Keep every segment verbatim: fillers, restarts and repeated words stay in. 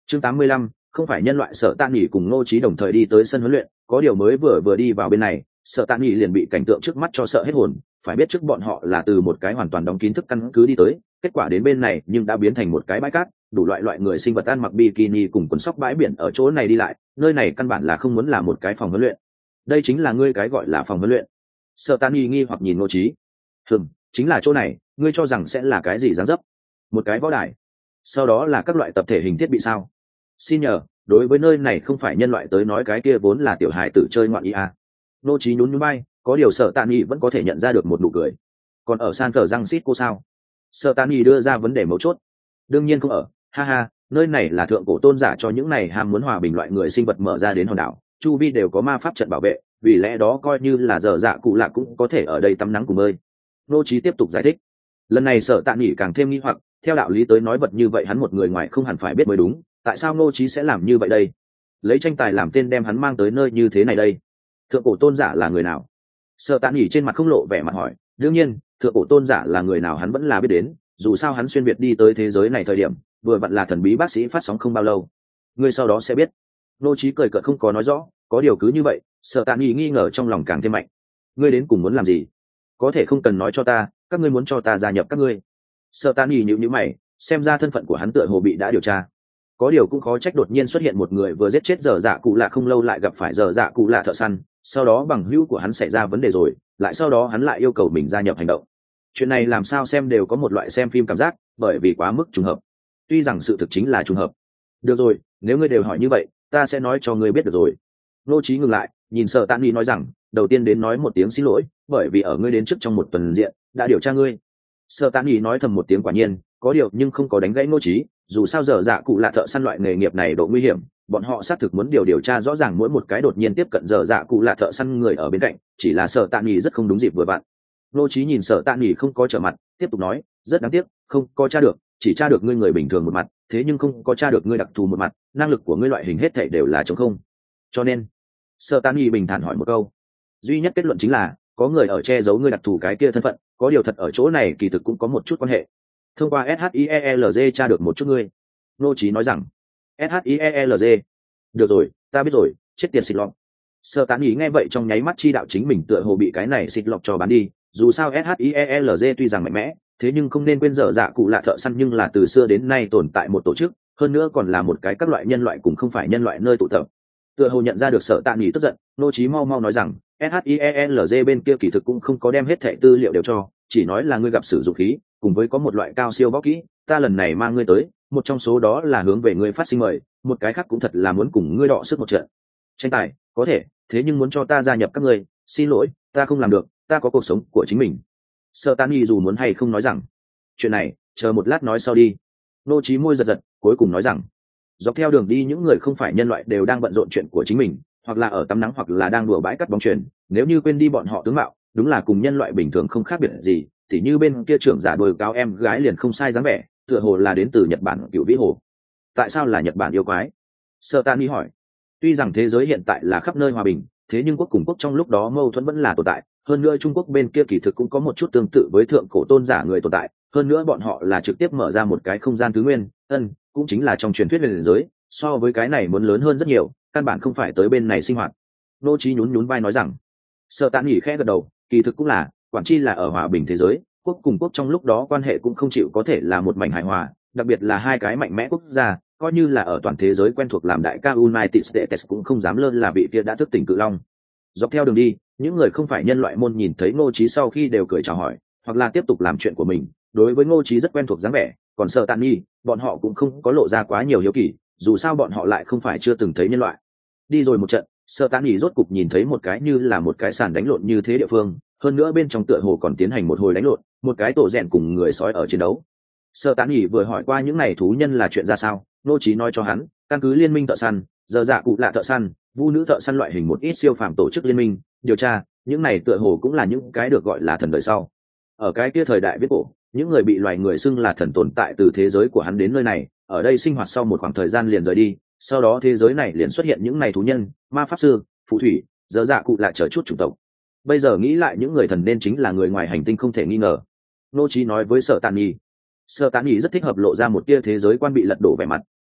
chương tám mươi lăm, không phải nhân loại. Sở Tạ Nghị cùng Ngô Chí đồng thời đi tới sân huấn luyện, có điều mới vừa vừa đi vào bên này, Sở Tạ Nghị liền bị cảnh tượng trước mắt cho sợ hết hồn. Phải biết trước bọn họ là từ một cái hoàn toàn đóng kín thức căn cứ đi tới, kết quả đến bên này nhưng đã biến thành một cái bãi cát, đủ loại loại người sinh vật ăn mặc bikini cùng quần sóc bãi biển ở chỗ này đi lại, nơi này căn bản là không muốn làm một cái phòng huấn luyện. Đây chính là ngươi cái gọi là phòng huấn luyện? Sở Tạ Nghị nghi hoặc nhìn Ngô Chí. Hừm, chính là chỗ này, ngươi cho rằng sẽ là cái gì dáng dấp? Một cái võ đài, sau đó là các loại tập thể hình thiết bị sao? Xin nhờ, đối với nơi này không phải nhân loại tới nói, cái kia vốn là tiểu hài tử chơi ngoạn ý à. Ngô Chí nhún nhún vai, có điều Sở Tạ Nghị vẫn có thể nhận ra được một nụ cười. Còn ở San Francisco sao? Sở Tạ Nghị đưa ra vấn đề mấu chốt. Đương nhiên không ở, ha ha, nơi này là thượng cổ tôn giả cho những này ham muốn hòa bình loại người sinh vật mở ra đến hòn đảo, chu vi đều có ma pháp trận bảo vệ, vì lẽ đó coi như là giờ dạ cụ lạ cũng có thể ở đây tắm nắng cùng bơi. Ngô Chí tiếp tục giải thích. Lần này Sở Tạ Nghị càng thêm nghi hoặc, theo đạo lý tới nói vật như vậy hắn một người ngoài không hẳn phải biết mới đúng, tại sao Ngô Chí sẽ làm như vậy đây? Lấy tranh tài làm tên đem hắn mang tới nơi như thế này đây? Thượng cổ tôn giả là người nào? Sở Tạ Nghị trên mặt không lộ vẻ mặt hỏi. Đương nhiên, thượng cổ tôn giả là người nào hắn vẫn là biết đến, dù sao hắn xuyên việt đi tới thế giới này thời điểm, vừa vặn là thần bí bác sĩ phát sóng không bao lâu. Ngươi sau đó sẽ biết. Ngô Chí cười cợt không có nói rõ, có điều cứ như vậy, Sở Tạ Nghị nghi ngờ trong lòng càng thêm mạnh. Ngươi đến cùng muốn làm gì? Có thể không cần nói cho ta, các ngươi muốn cho ta gia nhập các ngươi. Sở Tạ Nghị nhíu nhíu mày, xem ra thân phận của hắn tựa hồ bị đã điều tra. Có điều cũng khó trách đột nhiên xuất hiện một người vừa giết chết Dở Dạ Cụ Lạ không lâu lại gặp phải Dở Dạ Cụ Lạ thợ săn, sau đó bằng hữu của hắn xảy ra vấn đề rồi, lại sau đó hắn lại yêu cầu mình gia nhập hành động. Chuyện này làm sao xem đều có một loại xem phim cảm giác, bởi vì quá mức trùng hợp. Tuy rằng sự thực chính là trùng hợp. Được rồi, nếu ngươi đều hỏi như vậy, ta sẽ nói cho ngươi biết được rồi. Ngô Chí ngừng lại, nhìn Sở Tạ Nghị nói rằng, đầu tiên đến nói một tiếng xin lỗi, bởi vì ở ngươi đến trước trong một tuần diện, đã điều tra ngươi. Sở Tạ Nghị nói thầm một tiếng quả nhiên, có điều nhưng không có đánh gãy Ngô Chí, dù sao Dở Dạ Cụ Lạ thợ săn loại nghề nghiệp này độ nguy hiểm, bọn họ xác thực muốn điều điều tra rõ ràng mỗi một cái đột nhiên tiếp cận Dở Dạ Cụ Lạ thợ săn người ở bên cạnh, chỉ là Sở Tạ Nghị rất không đúng dịp vừa vặn. Ngô Chí nhìn Sở Tạ Nghị không có trở mặt, tiếp tục nói, rất đáng tiếc, không có tra được, chỉ tra được ngươi người bình thường một mặt, thế nhưng không có tra được ngươi đặc thù một mặt, năng lực của ngươi loại hình hết thảy đều là trống không. Cho nên, Sở Tạ Nghị bình thản hỏi một câu, duy nhất kết luận chính là có người ở che giấu ngươi đặc thù cái kia thân phận, có điều thật ở chỗ này kỳ thực cũng có một chút quan hệ. Thông qua ét hát i e lờ giê tra được một chút ngươi. Ngô Chí nói rằng, ét hát i e lờ giê. Được rồi, ta biết rồi, chết tiệt xịt lọc. Sở Tạ Nghị nghe vậy trong nháy mắt chi đạo chính mình tựa hồ bị cái này xịt lọc cho bán đi, dù sao ét hát i e lờ giê tuy rằng mạnh mẽ, thế nhưng không nên quên Dở Dạ Cụ Lạ thợ săn nhưng là từ xưa đến nay tồn tại một tổ chức, hơn nữa còn là một cái các loại nhân loại cùng không phải nhân loại nơi tụ tập. Tựa hồ nhận ra được Sở Tạ Nghị tức giận, Ngô Chí mau mau nói rằng, ét hát i e lờ giê bên kia kỳ thực cũng không có đem hết thảy tư liệu đều cho, chỉ nói là ngươi gặp sử dụng khí, cùng với có một loại cao siêu võ kỹ, ta lần này mang ngươi tới, một trong số đó là hướng về ngươi phát sinh mời, một cái khác cũng thật là muốn cùng ngươi đọ sức một trận. Tranh tài, có thể, thế nhưng muốn cho ta gia nhập các ngươi, xin lỗi, ta không làm được, ta có cuộc sống của chính mình. Sở Tạ Nghị dù muốn hay không nói rằng, chuyện này, chờ một lát nói sau đi. Ngô Chí môi giật giật, cuối cùng nói rằng, dọc theo đường đi những người không phải nhân loại đều đang bận rộn chuyện của chính mình, hoặc là ở tắm nắng hoặc là đang đùa bãi cắt bóng chuyền, nếu như quên đi bọn họ tướng mạo, đúng là cùng nhân loại bình thường không khác biệt gì, tỉ như bên kia trưởng giả đôi cao em gái liền không sai dáng vẻ, tựa hồ là đến từ Nhật Bản cựu vĩ hồ. Tại sao là Nhật Bản yêu quái? Sở Tạ Nghị hỏi. Tuy rằng thế giới hiện tại là khắp nơi hòa bình, thế nhưng quốc cùng quốc trong lúc đó mâu thuẫn vẫn là tồn tại, hơn nữa Trung Quốc bên kia kỳ thực cũng có một chút tương tự với thượng cổ tôn giả người tồn tại, hơn nữa bọn họ là trực tiếp mở ra một cái không gian thứ nguyên, ân, cũng chính là trong truyền thuyết huyền giới, so với cái này muốn lớn hơn rất nhiều, căn bản không phải tới bên này sinh hoạt. Ngô Chí nhún nhún vai nói rằng. Sở Tạ Nghị khẽ gật đầu, kỳ thực cũng là, quản chi là ở hòa bình thế giới, quốc cùng quốc trong lúc đó quan hệ cũng không chịu có thể là một mảnh hài hòa, đặc biệt là hai cái mạnh mẽ quốc gia, coi như là ở toàn thế giới quen thuộc làm đại ca United States cũng không dám lơ là vị kia đã thức tỉnh cự long. Dọc theo đường đi, những người không phải nhân loại môn nhìn thấy Ngô Chí sau khi đều cười chào hỏi, hoặc là tiếp tục làm chuyện của mình, đối với Ngô Chí rất quen thuộc dáng vẻ, còn Sở Tạ Nghị, bọn họ cũng không có lộ ra quá nhiều hiếu kỳ, dù sao bọn họ lại không phải chưa từng thấy nhân loại. Đi rồi một trận, Sở Tạ Nghị rốt cục nhìn thấy một cái như là một cái sàn đánh lộn như thế địa phương, hơn nữa bên trong tựa hồ còn tiến hành một hồi đánh lộn, một cái tổ rèn cùng người sói ở chiến đấu. Sở Tạ Nghị vừa hỏi qua những này thú nhân là chuyện ra sao, Ngô Chí nói cho hắn, căn cứ liên minh thợ săn, Dở Dạ Cụ Lạ thợ săn, vu nữ thợ săn loại hình một ít siêu phàm tổ chức liên minh, điều tra, những này tựa hồ cũng là những cái được gọi là thần đời sau. Ở cái kia thời đại viết cổ, những người bị loài người xưng là thần tồn tại từ thế giới của hắn đến nơi này, ở đây sinh hoạt sau một khoảng thời gian liền rời đi, sau đó thế giới này liền xuất hiện những này thú nhân, ma pháp sư, phù thủy, Dở Dạ Cụ Lạ trở chút chủng tộc. Bây giờ nghĩ lại những người thần nên chính là người ngoài hành tinh không thể nghi ngờ. Ngô Chí nói với Sở Tạ Nghị. Sở Tạ Nghị rất thích hợp lộ ra một tia thế giới quan bị lật đổ vẻ mặt,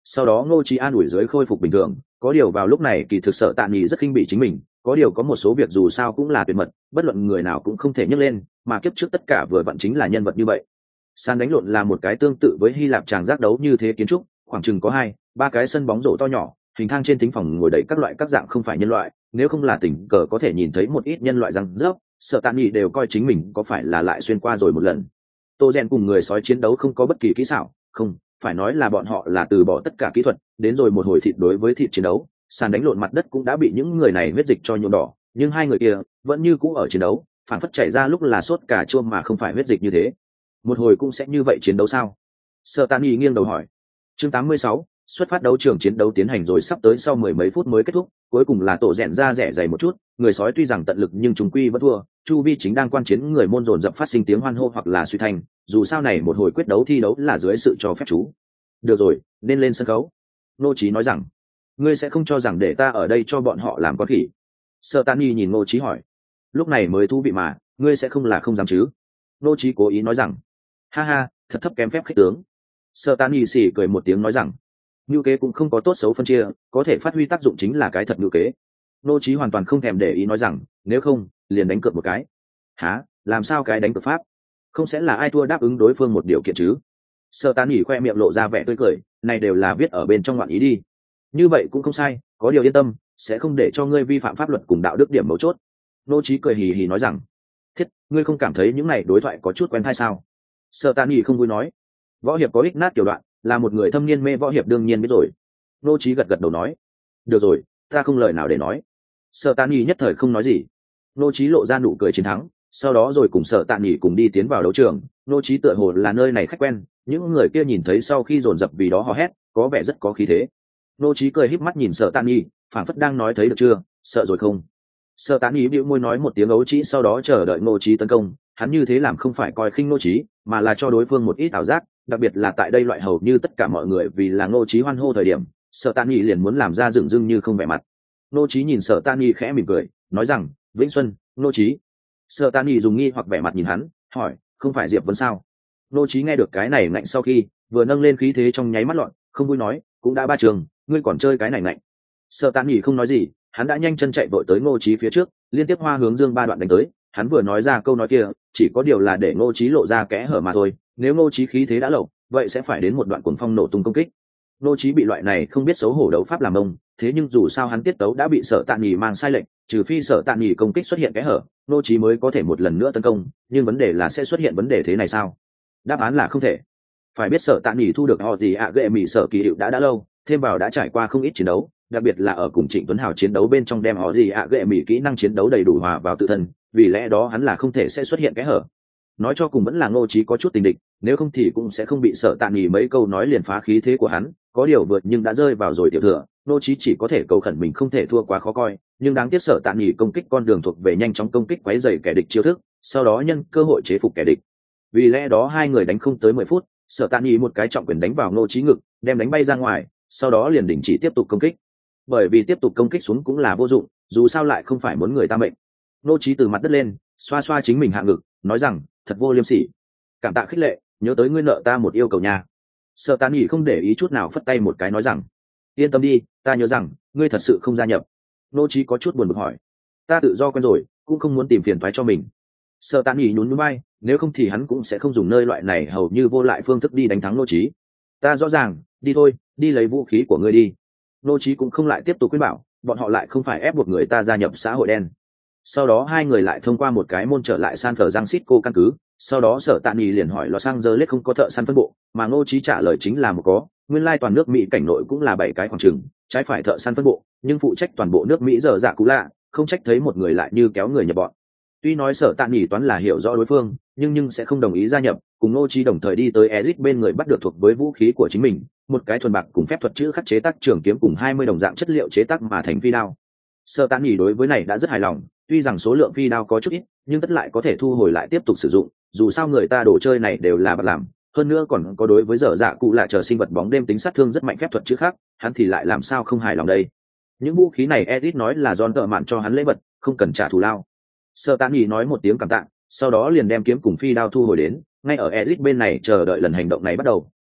sau đó ngô trí an ủi dưới khôi phục bình thường. Có điều vào lúc này kỳ thực sợ tạ nghỉ rất khinh bỉ chính mình, có điều có một số việc dù sao cũng là tuyệt mật, bất luận người nào cũng không thể nhấc lên, mà kiếp trước tất cả vừa vặn chính là nhân vật như vậy. Sàn đánh lộn là một cái tương tự với Hy Lạp tràng giác đấu như thế kiến trúc, khoảng chừng có hai ba cái sân bóng rổ to nhỏ, hình thang trên thính phòng ngồi đầy các loại các dạng không phải nhân loại, nếu không là tình cờ có thể nhìn thấy một ít nhân loại răng rớp, sợ tạ nghỉ đều coi chính mình có phải là lại xuyên qua rồi một lần. Tô Rèn cùng người sói chiến đấu không có bất kỳ kỹ xảo, không phải nói là bọn họ là từ bỏ tất cả kỹ thuật, đến rồi một hồi thịt đối với thịt chiến đấu, sàn đánh lộn mặt đất cũng đã bị những người này huyết dịch cho nhuộm đỏ, nhưng hai người kia vẫn như cũ ở chiến đấu, phản phất chảy ra lúc là sốt cà chua mà không phải huyết dịch như thế. Một hồi cũng sẽ như vậy chiến đấu sao? Sở Tạn Nghị nghiêng đầu hỏi. Chương tám mươi sáu, xuất phát đấu trường chiến đấu tiến hành rồi sắp tới sau mười mấy phút mới kết thúc, cuối cùng là tổ rèn ra rẻ dày một chút, người sói tuy rằng tận lực nhưng chúng quy vẫn thua, chu vi chính đang quan chiến người môn dồn dập phát sinh tiếng hoan hô hoặc là suy thành, dù sao này một hồi quyết đấu thi đấu là dưới sự cho phép chú. Được rồi, nên lên sân khấu. Ngô Chí nói rằng, ngươi sẽ không cho rằng để ta ở đây cho bọn họ làm con khỉ. Sở Tạn Nghị nhìn Ngô Chí hỏi, lúc này mới thú vị mà, ngươi sẽ không là không dám chứ? Ngô Chí cố ý nói rằng, ha ha, thật thấp kém phép khích tướng. Sở Tạn Nghị xì cười một tiếng nói rằng, ngữ kế cũng không có tốt xấu phân chia, có thể phát huy tác dụng chính là cái thật ngữ kế. Ngô Chí hoàn toàn không thèm để ý nói rằng, nếu không, liền đánh cược một cái. Hả? Làm sao cái đánh cược pháp? Không sẽ là ai thua đáp ứng đối phương một điều kiện chứ? Sở Tạn Nghị khoe miệng lộ ra vẻ tươi cười, này đều là viết ở bên trong ngoạn ý đi. Như vậy cũng không sai, có điều yên tâm, sẽ không để cho ngươi vi phạm pháp luật cùng đạo đức điểm mấu chốt. Ngô Chí cười hì hì nói rằng, thiết, ngươi không cảm thấy những này đối thoại có chút quen tai sao? Sở Tạn Nghị không vui nói, võ hiệp có ích nát kiểu đoạn, là một người thâm niên mê võ hiệp đương nhiên biết rồi. Ngô Chí gật gật đầu nói, được rồi, ta không lời nào để nói. Sở Tạn Nghị nhất thời không nói gì. Ngô Chí lộ ra nụ cười chiến thắng, sau đó rồi cùng Sở Tạn Nghị cùng đi tiến vào đấu trường. Ngô Chí tựa hồ là nơi này khách quen, những người kia nhìn thấy sau khi dồn dập vì đó hò hét, có vẻ rất có khí thế. Ngô Chí cười híp mắt nhìn Sở Tạn Nghị, phảng phất đang nói thấy được chưa, sợ rồi không? Sở Tạn Nghị bĩu môi nói một tiếng ấu trĩ, sau đó chờ đợi Ngô Chí tấn công. Hắn như thế làm không phải coi khinh Ngô Chí, mà là cho đối phương một ít ảo giác, đặc biệt là tại đây loại hầu như tất cả mọi người vì là Ngô Chí hoan hô thời điểm, Sở Tạn Nghị liền muốn làm ra dựng dưng như không vẻ mặt. Ngô Chí nhìn Sở Tạn Nghị khẽ mỉm cười, nói rằng, Vĩnh Xuân, Ngô Chí. Sở Tạn Nghị dùng nghi hoặc vẻ mặt nhìn hắn, hỏi, không phải Diệp Vân sao? Ngô Chí nghe được cái này ngạnh sau khi vừa nâng lên khí thế trong nháy mắt loạn, không vui nói, cũng đã ba trường, ngươi còn chơi cái này ngạnh. Sở Tạn Nghị không nói gì, hắn đã nhanh chân chạy vội tới Ngô Chí phía trước, liên tiếp hoa hướng dương ba đoạn đánh tới. Hắn vừa nói ra câu nói kia, chỉ có điều là để Ngô Chí lộ ra kẽ hở mà thôi. Nếu Ngô Chí khí thế đã lậu, vậy sẽ phải đến một đoạn cuồng phong nổ tung công kích. Ngô Chí bị loại này không biết xấu hổ đấu pháp làm ông, thế nhưng dù sao hắn tiết tấu đã bị Sở Tạn Nghị mang sai lệch, trừ phi Sở Tạn Nghị công kích xuất hiện kẽ hở, Ngô Chí mới có thể một lần nữa tấn công. Nhưng vấn đề là sẽ xuất hiện vấn đề thế này sao? Đáp án là không thể. Phải biết Sở Tạn Nghị thu được họ gì ạ gệ mì Sở Kỳ Hiệu đã đã lâu, thêm vào đã trải qua không ít chiến đấu, đặc biệt là ở cùng Trịnh Tuấn Hào chiến đấu bên trong đem họ gì ạ gệ mì kỹ năng chiến đấu đầy đủ hòa vào tự thân, vì lẽ đó hắn là không thể sẽ xuất hiện kẽ hở. Nói cho cùng vẫn là Ngô Chí có chút tình địch, nếu không thì cũng sẽ không bị Sở Tạn Nghị mấy câu nói liền phá khí thế của hắn. Có điều vượt nhưng đã rơi vào rồi tiểu thừa, Ngô Chí chỉ có thể cầu khẩn mình không thể thua quá khó coi, nhưng đáng tiếc Sở Tạn Nghị công kích con đường thuộc về nhanh chóng công kích quấy rầy kẻ địch chiêu thức, sau đó nhân cơ hội chế phục kẻ địch. Vì lẽ đó hai người đánh không tới mười phút, Sở Tạn Nghị một cái trọng quyền đánh vào Ngô Chí ngực, đem đánh bay ra ngoài, sau đó liền đình chỉ tiếp tục công kích. Bởi vì tiếp tục công kích xuống cũng là vô dụng, dù sao lại không phải muốn người ta mệnh. Ngô Chí từ mặt đất lên, xoa xoa chính mình hạ ngực, nói rằng, thật vô liêm sỉ. Cảm tạ khích lệ, nhớ tới ngươi nợ ta một yêu cầu nha. Sở Tạn Nghị không để ý chút nào phất tay một cái nói rằng, yên tâm đi, ta nhớ rằng ngươi thật sự không gia nhập. Ngô Chí có chút buồn bực hỏi, ta tự do quen rồi, cũng không muốn tìm phiền toái cho mình. Sở Tạn Nghị nhún nhún vai, nếu không thì hắn cũng sẽ không dùng nơi loại này hầu như vô lại phương thức đi đánh thắng Ngô Chí. Ta rõ ràng, đi thôi, đi lấy vũ khí của ngươi đi. Ngô Chí cũng không lại tiếp tục khuyên bảo, bọn họ lại không phải ép buộc người ta gia nhập xã hội đen. Sau đó hai người lại thông qua một cái môn trở lại San Francisco căn cứ, sau đó Sở Tạn Nghị liền hỏi Los Angeles không có thợ săn phân bộ, mà Ngô Chí trả lời chính là một có, nguyên lai toàn nước Mỹ cảnh nội cũng là bảy cái khoảng chừng, trái phải thợ săn phân bộ, nhưng phụ trách toàn bộ nước Mỹ giờ dạ cũ lạ, không trách thấy một người lại như kéo người nhập bọn. Tuy nói Sở Tạn Nghị toán là hiểu rõ đối phương, nhưng nhưng sẽ không đồng ý gia nhập, cùng Ngô Chí đồng thời đi tới Ezic bên người bắt được thuộc với vũ khí của chính mình, một cái thuần bạc cùng phép thuật chữ khắc chế tác trường kiếm cùng hai mươi đồng dạng chất liệu chế tác mà thành phi đao. Sở Tạn Nghị đối với này đã rất hài lòng, tuy rằng số lượng phi đao có chút ít, nhưng tất lại có thể thu hồi lại tiếp tục sử dụng, dù sao người ta đồ chơi này đều là bạc làm, hơn nữa còn có đối với dở dạ cụ lạ chờ sinh vật bóng đêm tính sát thương rất mạnh phép thuật chữ khác, hắn thì lại làm sao không hài lòng đây. Những vũ khí này Edit nói là John tợ mạn cho hắn lễ vật, không cần trả thù lao. Sở Tạn Nghị nói một tiếng cảm tạ, sau đó liền đem kiếm cùng phi đao thu hồi đến, ngay ở Edit bên này chờ đợi lần hành động này bắt đầu.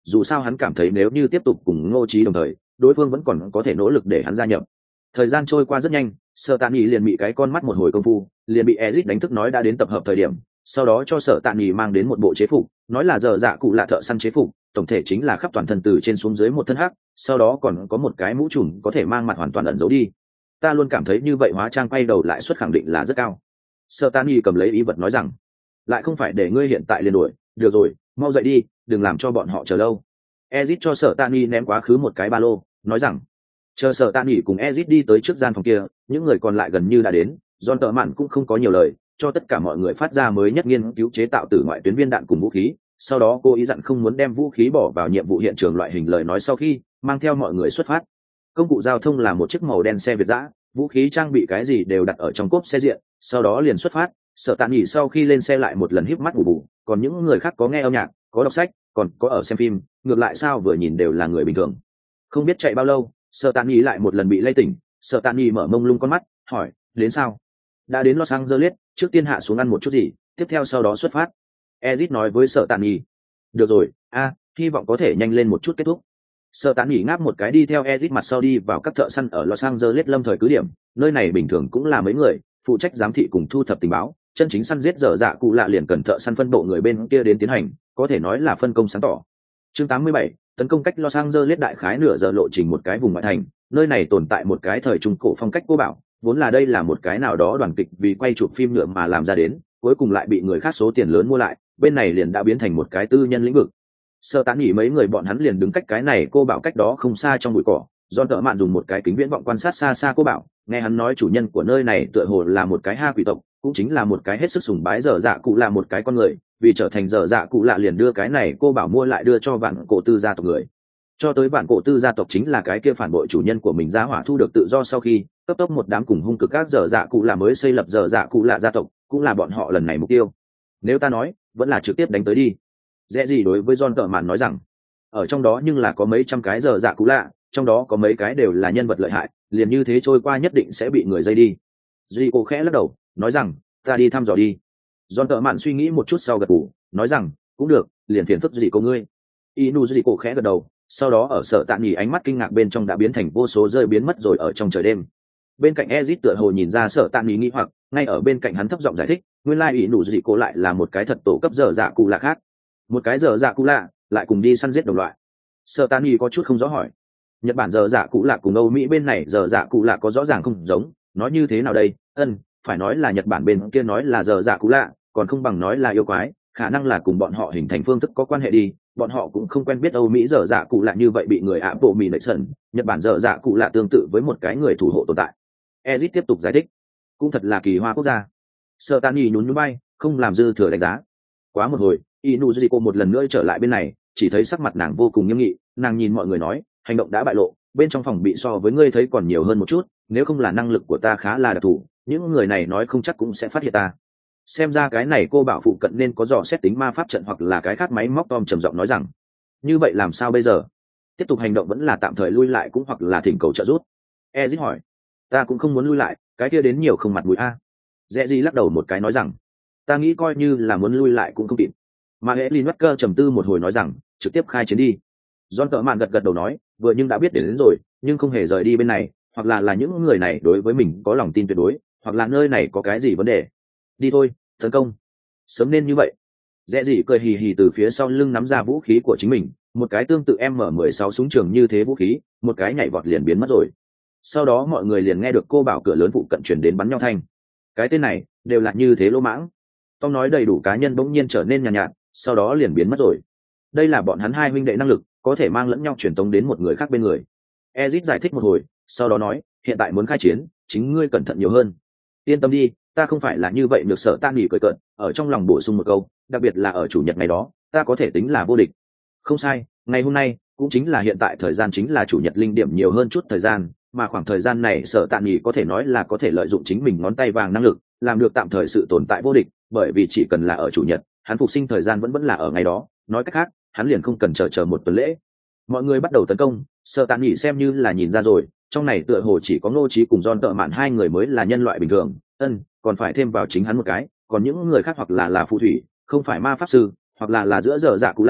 dù sao hắn cảm thấy nếu như tiếp tục cùng ngô trí đồng thời đối phương vẫn còn có thể nỗ lực để hắn gia nhập. Thời gian trôi qua rất nhanh, Sở Tạ Nghị liền bị cái con mắt một hồi công phu liền bị Ezic đánh thức nói đã đến tập hợp thời điểm, sau đó cho Sở Tạ Nghị mang đến một bộ chế phục, nói là giờ dạ cụ lạ thợ săn chế phục, tổng thể chính là khắp toàn thân từ trên xuống dưới một thân hắc, sau đó còn có một cái mũ trùm có thể mang mặt hoàn toàn ẩn giấu đi. Ta luôn cảm thấy như vậy hóa trang quay đầu lại suất khẳng định là rất cao. Sở Tạ Nghị cầm lấy ý vật nói rằng, lại không phải để ngươi hiện tại liền đuổi, được rồi, mau dậy đi, đừng làm cho bọn họ chờ lâu. Ezic cho Sở Tạ Nghị ném quá khứ một cái ba lô, nói rằng, chờ Sở Tạ Nghị cùng Ezic đi tới trước gian phòng kia, những người còn lại gần như đã đến. John Tợ Mạn cũng không có nhiều lời, cho tất cả mọi người phát ra mới nhất nghiên cứu chế tạo từ ngoại tuyến viên đạn cùng vũ khí, sau đó cô ý dặn không muốn đem vũ khí bỏ vào nhiệm vụ hiện trường loại hình lời nói sau khi mang theo mọi người xuất phát. Công cụ giao thông là một chiếc màu đen xe Việt dã, vũ khí trang bị cái gì đều đặt ở trong cốp xe diện, sau đó liền xuất phát. Sở Tạ Nghị sau khi lên xe lại một lần híp mắt ngủ bù, còn những người khác có nghe âm nhạc, có đọc sách, còn có ở xem phim, ngược lại sao vừa nhìn đều là người bình thường. Không biết chạy bao lâu, Sở Tạ Nghị lại một lần bị lay tỉnh. Sở Tạ Nghị mở mông lung con mắt, hỏi, đến sao? Đã đến Los Angeles, trước tiên hạ xuống ăn một chút gì, tiếp theo sau đó xuất phát. Ezic nói với Sở Tạ Nghị. Được rồi, a, hy vọng có thể nhanh lên một chút kết thúc. Sở Tạ Nghị ngáp một cái đi theo Ezic mặt sau đi vào các thợ săn ở Los Angeles lâm thời cứ điểm, nơi này bình thường cũng là mấy người, phụ trách giám thị cùng thu thập tình báo, chân chính săn giết dở dạ cụ lạ liền cần thợ săn phân bộ người bên kia đến tiến hành, có thể nói là phân công sáng tỏ. Chương tám mươi bảy, tấn công cách Los Angeles đại khái nửa giờ lộ trình một cái vùng ngoại thành, nơi này tồn tại một cái thời trung cổ phong cách cô bảo, vốn là đây là một cái nào đó đoàn kịch vì quay chụp phim nhựa mà làm ra đến, cuối cùng lại bị người khác số tiền lớn mua lại, bên này liền đã biến thành một cái tư nhân lĩnh vực. Sơ tán nghỉ mấy người bọn hắn liền đứng cách cái này cô bảo cách đó không xa trong bụi cỏ. John Tợ Mạn dùng một cái kính viễn vọng quan sát xa xa cô bảo, nghe hắn nói chủ nhân của nơi này tựa hồ là một cái ha quỷ tộc, cũng chính là một cái hết sức sùng bái dở dạ cụ là một cái con người, vì trở thành dở dạ cụ lạ liền đưa cái này cô bảo mua lại đưa cho vạn cổ tư gia tộc người. Cho tới vạn cổ tư gia tộc chính là cái kia phản bội chủ nhân của mình giá hỏa thu được tự do sau khi cấp tốc một đám cùng hung cực các dở dạ cụ lạ mới xây lập dở dạ cụ lạ gia tộc, cũng là bọn họ lần này mục tiêu. Nếu ta nói, vẫn là trực tiếp đánh tới đi. Dễ gì đối với John Tợ Mạn nói rằng, ở trong đó nhưng là có mấy trăm cái dở dạ cụ lạ, trong đó có mấy cái đều là nhân vật lợi hại, liền như thế trôi qua nhất định sẽ bị người dây đi. Duy cô khẽ lắc đầu, nói rằng, ta đi thăm dò đi. John Tợ Mạn suy nghĩ một chút sau gật gù, nói rằng, cũng được, liền phiền phức Duy cô ngươi. Inu Duy cô khẽ gật đầu, sau đó ở Sở Tạ Nghị ánh mắt kinh ngạc bên trong đã biến thành vô số rơi biến mất rồi ở trong trời đêm. Bên cạnh Ezic tựa hồ nhìn ra Sở Tạ Nghị nghi hoặc, ngay ở bên cạnh hắn thấp giọng giải thích, nguyên lai Inu Duy cô lại là một cái thật tổ cấp dở dạ cụ lạ khác, một cái dở dạ cụ lạ lại cùng đi săn giết đồng loại. Sở Tạ Nghị có chút không rõ hỏi, Nhật Bản dở dạ cụ lạ cùng Âu Mỹ bên này dở dạ cụ lạ có rõ ràng không giống, nói như thế nào đây? Ân, phải nói là Nhật Bản bên kia nói là dở dạ cụ lạ, còn không bằng nói là yêu quái, khả năng là cùng bọn họ hình thành phương thức có quan hệ đi, bọn họ cũng không quen biết Âu Mỹ dở dạ cụ lạ như vậy bị người ạ bộ mì nảy sần, Nhật Bản dở dạ cụ lạ tương tự với một cái người thủ hộ tồn tại. Ezic tiếp tục giải thích, cũng thật là kỳ hoa quốc gia. Sở Tạ Nghị nhún nhún bay, không làm dư thừa đánh giá. Quá một hồi, Inuziko một lần nữa trở lại bên này, chỉ thấy sắc mặt nàng vô cùng nghiêm nghị, nàng nhìn mọi người nói, hành động đã bại lộ, bên trong phòng bị so với ngươi thấy còn nhiều hơn một chút, nếu không là năng lực của ta khá là đặc thù, những người này nói không chắc cũng sẽ phát hiện ta. Xem ra cái này cô bảo phụ cận nên có dò xét tính ma pháp trận hoặc là cái khác máy móc. Tom trầm giọng nói rằng, như vậy làm sao bây giờ? Tiếp tục hành động vẫn là tạm thời lui lại cũng hoặc là thỉnh cầu trợ giúp? Ezic hỏi. Ta cũng không muốn lui lại, cái kia đến nhiều không mặt mũi a. Dễ gì lắc đầu một cái nói rằng, ta nghĩ coi như là muốn lui lại cũng không kịp. Mà Elin Walker trầm tư một hồi nói rằng, trực tiếp khai chiến đi. John Tợ Mạn gật gật đầu nói, vừa nhưng đã biết đến, đến rồi, nhưng không hề rời đi bên này, hoặc là là những người này đối với mình có lòng tin tuyệt đối, hoặc là nơi này có cái gì vấn đề. Đi thôi, tấn công. Sớm nên như vậy. Dễ gì cười hì hì từ phía sau lưng nắm ra vũ khí của chính mình, một cái tương tự M mười sáu súng trường như thế vũ khí, một cái nhảy vọt liền biến mất rồi. Sau đó mọi người liền nghe được cô bảo cửa lớn phụ cận chuyển đến bắn nhau thanh. Cái tên này đều là như thế lỗ mãng. Tom nói đầy đủ cá nhân bỗng nhiên trở nên nhàn nhạt, nhạt, sau đó liền biến mất rồi. Đây là bọn hắn hai huynh đệ năng lực, có thể mang lẫn nhau truyền tống đến một người khác bên người. Ezic giải thích một hồi, sau đó nói, hiện tại muốn khai chiến, chính ngươi cẩn thận nhiều hơn. Yên tâm đi, ta không phải là như vậy. Được Sở Tạ Nghị cười cợt, ở trong lòng bổ sung một câu, đặc biệt là ở chủ nhật ngày đó, ta có thể tính là vô địch. Không sai, ngày hôm nay cũng chính là hiện tại, thời gian chính là chủ nhật linh điểm nhiều hơn chút thời gian, mà khoảng thời gian này Sở Tạ Nghị có thể nói là có thể lợi dụng chính mình ngón tay vàng năng lực, làm được tạm thời sự tồn tại vô địch, bởi vì chỉ cần là ở chủ nhật, hắn phục sinh thời gian vẫn vẫn là ở ngày đó, nói cách khác, hắn liền không cần chờ chờ một tuần lễ. Mọi người bắt đầu tấn công, Sở Tạ Nghị xem như là nhìn ra rồi, trong này tựa hồ chỉ có Ngô Chí cùng John Tợ Mạn hai người mới là nhân loại bình thường, ân, còn phải thêm vào chính hắn một cái, còn những người khác hoặc là là phù thủy, không phải ma pháp sư, hoặc là là giữa giờ dạ cũ lạ,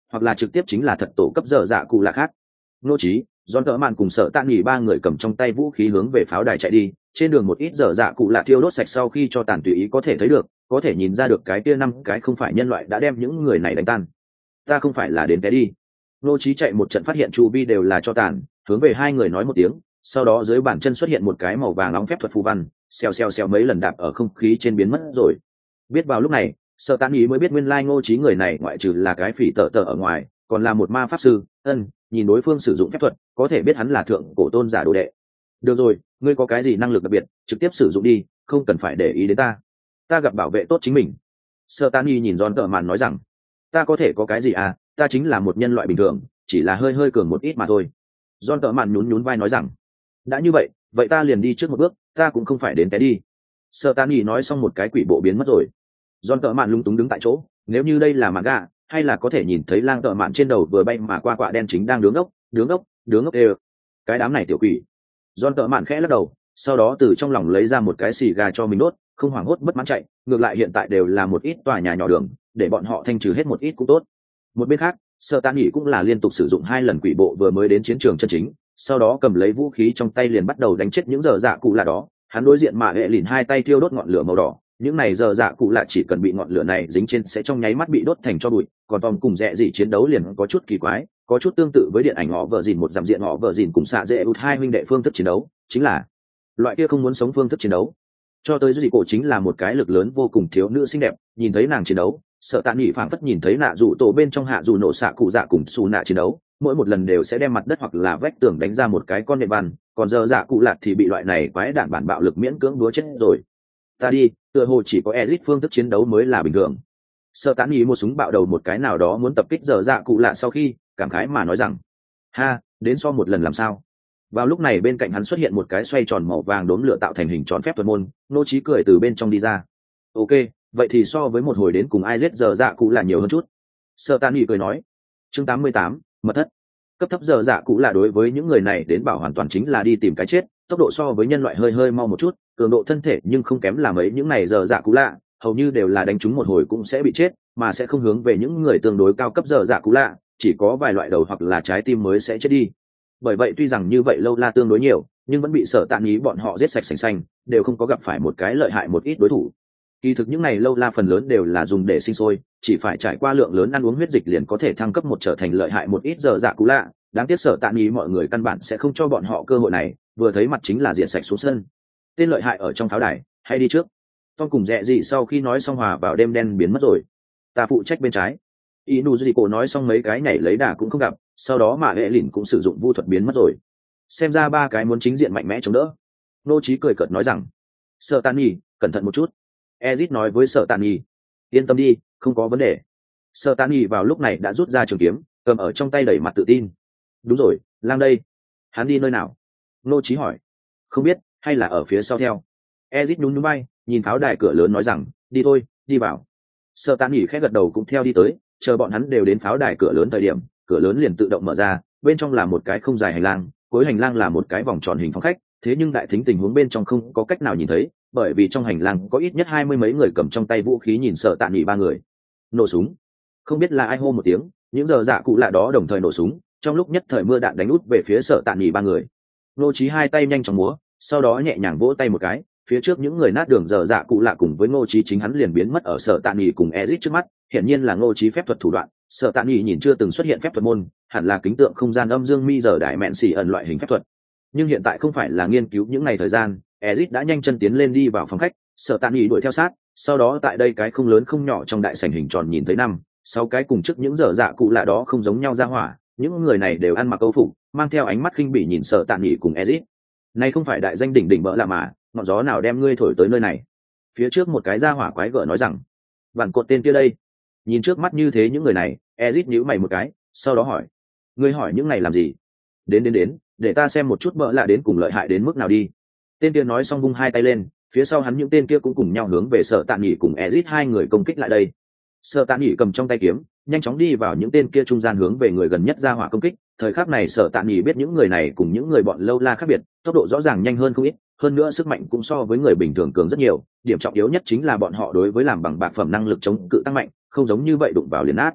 hoặc là trực tiếp chính là thật tổ cấp dở dạ cụ lạ khác. Nô trí, John Tợ Mạn cùng Sở Tạ Nghỉ ba người cầm trong tay vũ khí hướng về pháo đài chạy đi. Trên đường một ít dở dạ cụ lạ thiêu đốt sạch sau khi cho tàn tùy ý có thể thấy được, có thể nhìn ra được cái kia năm cái không phải nhân loại đã đem những người này đánh tan. Ta không phải là đến té đi. Nô trí chạy một trận phát hiện chu vi đều là cho tàn, hướng về hai người nói một tiếng, sau đó dưới bàn chân xuất hiện một cái màu vàng nóng phép thuật phù văn, xèo xèo xèo mấy lần đạp ở không khí trên biến mất rồi. Biết vào lúc này, Sở Tạ Nghỉ mới biết nguyên lai Ngô Trí người này ngoại trừ là cái phỉ tở tở ở ngoài, còn là một ma pháp sư. Ân, nhìn đối phương sử dụng phép thuật, có thể biết hắn là thượng cổ tôn giả đồ đệ. Được rồi, ngươi có cái gì năng lực đặc biệt, trực tiếp sử dụng đi, không cần phải để ý đến ta. Ta gặp bảo vệ tốt chính mình. Sở Tạ Nghỉ nhìn John Tợ Mạn nói rằng, ta có thể có cái gì à, ta chính là một nhân loại bình thường, chỉ là hơi hơi cường một ít mà thôi. John Tợ Mạn nhún nhún vai nói rằng, đã như vậy, vậy ta liền đi trước một bước, ta cũng không phải đến té đi. Sở Tạ Nghỉ nói xong một cái quỷ bộ biến mất rồi. John Tợ Mạn lúng túng đứng tại chỗ, nếu như đây là manga, hay là có thể nhìn thấy lang Tợ Mạn trên đầu vừa bay mà qua quạ đen chính đang đứng ốc, đứng ốc, đứng ốc đều. Cái đám này tiểu quỷ. John Tợ Mạn khẽ lắc đầu, sau đó từ trong lòng lấy ra một cái xì gà cho mình đốt, không hoảng hốt bất mãn chạy, ngược lại hiện tại đều là một ít tòa nhà nhỏ đường, để bọn họ thanh trừ hết một ít cũng tốt. Một bên khác, Sở Tạ Nghỉ cũng là liên tục sử dụng hai lần quỷ bộ vừa mới đến chiến trường chân chính, sau đó cầm lấy vũ khí trong tay liền bắt đầu đánh chết những dở dạ cụ lạ đó. Hắn đối diện mà hệ lìn hai tay thiêu đốt ngọn lửa màu đỏ, những này dở dạ cụ lạ chỉ cần bị ngọn lửa này dính trên sẽ trong nháy mắt bị đốt thành tro bụi. Còn Tom cùng Rẽ Dị chiến đấu liền có chút kỳ quái, có chút tương tự với điện ảnh họ vợ dìn một giảm diện họ vợ dìn cùng xạ dễ út hai huynh đệ phương thức chiến đấu, chính là loại kia không muốn sống phương thức chiến đấu. Cho tới Dị Cổ chính là một cái lực lớn vô cùng thiếu nữ xinh đẹp, nhìn thấy nàng chiến đấu, Sở Tạ Nghỉ phảng phất nhìn thấy nạ dụ tổ bên trong hạ dù nổ xạ cụ dạ cùng xù nạ chiến đấu, mỗi một lần đều sẽ đem mặt đất hoặc là vách tường đánh ra một cái con nện bàn, còn giờ dạ cụ lạt thì bị loại này quái đạn bản bạo lực miễn cưỡng đúa chết rồi. Ta đi, tựa hồ chỉ có Ezic phương thức chiến đấu mới là bình thường. Sở Tạ Nghỉ một súng bạo đầu một cái nào đó muốn tập kích giờ dạ cụ lạ sau khi cảm khái mà nói rằng, ha, đến so một lần làm sao. Vào lúc này bên cạnh hắn xuất hiện một cái xoay tròn màu vàng đốm lửa tạo thành hình tròn phép thuật môn, Nô Chí cười từ bên trong đi ra. Ok, vậy thì so với một hồi đến cùng ai giết giờ dạ cụ là nhiều hơn chút. Sở Tạ Nghỉ cười nói. Chương tám mươi tám, mật thất. Cấp thấp giờ dạ cụ là đối với những người này đến bảo hoàn toàn chính là đi tìm cái chết, tốc độ so với nhân loại hơi hơi mau một chút, cường độ thân thể nhưng không kém là mấy những này giờ dạ cụ lạ, hầu như đều là đánh chúng một hồi cũng sẽ bị chết, mà sẽ không hướng về những người tương đối cao cấp giờ dạ cụ lạ, chỉ có vài loại đầu hoặc là trái tim mới sẽ chết đi. Bởi vậy tuy rằng như vậy lâu la tương đối nhiều, nhưng vẫn bị Sở Tạ Nghỉ bọn họ giết sạch sành xanh, đều không có gặp phải một cái lợi hại một ít đối thủ. Kỳ thực những này lâu la phần lớn đều là dùng để sinh sôi, chỉ phải trải qua lượng lớn ăn uống huyết dịch liền có thể thăng cấp một trở thành lợi hại một ít giờ dạ cú lạ. Đáng tiếc Sở Tạ Nghỉ mọi người căn bản sẽ không cho bọn họ cơ hội này, vừa thấy mặt chính là diện sạch xuống sân. Tên lợi hại ở trong pháo đài, hay đi trước. Tom cùng Rẽ Dị sau khi nói xong hòa vào đêm đen biến mất rồi. Ta phụ trách bên trái. Inuzuko nói xong mấy cái nhảy lấy đà cũng không gặp, sau đó mà hệ lìn cũng sử dụng vu thuật biến mất rồi. Xem ra ba cái muốn chính diện mạnh mẽ chống đỡ. Nô Chí cười cợt nói rằng, Sở Tạ Nghỉ, cẩn thận một chút. Ezit nói với Sở Tạ Nghỉ, yên tâm đi, không có vấn đề. Sở Tạ Nghỉ vào lúc này đã rút ra trường kiếm, cầm ở trong tay đẩy mặt tự tin. Đúng rồi, lang đây. Hắn đi nơi nào? Nô Chí hỏi. Không biết, hay là ở phía sau theo. Ezit nhún nhún vai, nhìn pháo đài cửa lớn nói rằng, đi thôi, đi vào. Sở Tạ Nghỉ khẽ gật đầu cũng theo đi tới, chờ bọn hắn đều đến pháo đài cửa lớn thời điểm, cửa lớn liền tự động mở ra, bên trong là một cái không dài hành lang, cuối hành lang là một cái vòng tròn hình phòng khách, thế nhưng đại thính tình huống bên trong không có cách nào nhìn thấy, bởi vì trong hành lang có ít nhất hai mươi mấy người cầm trong tay vũ khí nhìn Sở Tạ Nghỉ ba người. Nổ súng. Không biết là ai hô một tiếng, những giờ dạ cụ lạ đó đồng thời nổ súng, trong lúc nhất thời mưa đạn đánh út về phía Sở Tạ Nghỉ ba người. Nô Chí hai tay nhanh chóng múa, sau đó nhẹ nhàng vỗ tay một cái, phía trước những người nát đường giờ dạ cụ lạ cùng với Ngô Chí chính hắn liền biến mất ở Sở Tạ Nghỉ cùng Ezic trước mắt, hiển nhiên là Ngô Chí phép thuật thủ đoạn. Sở Tạ Nghỉ nhìn chưa từng xuất hiện phép thuật môn, hẳn là kính tượng không gian âm dương mi giờ đại mện xỉ ẩn loại hình phép thuật. Nhưng hiện tại không phải là nghiên cứu những ngày thời gian, Ezic đã nhanh chân tiến lên đi vào phòng khách, Sở Tạ Nghỉ đuổi theo sát, sau đó tại đây cái không lớn không nhỏ trong đại sảnh hình tròn nhìn thấy năm, sáu cái cùng trước những dở dạ cụ lạ đó không giống nhau ra hỏa, những người này đều ăn mặc câu phục, mang theo ánh mắt khinh bỉ nhìn Sở Tạ Nghỉ cùng Ezic. Này không phải đại danh đỉnh đỉnh bỡ lạ mà, ngọn gió nào đem ngươi thổi tới nơi này? Phía trước một cái ra hỏa quái gở nói rằng, bản cột tên kia đây. Nhìn trước mắt như thế những người này, Ezic nhíu mày một cái, sau đó hỏi, ngươi hỏi những này làm gì? Đến đến đến, để ta xem một chút bỡ lạ đến cùng lợi hại đến mức nào đi. Tên kia nói xong vung hai tay lên, phía sau hắn những tên kia cũng cùng nhau hướng về Sở Tạ Nghỉ cùng Ezic hai người công kích lại đây. Sở Tạ Nghỉ cầm trong tay kiếm, nhanh chóng đi vào những tên kia trung gian hướng về người gần nhất ra hỏa công kích. Thời khắc này Sở Tạ Nghỉ biết những người này cùng những người bọn lâu la khác biệt, tốc độ rõ ràng nhanh hơn không ít, hơn nữa sức mạnh cũng so với người bình thường cường rất nhiều. Điểm trọng yếu nhất chính là bọn họ đối với làm bằng bạc phẩm năng lực chống cự tăng mạnh, không giống như vậy đụng vào liền nát.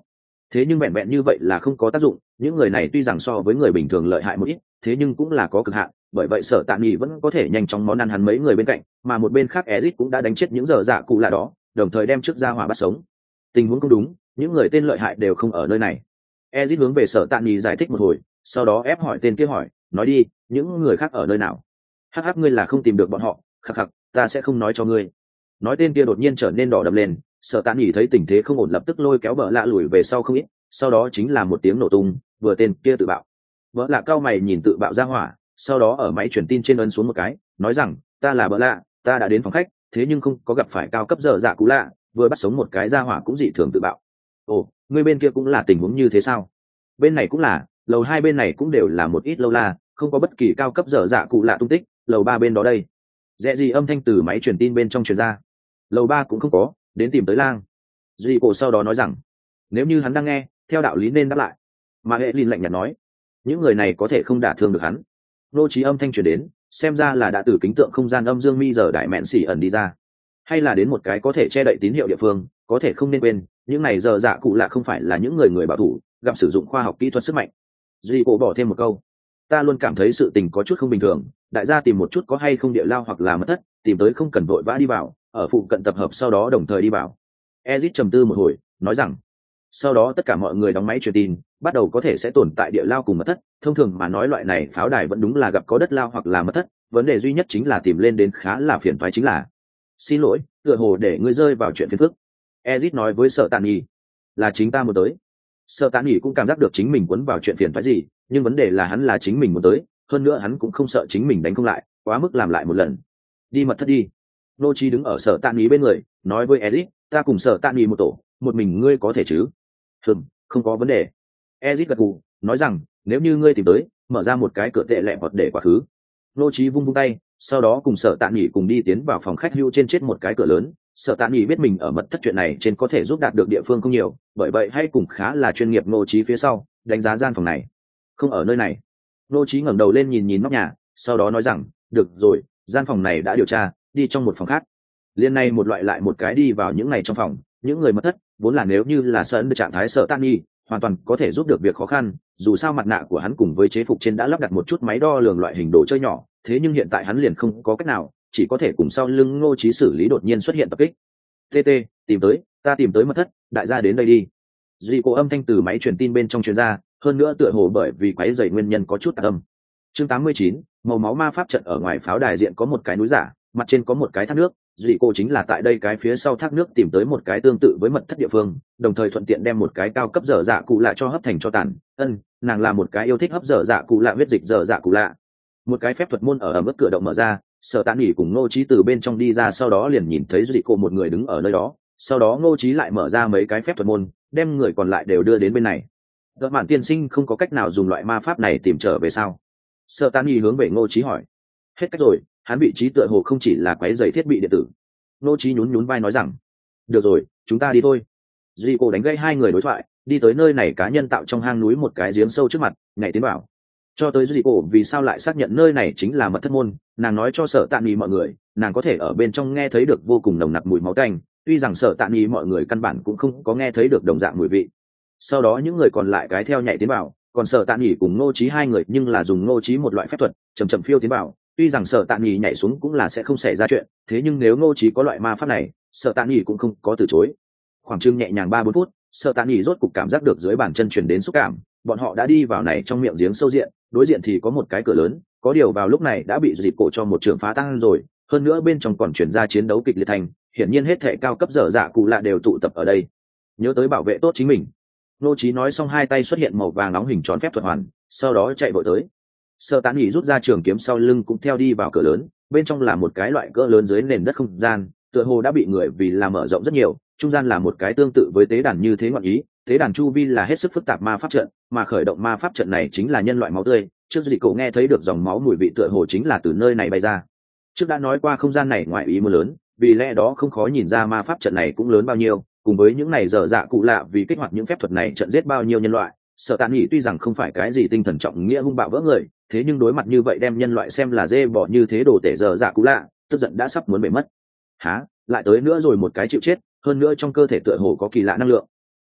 thế nhưng vẹn vẹn như vậy là không có tác dụng. Những người này tuy rằng so với người bình thường lợi hại một ít, thế nhưng cũng là có cực hạn, bởi vậy Sở Tạ Nghị vẫn có thể nhanh chóng món ăn hắn mấy người bên cạnh, mà một bên khác Ezic cũng đã đánh chết những giờ dạ cụ lạ đó, đồng thời đem trước ra hỏa bắt sống. Tình huống không đúng, những người tên lợi hại đều không ở nơi này. Ezic hướng về Sở Tạ Nghị giải thích một hồi, sau đó ép hỏi tên kia hỏi, nói đi, những người khác ở nơi nào? Hắc hắc, ngươi là không tìm được bọn họ, khắc khắc, ta sẽ không nói cho ngươi. Nói tên kia đột nhiên trở nên đỏ đậm lên, Sở Tạ Nghị thấy tình thế không ổn lập tức lôi kéo bợ lạ lùi về sau không ít, sau đó chính là một tiếng nổ tung, vừa tên kia tự bạo. Bợ lạ cao mày nhìn tự bạo ra hỏa, sau đó ở máy truyền tin trên ấn xuống một cái, nói rằng, ta là bợ lạ, ta đã đến phòng khách, thế nhưng không có gặp phải cao cấp giờ dạ cũ lạ, vừa bắt sống một cái ra hỏa cũng dị thường tự bạo. Ồ, người bên kia cũng là tình huống như thế sao? Bên này cũng là, lầu hai bên này cũng đều là một ít lâu la, không có bất kỳ cao cấp giờ dạ cụ lạ tung tích, lầu ba bên đó đây. Dẹ gì âm thanh từ máy truyền tin bên trong truyền ra. Lầu ba cũng không có, đến tìm tới lang. Duy cổ sau đó nói rằng, nếu như hắn đang nghe, theo đạo lý nên đáp lại. Mà hệ linh lạnh nhạt nói, những người này có thể không đả thương được hắn. Nô trí âm thanh truyền đến, xem ra là đã từ kính tượng không gian âm dương mi giờ đại mẹn xỉ ẩn đi ra, hay là đến một cái có thể che đậy tín hiệu địa phương. Có thể không nên quên, những này giờ dạ cụ lạ không phải là những người người bảo thủ, gặp sử dụng khoa học kỹ thuật sức mạnh. Duy cổ bỏ thêm một câu, ta luôn cảm thấy sự tình có chút không bình thường, đại gia tìm một chút có hay không địa lao hoặc là mất thất, tìm tới không cần vội vã đi vào, ở phụ cận tập hợp sau đó đồng thời đi vào. Ezit trầm tư một hồi, nói rằng, sau đó tất cả mọi người đóng máy truyền tin, bắt đầu có thể sẽ tồn tại địa lao cùng mất thất. Thông thường mà nói loại này pháo đài vẫn đúng là gặp có đất lao hoặc là mất thất, vấn đề duy nhất chính là tìm lên đến khá là phiền toái chính là. Xin lỗi, tựa hồ để ngươi rơi vào chuyện phiền phức. Ezit nói với Sở Tạ Nghị, là chính ta muốn tới. Sở Tạ Nghị cũng cảm giác được chính mình quấn vào chuyện phiền toái gì, nhưng vấn đề là hắn là chính mình muốn tới, hơn nữa hắn cũng không sợ chính mình đánh không lại, quá mức làm lại một lần. Đi mật thất đi. Nô Chí đứng ở Sở Tạ Nghị bên người, nói với Ezit, ta cùng Sở Tạ Nghị một tổ, một mình ngươi có thể chứ? Hừm, không có vấn đề. Ezit gật gù, nói rằng, nếu như ngươi tìm tới, mở ra một cái cửa tệ lẹ hoặc để quá khứ. Nô Chí vung vung tay, sau đó cùng Sở Tạ Nghị cùng đi tiến vào phòng khách hưu trên chết một cái cửa lớn. Sở Tạ Nghị biết mình ở mật thất chuyện này trên có thể giúp đạt được địa phương không nhiều, bởi vậy hay cùng khá là chuyên nghiệp. Nô Chí phía sau đánh giá gian phòng này, không ở nơi này. Nô Chí ngẩng đầu lên nhìn nhìn nóc nhà, sau đó nói rằng, được rồi, gian phòng này đã điều tra, đi trong một phòng khác. Liên này một loại lại một cái đi vào những ngày trong phòng, những người mật thất vốn là nếu như là sân trạng thái Sở Tạ Nghị hoàn toàn có thể giúp được việc khó khăn, dù sao mặt nạ của hắn cùng với chế phục trên đã lắp đặt một chút máy đo lường loại hình đồ chơi nhỏ, thế nhưng hiện tại hắn liền không có cách nào, chỉ có thể cùng sau lưng Ngô Chí xử lý đột nhiên xuất hiện tập kích. tê tê, tìm tới, ta tìm tới mật thất, đại gia đến đây đi. Duy cổ âm thanh từ máy truyền tin bên trong truyền ra, hơn nữa tựa hồ bởi vì quấy rầy nguyên nhân có chút tạp âm. Chương tám mươi chín, màu máu ma pháp trận. Ở ngoài pháo đài diện có một cái núi giả, mặt trên có một cái thác nước. Duy cổ chính là tại đây cái phía sau thác nước tìm tới một cái tương tự với mật thất địa phương, đồng thời thuận tiện đem một cái cao cấp dở dạ cụ lạ cho hấp thành cho tàn. Ân, nàng là một cái yêu thích hấp dở dạ cụ lạ huyết dịch dở dạ cụ lạ. Một cái phép thuật môn ở ở mức cửa động mở ra, Sở Tạ Nghị cùng Ngô Chí từ bên trong đi ra, sau đó liền nhìn thấy Duy cổ một người đứng ở nơi đó. Sau đó Ngô Chí lại mở ra mấy cái phép thuật môn, đem người còn lại đều đưa đến bên này. Đợt mạn tiên sinh không có cách nào dùng loại ma pháp này tìm trở về sao? Sở Tạ Nghị hướng về Ngô Chí hỏi. Hết cách rồi, hắn vị trí tựa hồ không chỉ là quấy rầy thiết bị điện tử. Ngô Chí nhún nhún vai nói rằng, được rồi, chúng ta đi thôi. Duy cổ đánh gãy hai người đối thoại, đi tới nơi này cá nhân tạo trong hang núi một cái giếng sâu trước mặt, nhảy tiến vào. Cho tới Duy cổ vì sao lại xác nhận nơi này chính là mật thất môn, nàng nói cho Sở Tạ Nghị mọi người, nàng có thể ở bên trong nghe thấy được vô cùng nồng nặc mùi máu tanh, tuy rằng Sở Tạ Nghị mọi người căn bản cũng không có nghe thấy được đồng dạng mùi vị. Sau đó những người còn lại cái theo nhảy tiến vào, còn Sở Tạ Nghị cùng Ngô Chí hai người nhưng là dùng Ngô Chí một loại phép thuật, chậm chậm phiêu tiến vào. Tuy rằng Sở Tạ Nghị nhảy xuống cũng là sẽ không xảy ra chuyện, thế nhưng nếu Ngô Chí có loại ma pháp này, Sở Tạ Nghị cũng không có từ chối. Khoảng chừng nhẹ nhàng ba bốn phút, Sở Tạ Nghị rốt cục cảm giác được dưới bàn chân truyền đến xúc cảm, bọn họ đã đi vào này trong miệng giếng sâu diện, đối diện thì có một cái cửa lớn, có điều vào lúc này đã bị dịp cổ cho một trường phá tan rồi, hơn nữa bên trong còn truyền ra chiến đấu kịch liệt thành, hiển nhiên hết thể cao cấp dở dạ cụ lạ đều tụ tập ở đây. Nhớ tới bảo vệ tốt chính mình. Ngô Chí nói xong hai tay xuất hiện màu vàng nóng hình tròn phép thuật hoàn, sau đó chạy vội tới. Sở Tạ Nghị rút ra trường kiếm sau lưng cũng theo đi vào cửa lớn, bên trong là một cái loại cỡ lớn dưới nền đất không gian, tựa hồ đã bị người vì làm mở rộng rất nhiều, trung gian là một cái tương tự với tế đàn như thế ngọn ý, tế đàn chu vi là hết sức phức tạp ma pháp trận, mà khởi động ma pháp trận này chính là nhân loại máu tươi, trước gì cậu nghe thấy được dòng máu mùi vị tựa hồ chính là từ nơi này bay ra. Trước đã nói qua không gian này ngoại ý muốn lớn, vì lẽ đó không khó nhìn ra ma pháp trận này cũng lớn bao nhiêu, cùng với những này dở dạ cụ lạ vì kích hoạt những phép thuật này trận giết bao nhiêu nhân loại. Sở Tạ Nghị tuy rằng không phải cái gì tinh thần trọng nghĩa hung bạo vỡ người, thế nhưng đối mặt như vậy đem nhân loại xem là dê bỏ như thế đồ tể dở dạ cụ lạ, tức giận đã sắp muốn bể mất. Hả, lại tới nữa rồi một cái chịu chết, hơn nữa trong cơ thể tựa hồ có kỳ lạ năng lượng.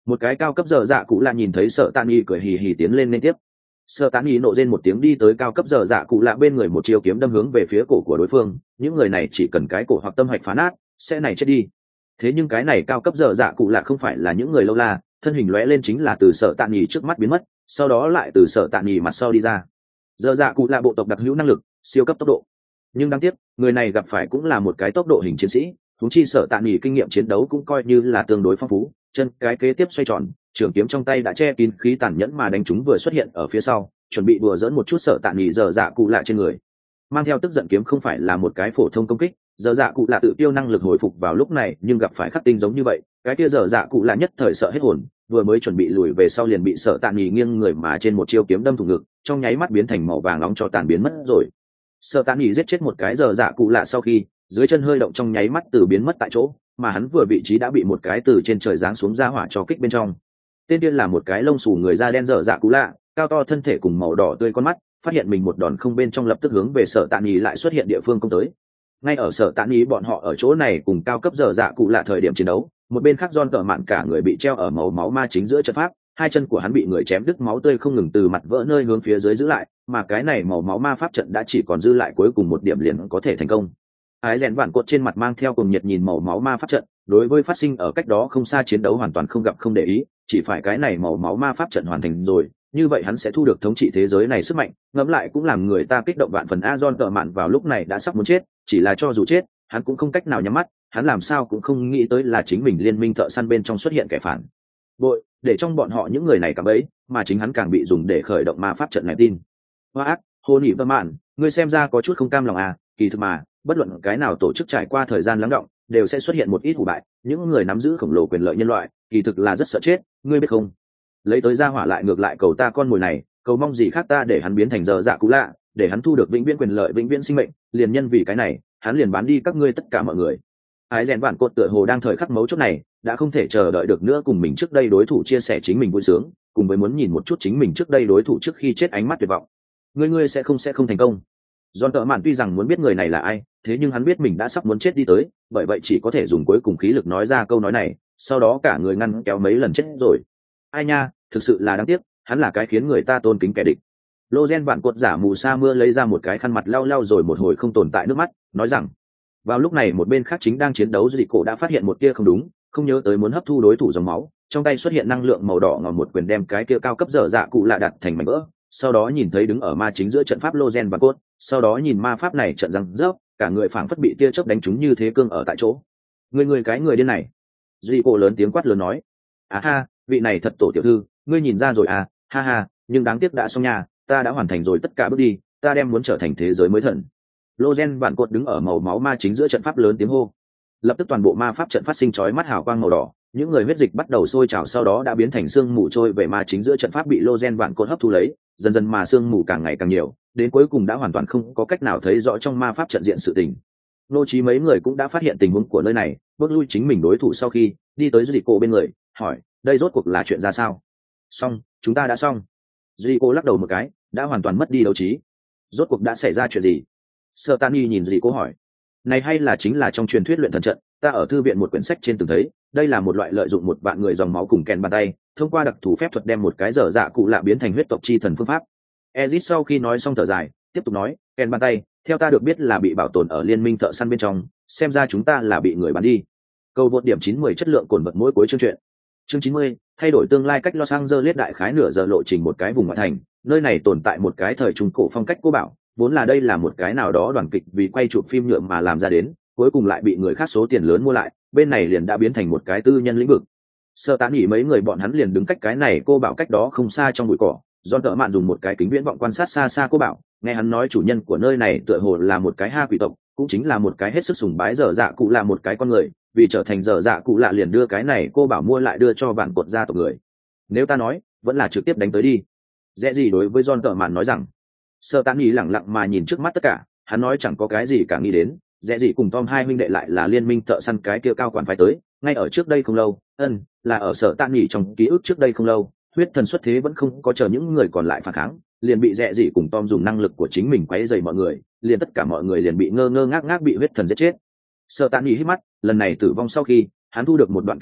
Một cái cao cấp dở dạ cụ lạ nhìn thấy sợ tạ nghỉ cười hì hì tiến lên liên tiếp. Sợ tạ nghỉ nộ rên một tiếng đi tới cao cấp dở dạ cụ lạ bên người, một chiêu kiếm đâm hướng về phía cổ của đối phương. Những người này chỉ cần cái cổ hoặc tâm hạch phá nát sẽ này chết đi. Thế nhưng cái này cao cấp dở dạ cụ lạ không phải là những người lâu la, thân hình lóe lên chính là từ sợ tạ nghỉ trước mắt biến mất, sau đó lại từ sợ tạ nghỉ mặt sau đi ra. Dở dạ cụ lạ bộ tộc đặc hữu năng lực siêu cấp tốc độ, nhưng đáng tiếc người này gặp phải cũng là một cái tốc độ hình chiến sĩ, huống chi sợ tạ nghỉ kinh nghiệm chiến đấu cũng coi như là tương đối phong phú. Chân cái kế tiếp xoay tròn, trường kiếm trong tay đã che kín khí tàn nhẫn mà đánh chúng vừa xuất hiện ở phía sau, chuẩn bị đùa dỡn một chút sợ tạ nghỉ dở dạ cụ lạ trên người. Mang theo tức giận kiếm không phải là một cái phổ thông công kích, dở dạ cụ lạ tự tiêu năng lực hồi phục vào lúc này, nhưng gặp phải khắc tinh giống như vậy, cái kia dở dạ cụ lạ nhất thời sợ hết hồn, vừa mới chuẩn bị lùi về sau liền bị sợ tạ nghỉ nghiêng người mà trên một chiêu kiếm đâm thủng ngực, trong nháy mắt biến thành màu vàng nóng cho tàn biến mất rồi. Sợ tạ nghỉ giết chết một cái dở dạ cụ lạ sau khi, dưới chân hơi động trong nháy mắt từ biến mất tại chỗ, mà hắn vừa vị trí đã bị một cái từ trên trời giáng xuống ra hỏa cho kích bên trong. Tên điên là một cái lông xù người da đen dở dạ cụ lạ, cao to thân thể cùng màu đỏ tươi con mắt, phát hiện mình một đòn không bên trong lập tức hướng về sở tạ nghỉ lại xuất hiện địa phương công tới. Ngay ở sở tạ nghỉ bọn họ ở chỗ này cùng cao cấp dở dạ cụ lạ thời điểm chiến đấu, một bên khác John cờ mạn cả người bị treo ở màu máu ma chính giữa trận pháp, hai chân của hắn bị người chém đứt, máu tươi không ngừng từ mặt vỡ nơi hướng phía dưới giữ lại, mà cái này màu máu ma pháp trận đã chỉ còn dư lại cuối cùng một điểm liền có thể thành công. Ái rèn vạn cột trên mặt mang theo cùng nhiệt nhìn màu máu ma pháp trận, đối với phát sinh ở cách đó không xa chiến đấu hoàn toàn không gặp không để ý, chỉ phải cái này màu máu ma pháp trận hoàn thành rồi, như vậy hắn sẽ thu được thống trị thế giới này sức mạnh. Ngẫm lại cũng làm người ta kích động vạn phần. A John cờ mạn vào lúc này đã sắp muốn chết, chỉ là cho dù chết, hắn cũng không cách nào nhắm mắt, hắn làm sao cũng không nghĩ tới là chính mình liên minh thợ săn bên trong xuất hiện kẻ phản bội, để trong bọn họ những người này cảm ấy, mà chính hắn càng bị dùng để khởi động ma pháp trận này tin. Hoa ác, hô nỉ vơ mạn, ngươi xem ra có chút không cam lòng à, kỳ thực mà, bất luận cái nào tổ chức trải qua thời gian lắng động, đều sẽ xuất hiện một ít hủ bại, những người nắm giữ khổng lồ quyền lợi nhân loại, kỳ thực là rất sợ chết, ngươi biết không? Lấy tới ra hỏa lại ngược lại cầu ta con mồi này, cầu mong gì khác ta để hắn biến thành dở dạ cụ lạ, để hắn thu được vĩnh viễn quyền lợi vĩnh viễn sinh mệnh, liền nhân vì cái này, hắn liền bán đi các ngươi tất cả mọi người. Ái rèn vạn cột tựa hồ đang thời khắc mấu chốt này, đã không thể chờ đợi được nữa cùng mình trước đây đối thủ chia sẻ chính mình vui sướng, cùng với muốn nhìn một chút chính mình trước đây đối thủ trước khi chết ánh mắt tuyệt vọng. Ngươi ngươi sẽ không sẽ không thành công. John cờ mạn tuy rằng muốn biết người này là ai, thế nhưng hắn biết mình đã sắp muốn chết đi tới, bởi vậy chỉ có thể dùng cuối cùng khí lực nói ra câu nói này, sau đó cả người ngăn kéo mấy lần chết rồi. Ai nha, thực sự là đáng tiếc, hắn là cái khiến người ta tôn kính kẻ địch. Lozen vạn cột giả mù sa mưa lấy ra một cái khăn mặt lau lau rồi một hồi không tồn tại nước mắt, nói rằng. Vào lúc này một bên khác chính đang chiến đấu dị cổ đã phát hiện một tia không đúng, không nhớ tới muốn hấp thu đối thủ dòng máu, trong tay xuất hiện năng lượng màu đỏ ngòm, một quyền đem cái kia cao cấp dở dạ cụ lạ đặt thành mảnh vỡ. Sau đó nhìn thấy đứng ở ma chính giữa trận pháp Lozen và cốt, sau đó nhìn ma pháp này trận răng rớp, cả người phảng phất bị tia chớp đánh trúng như thế cương ở tại chỗ. Người người cái người điên này. Dị cổ lớn tiếng quát lớn nói. À ha, vị này thật tổ tiểu thư, ngươi nhìn ra rồi à, ha ha, nhưng đáng tiếc đã xong nha, ta đã hoàn thành rồi tất cả bước đi, ta đem muốn trở thành thế giới mới thần. Lozen vạn cột đứng ở màu máu ma chính giữa trận pháp lớn tiếng hô. Lập tức toàn bộ ma pháp trận phát sinh chói mắt hào quang màu đỏ, những người huyết dịch bắt đầu sôi trào, sau đó đã biến thành sương mù trôi về ma chính giữa trận pháp bị Lozen vạn cột hấp thu lấy, dần dần mà sương mù càng ngày càng nhiều, đến cuối cùng đã hoàn toàn không có cách nào thấy rõ trong ma pháp trận diện sự tình. Nô trí mấy người cũng đã phát hiện tình huống của nơi này, bước lui chính mình đối thủ sau khi đi tới dị cổ bên người, hỏi, đây rốt cuộc là chuyện ra sao? Xong, chúng ta đã xong. Dị cổ lắc đầu một cái, đã hoàn toàn mất đi đấu trí. Rốt cuộc đã xảy ra chuyện gì? Sở Tani nhìn dị cổ hỏi. Này hay là chính là trong truyền thuyết luyện thần trận, ta ở thư viện một quyển sách trên từng thấy, đây là một loại lợi dụng một vạn người dòng máu cùng kèn bàn tay, thông qua đặc thù phép thuật đem một cái dở dạ cụ lạ biến thành huyết tộc chi thần phương pháp. Ezit sau khi nói xong thở dài, tiếp tục nói, kèn bàn tay, theo ta được biết là bị bảo tồn ở liên minh thợ săn bên trong, xem ra chúng ta là bị người bán đi. Câu vượt điểm chín mươi chất lượng cồn vật mỗi cuối chương truyện. Chương chín mươi, thay đổi tương lai cách Los Angeles đại khái nửa giờ lộ trình một cái vùng ngoại thành, nơi này tồn tại một cái thời trung cổ phong cách cố bảo, vốn là đây là một cái nào đó đoàn kịch vì quay chụp phim nhựa mà làm ra đến, cuối cùng lại bị người khác số tiền lớn mua lại, bên này liền đã biến thành một cái tư nhân lĩnh vực. Sơ tán nghỉ mấy người bọn hắn liền đứng cách cái này cô bảo cách đó không xa trong bụi cỏ. John cỡ mạn dùng một cái kính viễn vọng quan sát xa xa cô bảo, nghe hắn nói chủ nhân của nơi này tựa hồ là một cái ha quỷ tộc, cũng chính là một cái hết sức sùng bái dở dạ cụ là một cái con người, vì trở thành dở dạ cụ lạ liền đưa cái này cô bảo mua lại đưa cho vạn cột gia tộc người. Nếu ta nói, vẫn là trực tiếp đánh tới đi. Dễ gì đối với John cỡ mạn nói rằng. Sơ tán nghỉ lẳng lặng mà nhìn trước mắt tất cả, hắn nói chẳng có cái gì cả nghĩ đến, dễ gì cùng Tom hai huynh đệ lại là liên minh thợ săn cái kia cao quản phải tới, ngay ở trước đây không lâu, ân, là ở sở tạn nghỉ trong ký ức trước đây không lâu, huyết thần xuất thế vẫn không có chờ những người còn lại phản kháng, liền bị dễ gì cùng Tom dùng năng lực của chính mình quấy rầy mọi người, liền tất cả mọi người liền bị ngơ ngơ ngác ngác bị huyết thần giết chết. Sở tạn nghỉ hít mắt, lần này tử vong sau khi, hắn thu được một đoạn ký ức,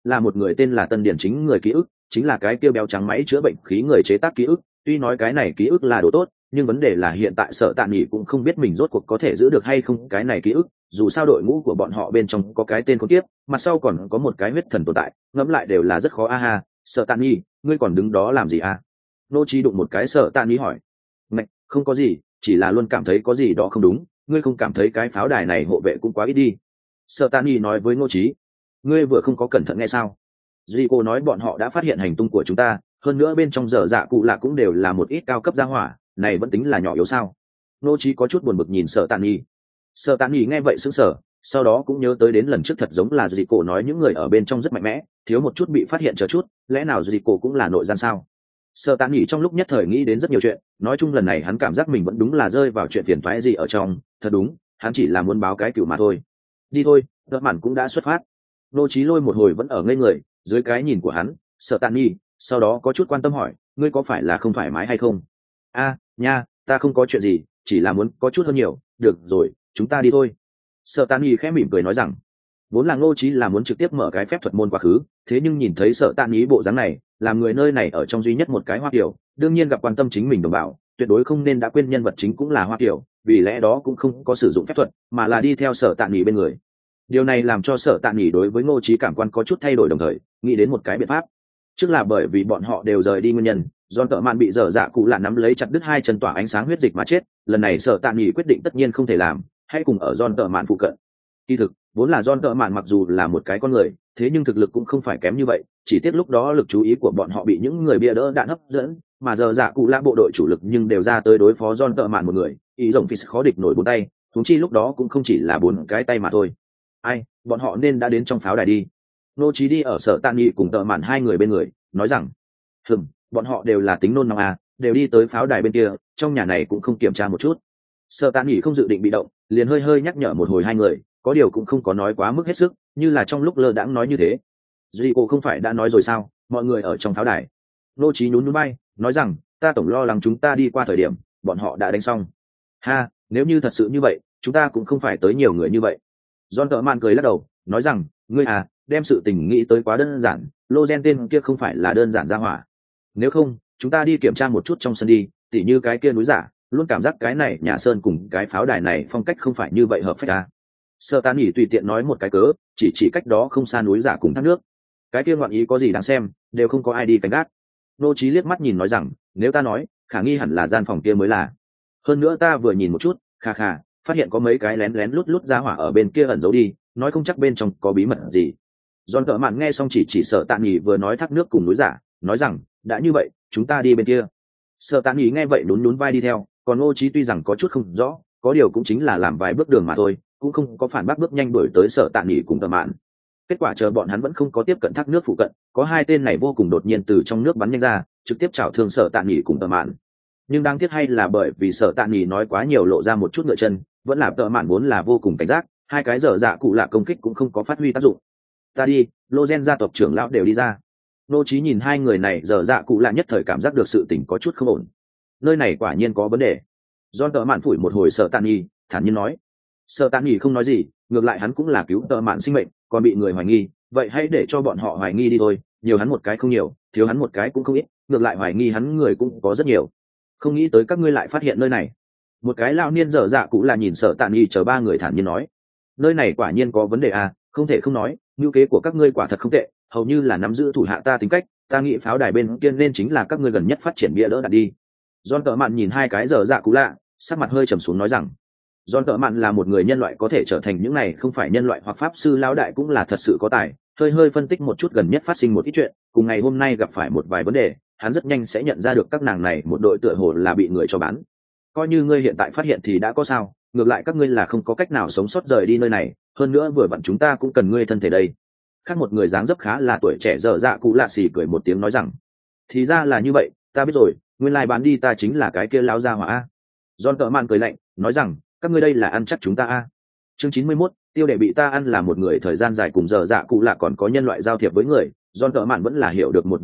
là một người tên là Tân Điển chính người ký ức, chính là cái kia béo trắng máy chữa bệnh khí người chế tác ký ức. Tuy nói cái này ký ức là đồ tốt, nhưng vấn đề là hiện tại Sở Tạ Nghị cũng không biết mình rốt cuộc có thể giữ được hay không cái này ký ức. Dù sao đội ngũ của bọn họ bên trong có cái tên con tiếp, mặt sau còn có một cái huyết thần tồn tại, ngẫm lại đều là rất khó. A ha, Sở Tạ Nghị, ngươi còn đứng đó làm gì a? Nô Chí đụng một cái Sở Tạ Nghị hỏi. Ngạch, không có gì, chỉ là luôn cảm thấy có gì đó không đúng. Ngươi không cảm thấy cái pháo đài này hộ vệ cũng quá ít đi? Sở Tạ Nghị nói với Nô Chí. Ngươi vừa không có cẩn thận nghe sao? Rico nói bọn họ đã phát hiện hành tung của chúng ta, hơn nữa bên trong dở dạ cụ lạ cũng đều là một ít cao cấp gia hỏa, này vẫn tính là nhỏ yếu sao? Nô Chí có chút buồn bực nhìn Sở Tạn Nghị. Sở Tạn Nghị nghe vậy sững sờ, sau đó cũng nhớ tới đến lần trước thật giống là Rico nói những người ở bên trong rất mạnh mẽ, thiếu một chút bị phát hiện chờ chút, lẽ nào Rico cũng là nội gian sao? Sở Tạn Nghị trong lúc nhất thời nghĩ đến rất nhiều chuyện, nói chung lần này hắn cảm giác mình vẫn đúng là rơi vào chuyện phiền toái gì ở trong, thật đúng, hắn chỉ là muốn báo cái cửu mà thôi. Đi thôi, đợt mạn cũng đã xuất phát. Nô Chí lôi một hồi vẫn ở ngây người, dưới cái nhìn của hắn, Sở Tạn Nghị, sau đó có chút quan tâm hỏi, ngươi có phải là không thoải mái hay không? A, nha, ta không có chuyện gì, chỉ là muốn có chút hơn nhiều, được rồi, chúng ta đi thôi. Sở Tạn Nghị khẽ mỉm cười nói rằng, vốn là Nô Chí là muốn trực tiếp mở cái phép thuật môn quá khứ, thế nhưng nhìn thấy Sở Tạn Nghị bộ dáng này, làm người nơi này ở trong duy nhất một cái Hoa Kiều, đương nhiên gặp quan tâm chính mình đồng bào, tuyệt đối không nên đã quên nhân vật chính cũng là Hoa Kiều, vì lẽ đó cũng không có sử dụng phép thuật, mà là đi theo Sở Tạn Nghị bên người. Điều này làm cho Sở Tạn Nghị đối với Ngô Chí cảm quan có chút thay đổi, đồng thời nghĩ đến một cái biện pháp. Trước là bởi vì bọn họ đều rời đi nguyên nhân, John Tự Mạn bị dở dạ cụ lạ nắm lấy chặt đứt hai chân tỏa ánh sáng huyết dịch mà chết. Lần này Sở Tạn Nghị quyết định tất nhiên không thể làm, hãy cùng ở John Tự Mạn phụ cận. Kỳ thực, vốn là John Tự Mạn mặc dù là một cái con người, thế nhưng thực lực cũng không phải kém như vậy. Chỉ tiếc lúc đó lực chú ý của bọn họ bị những người bia đỡ đạn hấp dẫn, mà dở dạ cụ lạ bộ đội chủ lực nhưng đều ra tới đối phó John Tự Mạn một người, ý rồng phi khó địch nổi bốn tay. Huống chi lúc đó cũng không chỉ là bốn cái tay mà thôi. Ai, bọn họ nên đã đến trong pháo đài đi. Nô Chí đi ở Sở Tạn Nghị cùng Tự Mạn hai người bên người, nói rằng, hừm, bọn họ đều là tính nôn nóng à, đều đi tới pháo đài bên kia, trong nhà này cũng không kiểm tra một chút. Sở Tạn Nghị không dự định bị động, liền hơi hơi nhắc nhở một hồi hai người, có điều cũng không có nói quá mức hết sức, như là trong lúc lơ đãng nói như thế. Rico không phải đã nói rồi sao, mọi người ở trong pháo đài. Nô Chí nhún nhún vai, nói rằng, ta tổng lo lắng chúng ta đi qua thời điểm, bọn họ đã đánh xong. Ha, nếu như thật sự như vậy, chúng ta cũng không phải tới nhiều người như vậy. John Tự Mạn cười lắc đầu, nói rằng, ngươi à, đem sự tình nghĩ tới quá đơn giản, lô gen tên kia không phải là đơn giản ra hỏa. Nếu không, chúng ta đi kiểm tra một chút trong sân đi, tỉ như cái kia núi giả, luôn cảm giác cái này nhà sơn cùng cái pháo đài này phong cách không phải như vậy hợp phách ta. Sở Tạn Nghị tùy tiện nói một cái cớ, chỉ chỉ cách đó không xa núi giả cùng thác nước. Cái kia ngoạn ý có gì đáng xem, đều không có ai đi canh gác. Nô Chí liếc mắt nhìn nói rằng, nếu ta nói, khả nghi hẳn là gian phòng kia mới là. Hơn nữa ta vừa nhìn một chút, kha kha, phát hiện có mấy cái lén lén lút lút ra hỏa ở bên kia ẩn giấu đi, nói không chắc bên trong có bí mật gì. John Tự Mạn nghe xong chỉ chỉ Sở Tạn Nghị vừa nói thác nước cùng núi giả, nói rằng, đã như vậy, chúng ta đi bên kia. Sở Tạn Nghị nghe vậy nhún nhún vai đi theo, còn Ngô Chí tuy rằng có chút không rõ, có điều cũng chính là làm vài bước đường mà thôi, cũng không có phản bác bước nhanh đuổi tới Sở Tạn Nghị cùng Tự Mạn. Kết quả chờ bọn hắn vẫn không có tiếp cận thác nước phụ cận, có hai tên này vô cùng đột nhiên từ trong nước bắn nhanh ra, trực tiếp chảo thương Sở Tạn Nghị cùng Tự Mạn. Nhưng đáng tiếc hay là bởi vì Sở Tạn Nghị nói quá nhiều lộ ra một chút ngựa chân, vẫn là Tự Mạn vốn là vô cùng cảnh giác, hai cái dở dạ cụ lạ công kích cũng không có phát huy tác dụng. Ta đi, Lô Gen gia tộc trưởng lão đều đi ra. Nô Chí nhìn hai người này dở dạ cụ lạ nhất thời cảm giác được sự tình có chút không ổn. Nơi này quả nhiên có vấn đề. John Tự Mạn phủi một hồi Sở Tạn Nghị, thản nhiên nói. Sở Tạn Nghị không nói gì, ngược lại hắn cũng là cứu Tự Mạn sinh mệnh, còn bị người hoài nghi, vậy hãy để cho bọn họ hoài nghi đi thôi, nhiều hắn một cái không nhiều, thiếu hắn một cái cũng không ít, ngược lại hoài nghi hắn người cũng có rất nhiều. Không nghĩ tới các ngươi lại phát hiện nơi này. Một cái lão niên dở dạ cụ là nhìn Sở Tạn Nghị chờ ba người thản nhiên nói, nơi này quả nhiên có vấn đề à, không thể không nói, nhu kế của các ngươi quả thật không tệ, hầu như là nắm giữ thủ hạ ta tính cách, ta nghĩ pháo đài bên kia nên chính là các ngươi gần nhất phát triển bia đỡ đặt đi. John Tự Mạn nhìn hai cái dở dạ cụ lạ, sắc mặt hơi trầm xuống nói rằng, John Tự Mạn là một người nhân loại có thể trở thành những này không phải nhân loại hoặc pháp sư lão đại cũng là thật sự có tài, hơi hơi phân tích một chút gần nhất phát sinh một ít chuyện, cùng ngày hôm nay gặp phải một vài vấn đề, hắn rất nhanh sẽ nhận ra được các nàng này một đội tựa hồ là bị người cho bán. Coi như ngươi hiện tại phát hiện thì đã có sao, ngược lại các ngươi là không có cách nào sống sót rời đi nơi này, hơn nữa vừa vặn chúng ta cũng cần ngươi thân thể đây. Khác một người dáng dấp khá là tuổi trẻ dở dạ cụ lạ xì cười một tiếng nói rằng, thì ra là như vậy, ta biết rồi, nguyên lai bán đi ta chính là cái kia lão gia hỏa a. John Tự Mạn cười lạnh, nói rằng, các ngươi đây là ăn chắc chúng ta a. Chương chín mươi mốt, tiêu đệ bị ta ăn là một người thời gian dài cùng dở dạ cụ lạ còn có nhân loại giao thiệp với người, John Tự Mạn vẫn là hiểu được một vài thứ,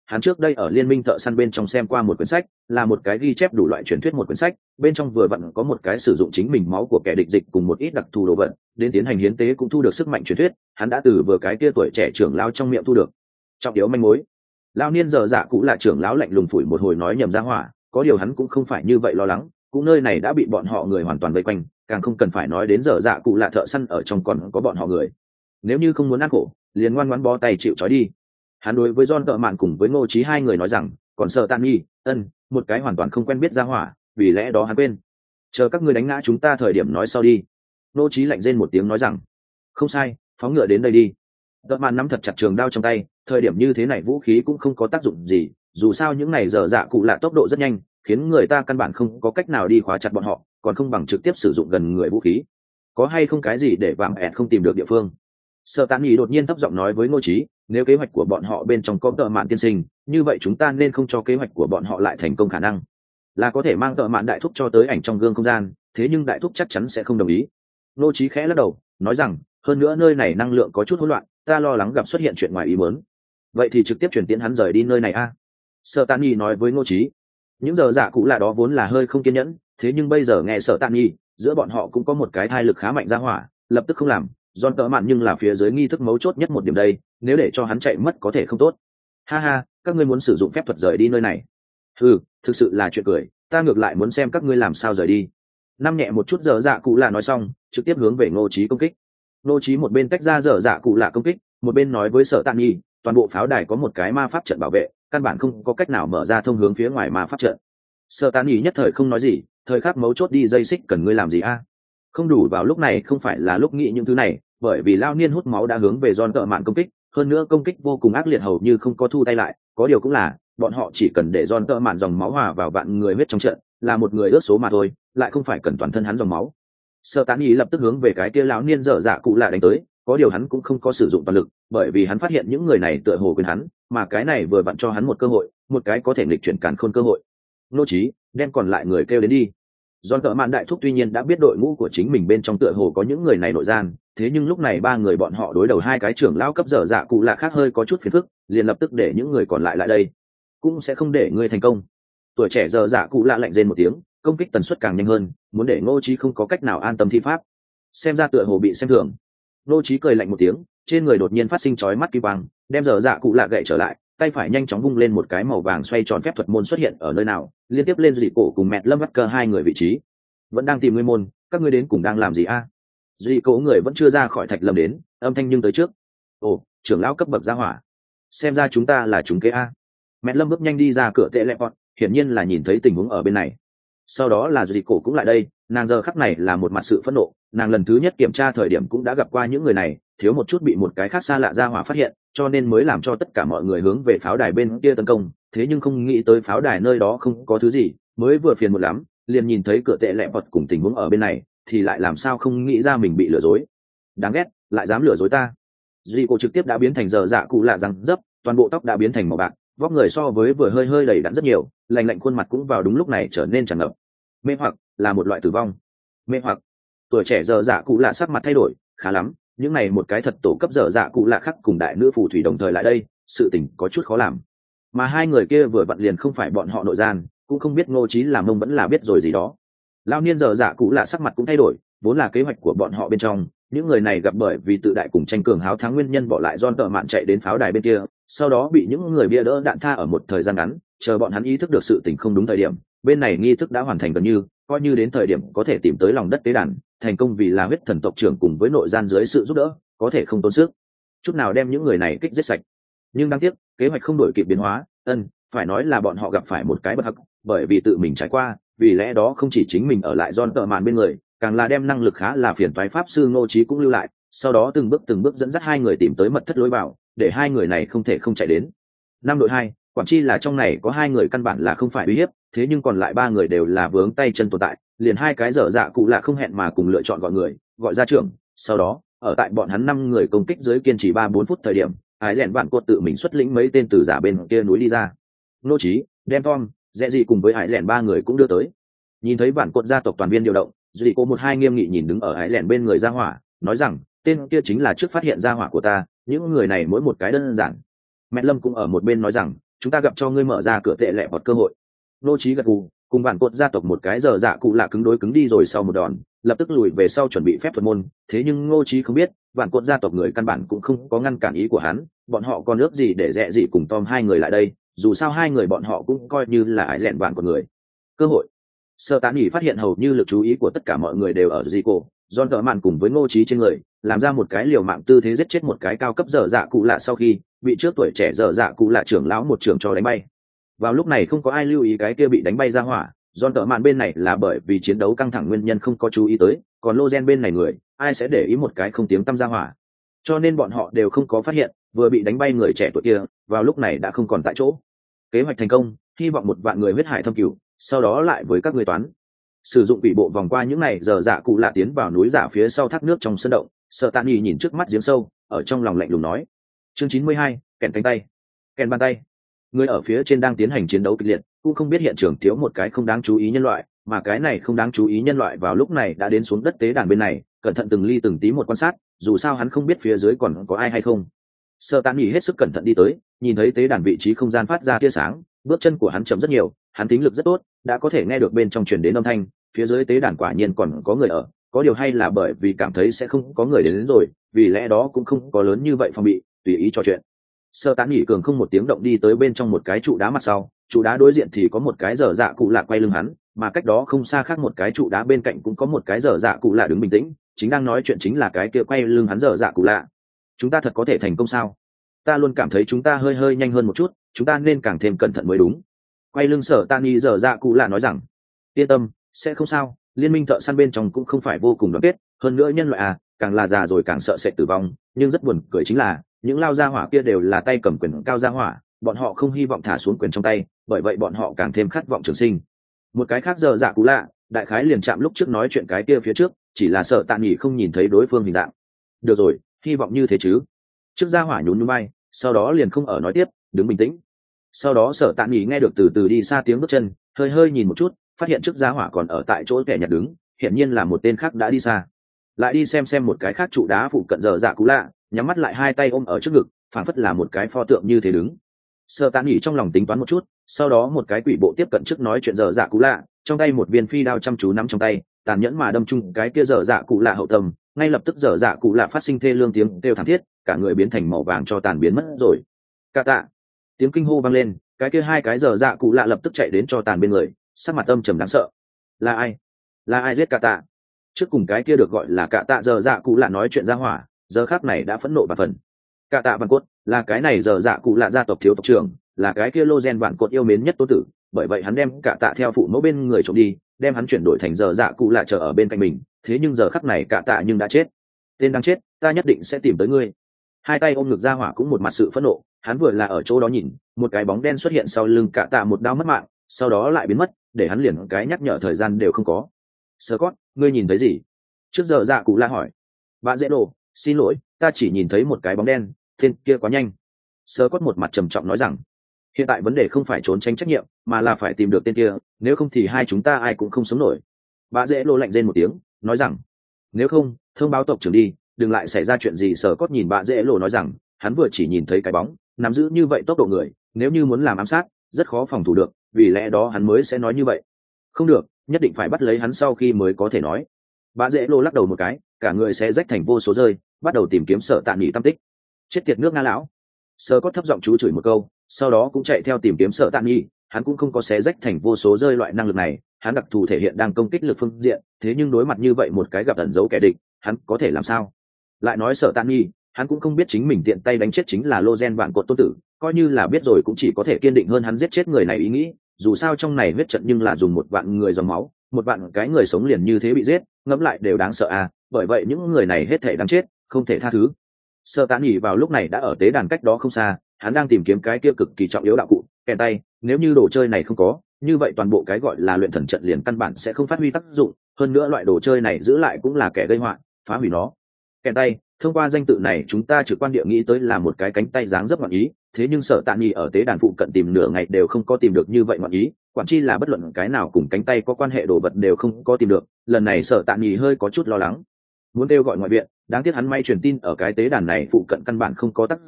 hắn trước đây ở liên minh thợ săn bên trong xem qua một quyển sách, là một cái ghi chép đủ loại truyền thuyết một quyển sách, bên trong vừa vặn có một cái sử dụng chính mình máu của kẻ địch dịch cùng một ít đặc thù đồ vật đến tiến hành hiến tế cũng thu được sức mạnh truyền thuyết, hắn đã từ vừa cái kia tuổi trẻ trưởng lão trong miệng thu được trọng yếu manh mối. Lão niên giờ dạ cụ là trưởng lão lạnh lùng phủi một hồi nói nhầm ra hỏa, có điều hắn cũng không phải như vậy lo lắng, cũng nơi này đã bị bọn họ người hoàn toàn vây quanh, càng không cần phải nói đến giờ dạ cụ là thợ săn ở trong còn có bọn họ người. Nếu như không muốn ăn khổ, liền ngoan ngoãn bó tay chịu trói đi. Hắn đối với John Tợ Mạn cùng với Ngô Chí hai người nói rằng, còn sợ Tạn Nhi, ân, một cái hoàn toàn không quen biết ra hỏa, vì lẽ đó hắn quên. Chờ các ngươi đánh ngã chúng ta thời điểm nói sau đi. Ngô Chí lạnh rên một tiếng nói rằng, không sai, phóng ngựa đến đây đi. Tợ Mạn nắm thật chặt trường đao trong tay, thời điểm như thế này vũ khí cũng không có tác dụng gì, dù sao những này giờ dạ cụ lạ tốc độ rất nhanh, khiến người ta căn bản không có cách nào đi khóa chặt bọn họ, còn không bằng trực tiếp sử dụng gần người vũ khí. Có hay không cái gì để vàng ẹt không tìm được địa phương? Sở Tán Nhĩ đột nhiên thấp giọng nói với Ngô Chí, nếu kế hoạch của bọn họ bên trong có Tợ Mạn tiên sinh, như vậy chúng ta nên không cho kế hoạch của bọn họ lại thành công khả năng. Là có thể mang Tợ Mạn đại thúc cho tới ảnh trong gương không gian, thế nhưng đại thúc chắc chắn sẽ không đồng ý. Ngô Chí khẽ lắc đầu, nói rằng, hơn nữa nơi này năng lượng có chút hỗn loạn, ta lo lắng gặp xuất hiện chuyện ngoài ý muốn. Vậy thì trực tiếp chuyển tiến hắn rời đi nơi này a. Sở Tán Nhĩ nói với Ngô Chí. Những giờ dạ cũ là đó vốn là hơi không kiên nhẫn, thế nhưng bây giờ nghe Sở Tán Nhĩ, giữa bọn họ cũng có một cái thai lực khá mạnh ra hỏa, lập tức không làm. John Tợ Mạn nhưng là phía dưới nghi thức mấu chốt nhất một điểm đây, nếu để cho hắn chạy mất có thể không tốt. Ha ha, các ngươi muốn sử dụng phép thuật rời đi nơi này? Ừ, thực sự là chuyện cười, ta ngược lại muốn xem các ngươi làm sao rời đi. Năm nhẹ một chút dở dạ cụ lạ nói xong, trực tiếp hướng về Ngô Chí công kích. Ngô Chí một bên tách ra dở dạ cụ lạ công kích, một bên nói với Sở Tạn Nhi, toàn bộ pháo đài có một cái ma pháp trận bảo vệ, căn bản không có cách nào mở ra thông hướng phía ngoài ma pháp trận. Sở Tạn Nhi nhất thời không nói gì, thời khắc mấu chốt đi dây xích cần ngươi làm gì a? Không đủ vào lúc này không phải là lúc nghĩ những thứ này, bởi vì lao niên hút máu đã hướng về John Tợ Mạn công kích, hơn nữa công kích vô cùng ác liệt hầu như không có thu tay lại, có điều cũng là, bọn họ chỉ cần để John Tợ Mạn dòng máu hòa vào vạn người huyết trong trận, là một người ước số mà thôi, lại không phải cần toàn thân hắn dòng máu. Sở Tán Ý lập tức hướng về cái kia lão niên dở dạ cụ lạ đánh tới, có điều hắn cũng không có sử dụng toàn lực, bởi vì hắn phát hiện những người này tựa hồ quên hắn, mà cái này vừa vặn cho hắn một cơ hội, một cái có thể nghịch chuyển càn khôn cơ hội. Nô Chí, đem còn lại người kêu đến đi. John Tợ Mạn đại thúc tuy nhiên đã biết đội ngũ của chính mình bên trong tựa hồ có những người này nội gian, thế nhưng lúc này ba người bọn họ đối đầu hai cái trưởng lão cấp dở dạ cụ lạ khác hơi có chút phiền phức, liền lập tức để những người còn lại lại đây, cũng sẽ không để ngươi thành công. Tuổi trẻ dở dạ cụ lạ lạnh rên một tiếng, công kích tần suất càng nhanh hơn, muốn để Ngô Chí không có cách nào an tâm thi pháp. Xem ra tựa hồ bị xem thường. Ngô Chí cười lạnh một tiếng, trên người đột nhiên phát sinh chói mắt kim quang, đem dở dạ cụ lạ gậy trở lại, tay phải nhanh chóng vung lên một cái màu vàng xoay tròn phép thuật môn xuất hiện ở nơi nào, liên tiếp lên dị cổ cùng mẹ Lâm Vắt Cơ hai người vị trí. Vẫn đang tìm ngươi môn, các ngươi đến cùng đang làm gì a? À? Dị cổ người vẫn chưa ra khỏi thạch lâm đến, âm thanh nhưng tới trước. Ồ, trưởng lão cấp bậc gia hỏa. Xem ra chúng ta là chúng kế a. Mẹ Lâm bước nhanh đi ra cửa tệ lẹ bọn, hiển nhiên là nhìn thấy tình huống ở bên này. Sau đó là dị cổ cũng lại đây, nàng giờ khắc này là một mặt sự phẫn nộ, nàng lần thứ nhất kiểm tra thời điểm cũng đã gặp qua những người này, thiếu một chút bị một cái khác xa lạ gia hỏa phát hiện, cho nên mới làm cho tất cả mọi người hướng về pháo đài bên kia tấn công, thế nhưng không nghĩ tới pháo đài nơi đó không có thứ gì, mới vừa phiền một lắm, liền nhìn thấy cửa tệ lẹ bật cùng tình huống ở bên này, thì lại làm sao không nghĩ ra mình bị lừa dối. Đáng ghét, lại dám lừa dối ta. Dị cổ trực tiếp đã biến thành giờ dạ cụ lạ răng dấp, toàn bộ tóc đã biến thành màu bạc, vóc người so với vừa hơi hơi đầy đặn rất nhiều, lạnh lạnh khuôn mặt cũng vào đúng lúc này trở nên tràn ngập. Mê hoặc là một loại tử vong. Mê hoặc. Tuổi trẻ giờ dạ cụ lạ sắc mặt thay đổi, khá lắm, những này một cái thật tổ cấp dở dạ cụ lạ khác cùng đại nữ phù thủy đồng thời lại đây, sự tình có chút khó làm. Mà hai người kia vừa vặn liền không phải bọn họ nội gian, cũng không biết Ngô Chí làm mông vẫn là biết rồi gì đó. Lão niên dở dạ cụ lạ sắc mặt cũng thay đổi, vốn là kế hoạch của bọn họ bên trong, những người này gặp bởi vì tự đại cùng tranh cường háo thắng nguyên nhân bỏ lại John Tợ Mạn chạy đến pháo đài bên kia, sau đó bị những người bia đỡ đạn tha ở một thời gian ngắn, chờ bọn hắn ý thức được sự tình không đúng thời điểm, bên này nghi thức đã hoàn thành gần như, coi như đến thời điểm có thể tìm tới lòng đất tế đàn, thành công vì là huyết thần tộc trưởng cùng với nội gian dưới sự giúp đỡ, có thể không tốn sức chút nào đem những người này kích giết sạch. Nhưng đáng tiếc, kế hoạch không đổi kịp biến hóa, ân, phải nói là bọn họ gặp phải một cái bất hắc, bởi vì tự mình trải qua, vì lẽ đó không chỉ chính mình ở lại John Tợ Mạn bên người, càng là đem năng lực khá là phiền toái pháp sư Ngô Chí cũng lưu lại, sau đó từng bước từng bước dẫn dắt hai người tìm tới mật thất lối vào, để hai người này không thể không chạy đến. Năm đội hai, quản chi là trong này có hai người căn bản là không phải uy hiếp, thế nhưng còn lại ba người đều là vướng tay chân tồn tại, liền hai cái dở dạ cụ lạ không hẹn mà cùng lựa chọn gọi người, gọi ra trưởng, sau đó, ở tại bọn hắn năm người công kích dưới kiên trì ba bốn phút thời điểm, Ái Rèn Vạn Cốt tự mình xuất lĩnh mấy tên từ giả bên kia núi đi ra. Ngô Chí, đem Tom, Dẹ gì cùng với Ái Rèn ba người cũng đưa tới. Nhìn thấy Vạn Cốt gia tộc toàn viên điều động, Dì cô một hai nghiêm nghị nhìn đứng ở Ái Rèn bên người Gia Hỏa, nói rằng, tên kia chính là trước phát hiện Gia Hỏa của ta, những người này mỗi một cái đơn giản. Mẹ Lâm cũng ở một bên nói rằng, chúng ta gặp cho ngươi mở ra cửa tệ lẹ bọt cơ hội. Ngô Chí gật gù, cùng bản cột gia tộc một cái giờ dạ cụ lạ cứng đối cứng đi rồi sau một đòn, lập tức lùi về sau chuẩn bị phép thuật môn. Thế nhưng Ngô Chí không biết, bản cột gia tộc người căn bản cũng không có ngăn cản ý của hắn, bọn họ còn ước gì để dẹ dị cùng Tom hai người lại đây, dù sao hai người bọn họ cũng coi như là ải rèn bạn của người. Cơ hội. Sở Tán Nghị phát hiện hầu như lực chú ý của tất cả mọi người đều ở Zico, John Cờ Mạn cùng với Ngô Chí trên người, làm ra một cái liều mạng tư thế giết chết một cái cao cấp dở dạ cụ lạ sau khi bị trước tuổi trẻ dở dạ cụ lạ trưởng lão một trưởng cho đánh bay. Vào lúc này không có ai lưu ý cái kia bị đánh bay ra hỏa, John Cờ Mạn bên này là bởi vì chiến đấu căng thẳng nguyên nhân không có chú ý tới, còn Lozen bên này người, ai sẽ để ý một cái không tiếng tăm ra hỏa. Cho nên bọn họ đều không có phát hiện, vừa bị đánh bay người trẻ tuổi kia, vào lúc này đã không còn tại chỗ. Kế hoạch thành công, hy vọng một vạn người huyết hải thâm cửu, sau đó lại với các ngươi toán. Sử dụng quỷ bộ vòng qua những này giờ dạ cụ lạ tiến vào núi giả phía sau thác nước trong sân động. Sở Tạn Nghị nhìn trước mắt giếng sâu, ở trong lòng lạnh lùng nói: chương chín mươi hai, kèn cánh tay, kèn bàn tay. Người ở phía trên đang tiến hành chiến đấu kịch liệt, cũng không biết hiện trường thiếu một cái không đáng chú ý nhân loại, mà cái này không đáng chú ý nhân loại vào lúc này đã đến xuống đất tế đàn bên này, cẩn thận từng ly từng tí một quan sát, dù sao hắn không biết phía dưới còn có ai hay không. Sở Tạn Nghị hết sức cẩn thận đi tới, nhìn thấy tế đàn vị trí không gian phát ra tia sáng, bước chân của hắn chậm rất nhiều, hắn tính lực rất tốt, đã có thể nghe được bên trong truyền đến âm thanh, phía dưới tế đàn quả nhiên còn có người ở, có điều hay là bởi vì cảm thấy sẽ không có người đến, đến rồi, vì lẽ đó cũng không có lớn như vậy phòng bị, tùy ý trò chuyện. Sở Tán Nghị cường không một tiếng động đi tới bên trong một cái trụ đá mặt sau, trụ đá đối diện thì có một cái dở dạ cụ lạ quay lưng hắn, mà cách đó không xa khác một cái trụ đá bên cạnh cũng có một cái dở dạ cụ lạ đứng bình tĩnh, chính đang nói chuyện chính là cái kia quay lưng hắn dở dạ cụ lạ. Chúng ta thật có thể thành công sao? Ta luôn cảm thấy chúng ta hơi hơi nhanh hơn một chút, chúng ta nên càng thêm cẩn thận mới đúng. Quay lưng Sở Tán Nghị dở dạ cụ lạ nói rằng, yên tâm, sẽ không sao, liên minh thợ săn bên trong cũng không phải vô cùng đoàn kết, hơn nữa nhân loại à, càng là già rồi càng sợ sẽ tử vong, nhưng rất buồn cười chính là những lao gia hỏa kia đều là tay cầm quyền cao gia hỏa, bọn họ không hy vọng thả xuống quyền trong tay, bởi vậy bọn họ càng thêm khát vọng trường sinh. Một cái khác giờ dạ cũ lạ, đại khái liền chạm lúc trước nói chuyện cái kia phía trước, chỉ là sợ Tạn Nghị không nhìn thấy đối phương hình dạng. Được rồi, hy vọng như thế chứ. Trước gia hỏa nhún nhún bay, sau đó liền không ở nói tiếp, đứng bình tĩnh. Sau đó Sở Tạn Nghị nghe được từ từ đi xa tiếng bước chân, hơi hơi nhìn một chút, phát hiện trước gia hỏa còn ở tại chỗ kẻ nhặt đứng, hiển nhiên là một tên khác đã đi xa. Lại đi xem xem một cái khác trụ đá phụ cận giờ dạ cũ lạ, nhắm mắt lại hai tay ôm ở trước ngực, phảng phất là một cái pho tượng như thế đứng. Sở Tạn Nghị trong lòng tính toán một chút, sau đó một cái quỷ bộ tiếp cận trước nói chuyện giờ dạ cũ lạ, trong tay một viên phi đao chăm chú nắm trong tay, tàn nhẫn mà đâm chung cái kia giờ dạ cũ lạ hậu tâm, ngay lập tức giờ dạ cũ lạ phát sinh thê lương tiếng kêu thảm thiết, cả người biến thành màu vàng cho tàn biến mất rồi. Cạ tạ, tiếng kinh hô vang lên, cái kia hai cái giờ dạ cũ lạ lập tức chạy đến cho tàn bên người, sắc mặt âm trầm đáng sợ. Là ai? Là ai giết Cạ tạ? Trước cùng cái kia được gọi là Cạ tạ giờ dạ cũ lạ nói chuyện ra hỏa, giờ khắc này đã phẫn nộ và phần. Cạ tạ Vạn Cốt là cái này giờ dạ cụ lạ gia tộc thiếu tộc trưởng, là cái kia lô gen Vạn Cốt yêu mến nhất tô tử, bởi vậy hắn đem Cạ tạ theo phụ mẫu bên người trộm đi, đem hắn chuyển đổi thành giờ dạ cụ lạ chờ ở bên cạnh mình, thế nhưng giờ khắc này Cạ tạ nhưng đã chết. Tên đang chết, ta nhất định sẽ tìm tới ngươi. Hai tay ôm ngực ra hỏa cũng một mặt sự phẫn nộ, hắn vừa là ở chỗ đó nhìn, một cái bóng đen xuất hiện sau lưng Cạ tạ một đao mất mạng, sau đó lại biến mất, để hắn liền cái nhắc nhở thời gian đều không có. Scott, ngươi nhìn thấy gì? Trước giờ dạ cụ lạ hỏi. Bạn dễ lộ, xin lỗi, ta chỉ nhìn thấy một cái bóng đen, tên kia quá nhanh. Sơ Cốt một mặt trầm trọng nói rằng, hiện tại vấn đề không phải trốn tránh trách nhiệm, mà là phải tìm được tên kia, nếu không thì hai chúng ta ai cũng không sống nổi. Bà dễ lô lạnh rên một tiếng, nói rằng, nếu không, thông báo tộc trưởng đi, đừng lại xảy ra chuyện gì. Sơ Cốt nhìn bà dễ lô nói rằng, hắn vừa chỉ nhìn thấy cái bóng, nắm giữ như vậy tốc độ người, nếu như muốn làm ám sát, rất khó phòng thủ được, vì lẽ đó hắn mới sẽ nói như vậy. Không được, nhất định phải bắt lấy hắn sau khi mới có thể nói. Bà dễ lô lắc đầu một cái, cả người sẽ rách thành vô số rơi, bắt đầu tìm kiếm Sở Tạn Nghị tâm tích. Chết tiệt nước Nga lão! Sơ Cốt thấp giọng chú chửi một câu, sau đó cũng chạy theo tìm kiếm Sở Tạn Nghị. Hắn cũng không có xé rách thành vô số rơi loại năng lực này, hắn đặc thù thể hiện đang công kích lực phương diện, thế nhưng đối mặt như vậy một cái gặp ẩn giấu kẻ địch, hắn có thể làm sao? Lại nói Sở Tạn Nghị, hắn cũng không biết chính mình tiện tay đánh chết chính là lô gen Vạn Cốt tôn tử, coi như là biết rồi cũng chỉ có thể kiên định hơn hắn giết chết người này ý nghĩ, dù sao trong này huyết trận nhưng là dùng một vạn người dòng máu, một vạn cái người sống liền như thế bị giết, ngẫm lại đều đáng sợ à, bởi vậy những người này hết thể đáng chết, không thể tha thứ. Sở Tạn Nghị vào lúc này đã ở tế đàn cách đó không xa, hắn đang tìm kiếm cái kia cực kỳ trọng yếu đạo cụ, kèn tay, nếu như đồ chơi này không có, như vậy toàn bộ cái gọi là luyện thần trận liền căn bản sẽ không phát huy tác dụng, hơn nữa loại đồ chơi này giữ lại cũng là kẻ gây họa, phá hủy nó. Kèn tay, thông qua danh tự này chúng ta trực quan địa nghĩ tới là một cái cánh tay dáng dấp ngọn ý, thế nhưng Sở Tạn Nghị ở tế đàn phụ cận tìm nửa ngày đều không có tìm được như vậy ngọn ý, quản chi là bất luận cái nào cùng cánh tay có quan hệ đồ vật đều không có tìm được, lần này Sở Tạn Nghị hơi có chút lo lắng, muốn kêu gọi ngoại viện, đáng tiếc hắn may truyền tin ở cái tế đàn này phụ cận căn bản không có tác dụng,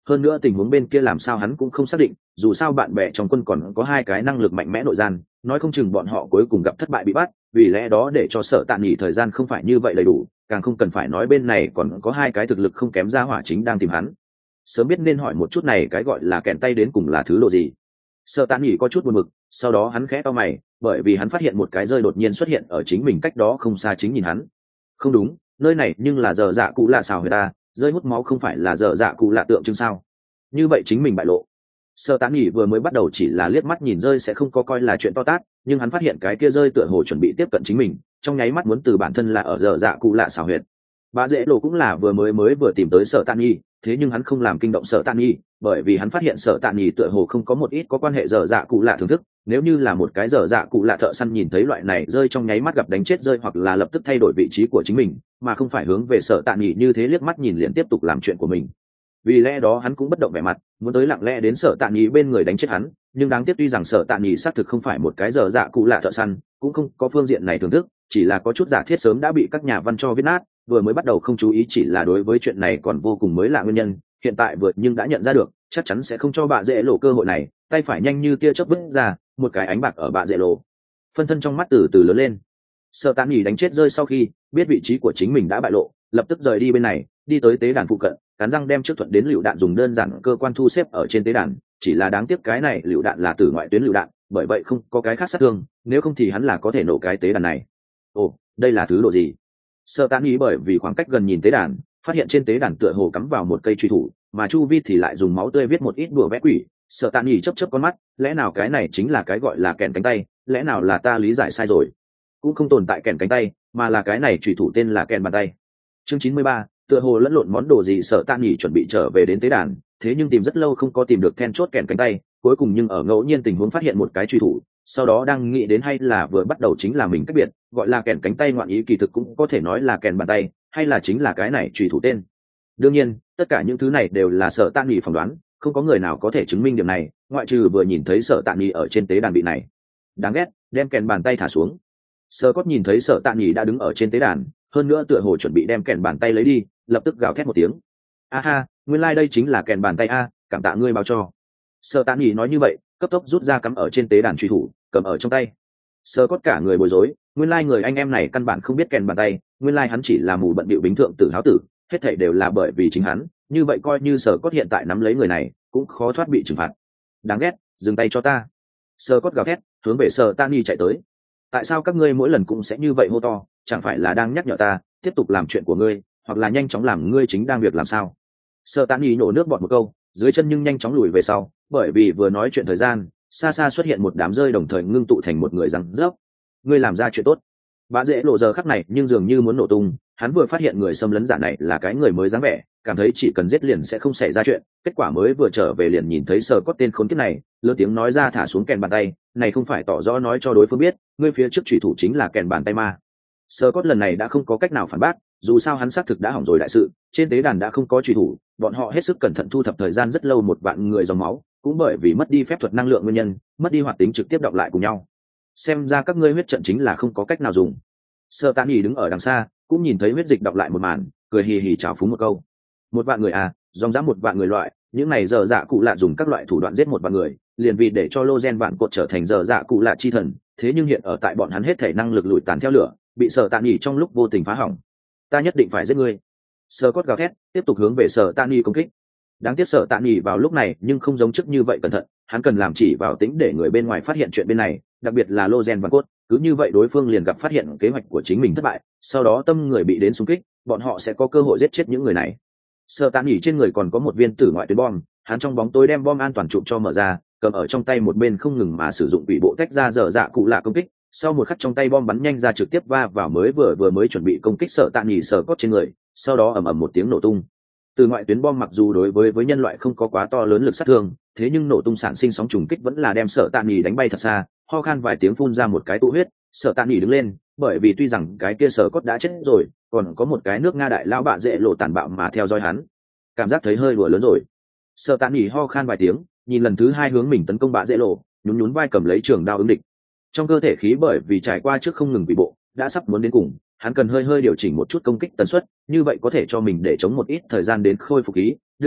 hơn nữa tình huống bên kia làm sao hắn cũng không xác định, dù sao bạn bè trong quân còn có hai cái năng lực mạnh mẽ nội gian, nói không chừng bọn họ cuối cùng gặp thất bại bị bắt, vì lẽ đó để cho Sở Tạ Nghị thời gian không phải như vậy đầy đủ, càng không cần phải nói bên này còn có hai cái thực lực không kém ra hỏa chính đang tìm hắn. Sớm biết nên hỏi một chút này cái gọi là kẹn tay đến cùng là thứ độ gì. Sở Tạ Nghị có chút buồn bực, sau đó hắn khẽ cau mày, bởi vì hắn phát hiện một cái rơi đột nhiên xuất hiện ở chính mình cách đó không xa chính nhìn hắn. Không đúng, nơi này nhưng là giờ dạ cụ lạ xào người ta, rơi hút máu không phải là giờ dạ cụ lạ tượng trưng sao? Như vậy chính mình bại lộ. Sở Tạ Nghị vừa mới bắt đầu chỉ là liếc mắt nhìn rơi sẽ không có coi là chuyện to tát, nhưng hắn phát hiện cái kia rơi tựa hồ chuẩn bị tiếp cận chính mình, trong nháy mắt muốn từ bản thân là ở giờ dạ cụ lạ xào huyệt. Bà dễ lộ cũng là vừa mới mới vừa tìm tới Sở Tạ Nghị, thế nhưng hắn không làm kinh động Sở Tạ Nghị, bởi vì hắn phát hiện Sở Tạ Nghị tựa hồ không có một ít có quan hệ giờ dạ cụ lạ thưởng thức, nếu như là một cái giờ dạ cụ lạ thợ săn nhìn thấy loại này rơi trong nháy mắt gặp đánh chết rơi hoặc là lập tức thay đổi vị trí của chính mình, mà không phải hướng về Sở Tạ Nghị như thế liếc mắt nhìn liền tiếp tục làm chuyện của mình. Vì lẽ đó hắn cũng bất động vẻ mặt, muốn tới lặng lẽ đến Sở Tạ Nghị bên người đánh chết hắn, nhưng đáng tiếc tuy rằng Sở Tạ Nghị xác thực không phải một cái giờ dạ cụ lạ thợ săn, cũng không có phương diện này thưởng thức, chỉ là có chút giả thiết sớm đã bị các nhà văn cho viết nát, vừa mới bắt đầu không chú ý chỉ là đối với chuyện này còn vô cùng mới lạ nguyên nhân, hiện tại vượt nhưng đã nhận ra được, chắc chắn sẽ không cho bà dễ lộ cơ hội này, tay phải nhanh như tia chớp vứt ra, một cái ánh bạc ở bà dễ lộ. Phân thân trong mắt từ từ lớn lên. Sở Tạ Nghị đánh chết rơi sau khi biết vị trí của chính mình đã bại lộ, lập tức rời đi bên này, đi tới tế đàn phụ cận, cắn răng đem trước thuận đến lựu đạn dùng đơn giản cơ quan thu xếp ở trên tế đàn, chỉ là đáng tiếc cái này lựu đạn là từ ngoại tuyến lựu đạn, bởi vậy không có cái khác sát thương, nếu không thì hắn là có thể nổ cái tế đàn này. Ồ, đây là thứ độ gì? Sở Tạ Nghị bởi vì khoảng cách gần nhìn tế đàn, phát hiện trên tế đàn tựa hồ cắm vào một cây truy thủ, mà chu vi thì lại dùng máu tươi viết một ít đùa vẽ quỷ. Sở Tạ Nghị chớp chớp con mắt, lẽ nào cái này chính là cái gọi là kèn cánh tay, lẽ nào là ta lý giải sai rồi? Cũng không tồn tại kèn cánh tay, mà là cái này truy thủ tên là kèn bàn tay. Chương chín mươi ba, tựa hồ lẫn lộn món đồ gì. Sở Tạ Nghị chuẩn bị trở về đến tế đàn, thế nhưng tìm rất lâu không có tìm được then chốt kèn cánh tay, cuối cùng nhưng ở ngẫu nhiên tình huống phát hiện một cái truy thủ, sau đó đang nghĩ đến hay là vừa bắt đầu chính là mình cách biệt, gọi là kèn cánh tay ngoạn ý kỳ thực cũng có thể nói là kèn bàn tay, hay là chính là cái này truy thủ tên. Đương nhiên, tất cả những thứ này đều là Sở Tạ Nghị phỏng đoán, không có người nào có thể chứng minh điểm này, ngoại trừ vừa nhìn thấy Sở Tạ Nghị ở trên tế đàn bị này. Đáng ghét, đem kèn bàn tay thả xuống. Sở Cốt nhìn thấy Sở Tạ Nghị đã đứng ở trên tế đàn, hơn nữa tựa hồ chuẩn bị đem kèn bàn tay lấy đi, lập tức gào thét một tiếng. A ha, nguyên lai like đây chính là kèn bàn tay a, cảm tạ ngươi báo cho. Sở Tạ Nghị nói như vậy, cấp tốc rút ra cắm ở trên tế đàn truy thủ, cầm ở trong tay. Sở Cốt cả người bối rối, nguyên lai like người anh em này căn bản không biết kèn bàn tay, nguyên lai like hắn chỉ là mù bận bịu bính thượng tử háo tử, hết thảy đều là bởi vì chính hắn, như vậy coi như Sở Cốt hiện tại nắm lấy người này, cũng khó thoát bị trừng phạt. Đáng ghét, dừng tay cho ta. Sở Cốt gào thét, hướng về Sở Tạ Nghị chạy tới. Tại sao các ngươi mỗi lần cũng sẽ như vậy hô to, chẳng phải là đang nhắc nhở ta tiếp tục làm chuyện của ngươi, hoặc là nhanh chóng làm ngươi chính đang việc làm sao? Sở Tạ Nghị nổ nước bọt một câu, dưới chân nhưng nhanh chóng lùi về sau, bởi vì vừa nói chuyện thời gian, xa xa xuất hiện một đám rơi đồng thời ngưng tụ thành một người răng rớp. Ngươi làm ra chuyện tốt. Bà dễ lộ giờ khắc này nhưng dường như muốn nổ tung, hắn vừa phát hiện người xâm lấn giả này là cái người mới dáng vẻ, cảm thấy chỉ cần giết liền sẽ không xảy ra chuyện, kết quả mới vừa trở về liền nhìn thấy Sở Cốt tên khốn kiếp này, lớn tiếng nói ra thả xuống kèn bàn tay, này không phải tỏ rõ nói cho đối phương biết, ngươi phía trước chủy thủ chính là kèn bàn tay ma. Sở Cốt lần này đã không có cách nào phản bác, dù sao hắn xác thực đã hỏng rồi đại sự, trên tế đàn đã không có chủy thủ, bọn họ hết sức cẩn thận thu thập thời gian rất lâu một vạn người dòng máu, cũng bởi vì mất đi phép thuật năng lượng nguyên nhân, mất đi hoạt tính trực tiếp đọng lại cùng nhau. Xem ra các ngươi huyết trận chính là không có cách nào dùng. Sở Tạ Nghị đứng ở đằng xa, cũng nhìn thấy huyết dịch đọng lại một màn, cười hì hì chào phúng một câu. Một vạn người à, dòng dã một vạn người loại, những này giờ dạ cụ lạ dùng các loại thủ đoạn giết một vạn người, liền vì để cho lô gen vạn cột trở thành giờ dạ cụ lạ chi thần, thế nhưng hiện ở tại bọn hắn hết thể năng lực lùi tàn theo lửa, bị Sở Tạ Nghị trong lúc vô tình phá hỏng. Ta nhất định phải giết ngươi. Sở Cốt gào thét, tiếp tục hướng về Sở Tạ Nghị công kích. Đáng tiếc Sở Tạ Nghị vào lúc này nhưng không giống trước như vậy cẩn thận, hắn cần làm chỉ vào tính để người bên ngoài phát hiện chuyện bên này, đặc biệt là lô gen vạn cốt, cứ như vậy đối phương liền gặp phát hiện kế hoạch của chính mình thất bại, sau đó tâm người bị đến xung kích, bọn họ sẽ có cơ hội giết chết những người này. Sở Tạ Nghị trên người còn có một viên tử ngoại tuyến bom, hắn trong bóng tối đem bom an toàn chụp cho mở ra, cầm ở trong tay một bên không ngừng mà sử dụng quỷ bộ tách ra dở dạ cụ lạ công kích, sau một khắc trong tay bom bắn nhanh ra trực tiếp va vào mới vừa vừa mới chuẩn bị công kích Sở Tạ Nghị Sở Cốt trên người, sau đó ầm ầm một tiếng nổ tung. Từ ngoại tuyến bom mặc dù đối với với nhân loại không có quá to lớn lực sát thương, thế nhưng nổ tung sản sinh sóng trùng kích vẫn là đem Sở Tạ Nghị đánh bay thật xa, ho khan vài tiếng phun ra một cái tụ huyết. Sở Tạ Nghị đứng lên, bởi vì tuy rằng cái kia Sở Cốt đã chết rồi, còn có một cái nước Nga đại lao bạ dễ lộ tàn bạo mà theo dõi hắn, cảm giác thấy hơi đùa lớn rồi. Sở Tạ Nghị ho khan vài tiếng, nhìn lần thứ hai hướng mình tấn công bạ dễ lộ, nhún nhún vai cầm lấy trường đao ứng địch. Trong cơ thể khí bởi vì trải qua trước không ngừng bị bộ, đã sắp muốn đến cùng, hắn cần hơi hơi điều chỉnh một chút công kích tần suất, như vậy có thể cho mình để chống một ít thời gian đến khôi phục khí. Đương nhiên,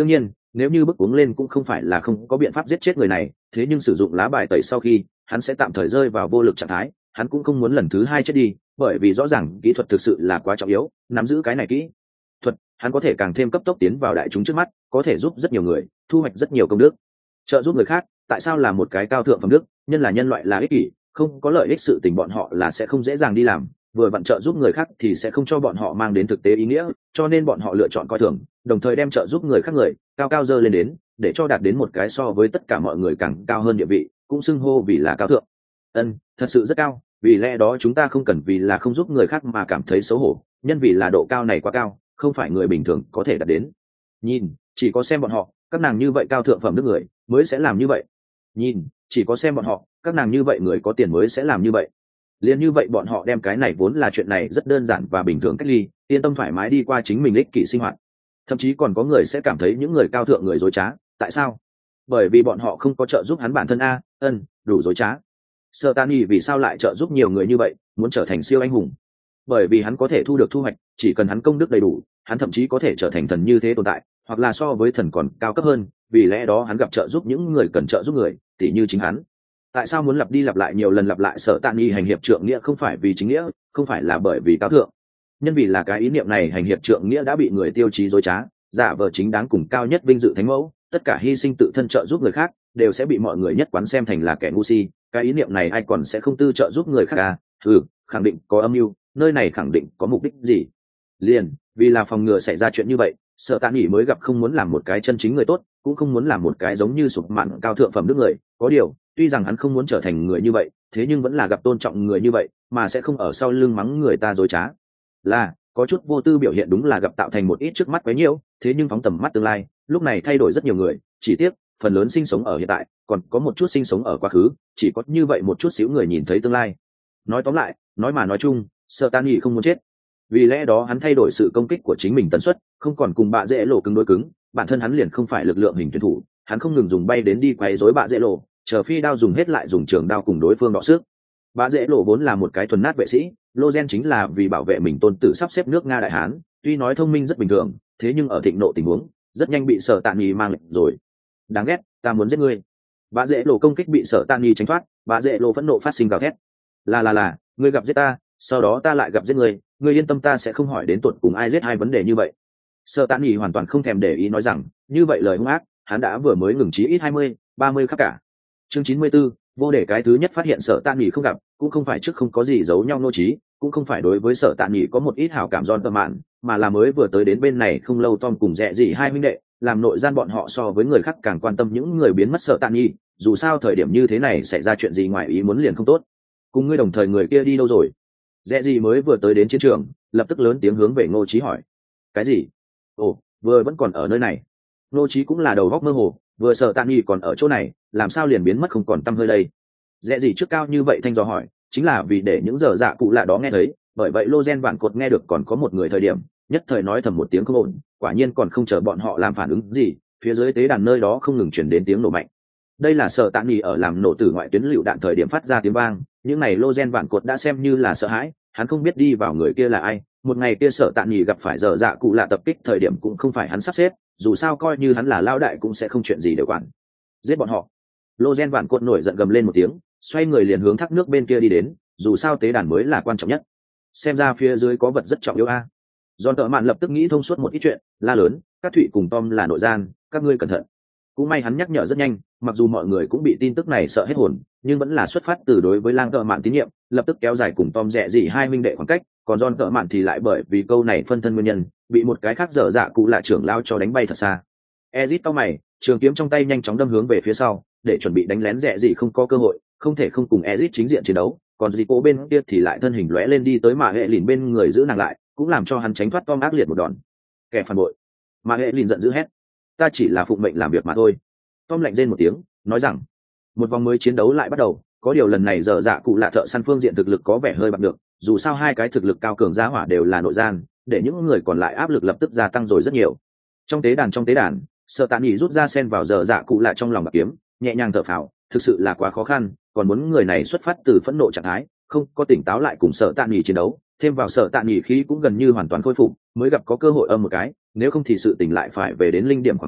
nếu như bức uống lên cũng không phải là không có biện pháp giết chết người này, thế nhưng sử dụng lá bài tẩy sau khi hắn sẽ tạm thời rơi vào vô lực trạng thái, hắn cũng không muốn lần thứ hai chết đi, bởi vì rõ ràng kỹ thuật thực sự là quá trọng yếu, nắm giữ cái này kỹ thuật hắn có thể càng thêm cấp tốc tiến vào đại chúng trước mắt, có thể giúp rất nhiều người thu hoạch rất nhiều công đức, trợ giúp người khác. Tại sao là một cái cao thượng phẩm đức? Nhân là nhân loại là ích kỷ, không có lợi ích sự tình bọn họ là sẽ không dễ dàng đi làm, vừa vặn trợ giúp người khác thì sẽ không cho bọn họ mang đến thực tế ý nghĩa, cho nên bọn họ lựa chọn coi thường, đồng thời đem trợ giúp người khác người cao cao dơ lên đến, để cho đạt đến một cái so với tất cả mọi người càng cao hơn địa vị, cũng xưng hô vì là cao thượng. Ân, thật sự rất cao, vì lẽ đó chúng ta không cần vì là không giúp người khác mà cảm thấy xấu hổ, nhân vì là độ cao này quá cao, không phải người bình thường có thể đạt đến. Nhìn, chỉ có xem bọn họ, các nàng như vậy cao thượng phẩm đức người mới sẽ làm như vậy. Nhìn, chỉ có xem bọn họ, các nàng như vậy người có tiền mới sẽ làm như vậy. Liên như vậy bọn họ đem cái này vốn là chuyện này rất đơn giản và bình thường cách ly, yên tâm thoải mái đi qua chính mình ích kỷ sinh hoạt. Thậm chí còn có người sẽ cảm thấy những người cao thượng người dối trá. Tại sao? Bởi vì bọn họ không có trợ giúp hắn bản thân a, ân, đủ dối trá. Sở Tani vì sao lại trợ giúp nhiều người như vậy, muốn trở thành siêu anh hùng? Bởi vì hắn có thể thu được thu hoạch, chỉ cần hắn công đức đầy đủ, hắn thậm chí có thể trở thành thần như thế tồn tại, hoặc là so với thần còn cao cấp hơn, vì lẽ đó hắn gặp trợ giúp những người cần trợ giúp người, tỉ như chính hắn. Tại sao muốn lặp đi lặp lại nhiều lần lặp lại Sở Tani hành hiệp trượng nghĩa? Không phải vì chính nghĩa, không phải là bởi vì cao thượng, nhân vì là cái ý niệm này hành hiệp trượng nghĩa đã bị người tiêu chí dối trá, giả vờ chính đáng cùng cao nhất vinh dự thánh mẫu, tất cả hy sinh tự thân trợ giúp người khác đều sẽ bị mọi người nhất quán xem thành là kẻ ngu si. Cái ý niệm này ai còn sẽ không tư trợ giúp người khác à? Ừ, khẳng định có âm mưu, nơi này khẳng định có mục đích gì. Liền vì là phòng ngừa xảy ra chuyện như vậy, Sở Tạ Nghị mới gặp không muốn làm một cái chân chính người tốt, cũng không muốn làm một cái giống như sụp mạn cao thượng phẩm đức người. Có điều, tuy rằng hắn không muốn trở thành người như vậy, thế nhưng vẫn là gặp tôn trọng người như vậy, mà sẽ không ở sau lưng mắng người ta dối trá. Là có chút vô tư biểu hiện đúng là gặp tạo thành một ít trước mắt quấy nhiễu, thế nhưng phóng tầm mắt tương lai, lúc này thay đổi rất nhiều người, chỉ tiếc phần lớn sinh sống ở hiện tại, còn có một chút sinh sống ở quá khứ, chỉ có như vậy một chút xíu người nhìn thấy tương lai. Nói tóm lại, nói mà nói chung, Sở Tạ Nghị không muốn chết, vì lẽ đó hắn thay đổi sự công kích của chính mình tần suất, không còn cùng bạ dễ lộ cứng đối cứng, bản thân hắn liền không phải lực lượng hình tuyển thủ, hắn không ngừng dùng bay đến đi quấy rối bạ dễ lộ, chờ phi đao dùng hết lại dùng trường đao cùng đối phương đọ sức. Bạ dễ lộ vốn là một cái thuần nát vệ sĩ, Lozen chính là vì bảo vệ mình tôn tử sắp xếp nước Nga đại hán, tuy nói thông minh rất bình thường, thế nhưng ở thịnh nộ tình huống, rất nhanh bị Sở Tạ Nghị mang lệnh rồi. Đáng ghét, ta muốn giết ngươi. Bạ dễ lộ công kích bị Sở Tạ Nghị tránh thoát, bạ dễ lộ phẫn nộ phát sinh gào thét. Là là là, ngươi gặp giết ta, sau đó ta lại gặp giết ngươi, ngươi yên tâm ta sẽ không hỏi đến tuột cùng ai giết hai vấn đề như vậy. Sở Tạ Nghị hoàn toàn không thèm để ý nói rằng, như vậy lời hung ác, hắn đã vừa mới ngừng chí ít hai mươi, ba mươi khắc cả. Chương chín mươi tư, vô để cái thứ nhất phát hiện Sở Tạ Nghị không gặp, cũng không phải trước không có gì giấu nhau nô trí, cũng không phải đối với Sở Tạ Nghị có một ít hảo cảm giòn tơ mạn, mà là mới vừa tới đến bên này không lâu Tom cùng Rẽ Dị hai huynh đệ, làm nội gian bọn họ so với người khác càng quan tâm những người biến mất Sở Tạ Nghị, dù sao thời điểm như thế này xảy ra chuyện gì ngoài ý muốn liền không tốt. Cùng ngươi đồng thời người kia đi đâu rồi? Rẽ Dị mới vừa tới đến chiến trường, lập tức lớn tiếng hướng về Ngô Chí hỏi. Cái gì? Ồ, vừa vẫn còn ở nơi này. Ngô Chí cũng là đầu óc mơ hồ, vừa Sở Tạ Nghị còn ở chỗ này, làm sao liền biến mất không còn tăm hơi đây? Rẽ Dị trước cao như vậy thanh dò hỏi, chính là vì để những giờ dạ cụ lạ đó nghe thấy, bởi vậy Lozen vạn cột nghe được còn có một người thời điểm, nhất thời nói thầm một tiếng không ổn, quả nhiên còn không chờ bọn họ làm phản ứng gì, phía dưới tế đàn nơi đó không ngừng truyền đến tiếng nổ mạnh. Đây là Sở Tạ Nghị ở làm nổ tử ngoại tuyến lựu đạn thời điểm phát ra tiếng vang, những này Lozen vạn cột đã xem như là sợ hãi, hắn không biết đi vào người kia là ai, một ngày kia Sở Tạ Nghị gặp phải giờ dạ cụ lạ tập kích thời điểm cũng không phải hắn sắp xếp, dù sao coi như hắn là lão đại cũng sẽ không chuyện gì để quản. Giết bọn họ. Lozen vạn cột nổi giận gầm lên một tiếng, xoay người liền hướng thác nước bên kia đi đến, dù sao tế đàn mới là quan trọng nhất. Xem ra phía dưới có vật rất trọng yếu a. Giòn tợ mạn lập tức nghĩ thông suốt một ít chuyện, la lớn, các Thụy cùng Tom là nội gian, các ngươi cẩn thận. Cũng may hắn nhắc nhở rất nhanh, mặc dù mọi người cũng bị tin tức này sợ hết hồn, nhưng vẫn là xuất phát từ đối với lang tợ mạn tín nhiệm, lập tức kéo dài cùng Tom Rẽ Dị hai huynh đệ khoảng cách, còn Giòn tợ mạn thì lại bởi vì câu này phân thân nguyên nhân, bị một cái khác dở dạ cụ lạ trưởng lao cho đánh bay thật xa. Ezit cau mày, trường kiếm trong tay nhanh chóng đâm hướng về phía sau, để chuẩn bị đánh lén Rẽ Dị không có cơ hội, không thể không cùng Ezit chính diện chiến đấu, còn Zico bên kia thì lại thân hình lóe lên đi tới mà hệ lìn bên người giữ nàng lại, cũng làm cho hắn tránh thoát Tom ác liệt một đòn. Kẻ phản bội. Mà hệ lìn giận dữ hét, ta chỉ là phụng mệnh làm việc mà thôi. Tom lạnh rên một tiếng, nói rằng, một vòng mới chiến đấu lại bắt đầu, có điều lần này giờ dạ cụ lạ thợ săn phương diện thực lực có vẻ hơi bạc được, dù sao hai cái thực lực cao cường giá hỏa đều là nội gian, để những người còn lại áp lực lập tức gia tăng rồi rất nhiều. Trong tế đàn trong tế đàn, Sở Tạ Nghị rút ra sen vào giờ dạ cụ lạ trong lòng bạc kiếm, nhẹ nhàng thở phào, thực sự là quá khó khăn, còn muốn người này xuất phát từ phẫn nộ trạng thái, không có tỉnh táo lại cùng Sở Tạ Nghị chiến đấu, thêm vào Sở Tạ Nghị khí cũng gần như hoàn toàn khôi phục, mới gặp có cơ hội âm một cái, nếu không thì sự tỉnh lại phải về đến linh điểm khoảng chừng,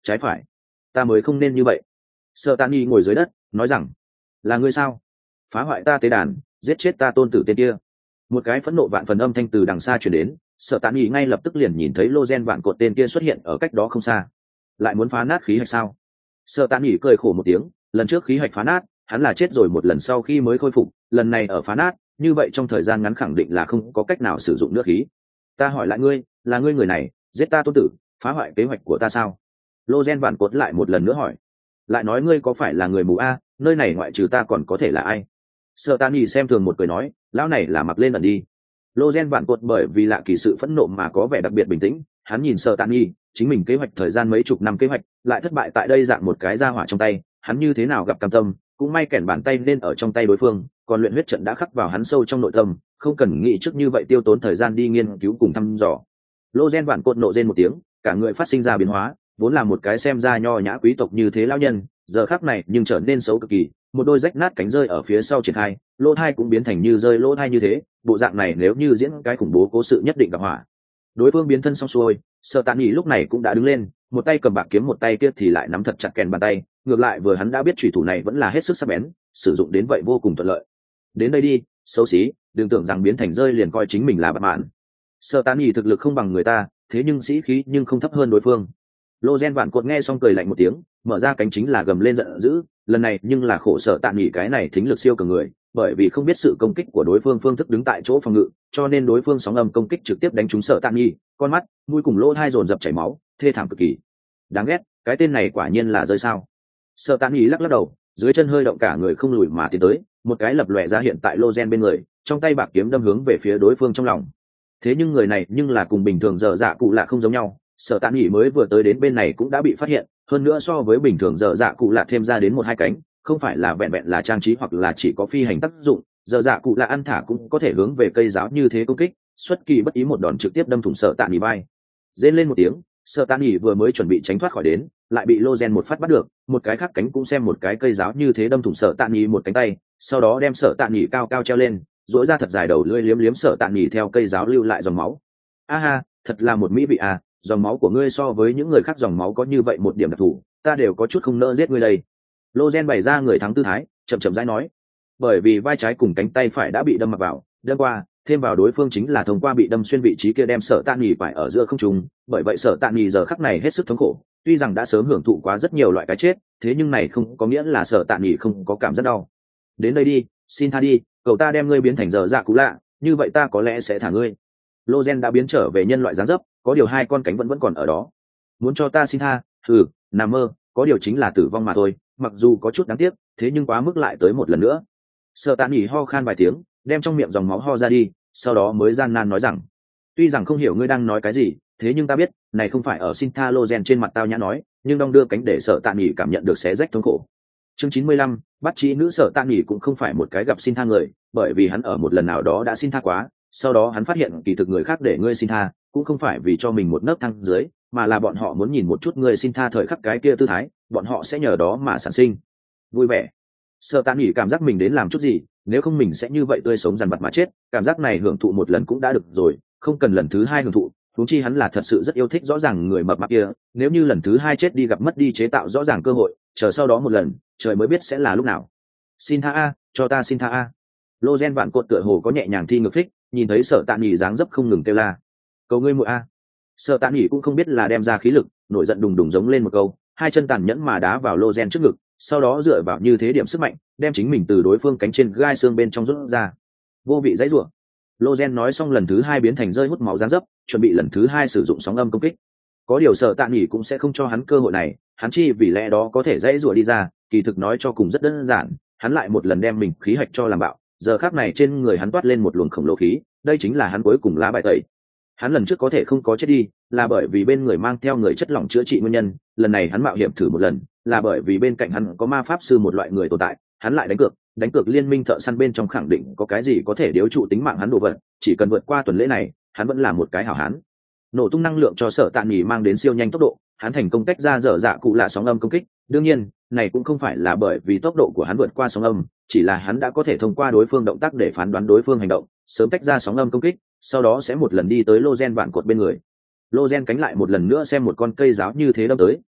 trái phải, ta mới không nên như vậy. Sợ Tạ Nghị ngồi dưới đất nói rằng, là ngươi sao, phá hoại ta tế đàn, giết chết ta tôn tử tên kia. Một cái phẫn nộ vạn phần âm thanh từ đằng xa chuyển đến. Sợ Tạ Nghị ngay lập tức liền nhìn thấy lô gen vạn cột tên kia xuất hiện ở cách đó không xa. Lại muốn phá nát khí hạch sao? Sợ Tạ Nghị cười khổ một tiếng, lần trước khí hạch phá nát, hắn là chết rồi một lần sau khi mới khôi phục, lần này ở phá nát, như vậy trong thời gian ngắn khẳng định là không có cách nào sử dụng nữa khí. Ta hỏi lại ngươi, là ngươi người này giết ta tôn tử, phá hoại kế hoạch của ta sao? Lô gen vạn cột lại một lần nữa hỏi. Lại nói ngươi có phải là người mù a? Nơi này ngoại trừ ta còn có thể là ai? Sợ Tạ Nghị xem thường một cười nói, lão này là mặc lên ẩn đi. Lô gen vạn cột bởi vì lạ kỳ sự phẫn nộ mà có vẻ đặc biệt bình tĩnh, hắn nhìn Sợ Tạ Nghị, chính mình kế hoạch thời gian mấy chục năm kế hoạch lại thất bại tại đây dạng một cái ra hỏa trong tay, hắn như thế nào gặp cam tâm, cũng may kẻn bàn tay nên ở trong tay đối phương, còn luyện huyết trận đã khắc vào hắn sâu trong nội tâm, không cần nghĩ trước như vậy tiêu tốn thời gian đi nghiên cứu cùng thăm dò. Lô gen vạn cột nộ rên một tiếng, cả người phát sinh ra biến hóa, vốn là một cái xem ra nho nhã quý tộc như thế lão nhân, giờ khắc này nhưng trở nên xấu cực kỳ, một đôi rách nát cánh rơi ở phía sau triển khai, lỗ thai cũng biến thành như rơi lỗ thai như thế, bộ dạng này nếu như diễn cái khủng bố cố sự nhất định gặp hỏa. Đối phương biến thân xong xuôi, Sợ Tạ Nghị lúc này cũng đã đứng lên, một tay cầm bạc kiếm, một tay kia thì lại nắm thật chặt kèn bàn tay, ngược lại vừa hắn đã biết chủy thủ này vẫn là hết sức sắc bén, sử dụng đến vậy vô cùng thuận lợi. Đến đây đi, xấu xí, đừng tưởng rằng biến thành rơi liền coi chính mình là bất mãn. Sợ Tạ Nghị thực lực không bằng người ta, thế nhưng sĩ khí nhưng không thấp hơn đối phương. Lô gen vạn cột nghe xong cười lạnh một tiếng, mở ra cánh chính là gầm lên giận dữ, lần này nhưng là khổ Sợ Tạ Nghị cái này thính lực siêu cường người, bởi vì không biết sự công kích của đối phương phương thức đứng tại chỗ phòng ngự, cho nên đối phương sóng âm công kích trực tiếp đánh trúng Sợ Tạ Nghị, con mắt, mũi cùng lỗ hai dồn dập chảy máu, thê thảm cực kỳ. Đáng ghét, cái tên này quả nhiên là rơi sao? Sợ Tạ Nghị lắc lắc đầu, dưới chân hơi động cả người không lùi mà tiến tới, một cái lập lòe ra hiện tại lô gen bên người, trong tay bạc kiếm đâm hướng về phía đối phương trong lòng. Thế nhưng người này nhưng là cùng bình thường dở dạ cụ lạ không giống nhau, Sợ Tạ Nghị mới vừa tới đến bên này cũng đã bị phát hiện, hơn nữa so với bình thường dở dạ cụ lạ thêm ra đến một hai cánh, không phải là vẹn vẹn là trang trí hoặc là chỉ có phi hành tác dụng, dở dạ cụ lạ ăn thả cũng có thể hướng về cây giáo như thế công kích, xuất kỳ bất ý một đòn trực tiếp đâm thủng Sợ Tạ Nghị vai. Rên lên một tiếng, Sợ Tạ Nghị vừa mới chuẩn bị tránh thoát khỏi đến, lại bị lô gen một phát bắt được, một cái khác cánh cũng xem một cái cây giáo như thế đâm thủng Sợ Tạ Nghị một cánh tay, sau đó đem Sợ Tạ Nghị cao cao treo lên, duỗi ra thật dài đầu lưỡi liếm liếm Sợ Tạ Nghị theo cây giáo lưu lại dòng máu. A ha, thật là một mỹ vị à, dòng máu của ngươi so với những người khác dòng máu có như vậy một điểm đặc thù, ta đều có chút không nỡ giết ngươi đây. Lô gen bày ra người thắng tư thái, chậm chậm rãi nói, bởi vì vai trái cùng cánh tay phải đã bị đâm mặc vào, đâm qua, thêm vào đối phương chính là thông qua bị đâm xuyên vị trí kia đem Sợ Tạ Nghị phải ở giữa không trung, bởi vậy Sợ Tạ Nghị giờ khắc này hết sức thống khổ, tuy rằng đã sớm hưởng thụ quá rất nhiều loại cái chết, thế nhưng này không có nghĩa là Sợ Tạ Nghị không có cảm giác đau. Đến đây đi, xin tha đi, cậu ta đem ngươi biến thành dở dạ cụ lạ, như vậy ta có lẽ sẽ thả ngươi. Lô gen đã biến trở về nhân loại dáng dấp, có điều hai con cánh vẫn vẫn còn ở đó. Muốn cho ta xin tha? Ừ, nằm mơ, có điều chính là tử vong mà thôi, mặc dù có chút đáng tiếc, thế nhưng quá mức lại tới một lần nữa. Sợ Tạ Nghị ho khan vài tiếng, đem trong miệng dòng máu ho ra đi, sau đó mới gian nan nói rằng, tuy rằng không hiểu ngươi đang nói cái gì, thế nhưng ta biết này không phải ở xin tha. Lô gen trên mặt tao nhã nói, nhưng đong đưa cánh để Sợ Tạ Nghị cảm nhận được xé rách thống khổ. Chương chín mươi lăm, bắt trí nữ. Sợ Tạ Nghị cũng không phải một cái gặp xin tha người, bởi vì hắn ở một lần nào đó đã xin tha quá, sau đó hắn phát hiện kỳ thực người khác để ngươi xin tha cũng không phải vì cho mình một nấc thang dưới, mà là bọn họ muốn nhìn một chút ngươi xin tha thời khắc cái kia tư thái, bọn họ sẽ nhờ đó mà sản sinh vui vẻ. Sợ Tạ Nghị cảm giác mình đến làm chút gì, nếu không mình sẽ như vậy tươi sống dằn vặt mà chết, cảm giác này hưởng thụ một lần cũng đã được rồi, không cần lần thứ hai hưởng thụ, huống chi hắn là thật sự rất yêu thích rõ ràng người mập mạp kia, nếu như lần thứ hai chết đi gặp mất đi chế tạo rõ ràng cơ hội, chờ sau đó một lần, trời mới biết sẽ là lúc nào. Xin tha a, cho ta xin tha a. Lô gen vạn cột tựa hồ có nhẹ nhàng thi ngược thích, nhìn thấy Sợ Tạ Nghị dáng dấp không ngừng kêu la, cầu ngươi muội a. Sợ Tạ Nghị cũng không biết là đem ra khí lực, nổi giận đùng đùng giống lên một câu, hai chân tàn nhẫn mà đá vào lô gen trước ngực, sau đó dựa vào như thế điểm sức mạnh, đem chính mình từ đối phương cánh trên gai xương bên trong rút ra. Vô vị dãy rủa. Lô gen nói xong lần thứ hai biến thành rơi hút máu dáng dấp, chuẩn bị lần thứ hai sử dụng sóng âm công kích. Có điều Sợ Tạ Nghị cũng sẽ không cho hắn cơ hội này, hắn chi vì lẽ đó có thể dãy rủa đi ra, kỳ thực nói cho cùng rất đơn giản, hắn lại một lần đem mình khí hạch cho làm bạo, giờ khắc này trên người hắn toát lên một luồng khổng lồ khí, đây chính là hắn cuối cùng lá bài tẩy. Hắn lần trước có thể không có chết đi, là bởi vì bên người mang theo người chất lỏng chữa trị nguyên nhân, lần này hắn mạo hiểm thử một lần, là bởi vì bên cạnh hắn có ma pháp sư một loại người tồn tại, hắn lại đánh cược, đánh cược liên minh thợ săn bên trong khẳng định có cái gì có thể điếu trụ tính mạng hắn đồ vật, chỉ cần vượt qua tuần lễ này, hắn vẫn là một cái hảo hán. Nổ tung năng lượng cho Sợ Tạ Nghị mang đến siêu nhanh tốc độ, hắn thành công tách ra dở dạ cụ lạ sóng âm công kích, đương nhiên, này cũng không phải là bởi vì tốc độ của hắn vượt qua sóng âm, chỉ là hắn đã có thể thông qua đối phương động tác để phán đoán đối phương hành động, sớm tách ra sóng âm công kích, sau đó sẽ một lần đi tới lô gen vạn cột bên người. Lô gen cánh lại một lần nữa xem một con cây giáo như thế đâm tới,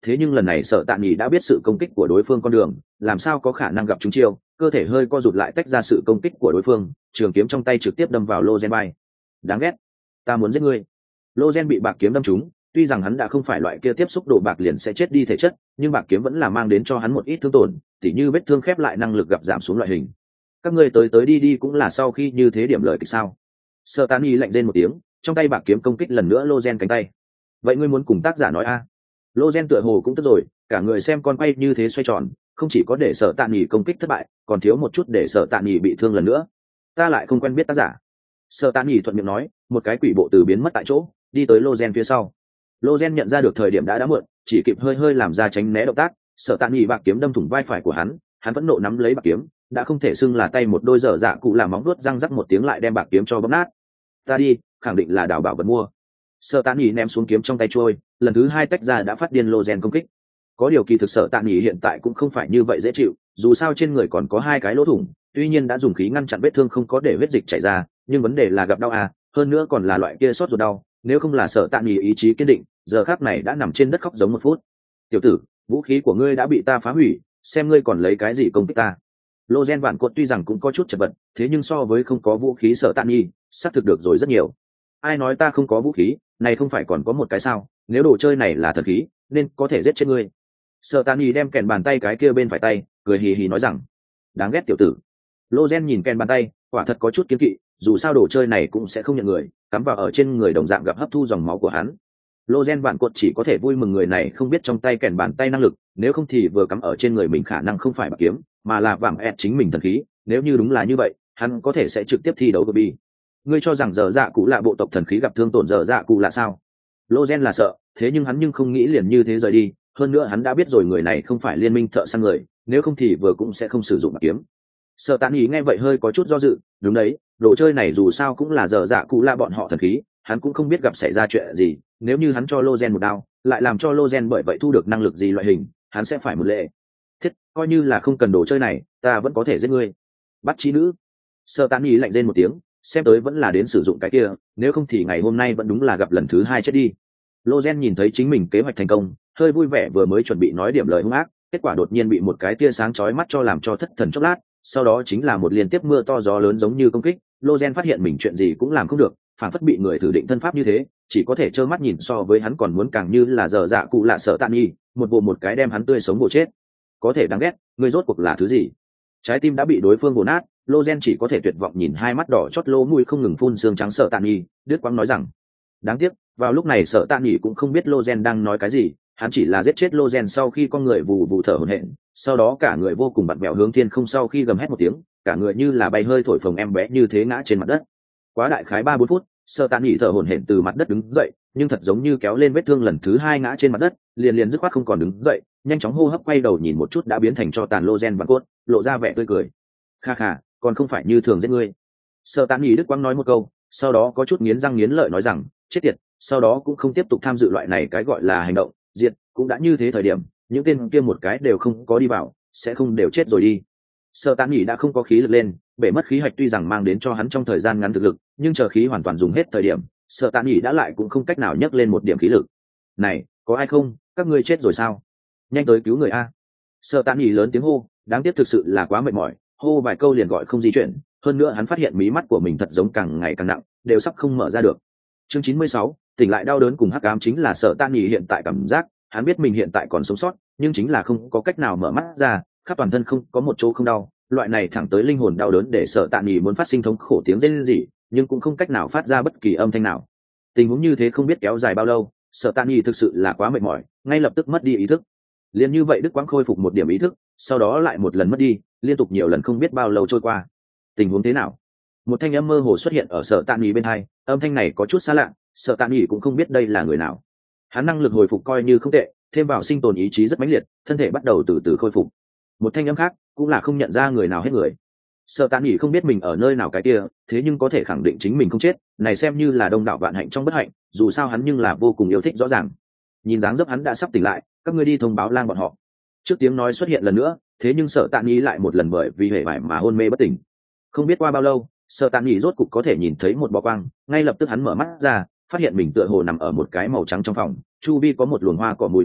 thế nhưng lần này sợ tạ nghỉ đã biết sự công kích của đối phương con đường, làm sao có khả năng gặp chúng chiêu, cơ thể hơi co rụt lại tách ra sự công kích của đối phương, trường kiếm trong tay trực tiếp đâm vào Lozen vai. Đáng ghét, ta muốn giết ngươi. Lozen bị bạc kiếm đâm trúng, tuy rằng hắn đã không phải loại kia tiếp xúc độ bạc liền sẽ chết đi thể chất, nhưng bạc kiếm vẫn là mang đến cho hắn một ít thương tổn, tỉ như vết thương khép lại năng lực gặp giảm xuống loại hình. Các ngươi tới tới đi đi cũng là sau khi như thế điểm lợi kịch sao? Sở Tán Nhi lạnh rên một tiếng, trong tay bạc kiếm công kích lần nữa Lozen cánh tay. Vậy ngươi muốn cùng tác giả nói a? À? Lozen tựa hồ cũng tức rồi, cả người xem con quay như thế xoay tròn, không chỉ có để Sở Tán Nhi công kích thất bại, còn thiếu một chút để Sở Tán Nhi bị thương lần nữa. Ta lại không quen biết tác giả. Sở Tán Nhi thuận miệng nói, một cái quỷ bộ từ biến mất tại chỗ, đi tới Lozen phía sau. Lozen nhận ra được thời điểm đã đã muộn, chỉ kịp hơi hơi làm ra tránh né động tác, Sở Tán Nhi bạc kiếm đâm thủng vai phải của hắn, hắn vẫn nộ nắm lấy bạc kiếm, đã không thể xưng là tay một đôi dở dạ cụ làm móng vuốt răng rắc một tiếng lại đem bạc kiếm cho bóp nát. Ta đi, khẳng định là đào bảo vật mua. Sở Tán Nhi ném xuống kiếm trong tay trôi, lần thứ hai tách ra đã phát điên Lozen công kích. Có điều kỳ thực Sở Tán Nhi hiện tại cũng không phải như vậy dễ chịu, dù sao trên người còn có hai cái lỗ thủng, tuy nhiên đã dùng khí ngăn chặn vết thương không có để huyết dịch chảy ra, nhưng vấn đề là gặp đau à, hơn nữa còn là loại kia sốt ruột đau, nếu không là Sở Tán Nhi ý chí kiên định, giờ khắc này đã nằm trên đất khóc giống một phút. Tiểu tử, vũ khí của ngươi đã bị ta phá hủy, xem ngươi còn lấy cái gì công kích ta. Lozen vạn cột tuy rằng cũng có chút chật vật, thế nhưng so với không có vũ khí Sở Tán Nhi, xác thực được rồi rất nhiều. Ai nói ta không có vũ khí, này không phải còn có một cái sao, nếu đồ chơi này là thần khí, nên có thể giết chết ngươi. Sở Tán Nhi đem kèn bàn tay cái kia bên phải tay, cười hì hì nói rằng, đáng ghét tiểu tử. Lozen nhìn kèn bàn tay, quả thật có chút kiêng kỵ, dù sao đồ chơi này cũng sẽ không nhận người, cắm vào ở trên người đồng dạng gặp hấp thu dòng máu của hắn. Lozen vạn cột chỉ có thể vui mừng người này không biết trong tay kèn bàn tay năng lực, nếu không thì vừa cắm ở trên người mình khả năng không phải bạc kiếm, mà là vàng ẹt chính mình thần khí, nếu như đúng là như vậy, hắn có thể sẽ trực tiếp thi đấu Gabi. Ngươi cho rằng giờ dạ cụ lạ bộ tộc thần khí gặp thương tổn giờ dạ cụ lạ sao? Lozen là sợ, thế nhưng hắn nhưng không nghĩ liền như thế rời đi, hơn nữa hắn đã biết rồi người này không phải liên minh thợ săn người, nếu không thì vừa cũng sẽ không sử dụng bạc kiếm. Sở Tán Nhi nghe vậy hơi có chút do dự, đúng đấy, đồ chơi này dù sao cũng là giờ dạ cụ lạ bọn họ thần khí, hắn cũng không biết gặp xảy ra chuyện gì, nếu như hắn cho Lozen một đao, lại làm cho Lozen bởi vậy thu được năng lực gì loại hình, hắn sẽ phải một lệ. Thiết, coi như là không cần đồ chơi này, ta vẫn có thể giết ngươi. Bắt trí nữ. Sở Tán Nhi lạnh rên một tiếng, xem tới vẫn là đến sử dụng cái kia, nếu không thì ngày hôm nay vẫn đúng là gặp lần thứ hai chết đi. Lozen nhìn thấy chính mình kế hoạch thành công, hơi vui vẻ vừa mới chuẩn bị nói điểm lời hung ác, kết quả đột nhiên bị một cái tia sáng chói mắt cho làm cho thất thần chốc lát, sau đó chính là một liên tiếp mưa to gió lớn giống như công kích. Lozen phát hiện mình chuyện gì cũng làm không được, phản phất bị người thử định thân pháp như thế, chỉ có thể trơ mắt nhìn, so với hắn còn muốn càng như là giờ dạ cụ lạ Sở Tán Nhi, một bộ một cái đem hắn tươi sống bổ chết. Có thể đáng ghét, ngươi rốt cuộc là thứ gì? Trái tim đã bị đối phương bổ nát, Lozen chỉ có thể tuyệt vọng nhìn hai mắt đỏ chót lỗ mũi không ngừng phun xương trắng Sở Tán Nhi, đứt quãng nói rằng, đáng tiếc, vào lúc này Sở Tán Nhi cũng không biết Lozen đang nói cái gì, hắn chỉ là giết chết Lozen sau khi con người vù vù thở hổn hển, sau đó cả người vô cùng bặm bẹo hướng thiên không, sau khi gầm hét một tiếng, cả người như là bay hơi thổi phồng em bé như thế ngã trên mặt đất. Quá đại khái ba bốn phút, Sở Tán Nhi thở hổn hển từ mặt đất đứng dậy, nhưng thật giống như kéo lên vết thương lần thứ hai ngã trên mặt đất, liền liền dứt khoát không còn đứng dậy, nhanh chóng hô hấp quay đầu nhìn một chút đã biến thành cho tàn Lozen vạn cốt, lộ ra vẻ tươi cười. Kha kha, còn không phải như thường giết ngươi. Sở Tán Nhi đứt quãng nói một câu, sau đó có chút nghiến răng nghiến lợi nói rằng, chết tiệt, sau đó cũng không tiếp tục tham dự loại này cái gọi là hành động, diệt, cũng đã như thế thời điểm, những tên kia một cái đều không có đi vào, sẽ không đều chết rồi đi. Sở Tán Nhi đã không có khí lực lên, bể mất khí hạch tuy rằng mang đến cho hắn trong thời gian ngắn thực lực, nhưng chờ khí hoàn toàn dùng hết thời điểm, Sở Tán Nhi đã lại cũng không cách nào nhấc lên một điểm khí lực. Này, có ai không, các ngươi chết rồi sao? Nhanh tới cứu người a! Sở Tán Nhi lớn tiếng hô, đáng tiếc thực sự là quá mệt mỏi, hô vài câu liền gọi không di chuyển, hơn nữa hắn phát hiện mí mắt của mình thật giống càng ngày càng nặng, đều sắp không mở ra được. Chương chín mươi sáu, tỉnh lại đau đớn cùng hắc ám chính là Sở Tán Nhi hiện tại cảm giác, hắn biết mình hiện tại còn sống sót, nhưng chính là không có cách nào mở mắt ra, khắp toàn thân không có một chỗ không đau, loại này thẳng tới linh hồn đau đớn để Sở Tán Nhi muốn phát sinh thống khổ tiếng rên rỉ, nhưng cũng không cách nào phát ra bất kỳ âm thanh nào. Tình huống như thế không biết kéo dài bao lâu, Sở Tán Nhi thực sự là quá mệt mỏi, ngay lập tức mất đi ý thức. Liên như vậy Đức Quang khôi phục một điểm ý thức, sau đó lại một lần mất đi, liên tục nhiều lần không biết bao lâu trôi qua. Tình huống thế nào? Một thanh âm mơ hồ xuất hiện ở Sở Tán Nhi bên tai, âm thanh này có chút xa lạ, Sở Tán Nhi cũng không biết đây là người nào. Hắn năng lực hồi phục coi như không tệ, thêm vào sinh tồn ý chí rất mãnh liệt, thân thể bắt đầu từ từ khôi phục. Một thanh âm khác cũng là không nhận ra người nào hết người. Sở Tán Nhi không biết mình ở nơi nào cái kia, thế nhưng có thể khẳng định chính mình không chết, này xem như là đông đảo vạn hạnh trong bất hạnh, dù sao hắn nhưng là vô cùng yêu thích rõ ràng. Nhìn dáng dấp hắn đã sắp tỉnh lại, các ngươi đi thông báo lang bọn họ. Trước tiếng nói xuất hiện lần nữa, thế nhưng Sở Tán Nhi lại một lần bởi vì hề vải mà hôn mê bất tỉnh. Không biết qua bao lâu, Sở Tán Nhi rốt cục có thể nhìn thấy một bó quang, ngay lập tức hắn mở mắt ra, phát hiện mình tựa hồ nằm ở một cái màu trắng trong phòng, chu vi có một luồng hoa cỏ mùi thơm ngát,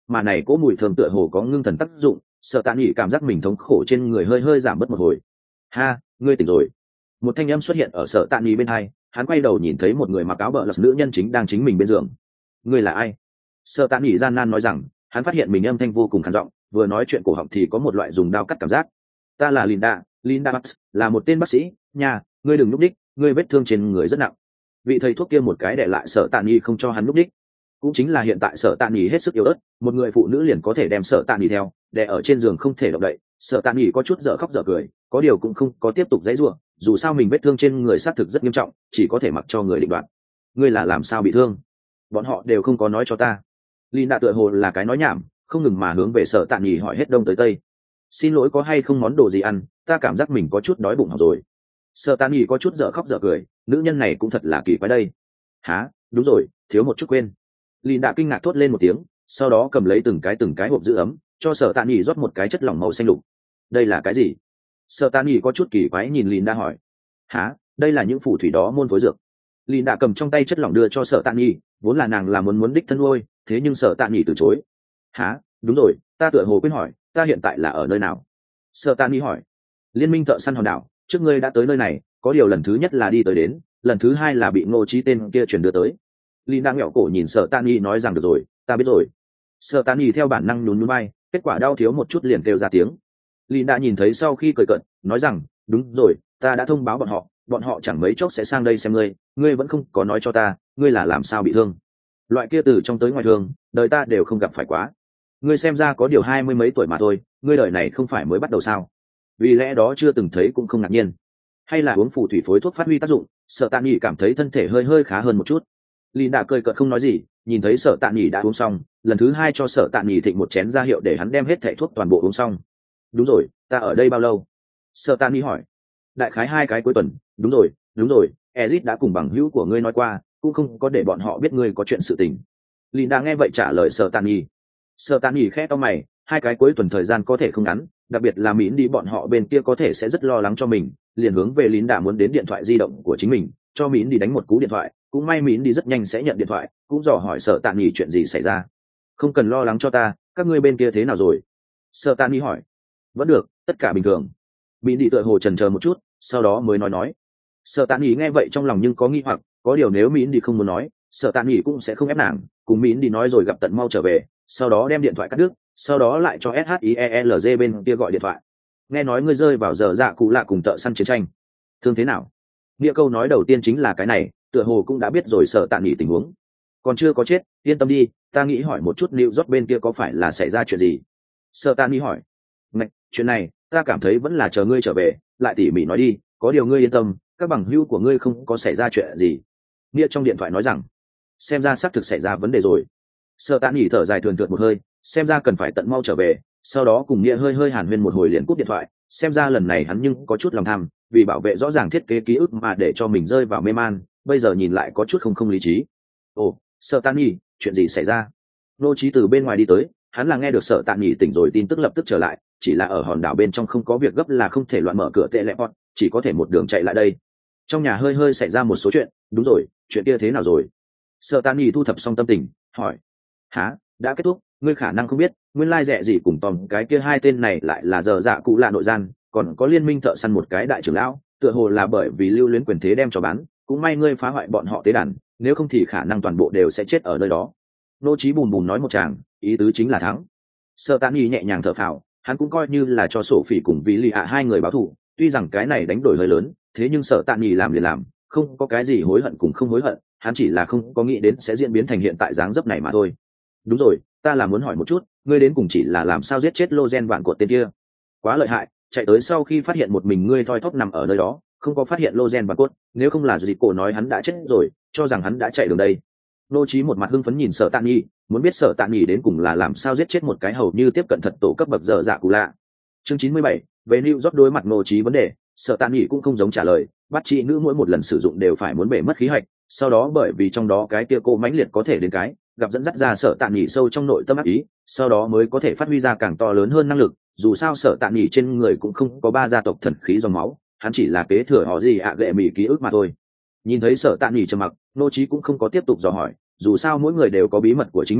mà này cỗ mùi thơm tựa hồ có ngưng thần tác dụng, sợ tạ nghỉ cảm giác mình thống khổ trên người hơi hơi giảm bớt một hồi. Ha, ngươi tỉnh rồi. Một thanh âm xuất hiện ở sợ tạ nghỉ bên hai, hắn quay đầu nhìn thấy một người mặc áo bờ lật nữ nhân chính đang chính mình bên giường. Ngươi là ai? Sợ tạ nghỉ gian nan nói rằng, hắn phát hiện mình âm thanh vô cùng khàn giọng, vừa nói chuyện cổ họng thì có một loại dùng dao cắt cảm giác. Ta là Linda, Linda Max, là một tên bác sĩ. Nhà, ngươi đừng núp đích, ngươi vết thương trên người rất nặng. Vị thầy thuốc kia một cái để lại sợ tạ nghỉ không cho hắn núp đích. Cũng chính là hiện tại sợ tạ nghỉ hết sức yếu ớt, một người phụ nữ liền có thể đem sợ tạ nghỉ theo, để ở trên giường không thể động đậy. Sợ tạ nghỉ có chút dở khóc dở cười, có điều cũng không có tiếp tục dãy rủa, dù sao mình vết thương trên người xác thực rất nghiêm trọng, chỉ có thể mặc cho người định đoạt. Ngươi là làm sao bị thương? Bọn họ đều không có nói cho ta. Linda tựa hồ là cái nói nhảm, không ngừng mà hướng về sợ tạ nghỉ hỏi hết đông tới tây. Xin lỗi, có hay không món đồ gì ăn, ta cảm giác mình có chút đói bụng học rồi. Sợ tạ nghỉ có chút dở khóc dở cười, nữ nhân này cũng thật là kỳ quái đây. Hả, đúng rồi, thiếu một chút quên. Linda kinh ngạc thốt lên một tiếng, sau đó cầm lấy từng cái từng cái hộp giữ ấm, cho sợ tạ nghỉ rót một cái chất lỏng màu xanh lục. Đây là cái gì? Sợ tạ nghỉ có chút kỳ quái nhìn Linda hỏi. Hả, đây là những phù thủy đó môn phối dược. Linda cầm trong tay chất lỏng đưa cho sợ tạ nghỉ, vốn là nàng là muốn muốn đích thân nuôi, thế nhưng sợ tạ nghỉ từ chối. Hả, đúng rồi, ta tựa hồ quên hỏi, ta hiện tại là ở nơi nào? Sợ tạ nghỉ hỏi. Liên minh thợ săn hòn đảo, trước ngươi đã tới nơi này, có điều lần thứ nhất là đi tới đến, lần thứ hai là bị Ngô Chí tên kia chuyển đưa tới. Linda ngẹo cổ nhìn sợ tạ nghỉ nói rằng được rồi, ta biết rồi. Sợ tạ nghỉ theo bản năng nhún nhún vai, kết quả đau thiếu một chút liền kêu ra tiếng. Linda nhìn thấy sau khi cười cợt, nói rằng, đúng rồi, ta đã thông báo bọn họ, bọn họ chẳng mấy chốc sẽ sang đây xem ngươi, ngươi vẫn không có nói cho ta, ngươi là làm sao bị thương? Loại kia từ trong tới ngoài thương, đời ta đều không gặp phải quá. Ngươi xem ra có điều hai mươi mấy tuổi mà thôi, ngươi đời này không phải mới bắt đầu sao? Vì lẽ đó chưa từng thấy cũng không ngạc nhiên. Hay là uống phù thủy phối thuốc phát huy tác dụng, Sở Tạ Nghị cảm thấy thân thể hơi hơi khá hơn một chút. Linda cười cợt không nói gì, nhìn thấy Sở Tạ Nghị đã uống xong, lần thứ hai cho Sở Tạ Nghị thịnh một chén ra hiệu để hắn đem hết thảy thuốc toàn bộ uống xong. Đúng rồi, ta ở đây bao lâu? Sở Tạ Nghị hỏi. Đại khái hai cái cuối tuần. Đúng rồi, đúng rồi, Ezit đã cùng bằng hữu của ngươi nói qua, cũng không có để bọn họ biết ngươi có chuyện sự tình. Linda nghe vậy trả lời Sở Tạ Nghị. Sở Tạ Nghị khẽ cau mày, hai cái cuối tuần thời gian có thể không ngắn, đặc biệt là Mĩn đi bọn họ bên kia có thể sẽ rất lo lắng cho mình, liền hướng về Linda muốn đến điện thoại di động của chính mình, cho Mĩn đi đánh một cú điện thoại, cũng may Mĩn đi rất nhanh sẽ nhận điện thoại, cũng dò hỏi Sở Tạ Nghị chuyện gì xảy ra. Không cần lo lắng cho ta, các ngươi bên kia thế nào rồi? Sở Tạ Nghị hỏi. Vẫn được, tất cả bình thường. Mĩn đi tựa hồ chần chờ một chút, sau đó mới nói nói. Sở Tạ Nghị nghe vậy trong lòng nhưng có nghi hoặc, có điều nếu Mĩn đi không muốn nói, Sở Tạ Nghị cũng sẽ không ép nàng, cùng Mĩn đi nói rồi gặp tận mau trở về, sau đó đem điện thoại cắt đứt, sau đó lại cho SHIELZ bên kia gọi điện thoại. Nghe nói ngươi rơi vào giờ dạ cụ lạ cùng thợ săn chiến tranh, thương thế nào? Nghĩa câu nói đầu tiên chính là cái này, tựa hồ cũng đã biết rồi Sở Tạ Nghị tình huống. Còn chưa có chết, yên tâm đi, ta nghĩ hỏi một chút New York bên kia có phải là xảy ra chuyện gì? Sở Tạ Nghị hỏi. Ngạch, chuyện này, ta cảm thấy vẫn là chờ ngươi trở về, lại tỉ mỉ nói đi, có điều ngươi yên tâm, các bằng hữu của ngươi không có xảy ra chuyện gì. Nghĩa trong điện thoại nói rằng, xem ra xác thực xảy ra vấn đề rồi. Sở Tạ Nghị thở dài thườn thượt một hơi, xem ra cần phải tận mau trở về, sau đó cùng Nghĩa hơi hơi hàn huyên một hồi liền cúp điện thoại, xem ra lần này hắn nhưng có chút lòng tham, vì bảo vệ rõ ràng thiết kế ký ức mà để cho mình rơi vào mê man, bây giờ nhìn lại có chút không không lý trí. Ồ, Sở Tạ Nghị, chuyện gì xảy ra? Nô Chí từ bên ngoài đi tới, hắn là nghe được Sở Tạ Nghị tỉnh rồi tin tức lập tức trở lại, chỉ là ở hòn đảo bên trong không có việc gấp là không thể loạn mở cửa teleport, chỉ có thể một đường chạy lại đây. Trong nhà hơi hơi xảy ra một số chuyện, đúng rồi, chuyện kia thế nào rồi? Sở Tạ Nghị thu thập xong tâm tình, hỏi. Hả, đã kết thúc, ngươi khả năng không biết, nguyên lai rẻ gì cùng tòm cái kia hai tên này lại là giờ dạ cụ lạ nội gian, còn có liên minh thợ săn một cái đại trưởng lão, tựa hồ là bởi vì lưu luyến quyền thế đem cho bán, cũng may ngươi phá hoại bọn họ tế đàn, nếu không thì khả năng toàn bộ đều sẽ chết ở nơi đó. Nô Chí bùn bùn nói một tràng, ý tứ chính là thắng. Sở Tạ Nghị nhẹ nhàng thở phào, hắn cũng coi như là cho sổ phỉ cùng vì lì ạ hai người báo thù, tuy rằng cái này đánh đổi hơi lớn, thế nhưng Sở Tạ Nghị làm liền làm, không có cái gì hối hận cùng không hối hận, hắn chỉ là không có nghĩ đến sẽ diễn biến thành hiện tại dáng dấp này mà thôi. Đúng rồi, ta là muốn hỏi một chút, ngươi đến cùng chỉ là làm sao giết chết Lozen vạn cột tên kia? Quá lợi hại, chạy tới sau khi phát hiện một mình ngươi thoi thóp nằm ở nơi đó, không có phát hiện Lozen vạn cột, nếu không là gì cổ nói hắn đã chết rồi, cho rằng hắn đã chạy đường đây. Nô Chí một mặt hưng phấn nhìn Sở Tạ Nghị, muốn biết Sở Tạ Nghị đến cùng là làm sao giết chết một cái hầu như tiếp cận thật tổ cấp bậc dở dạ cụ lạ. Chương chín mươi bảy, về New York đối mặt Nô Chí vấn đề, Sở Tạ Nghị cũng không giống trả lời, bắt chị nữ mỗi một lần sử dụng đều phải muốn bể mất khí hạch, sau đó bởi vì trong đó cái kia cô mãnh liệt có thể đến cái, gặp dẫn dắt ra Sở Tạ Nghị sâu trong nội tâm ác ý, sau đó mới có thể phát huy ra càng to lớn hơn năng lực, dù sao Sở Tạ Nghị trên người cũng không có ba gia tộc thần khí dòng máu, hắn chỉ là kế thừa họ gì ạ gệ mỉ ký ức mà thôi. Nhìn thấy Sở Tạ Nghị trầm mặc, Nô Chí cũng không có tiếp tục dò hỏi, dù sao mỗi người đều có bí mật của chính mình,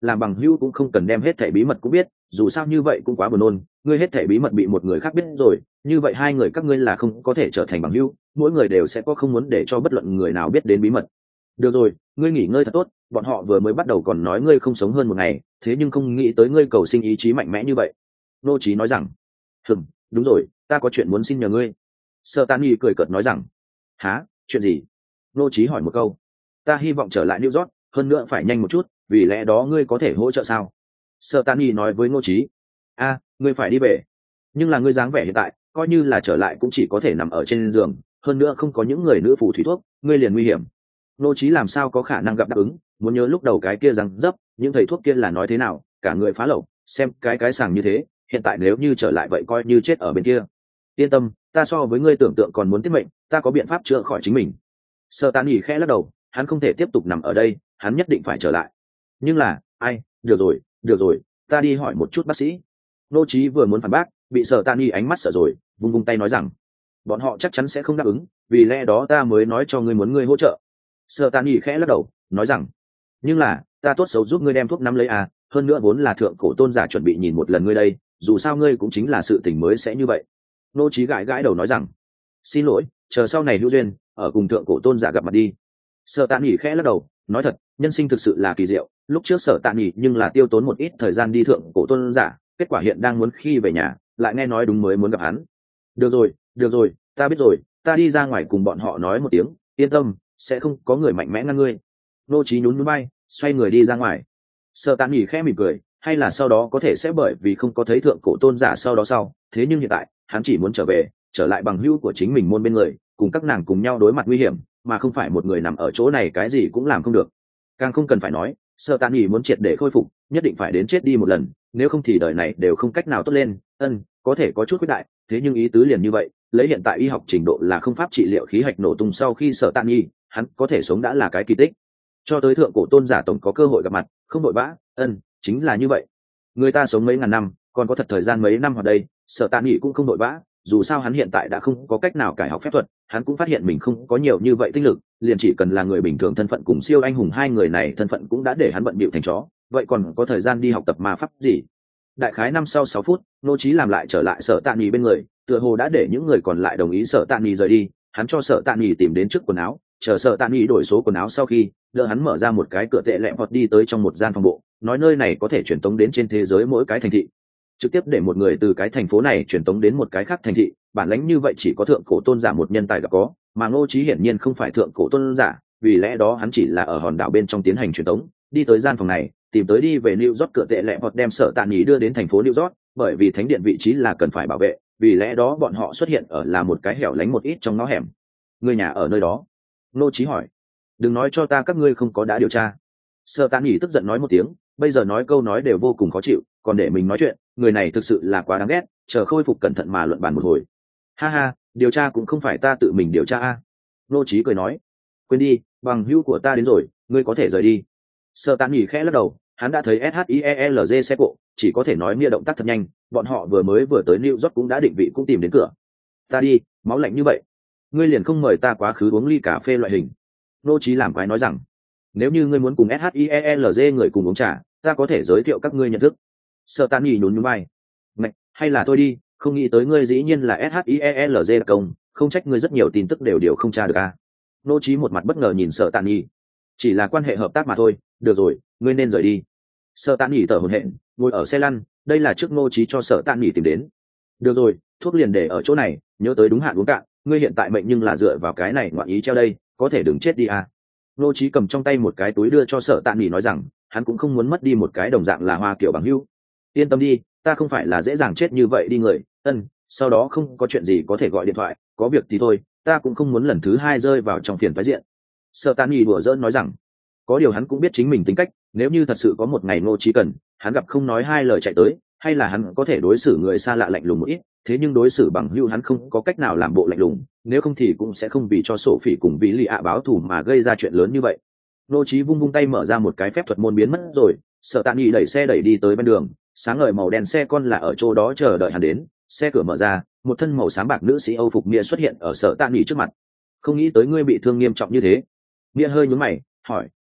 làm bằng hữu cũng không cần đem hết thẻ bí mật cũng biết, dù sao như vậy cũng quá buồn nôn. Ngươi hết thẻ bí mật bị một người khác biết rồi, như vậy hai người các ngươi là không có thể trở thành bằng hữu, mỗi người đều sẽ có không muốn để cho bất luận người nào biết đến bí mật. Được rồi, ngươi nghỉ ngơi thật tốt, bọn họ vừa mới bắt đầu còn nói ngươi không sống hơn một ngày, thế nhưng không nghĩ tới ngươi cầu sinh ý chí mạnh mẽ như vậy. Nô Chí nói rằng, hừm, đúng rồi, ta có chuyện muốn xin nhờ ngươi. Sở Tạn Nghị cười cợt nói rằng, há, chuyện gì? Nô Chí hỏi một câu. Ta hy vọng trở lại New York, hơn nữa phải nhanh một chút, vì lẽ đó ngươi có thể hỗ trợ sao? Sở Tạn Nghị nói với Nô Chí. A, ngươi phải đi về, nhưng là ngươi dáng vẻ hiện tại, coi như là trở lại cũng chỉ có thể nằm ở trên giường, hơn nữa không có những người nữ phù thủy thuốc, ngươi liền nguy hiểm. Nô Chí làm sao có khả năng gặp đáp ứng, muốn nhớ lúc đầu cái kia rằng dấp, những thầy thuốc kia là nói thế nào, cả người phá lậu, xem cái cái sàng như thế, hiện tại nếu như trở lại vậy coi như chết ở bên kia. Yên tâm, ta so với ngươi tưởng tượng còn muốn tiết mệnh, ta có biện pháp chữa khỏi chính mình. Sở Tạn Nghị khẽ lắc đầu, hắn không thể tiếp tục nằm ở đây, hắn nhất định phải trở lại. Nhưng là, ai, được rồi, được rồi, ta đi hỏi một chút bác sĩ. Nô Chí vừa muốn phản bác, bị Sở Tạn Nghị ánh mắt sợ rồi, vung vung tay nói rằng, bọn họ chắc chắn sẽ không đáp ứng, vì lẽ đó ta mới nói cho ngươi muốn ngươi hỗ trợ. Sở Tạn Nghị khẽ lắc đầu, nói rằng, nhưng là, ta tốt xấu giúp ngươi đem thuốc nắm lấy à, hơn nữa vốn là thượng cổ tôn giả chuẩn bị nhìn một lần ngươi đây, dù sao ngươi cũng chính là sự tình mới sẽ như vậy. Nô Chí gãi gãi đầu nói rằng, xin lỗi, chờ sau này hữu duyên, ở cùng thượng cổ tôn giả gặp mặt đi. Sở Tạn Nghị khẽ lắc đầu, nói thật, nhân sinh thực sự là kỳ diệu, lúc trước Sở Tạn Nghị nhưng là tiêu tốn một ít thời gian đi thượng cổ tôn giả, kết quả hiện đang muốn khi về nhà, lại nghe nói đúng mới muốn gặp hắn. Được rồi, được rồi, ta biết rồi, ta đi ra ngoài cùng bọn họ nói một tiếng, yên tâm, sẽ không có người mạnh mẽ ngăn ngươi. Nô Chí nhún nhún vai, xoay người đi ra ngoài. Sở Tạn Nghị khẽ mỉm cười, hay là sau đó có thể sẽ bởi vì không có thấy thượng cổ tôn giả sau đó sau, thế nhưng hiện tại, hắn chỉ muốn trở về, trở lại bằng hữu của chính mình môn bên người, cùng các nàng cùng nhau đối mặt nguy hiểm, mà không phải một người nằm ở chỗ này cái gì cũng làm không được. Càng không cần phải nói, Sở Tạn Nghị muốn triệt để khôi phục, nhất định phải đến chết đi một lần, nếu không thì đời này đều không cách nào tốt lên. Ân, có thể có chút quyết đại, thế nhưng ý tứ liền như vậy, lấy hiện tại y học trình độ là không pháp trị liệu khí hạch nổ tung sau khi Sở Tạn Nghị, hắn có thể sống đã là cái kỳ tích. Cho tới thượng cổ tôn giả tổng có cơ hội gặp mặt, không vội vã, ân, chính là như vậy. Người ta sống mấy ngàn năm, còn có thật thời gian mấy năm ở đây, Sở Tạn Nghị cũng không vội vã, dù sao hắn hiện tại đã không có cách nào cải học phép thuật, hắn cũng phát hiện mình không có nhiều như vậy tinh lực, liền chỉ cần là người bình thường thân phận cùng siêu anh hùng hai người này thân phận cũng đã để hắn bận bịu thành chó, vậy còn có thời gian đi học tập ma pháp gì? Đại khái năm sau sáu phút, Nô Chí làm lại trở lại Sở Tạn Nghị bên người, tựa hồ đã để những người còn lại đồng ý Sở Tạn Nghị rời đi, hắn cho Sở Tạn Nghị tìm đến trước quần áo, chờ Sở Tạn Nghị đổi số quần áo sau khi, đỡ hắn mở ra một cái cửa tệ lẹ hoặc đi tới trong một gian phòng bộ, nói nơi này có thể truyền tống đến trên thế giới mỗi cái thành thị, trực tiếp để một người từ cái thành phố này truyền tống đến một cái khác thành thị, bản lãnh như vậy chỉ có thượng cổ tôn giả một nhân tài gặp có, mà Ngô Chí hiển nhiên không phải thượng cổ tôn giả, vì lẽ đó hắn chỉ là ở hòn đảo bên trong tiến hành truyền tống, đi tới gian phòng này, tìm tới đi về New York cửa tệ lẹ hoặc đem Sở Tạn Nghị đưa đến thành phố New York, bởi vì thánh điện vị trí là cần phải bảo vệ, vì lẽ đó bọn họ xuất hiện ở là một cái hẻo lánh một ít trong ngõ hẻm. Người nhà ở nơi đó? Ngô Chí hỏi. Đừng nói cho ta các ngươi không có đã điều tra. Sở Tạn Nghị tức giận nói một tiếng, bây giờ nói câu nói đều vô cùng khó chịu, còn để mình nói chuyện, người này thực sự là quá đáng ghét, chờ khôi phục cẩn thận mà luận bàn một hồi. Ha ha, điều tra cũng không phải ta tự mình điều tra a. Ngô Chí cười nói. Quên đi, bằng hữu của ta đến rồi, ngươi có thể rời đi. Sở Tạn Nghị khẽ lắc đầu, hắn đã thấy ét hát i e lờ giê xe cộ, chỉ có thể nói nghĩa động tác thật nhanh, bọn họ vừa mới vừa tới New York cũng đã định vị cũng tìm đến cửa. Ta đi, máu lạnh như vậy, ngươi liền không mời ta quá khứ uống ly cà phê loại hình. Ngô Chí làm quái nói rằng, nếu như ngươi muốn cùng ét hát i e lờ giê người cùng uống trà, ta có thể giới thiệu các ngươi nhận thức. Sở Tạn Nghị nhún nhún vai, ngạch, hay là thôi đi, không nghĩ tới ngươi dĩ nhiên là ét hát i e lờ giê công, không trách ngươi rất nhiều tin tức đều điều không tra được a. Ngô Chí một mặt bất ngờ nhìn Sở Tạn Nghị, chỉ là quan hệ hợp tác mà thôi, được rồi, ngươi nên rời đi. Sở Tạn Nghị thở hổn hển, ngồi ở xe lăn, đây là trước Ngô Chí cho Sở Tạn Nghị tìm đến. Được rồi, thuốc liền để ở chỗ này, nhớ tới đúng hạn uống cạn, ngươi hiện tại mệnh nhưng là dựa vào cái này ngoạn ý treo đây, có thể đừng chết đi à. Ngô Chí cầm trong tay một cái túi đưa cho Sở Tạn Nghị nói rằng, hắn cũng không muốn mất đi một cái đồng dạng là hoa kiểu bằng hữu. Yên tâm đi, ta không phải là dễ dàng chết như vậy đi người, ân, sau đó không có chuyện gì có thể gọi điện thoại, có việc thì thôi, ta cũng không muốn lần thứ hai rơi vào trong phiền phái diện. Sở Tạn Nghị đùa giỡn nói rằng, có điều hắn cũng biết chính mình tính cách, nếu như thật sự có một ngày Ngô Chí cần, hắn gặp không nói hai lời chạy tới, hay là hắn có thể đối xử người xa lạ lạnh lùng một ít, thế nhưng đối xử bằng hữu hắn không có cách nào làm bộ lạnh lùng, nếu không thì cũng sẽ không vì cho sổ phỉ cùng vì lì ạ báo thù mà gây ra chuyện lớn như vậy. Ngô Chí vung vung tay mở ra một cái phép thuật môn biến mất rồi, Sở Tạn Nghị đẩy xe đẩy đi tới bên đường, sáng ngời màu đen xe con là ở chỗ đó chờ đợi hắn đến, xe cửa mở ra, một thân màu xám bạc nữ sĩ Âu phục Mia xuất hiện ở Sở Tạn Nghị trước mặt. Không nghĩ tới ngươi bị thương nghiêm trọng như thế. Mia hơi nhướng mày, hỏi,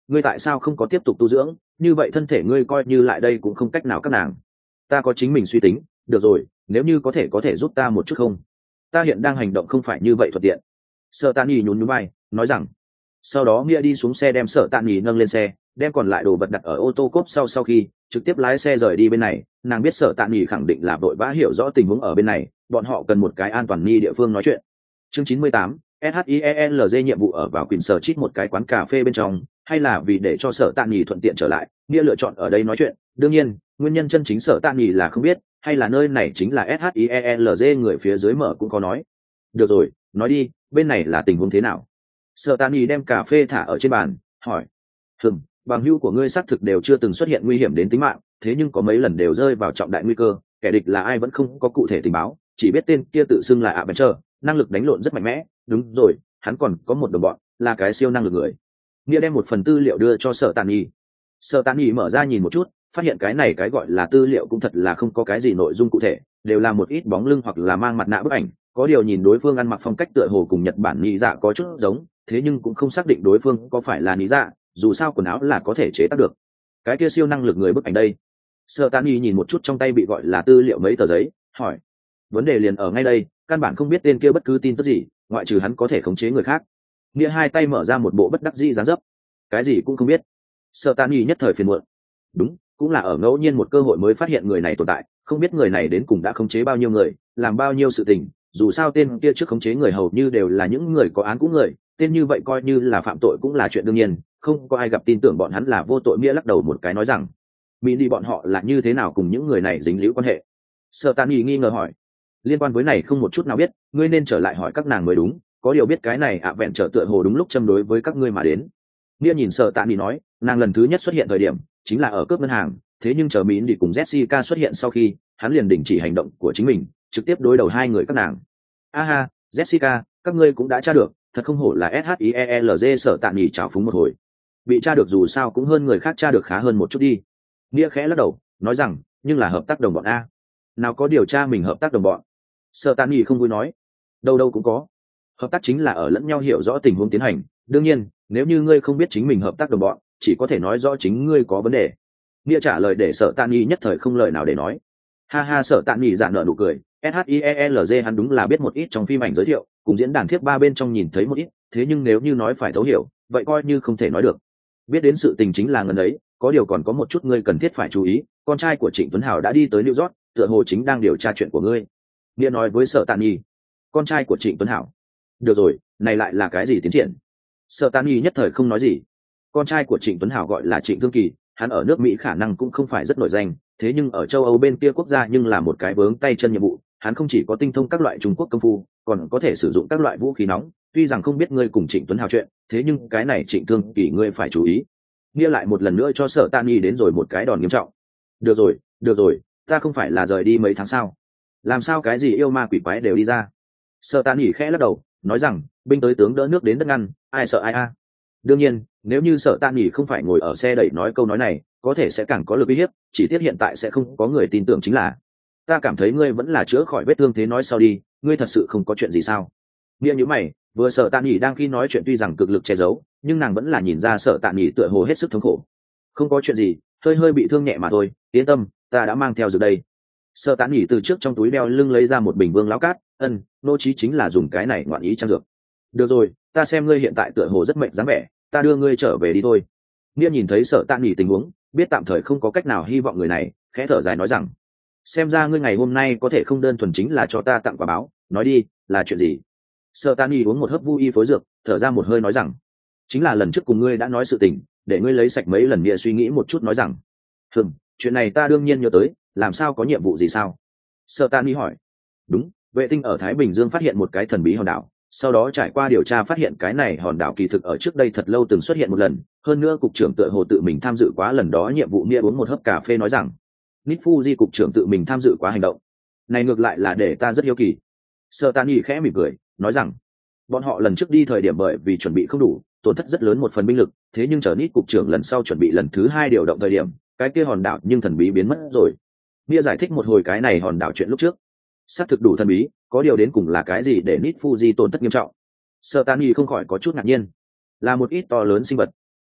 ngươi tại sao không có tiếp tục tu dưỡng, như vậy thân thể ngươi coi như lại đây cũng không cách nào các nàng. Ta có chính mình suy tính, được rồi, nếu như có thể có thể giúp ta một chút không, ta hiện đang hành động không phải như vậy thuận tiện. Sở Tạ Nghị nhún nhún vai nói rằng. Sau đó Mia đi xuống xe đem Sở Tạ Nghị nâng lên xe, đem còn lại đồ vật đặt ở ô tô cốp sau sau khi trực tiếp lái xe rời đi bên này. Nàng biết Sở Tạ Nghị khẳng định là vội vã hiểu rõ tình huống ở bên này, bọn họ cần một cái an toàn ni địa phương nói chuyện. Chương chín mươi tám, SHIELZ nhiệm vụ ở vào Quỳnh Sở Chít một cái quán cà phê bên trong, hay là vì để cho Sở Tạ Nghị thuận tiện trở lại, Mia lựa chọn ở đây nói chuyện. Đương nhiên, nguyên nhân chân chính Sở Tạ Nghị là không biết, hay là nơi này chính là SHIELZ người phía dưới mở cũng có nói. Được rồi, nói đi, bên này là tình huống thế nào? Sở Tạ Nghị đem cà phê thả ở trên bàn, hỏi. Hừm, bằng hữu của ngươi xác thực đều chưa từng xuất hiện nguy hiểm đến tính mạng, thế nhưng có mấy lần đều rơi vào trọng đại nguy cơ, kẻ địch là ai vẫn không có cụ thể tình báo, chỉ biết tên kia tự xưng là Avenger, năng lực đánh lộn rất mạnh mẽ. Đúng rồi, hắn còn có một đồng bọn, là cái siêu năng lực người. Nghĩa đem một phần tư liệu đưa cho Sở Tạ Nghị. Sở Tạ Nghị mở ra nhìn một chút, phát hiện cái này cái gọi là tư liệu cũng thật là không có cái gì nội dung cụ thể, đều là một ít bóng lưng hoặc là mang mặt nạ bức ảnh. Có điều nhìn đối phương ăn mặc phong cách tựa hồ cùng Nhật Bản nhị dạ có chút giống, thế nhưng cũng không xác định đối phương có phải là nhị dạ, dù sao quần áo là có thể chế tác được. Cái kia siêu năng lực người bức ảnh đây? Sở Tạ Nghị nhìn một chút trong tay bị gọi là tư liệu mấy tờ giấy, hỏi. Vấn đề liền ở ngay đây, căn bản không biết tên kia bất cứ tin tức gì, ngoại trừ hắn có thể khống chế người khác. Nghĩa hai tay mở ra một bộ bất đắc dĩ dáng dấp. Cái gì cũng không biết. Sở Tạ Nghị nhất thời phiền muộn. Đúng, cũng là ở ngẫu nhiên một cơ hội mới phát hiện người này tồn tại, không biết người này đến cùng đã khống chế bao nhiêu người, làm bao nhiêu sự tình. Dù sao tên kia trước khống chế người hầu như đều là những người có án cũ người, tên như vậy coi như là phạm tội cũng là chuyện đương nhiên, không có ai gặp tin tưởng bọn hắn là vô tội. Nghĩa lắc đầu một cái nói rằng, mỹ đi bọn họ là như thế nào cùng những người này dính líu quan hệ? Sở Tạ Nghị nghi ngờ hỏi. Liên quan với này không một chút nào biết, ngươi nên trở lại hỏi các nàng mới đúng, có điều biết cái này ạ vẹn trở tựa hồ đúng lúc châm đối với các ngươi mà đến. Nghĩa nhìn Sở Tạ Nghị nói, nàng lần thứ nhất xuất hiện thời điểm chính là ở cướp ngân hàng, thế nhưng chờ mỹ đi cùng Jessica xuất hiện sau khi, hắn liền đình chỉ hành động của chính mình, trực tiếp đối đầu hai người các nàng. Aha, Jessica, các ngươi cũng đã tra được, thật không hổ là SHIELZ. Sở Tạ Nghị trào phúng một hồi. Bị tra được dù sao cũng hơn người khác tra được khá hơn một chút đi. Nghĩa khẽ lắc đầu, nói rằng, nhưng là hợp tác đồng bọn a. Nào có điều tra mình hợp tác đồng bọn. Sở Tạ Nghị không vui nói, đâu đâu cũng có. Hợp tác chính là ở lẫn nhau hiểu rõ tình huống tiến hành, đương nhiên, nếu như ngươi không biết chính mình hợp tác đồng bọn, chỉ có thể nói rõ chính ngươi có vấn đề. Nghĩa trả lời để Sở Tạ Nghị nhất thời không lời nào để nói. Ha ha, Sở Tạ Nghị giả nở nụ cười, SHIELZ hắn đúng là biết một ít trong phim ảnh giới thiệu, cùng diễn đàn thiếp ba bên trong nhìn thấy một ít, thế nhưng nếu như nói phải thấu hiểu, vậy coi như không thể nói được. Biết đến sự tình chính là ngần ấy, có điều còn có một chút ngươi cần thiết phải chú ý, con trai của Trịnh Tuấn Hào đã đi tới New York, tựa hồ chính đang điều tra chuyện của ngươi. Nghĩa nói với Sở Tạ Nghị. Con trai của Trịnh Tuấn Hào? Được rồi, này lại là cái gì tiến triển? Sở Tạ Nghị nhất thời không nói gì. Con trai của Trịnh Tuấn Hào gọi là Trịnh Thương Kỳ, hắn ở nước Mỹ khả năng cũng không phải rất nổi danh, thế nhưng ở châu Âu bên kia quốc gia nhưng là một cái vướng tay chân nhiệm vụ. Hắn không chỉ có tinh thông các loại Trung Quốc công phu, còn có thể sử dụng các loại vũ khí nóng. Tuy rằng không biết ngươi cùng Trịnh Tuấn Hào chuyện, thế nhưng cái này Trịnh Thương Kỳ ngươi phải chú ý. Nghĩa lại một lần nữa cho Sở Tạ Nghị đến rồi một cái đòn nghiêm trọng. Được rồi, được rồi, ta không phải là rời đi mấy tháng sao? Làm sao cái gì yêu ma quỷ quái đều đi ra? Sở Tạ Nghị khẽ lắc đầu, nói rằng, binh tới tướng đỡ nước đến đất ngăn, ai sợ ai a. Đương nhiên, nếu như Sở Tạ Nghị không phải ngồi ở xe đẩy nói câu nói này, có thể sẽ càng có lực uy hiếp, chỉ tiếc hiện tại sẽ không có người tin tưởng chính là. Ta cảm thấy ngươi vẫn là chữa khỏi vết thương thế nói sau đi, ngươi thật sự không có chuyện gì sao? Nghĩa như mày, vừa Sở Tạ Nghị đang khi nói chuyện tuy rằng cực lực che giấu, nhưng nàng vẫn là nhìn ra Sở Tạ Nghị tựa hồ hết sức thống khổ. Không có chuyện gì, hơi hơi bị thương nhẹ mà thôi, yên tâm, ta đã mang theo dược đây. Sở Tạ Nghị từ trước trong túi đeo lưng lấy ra một bình vương lão cát, ân, nô chí chính là dùng cái này ngoạn ý trang dược. Được rồi, ta xem ngươi hiện tại tựa hồ rất mệt dáng vẻ, ta đưa ngươi trở về đi thôi. Nghĩa nhìn thấy Sở Tạ Nghị tình huống, biết tạm thời không có cách nào hy vọng người này, khẽ thở dài nói rằng, xem ra ngươi ngày hôm nay có thể không đơn thuần chính là cho ta tặng quà báo, nói đi, là chuyện gì? Sở Tạ Nghị uống một hớp vu y phối dược, thở ra một hơi nói rằng, chính là lần trước cùng ngươi đã nói sự tình, để ngươi lấy sạch mấy lần nghĩa suy nghĩ một chút nói rằng, hừm, chuyện này ta đương nhiên nhớ tới, làm sao có nhiệm vụ gì sao? Sở Tạ Nghị hỏi. Đúng, vệ tinh ở Thái Bình Dương phát hiện một cái thần bí hòn đảo, sau đó trải qua điều tra phát hiện cái này hòn đảo kỳ thực ở trước đây thật lâu từng xuất hiện một lần, hơn nữa cục trưởng tựa hồ tự mình tham dự quá lần đó nhiệm vụ. Nghĩa uống một hớp cà phê nói rằng, Nít Fuji cục trưởng tự mình tham dự quá hành động này, ngược lại là để ta rất hiếu kỳ. Sở Tạ Nghị khẽ mỉm cười nói rằng, bọn họ lần trước đi thời điểm bởi vì chuẩn bị không đủ, tổn thất rất lớn một phần binh lực, thế nhưng chờ Nít cục trưởng lần sau chuẩn bị lần thứ hai điều động thời điểm, cái kia hòn đảo nhưng thần bí biến mất rồi. Nghĩa giải thích một hồi cái này hòn đảo chuyện lúc trước, xác thực đủ thần bí, có điều đến cùng là cái gì để Nít Fuji tổn thất nghiêm trọng? Sở Tạ Nghị không khỏi có chút ngạc nhiên. Là một ít to lớn sinh vật.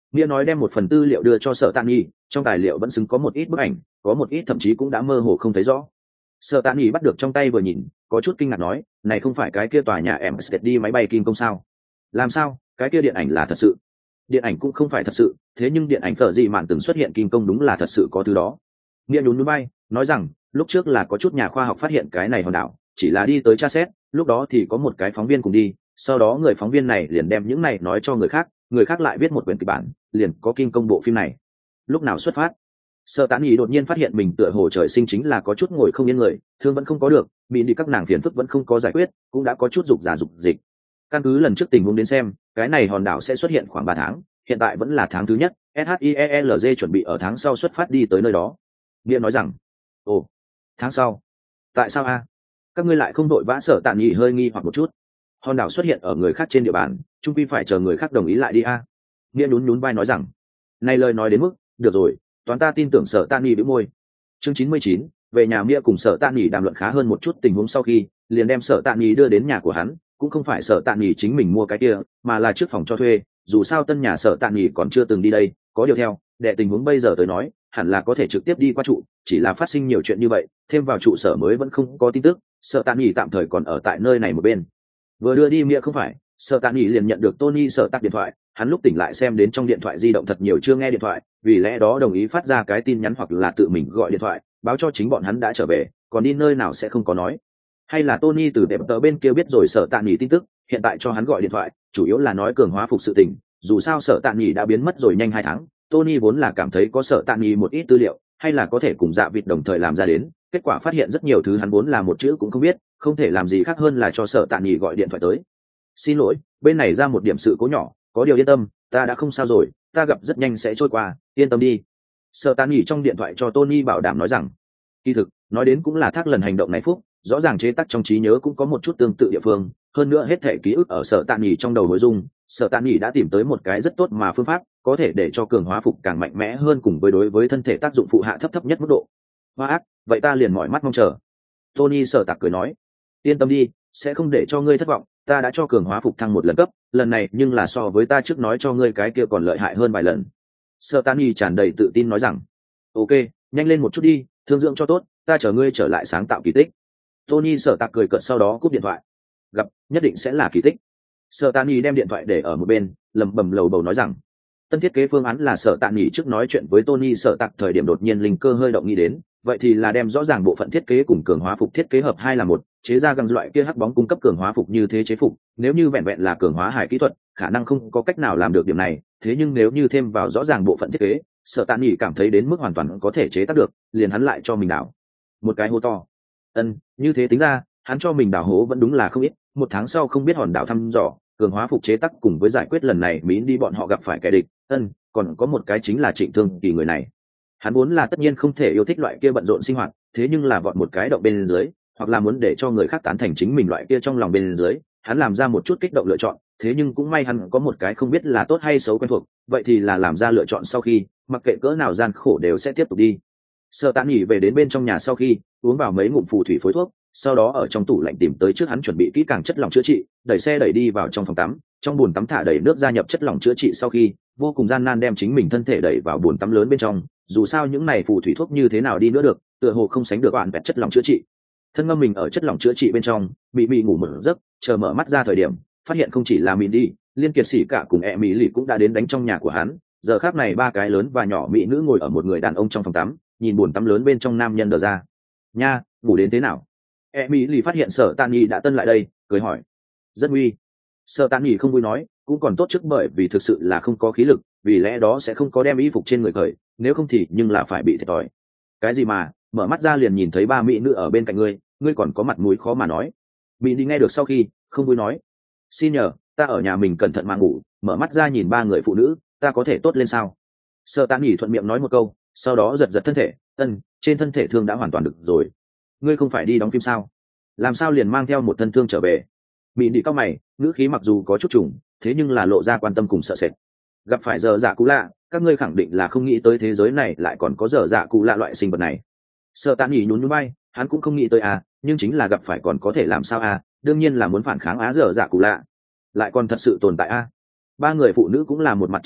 Nghĩa nói đem một phần tư liệu đưa cho Sở Tạ Nghị, trong tài liệu vẫn xứng có một ít bức ảnh, có một ít thậm chí cũng đã mơ hồ không thấy rõ. Sở Tạ Nghị bắt được trong tay vừa nhìn, có chút kinh ngạc nói, này không phải cái kia tòa nhà em đi máy bay kim công sao? Làm sao? Cái kia điện ảnh là thật sự? Điện ảnh cũng không phải thật sự, thế nhưng điện ảnh phở gì mạn từng xuất hiện kim công đúng là thật sự có thứ đó. Nghĩa nhún nhún bay, nói rằng, lúc trước là có chút nhà khoa học phát hiện cái này hòn đảo, chỉ là đi tới tra xét, lúc đó thì có một cái phóng viên cùng đi, sau đó người phóng viên này liền đem những này nói cho người khác, người khác lại viết một quyển kịch bản, liền có kim công bộ phim này. Lúc nào xuất phát? Sở Tán Nghị đột nhiên phát hiện mình tựa hồ trời sinh chính là có chút ngồi không yên người, thương vẫn không có được, bị đi các nàng phiền phức vẫn không có giải quyết, cũng đã có chút dục giả dục dịch. Căn cứ lần trước tình huống đến xem, cái này hòn đảo sẽ xuất hiện khoảng ba tháng, hiện tại vẫn là tháng thứ nhất, SHIELZ chuẩn bị ở tháng sau xuất phát đi tới nơi đó. Nghĩa nói rằng, ồ, tháng sau? Tại sao a? Các ngươi lại không đội vã? Sở Tạn Nghị hơi nghi hoặc một chút. Hòn đảo xuất hiện ở người khác trên địa bàn, chung quy phải chờ người khác đồng ý lại đi a. Nghĩa nhún nhún vai nói rằng, này lời nói đến mức, được rồi, toán ta tin tưởng. Sở Tạn Nghị bĩu môi. Chương chín mươi chín, về nhà Nghĩa cùng Sở Tạn Nghị đàm luận khá hơn một chút tình huống sau khi, liền đem Sở Tạn Nghị đưa đến nhà của hắn, cũng không phải Sở Tạn Nghị chính mình mua cái kia, mà là trước phòng cho thuê, dù sao tân nhà Sở Tạn Nghị còn chưa từng đi đây, có điều theo, đệ tình huống bây giờ tới nói, hẳn là có thể trực tiếp đi qua trụ, chỉ là phát sinh nhiều chuyện như vậy, thêm vào trụ sở mới vẫn không có tin tức, Sở Tạn Nghị tạm thời còn ở tại nơi này một bên. Vừa đưa đi Nghĩa không phải, Sở Tạn Nghị liền nhận được Tony Sở Tạc điện thoại, hắn lúc tỉnh lại xem đến trong điện thoại di động thật nhiều chưa nghe điện thoại, vì lẽ đó đồng ý phát ra cái tin nhắn hoặc là tự mình gọi điện thoại, báo cho chính bọn hắn đã trở về, còn đi nơi nào sẽ không có nói. Hay là Tony từ đẹp tờ bên kia biết rồi Sở Tạn Nghị tin tức, hiện tại cho hắn gọi điện thoại, chủ yếu là nói cường hóa phục sự tình, dù sao Sở Tạn Nghị đã biến mất rồi nhanh hai tháng, Tony vốn là cảm thấy có Sở Tạn Nghị một ít tư liệu, hay là có thể cùng Dạ Vịt đồng thời làm ra đến, kết quả phát hiện rất nhiều thứ hắn vốn là một chữ cũng không biết, không thể làm gì khác hơn là cho Sở Tạn Nghị gọi điện thoại tới. Xin lỗi, bên này ra một điểm sự cố nhỏ, có điều yên tâm, ta đã không sao rồi, ta gặp rất nhanh sẽ trôi qua, yên tâm đi. Sở Tạn Nghị trong điện thoại cho Tony bảo đảm nói rằng, kỳ thực, nói đến cũng là thác lần hành động này phúc, rõ ràng chế tác trong trí nhớ cũng có một chút tương tự địa phương, hơn nữa hết thể ký ức ở Sở Tạn Nghị trong đầu nội dung, Sở Tạn Nghị đã tìm tới một cái rất tốt mà phương pháp, có thể để cho cường hóa phục càng mạnh mẽ hơn cùng với đối với thân thể tác dụng phụ hạ thấp thấp nhất mức độ. Hoa ác, vậy ta liền mỏi mắt mong chờ. Tony Sở Tạc cười nói, yên tâm đi, sẽ không để cho ngươi thất vọng, ta đã cho cường hóa phục thăng một lần cấp, lần này nhưng là so với ta trước nói cho ngươi cái kia còn lợi hại hơn vài lần. Sở Tạn Nghị tràn đầy tự tin nói rằng, ok, nhanh lên một chút đi, thương dưỡng cho tốt, ta chờ ngươi trở lại sáng tạo kỳ tích. Tony Sở Tạc cười cợt sau đó cúp điện thoại. Gặp, nhất định sẽ là kỳ tích. Sở Tạn Nghị đem điện thoại để ở một bên, lẩm bẩm lầu bầu nói rằng, tân thiết kế phương án là Sở Tạn Nghị trước nói chuyện với Tony Sở Tạc thời điểm đột nhiên linh cơ hơi động nghĩ đến, vậy thì là đem rõ ràng bộ phận thiết kế cùng cường hóa phục thiết kế hợp hai là một, chế ra găng loại kia hắc bóng cung cấp cường hóa phục như thế chế phục, nếu như vẹn vẹn là cường hóa hải kỹ thuật, khả năng không có cách nào làm được điểm này, thế nhưng nếu như thêm vào rõ ràng bộ phận thiết kế, Sở Tạn Nghị cảm thấy đến mức hoàn toàn có thể chế tác được, liền hắn lại cho mình đảo một cái hố to. Ân, như thế tính ra, hắn cho mình đảo hố vẫn đúng là không ít, một tháng sau không biết hòn đảo thăm dò, cường hóa phục chế tác cùng với giải quyết lần này Mỹ đi bọn họ gặp phải kẻ địch. Ân, còn có một cái chính là Trịnh Thương Kỳ người này. Hắn muốn là tất nhiên không thể yêu thích loại kia bận rộn sinh hoạt, thế nhưng là vọt một cái động bên dưới, hoặc là muốn để cho người khác tán thành chính mình loại kia trong lòng bên dưới, hắn làm ra một chút kích động lựa chọn, thế nhưng cũng may hắn có một cái không biết là tốt hay xấu quen thuộc, vậy thì là làm ra lựa chọn sau khi, mặc kệ cỡ nào gian khổ đều sẽ tiếp tục đi. Sở Tạn Nghị về đến bên trong nhà sau khi uống vào mấy ngụm phù thủy phối thuốc, sau đó ở trong tủ lạnh tìm tới trước hắn chuẩn bị kỹ càng chất lỏng chữa trị, đẩy xe đẩy đi vào trong phòng tắm, trong bồn tắm thả đầy nước gia nhập chất lỏng chữa trị sau khi, vô cùng gian nan đem chính mình thân thể đẩy vào bồn tắm lớn bên trong, dù sao những này phù thủy thuốc như thế nào đi nữa được, tựa hồ không sánh được oản vẹt chất lỏng chữa trị. Thân ngâm mình ở chất lỏng chữa trị bên trong, mị mị ngủ một giấc, chờ mở mắt ra thời điểm, phát hiện không chỉ là mình đi, liên kiệt sĩ cả cùng e mỹ lì cũng đã đến đánh trong nhà của hắn. Giờ khác này ba cái lớn và nhỏ mỹ nữ ngồi ở một người đàn ông trong phòng tắm, nhìn bồn tắm lớn bên trong nam nhân đờ ra. Nha, ngủ đến thế nào? E mỹ lì phát hiện Sở Tạn Nghị đã tân lại đây, cười hỏi. Rất nguy. Sở Tạn Nghị không vui nói, cũng còn tốt trước bởi vì thực sự là không có khí lực, vì lẽ đó sẽ không có đem y phục trên người cởi, nếu không thì nhưng là phải bị thiệt thòi. Cái gì mà, mở mắt ra liền nhìn thấy ba mỹ nữ ở bên cạnh ngươi, ngươi còn có mặt mũi khó mà nói. Mỹ đi nghe được sau khi, không vui nói. Xin nhờ, ta ở nhà mình cẩn thận mà ngủ, mở mắt ra nhìn ba người phụ nữ, ta có thể tốt lên sao? Sở Tạn Nghị thuận miệng nói một câu, sau đó giật giật thân thể, ân, trên thân thể thương đã hoàn toàn được rồi. Ngươi không phải đi đóng phim sao? Làm sao liền mang theo một thân thương trở về? Mỹ đi cao mày, ngữ khí mặc dù có chút trùng, thế nhưng là lộ ra quan tâm cùng sợ sệt. Gặp phải giờ dạ cũ lạ, các ngươi khẳng định là không nghĩ tới thế giới này lại còn có giờ dạ cũ lạ loại sinh vật này. Sở Tạn Nghị nhún nhún vai, hắn cũng không nghĩ tới à, nhưng chính là gặp phải còn có thể làm sao à, đương nhiên là muốn phản kháng á giờ dạ cũ lạ. Lại còn thật sự tồn tại à. Ba người phụ nữ cũng là một mặt chấn động,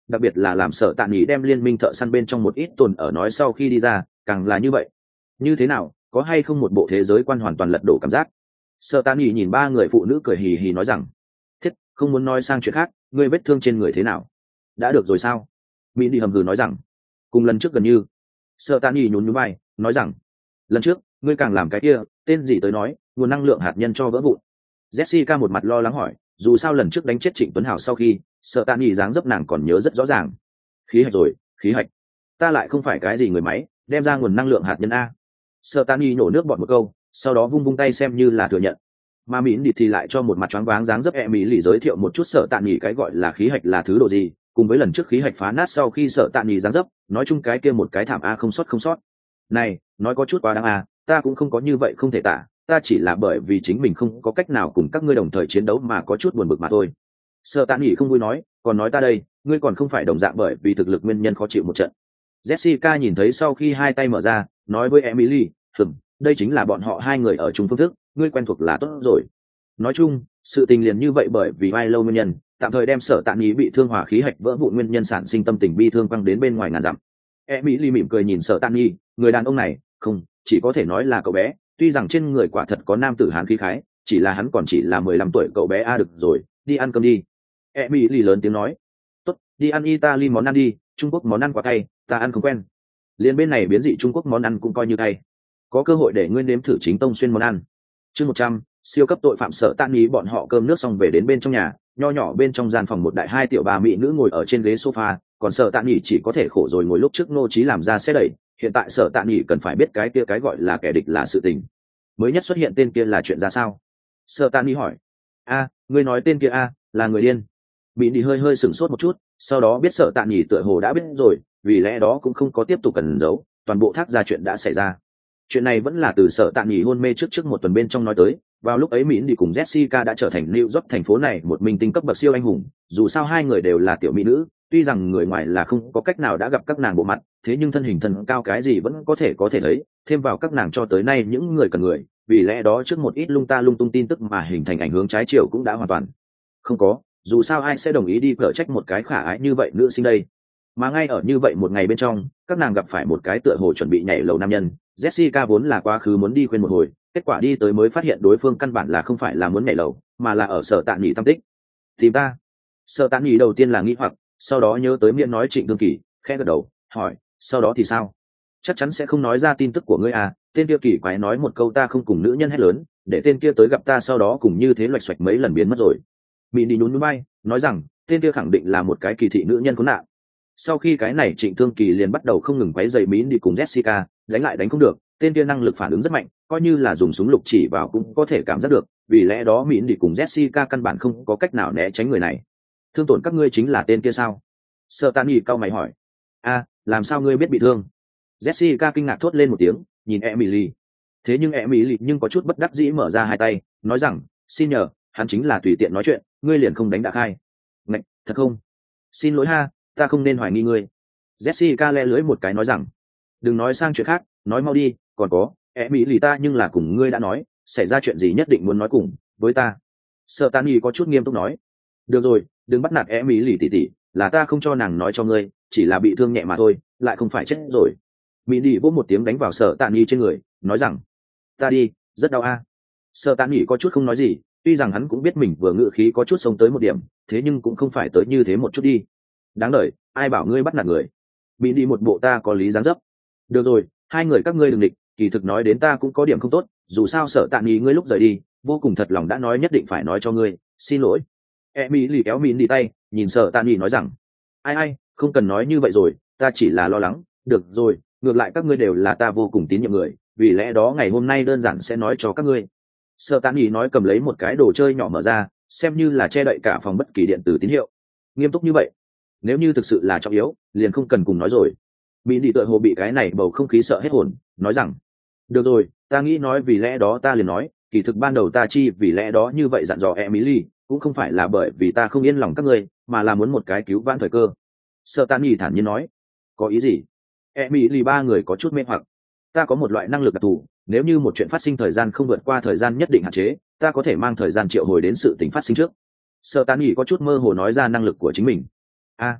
đặc biệt là làm sợ tạ nghỉ đem liên minh thợ săn bên trong một ít tồn ở nói sau khi đi ra càng là như vậy. Như thế nào, có hay không một bộ thế giới quan hoàn toàn lật đổ cảm giác? Sợ tạ nghỉ nhìn ba người phụ nữ cười hì hì nói rằng, thiết, không muốn nói sang chuyện khác, ngươi vết thương trên người thế nào? Đã được rồi sao? Mỹ đi hầm hừ nói rằng, cùng lần trước gần như. Sợ tạ nghỉ nhún nhún vai nói rằng, lần trước ngươi càng làm cái kia tên gì tới nói nguồn năng lượng hạt nhân cho vỡ vụn. Jessica một mặt lo lắng hỏi, dù sao lần trước đánh chết Trịnh Tuấn Hào sau khi, sợ tạ nghỉ dáng dấp nàng còn nhớ rất rõ ràng. Khí hạch rồi, khí hạch. Ta lại không phải cái gì người máy, đem ra nguồn năng lượng hạt nhân a. Sợ tạ nghỉ nhổ nước bọt một câu, sau đó vung vung tay xem như là thừa nhận. Mà Mĩn Địt thì lại cho một mặt choáng váng dáng dấp e mỹ lì giới thiệu một chút sợ tạ nghỉ cái gọi là khí hạch là thứ độ gì, cùng với lần trước khí hạch phá nát sau khi sợ tạ nghỉ dáng dấp, nói chung cái kia một cái thảm a không sót không sót. Này, nói có chút quá đáng a, ta cũng không có như vậy không thể tả, ta chỉ là bởi vì chính mình không có cách nào cùng các ngươi đồng thời chiến đấu mà có chút buồn bực mà thôi. Sợ tạ nghỉ không vui nói, còn nói ta đây, ngươi còn không phải đồng dạng bởi vì thực lực nguyên nhân khó chịu một trận. Jessica nhìn thấy sau khi hai tay mở ra, nói với Emily, "Ừm, đây chính là bọn họ hai người ở chung phương thức, ngươi quen thuộc là tốt rồi." Nói chung, sự tình liền như vậy bởi vì vai lâu nguyên nhân, tạm thời đem Sở Tạ Nghị bị thương hỏa khí hạch vỡ vụn nguyên nhân sản sinh tâm tình bi thương quăng đến bên ngoài ngàn dặm. Emily mỉm cười nhìn Sở Tạ Nghị, người đàn ông này, không, chỉ có thể nói là cậu bé, tuy rằng trên người quả thật có nam tử hán khí khái, chỉ là hắn còn chỉ là mười lăm tuổi cậu bé a được rồi, đi ăn cơm đi. Emily lớn tiếng nói, "Tốt, đi ăn Italy món ăn đi, Trung Quốc món ăn quá cay, ta ăn không quen." Liên bên này biến dị Trung Quốc món ăn cũng coi như cay. Có cơ hội để ngươi nếm thử chính tông xuyên món ăn. Chương một trăm, siêu cấp tội phạm Sở Tạ Nghị bọn họ cơm nước xong về đến bên trong nhà, nho nhỏ bên trong gian phòng một đại hai tiểu bà mỹ nữ ngồi ở trên ghế sofa, còn Sở Tạ Nghị chỉ có thể khổ rồi ngồi lúc trước nô chí làm ra xe đẩy, hiện tại Sở Tạ Nghị cần phải biết cái kia cái gọi là kẻ địch là sự tình. Mới nhất xuất hiện tên kia là chuyện ra sao? Sở Tạ Nghị hỏi. A, ngươi nói tên kia a, là người điên. Mỹ đi hơi hơi sửng sốt một chút, sau đó biết Sở Tạ Nghị tựa hồ đã biết rồi, vì lẽ đó cũng không có tiếp tục cần giấu, toàn bộ thác ra chuyện đã xảy ra. Chuyện này vẫn là từ Sở Tạ Nghị hôn mê trước trước một tuần bên trong nói tới, vào lúc ấy Mỹ đi cùng Jessica đã trở thành New York thành phố này một minh tinh cấp bậc siêu anh hùng, dù sao hai người đều là tiểu mỹ nữ, tuy rằng người ngoài là không có cách nào đã gặp các nàng bộ mặt, thế nhưng thân hình thân cao cái gì vẫn có thể có thể thấy, thêm vào các nàng cho tới nay những người cần người, vì lẽ đó trước một ít lung ta lung tung tin tức mà hình thành ảnh hướng trái chiều cũng đã hoàn toàn không có, dù sao ai sẽ đồng ý đi cở trách một cái khả ái như vậy nữ sinh đây. Mà ngay ở như vậy một ngày bên trong, các nàng gặp phải một cái tựa hồ chuẩn bị nhảy lầu nam nhân. Jessica vốn là quá khứ muốn đi khuyên một hồi, kết quả đi tới mới phát hiện đối phương căn bản là không phải là muốn nhảy lầu, mà là ở Sở Tạ Nghị tâm tích. Tìm ta? Sở Tạ Nghị đầu tiên là nghi hoặc, sau đó nhớ tới miệng nói Trịnh Thương Kỳ, khẽ gật đầu, hỏi, sau đó thì sao? Chắc chắn sẽ không nói ra tin tức của ngươi à? Tên kia kỳ quái nói một câu ta không cùng nữ nhân hét lớn, để tên kia tới gặp ta sau đó cùng như thế loạch xoạch mấy lần biến mất rồi. Mỹ đi nhún nhún bay, nói rằng tên kia khẳng định là một cái kỳ thị nữ nhân khốn nạn. Sau khi cái này Trịnh Thương Kỳ liền bắt đầu không ngừng quấy rầy Mỹ đi cùng Jessica, đánh lại đánh không được, tên kia năng lực phản ứng rất mạnh, coi như là dùng súng lục chỉ vào cũng có thể cảm giác được, vì lẽ đó Mỹ đi cùng Jessica căn bản không có cách nào né tránh người này. Thương tổn các ngươi chính là tên kia sao? Sở Tạ Nghị cau mày hỏi. A, làm sao ngươi biết bị thương? Jessica kinh ngạc thốt lên một tiếng, nhìn Emily. Thế nhưng Emily nhưng có chút bất đắc dĩ mở ra hai tay, nói rằng, xin nhờ, hắn chính là tùy tiện nói chuyện, ngươi liền không đánh đã khai. Ngạch, thật không? Xin lỗi ha, ta không nên hoài nghi ngươi. Jessica le lưỡi một cái nói rằng, đừng nói sang chuyện khác, nói mau đi, còn có, Emily ta nhưng là cùng ngươi đã nói, xảy ra chuyện gì nhất định muốn nói cùng với ta. Sở Tạ Nghị có chút nghiêm túc nói, được rồi, đừng bắt nạt Emily tỷ tỷ, là ta không cho nàng nói cho ngươi, chỉ là bị thương nhẹ mà thôi, lại không phải chết rồi. Mỹ đi vỗ một tiếng đánh vào Sở Tạ Nghị trên người, nói rằng, ta đi, rất đau a. Sở Tạ Nghị có chút không nói gì, tuy rằng hắn cũng biết mình vừa ngự khí có chút sống tới một điểm, thế nhưng cũng không phải tới như thế một chút đi. Đáng đời, ai bảo ngươi bắt nạt người. Mỹ đi một bộ ta có lý dáng dấp. Được rồi, hai người các ngươi đừng địch, kỳ thực nói đến ta cũng có điểm không tốt, dù sao Sở Tạ Nghị ngươi lúc rời đi, vô cùng thật lòng đã nói nhất định phải nói cho ngươi, xin lỗi. Emily kéo Mỹ đi tay, nhìn Sở Tạ Nghị nói rằng, ai ai, không cần nói như vậy rồi, ta chỉ là lo lắng, được rồi, ngược lại các ngươi đều là ta vô cùng tín nhiệm người, vì lẽ đó ngày hôm nay đơn giản sẽ nói cho các ngươi. Sở Tạ Nghị nói cầm lấy một cái đồ chơi nhỏ mở ra, xem như là che đậy cả phòng bất kỳ điện tử tín hiệu. Nghiêm túc như vậy, nếu như thực sự là trọng yếu, liền không cần cùng nói rồi. Mỹ đi tựa hồ bị cái này bầu không khí sợ hết hồn, nói rằng, được rồi, ta nghĩ nói vì lẽ đó ta liền nói, kỳ thực ban đầu ta chi vì lẽ đó như vậy dặn dò Emily, cũng không phải là bởi vì ta không yên lòng các ngươi, mà là muốn một cái cứu vãn thời cơ. Sở Tạ Nghị thản nhiên nói, có ý gì? Emily ba người có chút mê hoặc. Ta có một loại năng lực đặc thù, nếu như một chuyện phát sinh thời gian không vượt qua thời gian nhất định hạn chế, ta có thể mang thời gian triệu hồi đến sự tình phát sinh trước. Sở Tạ Nghị có chút mơ hồ nói ra năng lực của chính mình. A,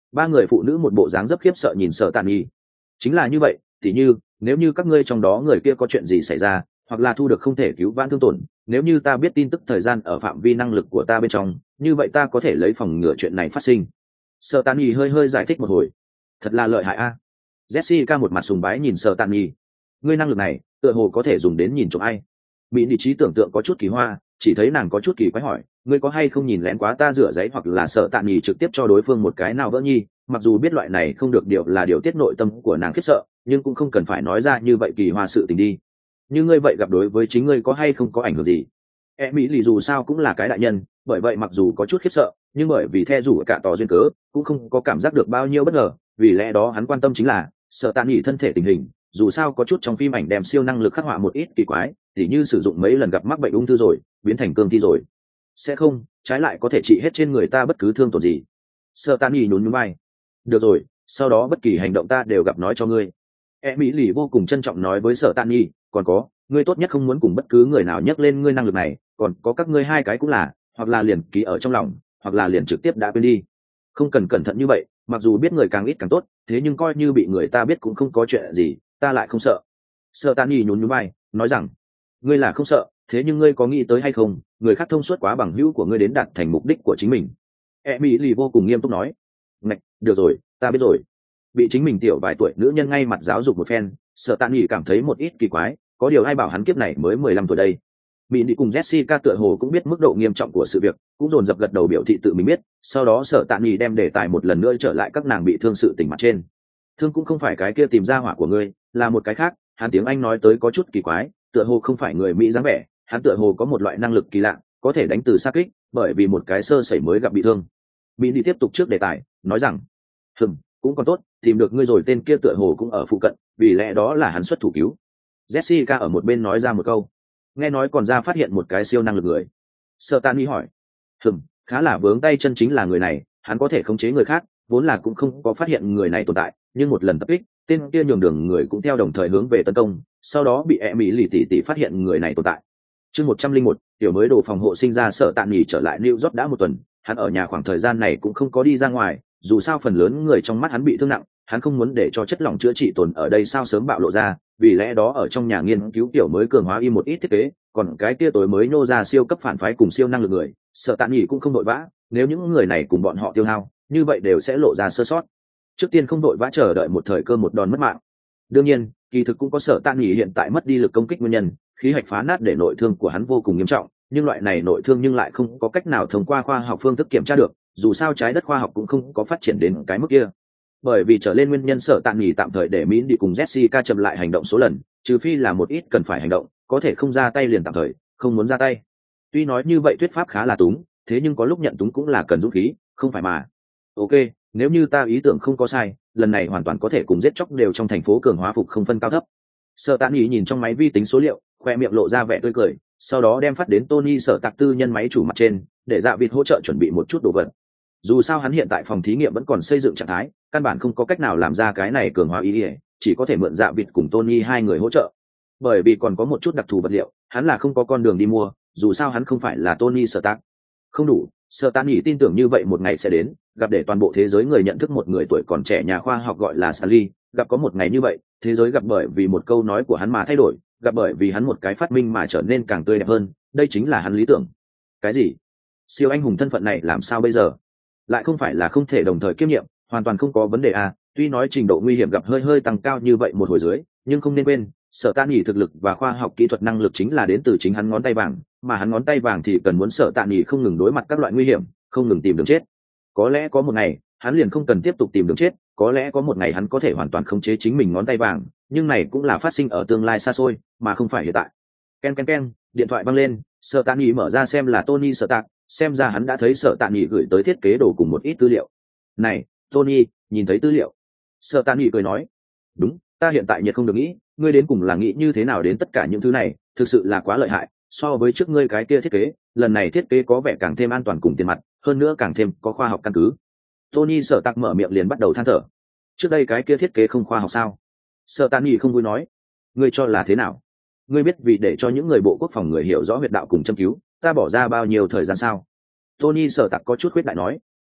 Ba người phụ nữ một bộ dáng rất khiếp sợ nhìn Sở Tạn Nghị. Chính là như vậy, tỉ như nếu như các ngươi trong đó người kia có chuyện gì xảy ra, hoặc là thu được không thể cứu vãn thương tổn, nếu như ta biết tin tức thời gian ở phạm vi năng lực của ta bên trong, như vậy ta có thể lấy phòng ngừa chuyện này phát sinh. Sở Tạn Nghị hơi hơi giải thích một hồi. Thật là lợi hại a. Jessica một mặt sùng bái nhìn Sở Tạn Nghị. Ngươi năng lực này, tựa hồ có thể dùng đến nhìn trộm ai. Mỹ Đi trí tưởng tượng có chút kỳ hoa, chỉ thấy nàng có chút kỳ quái hỏi, ngươi có hay không nhìn lén quá ta rửa giấy, hoặc là Sở Tạn Nghị trực tiếp cho đối phương một cái nào vỡ nhi, mặc dù biết loại này không được điều là điều tiết nội tâm của nàng khiếp sợ, nhưng cũng không cần phải nói ra như vậy kỳ hoa sự tình đi. Như ngươi vậy gặp đối với chính ngươi có hay không có ảnh hưởng gì? E Mỹ lì dù sao cũng là cái đại nhân, bởi vậy mặc dù có chút khiếp sợ, nhưng bởi vì the rủ cả tỏ duyên cớ, cũng không có cảm giác được bao nhiêu bất ngờ, vì lẽ đó hắn quan tâm chính là Sở Tạn Nghị thân thể tình hình, dù sao có chút trong phim ảnh đem siêu năng lực khắc họa một ít kỳ quái, tỉ như sử dụng mấy lần gặp mắc bệnh ung thư rồi, biến thành cương thi rồi. Sẽ không, trái lại có thể trị hết trên người ta bất cứ thương tổn gì. Sở Tạn Nghị nhún nhún vai. Được rồi, sau đó bất kỳ hành động ta đều gặp nói cho ngươi. E Mỹ lì vô cùng trân trọng nói với Sở Tạn Nghị, còn có, ngươi tốt nhất không muốn cùng bất cứ người nào nhắc lên ngươi năng lực này, còn có các ngươi hai cái cũng là, hoặc là liền ký ở trong lòng, hoặc là liền trực tiếp đã quên đi. Không cần cẩn thận như vậy, mặc dù biết người càng ít càng tốt, thế nhưng coi như bị người ta biết cũng không có chuyện gì, ta lại không sợ. Sở Tạn Nghị nhún nhún vai, nói rằng, ngươi là không sợ, thế nhưng ngươi có nghĩ tới hay không, người khác thông suốt quá bằng hữu của ngươi đến đạt thành mục đích của chính mình. E Mỹ lì vô cùng nghiêm túc nói, ngạch, được rồi, ta biết rồi. Bị chính mình tiểu vài tuổi nữ nhân ngay mặt giáo dục một phen, Sở Tạn Nghị cảm thấy một ít kỳ quái, có điều ai bảo hắn kiếp này mới mười lăm tuổi đây. Mỹ đi cùng Jessica tựa hồ cũng biết mức độ nghiêm trọng của sự việc, cũng dồn dập gật đầu biểu thị tự mình biết, sau đó Sở Tạn Nghị đem đề tài một lần nữa trở lại các nàng bị thương sự tình mặt trên. Thương cũng không phải cái kia tìm ra hỏa của ngươi, là một cái khác, hắn tiếng Anh nói tới có chút kỳ quái, tựa hồ không phải người Mỹ dáng vẻ, hắn tựa hồ có một loại năng lực kỳ lạ, có thể đánh từ xa kích, bởi vì một cái sơ sẩy mới gặp bị thương. Mỹ đi tiếp tục trước đề tài, nói rằng, hừm, cũng còn tốt, tìm được ngươi rồi, tên kia tựa hồ cũng ở phụ cận, vì lẽ đó là hắn xuất thủ cứu. Jessica ở một bên nói ra một câu, nghe nói còn ra phát hiện một cái siêu năng lực người. Sở Tạn Nghị hỏi, hừm, khá là vướng tay chân chính là người này, hắn có thể khống chế người khác, vốn là cũng không có phát hiện người này tồn tại, nhưng một lần tập kích, tên kia nhường đường người cũng theo đồng thời hướng về tấn công, sau đó bị E Mỹ lì tỷ tỷ phát hiện người này tồn tại. Chương một trăm linh một, tiểu mới đồ phòng hộ sinh ra. Sở Tạn Nghị trở lại New York đã một tuần, hắn ở nhà khoảng thời gian này cũng không có đi ra ngoài, dù sao phần lớn người trong mắt hắn bị thương nặng, hắn không muốn để cho chất lỏng chữa trị tồn ở đây sao sớm bạo lộ ra, vì lẽ đó ở trong nhà nghiên cứu tiểu mới cường hóa y một ít thiết kế, còn cái kia tối mới nô ra siêu cấp phản phái cùng siêu năng lực người, Sở Tạn Nghị cũng không đội vã, nếu những người này cùng bọn họ tiêu hao, như vậy đều sẽ lộ ra sơ sót. Trước tiên không đội vã chờ đợi một thời cơ một đòn mất mạng. Đương nhiên, kỳ thực cũng có Sở Tạn Nghị hiện tại mất đi lực công kích nguyên nhân, khí hạch phá nát để nội thương của hắn vô cùng nghiêm trọng, nhưng loại này nội thương nhưng lại không có cách nào thông qua khoa học phương thức kiểm tra được, dù sao trái đất khoa học cũng không có phát triển đến cái mức kia. Bởi vì trở lên nguyên nhân, Sở Tạn Nghị tạm thời để Mỹ đi cùng Jessica chậm lại hành động số lần, trừ phi là một ít cần phải hành động, có thể không ra tay liền tạm thời, không muốn ra tay. Tuy nói như vậy thuyết pháp khá là túng, thế nhưng có lúc nhận túng cũng là cần dũng khí, không phải mà. Ok, nếu như ta ý tưởng không có sai, lần này hoàn toàn có thể cùng giết chóc đều trong thành phố cường hóa phục không phân cao thấp. Sở Tạn Nghị nhìn trong máy vi tính số liệu, khoe miệng lộ ra vẻ tươi cười, sau đó đem phát đến Tony Sở Tạc tư nhân máy chủ mặt trên, để Dạ Vịt hỗ trợ chuẩn bị một chút đồ vật. Dù sao hắn hiện tại phòng thí nghiệm vẫn còn xây dựng trạng thái, căn bản không có cách nào làm ra cái này cường hóa ý ỉa, chỉ có thể mượn Dạ Vịt cùng Tony hai người hỗ trợ. Bởi vì còn có một chút đặc thù vật liệu, hắn là không có con đường đi mua, dù sao hắn không phải là Tony Sở Tạc. Không đủ, Sở Tạn Nghị tin tưởng như vậy một ngày sẽ đến, gặp để toàn bộ thế giới người nhận thức một người tuổi còn trẻ nhà khoa học gọi là Stanley, gặp có một ngày như vậy, thế giới gặp bởi vì một câu nói của hắn mà thay đổi, gặp bởi vì hắn một cái phát minh mà trở nên càng tươi đẹp hơn, đây chính là hắn lý tưởng. Cái gì? Siêu anh hùng thân phận này làm sao bây giờ? Lại không phải là không thể đồng thời kiêm nhiệm, hoàn toàn không có vấn đề à, tuy nói trình độ nguy hiểm gặp hơi hơi tăng cao như vậy một hồi dưới, nhưng không nên quên, Sở Tạn Nghị thực lực và khoa học kỹ thuật năng lực chính là đến từ chính hắn ngón tay vàng, mà hắn ngón tay vàng thì cần muốn Sở Tạn Nghị không ngừng đối mặt các loại nguy hiểm, không ngừng tìm đường chết. Có lẽ có một ngày, hắn liền không cần tiếp tục tìm đường chết, có lẽ có một ngày hắn có thể hoàn toàn khống chế chính mình ngón tay vàng, nhưng này cũng là phát sinh ở tương lai xa xôi, mà không phải hiện tại. Ken ken ken, điện thoại vang lên, Sở Tạn Nghị mở ra xem là Tony Sở Tạc, xem ra hắn đã thấy Sở Tạn Nghị gửi tới thiết kế đồ cùng một ít tư liệu. Này, Tony, nhìn thấy tư liệu? Sở Tạn Nghị cười nói, đúng, ta hiện tại nhiệt không được nghĩ, ngươi đến cùng là nghĩ như thế nào đến tất cả những thứ này, thực sự là quá lợi hại, so với trước ngươi cái kia thiết kế, lần này thiết kế có vẻ càng thêm an toàn cùng tiền mặt, hơn nữa càng thêm có khoa học căn cứ. Tony Sở Tạc mở miệng liền bắt đầu than thở. Trước đây cái kia thiết kế không khoa học sao? Sở Tạn Nghị không vui nói, ngươi cho là thế nào? Ngươi biết vì để cho những người bộ quốc phòng người hiểu rõ huyệt đạo cùng châm cứu, ta bỏ ra bao nhiêu thời gian sao? Tony Sở Tạc có chút khuyết đại nói,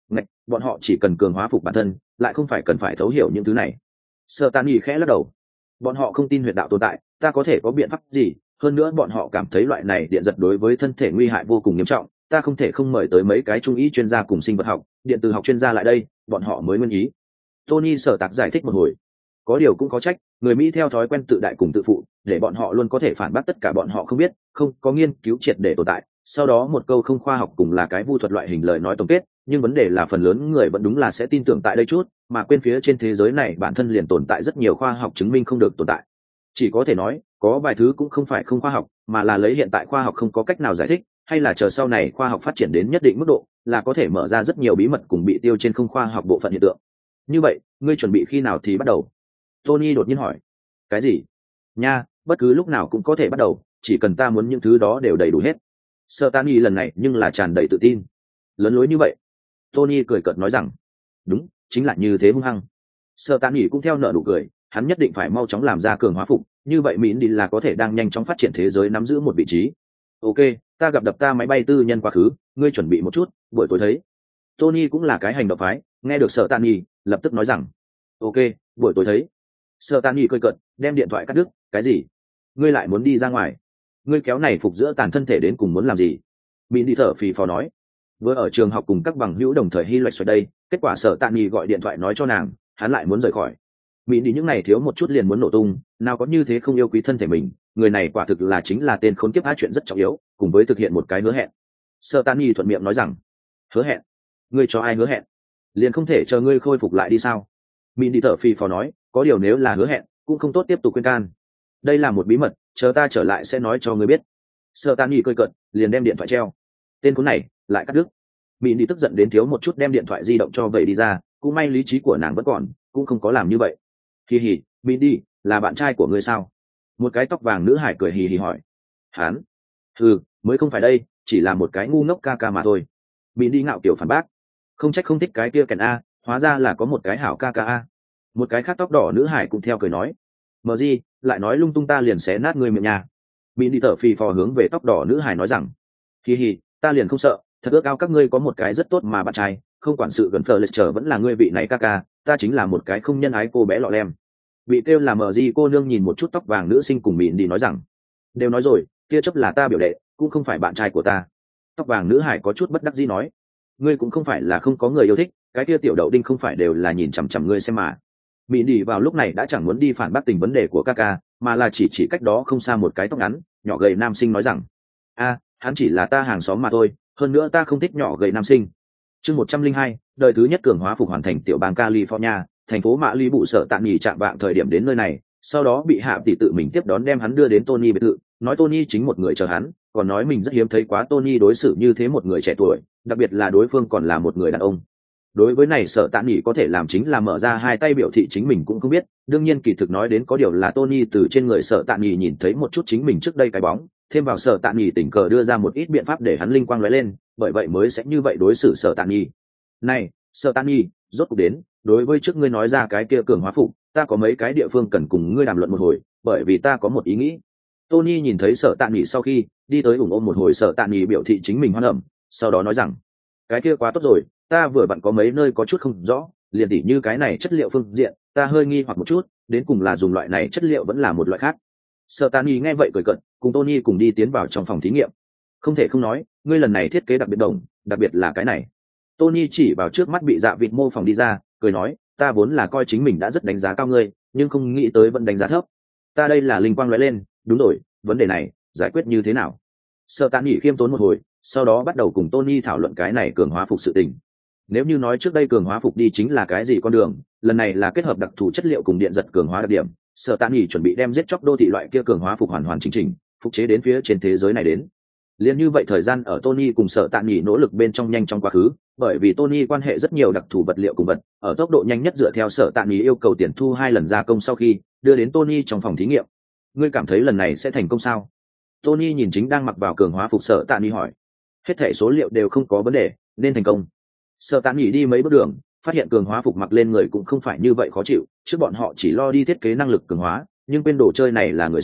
Ngạch, bọn họ chỉ cần cường hóa phục bản thân, lại không phải cần phải thấu hiểu những thứ này. Sở Tạn Nghị khẽ lắc đầu. Bọn họ không tin huyệt đạo tồn tại, ta có thể có biện pháp gì? Hơn nữa bọn họ cảm thấy loại này điện giật đối với thân thể nguy hại vô cùng nghiêm trọng, ta không thể không mời tới mấy cái trung ý chuyên gia cùng sinh vật học, điện tử học chuyên gia lại đây, bọn họ mới nguyên ý. Tony Sở Tạc giải thích một hồi. Có điều cũng có trách, người Mỹ theo thói quen tự đại cùng tự phụ, để bọn họ luôn có thể phản bác tất cả bọn họ không biết, không có nghiên cứu triệt để tồn tại. Sau đó một câu không khoa học cùng là cái vu thuật loại hình lời nói tổng kết, nhưng vấn đề là phần lớn người vẫn đúng là sẽ tin tưởng tại đây chút, mà quên phía trên thế giới này bản thân liền tồn tại rất nhiều khoa học chứng minh không được tồn tại. Chỉ có thể nói, có vài thứ cũng không phải không khoa học, mà là lấy hiện tại khoa học không có cách nào giải thích, hay là chờ sau này khoa học phát triển đến nhất định mức độ, là có thể mở ra rất nhiều bí mật cùng bị tiêu trên không khoa học bộ phận hiện tượng. Như vậy, ngươi chuẩn bị khi nào thì bắt đầu? Tony đột nhiên hỏi. Cái gì? Nha, bất cứ lúc nào cũng có thể bắt đầu, chỉ cần ta muốn những thứ đó đều đầy đủ hết. Sở Tani lần này nhưng là tràn đầy tự tin. Lớn lối như vậy. Tony cười cợt nói rằng, đúng, chính là như thế hung hăng. Sở Tani cũng theo nợ nụ cười, hắn nhất định phải mau chóng làm ra cường hóa phục, như vậy Mỹ đi là có thể đang nhanh chóng phát triển thế giới nắm giữ một vị trí. Ok, ta gặp đập ta máy bay tư nhân quá khứ, ngươi chuẩn bị một chút, buổi tối thấy. Tony cũng là cái hành động phái, nghe được Sở Tani, lập tức nói rằng, ok, buổi tối thấy. Sở Tani cười cợt, đem điện thoại cắt đứt, cái gì? Ngươi lại muốn đi ra ngoài? Ngươi kéo này phục giữa tàn thân thể đến cùng muốn làm gì? Mỹ đi thở phì phò nói. Vừa ở trường học cùng các bằng hữu đồng thời hy loạch xoay đây, kết quả Sở Tani gọi điện thoại nói cho nàng, hắn lại muốn rời khỏi. Mỹ đi những này thiếu một chút liền muốn nổ tung, nào có như thế không yêu quý thân thể mình, người này quả thực là chính là tên khốn kiếp á, chuyện rất trọng yếu, cùng với thực hiện một cái hứa hẹn. Sở Tani thuận miệng nói rằng, hứa hẹn? Ngươi cho ai hứa hẹn? Liền không thể chờ ngươi khôi phục lại đi sao? Mỹ đi thở phì phò nói, có điều nếu là hứa hẹn, cũng không tốt tiếp tục khuyên can. Đây là một bí mật, chờ ta trở lại sẽ nói cho ngươi biết. Sở Tani cười cợt, liền đem điện thoại treo. Tên khốn này lại cắt đứt. Mỹ đi tức giận đến thiếu một chút đem điện thoại di động cho vậy đi ra, cũng may lý trí của nàng vẫn còn, cũng không có làm như vậy. Hì hì, Mỹ đi, là bạn trai của ngươi sao? Một cái tóc vàng nữ hải cười hì hì hỏi. Hán? Ừ, mới không phải đây, chỉ là một cái ngu ngốc ca ca mà thôi. Mỹ đi ngạo kiểu phản bác. Không trách không thích cái kia kèn a, hóa ra là có một cái hảo ca ca a. Một cái khác tóc đỏ nữ hải cũng theo cười nói. Mờ gì, lại nói lung tung ta liền xé nát ngươi miệng nhà. Mỹ đi thở phì phò hướng về tóc đỏ nữ hải nói rằng. Hì hì, ta liền không sợ, thật ước ao các ngươi có một cái rất tốt mà bạn trai, không quản sự gần phờ lệch trở vẫn là ngươi vị này ca ca, ta chính là một cái không nhân ái cô bé lọ lem. Bị kêu là mờ gì cô nương nhìn một chút tóc vàng nữ sinh cùng Mỹ đi nói rằng. Đều nói rồi, kia chấp là ta biểu đệ, cũng không phải bạn trai của ta. Tóc vàng nữ hải có chút bất đắc dĩ nói. Ngươi cũng không phải là không có người yêu thích, cái kia tiểu đậu đinh không phải đều là nhìn chằm chằm ngươi xem mà. Mỹ đi vào lúc này đã chẳng muốn đi phản bác tình vấn đề của ca ca, mà là chỉ chỉ cách đó không xa một cái tóc ngắn nhỏ gầy nam sinh nói rằng, a hắn chỉ là ta hàng xóm mà thôi, hơn nữa ta không thích nhỏ gầy nam sinh. Chương một trăm linh hai, đời thứ nhất cường hóa phục hoàn thành. Tiểu bang California, thành phố Mã Lý bụ Sở Tạn nghỉ chạm vạng thời điểm đến nơi này, sau đó bị Hạ tỷ tự mình tiếp đón đem hắn đưa đến Tony biệt thự, nói Tony chính một người chờ hắn, còn nói mình rất hiếm thấy quá Tony đối xử như thế một người trẻ tuổi, đặc biệt là đối phương còn là một người đàn ông. Đối với này Sở Tạn nghỉ có thể làm chính là mở ra hai tay biểu thị chính mình cũng không biết, đương nhiên kỳ thực nói đến có điều là Tony từ trên người Sở Tạn nghỉ nhìn thấy một chút chính mình trước đây cái bóng, thêm vào Sở Tạn nghỉ tình cờ đưa ra một ít biện pháp để hắn linh quang lóe lên, bởi vậy mới sẽ như vậy đối xử Sở Tạn nghỉ. Này, Sở Tạn nghỉ, rốt cuộc đến, đối với trước ngươi nói ra cái kia cường hóa phục, ta có mấy cái địa phương cần cùng ngươi đàm luận một hồi, bởi vì ta có một ý nghĩ. Tony nhìn thấy Sở Tạn nghỉ sau khi đi tới ủng ôm một hồi Sở Tạn nghỉ biểu thị chính mình hoan ẩm, sau đó nói rằng, cái kia quá tốt rồi, ta vừa vặn có mấy nơi có chút không rõ, liền tỉ như cái này chất liệu phương diện, ta hơi nghi hoặc một chút, đến cùng là dùng loại này chất liệu vẫn là một loại khác. Sở Tạn nghỉ nghe vậy cười cợt, cùng Tony cùng đi tiến vào trong phòng thí nghiệm. Không thể không nói, ngươi lần này thiết kế đặc biệt đồng, đặc biệt là cái này. Tony chỉ vào trước mắt bị dạ vịt mô phỏng đi ra, cười nói, ta vốn là coi chính mình đã rất đánh giá cao ngươi, nhưng không nghĩ tới vẫn đánh giá thấp. Ta đây là linh quang lóe lên, đúng rồi, vấn đề này giải quyết như thế nào? Sở Tạn nghỉ khiêm tốn một hồi, sau đó bắt đầu cùng Tony thảo luận cái này cường hóa phục sự tình. Nếu như nói trước đây cường hóa phục đi chính là cái gì con đường, lần này là kết hợp đặc thù chất liệu cùng điện giật cường hóa đặc điểm, Sở Tạn nghỉ chuẩn bị đem giết chóc đô thị loại kia cường hóa phục hoàn hoàn chỉnh chỉnh, phục chế đến phía trên thế giới này đến. Liên như vậy thời gian ở Tony cùng Sở Tạn nghỉ nỗ lực bên trong nhanh trong quá khứ, bởi vì Tony quan hệ rất nhiều đặc thù vật liệu cùng vật, ở tốc độ nhanh nhất dựa theo Sở Tạn nghỉ yêu cầu tiền thu hai lần gia công sau khi đưa đến Tony trong phòng thí nghiệm. Ngươi cảm thấy lần này sẽ thành công sao? Tony nhìn chính đang mặc vào cường hóa phục Sở Tạn nghỉ hỏi. Hết thảy số liệu đều không có vấn đề, nên thành công. Sở Tạn nghỉ đi mấy bước đường, phát hiện cường hóa phục mặc lên người cũng không phải như vậy khó chịu, trước bọn họ chỉ lo đi thiết kế năng lực cường hóa, nhưng bên đồ chơi này là người xuyên,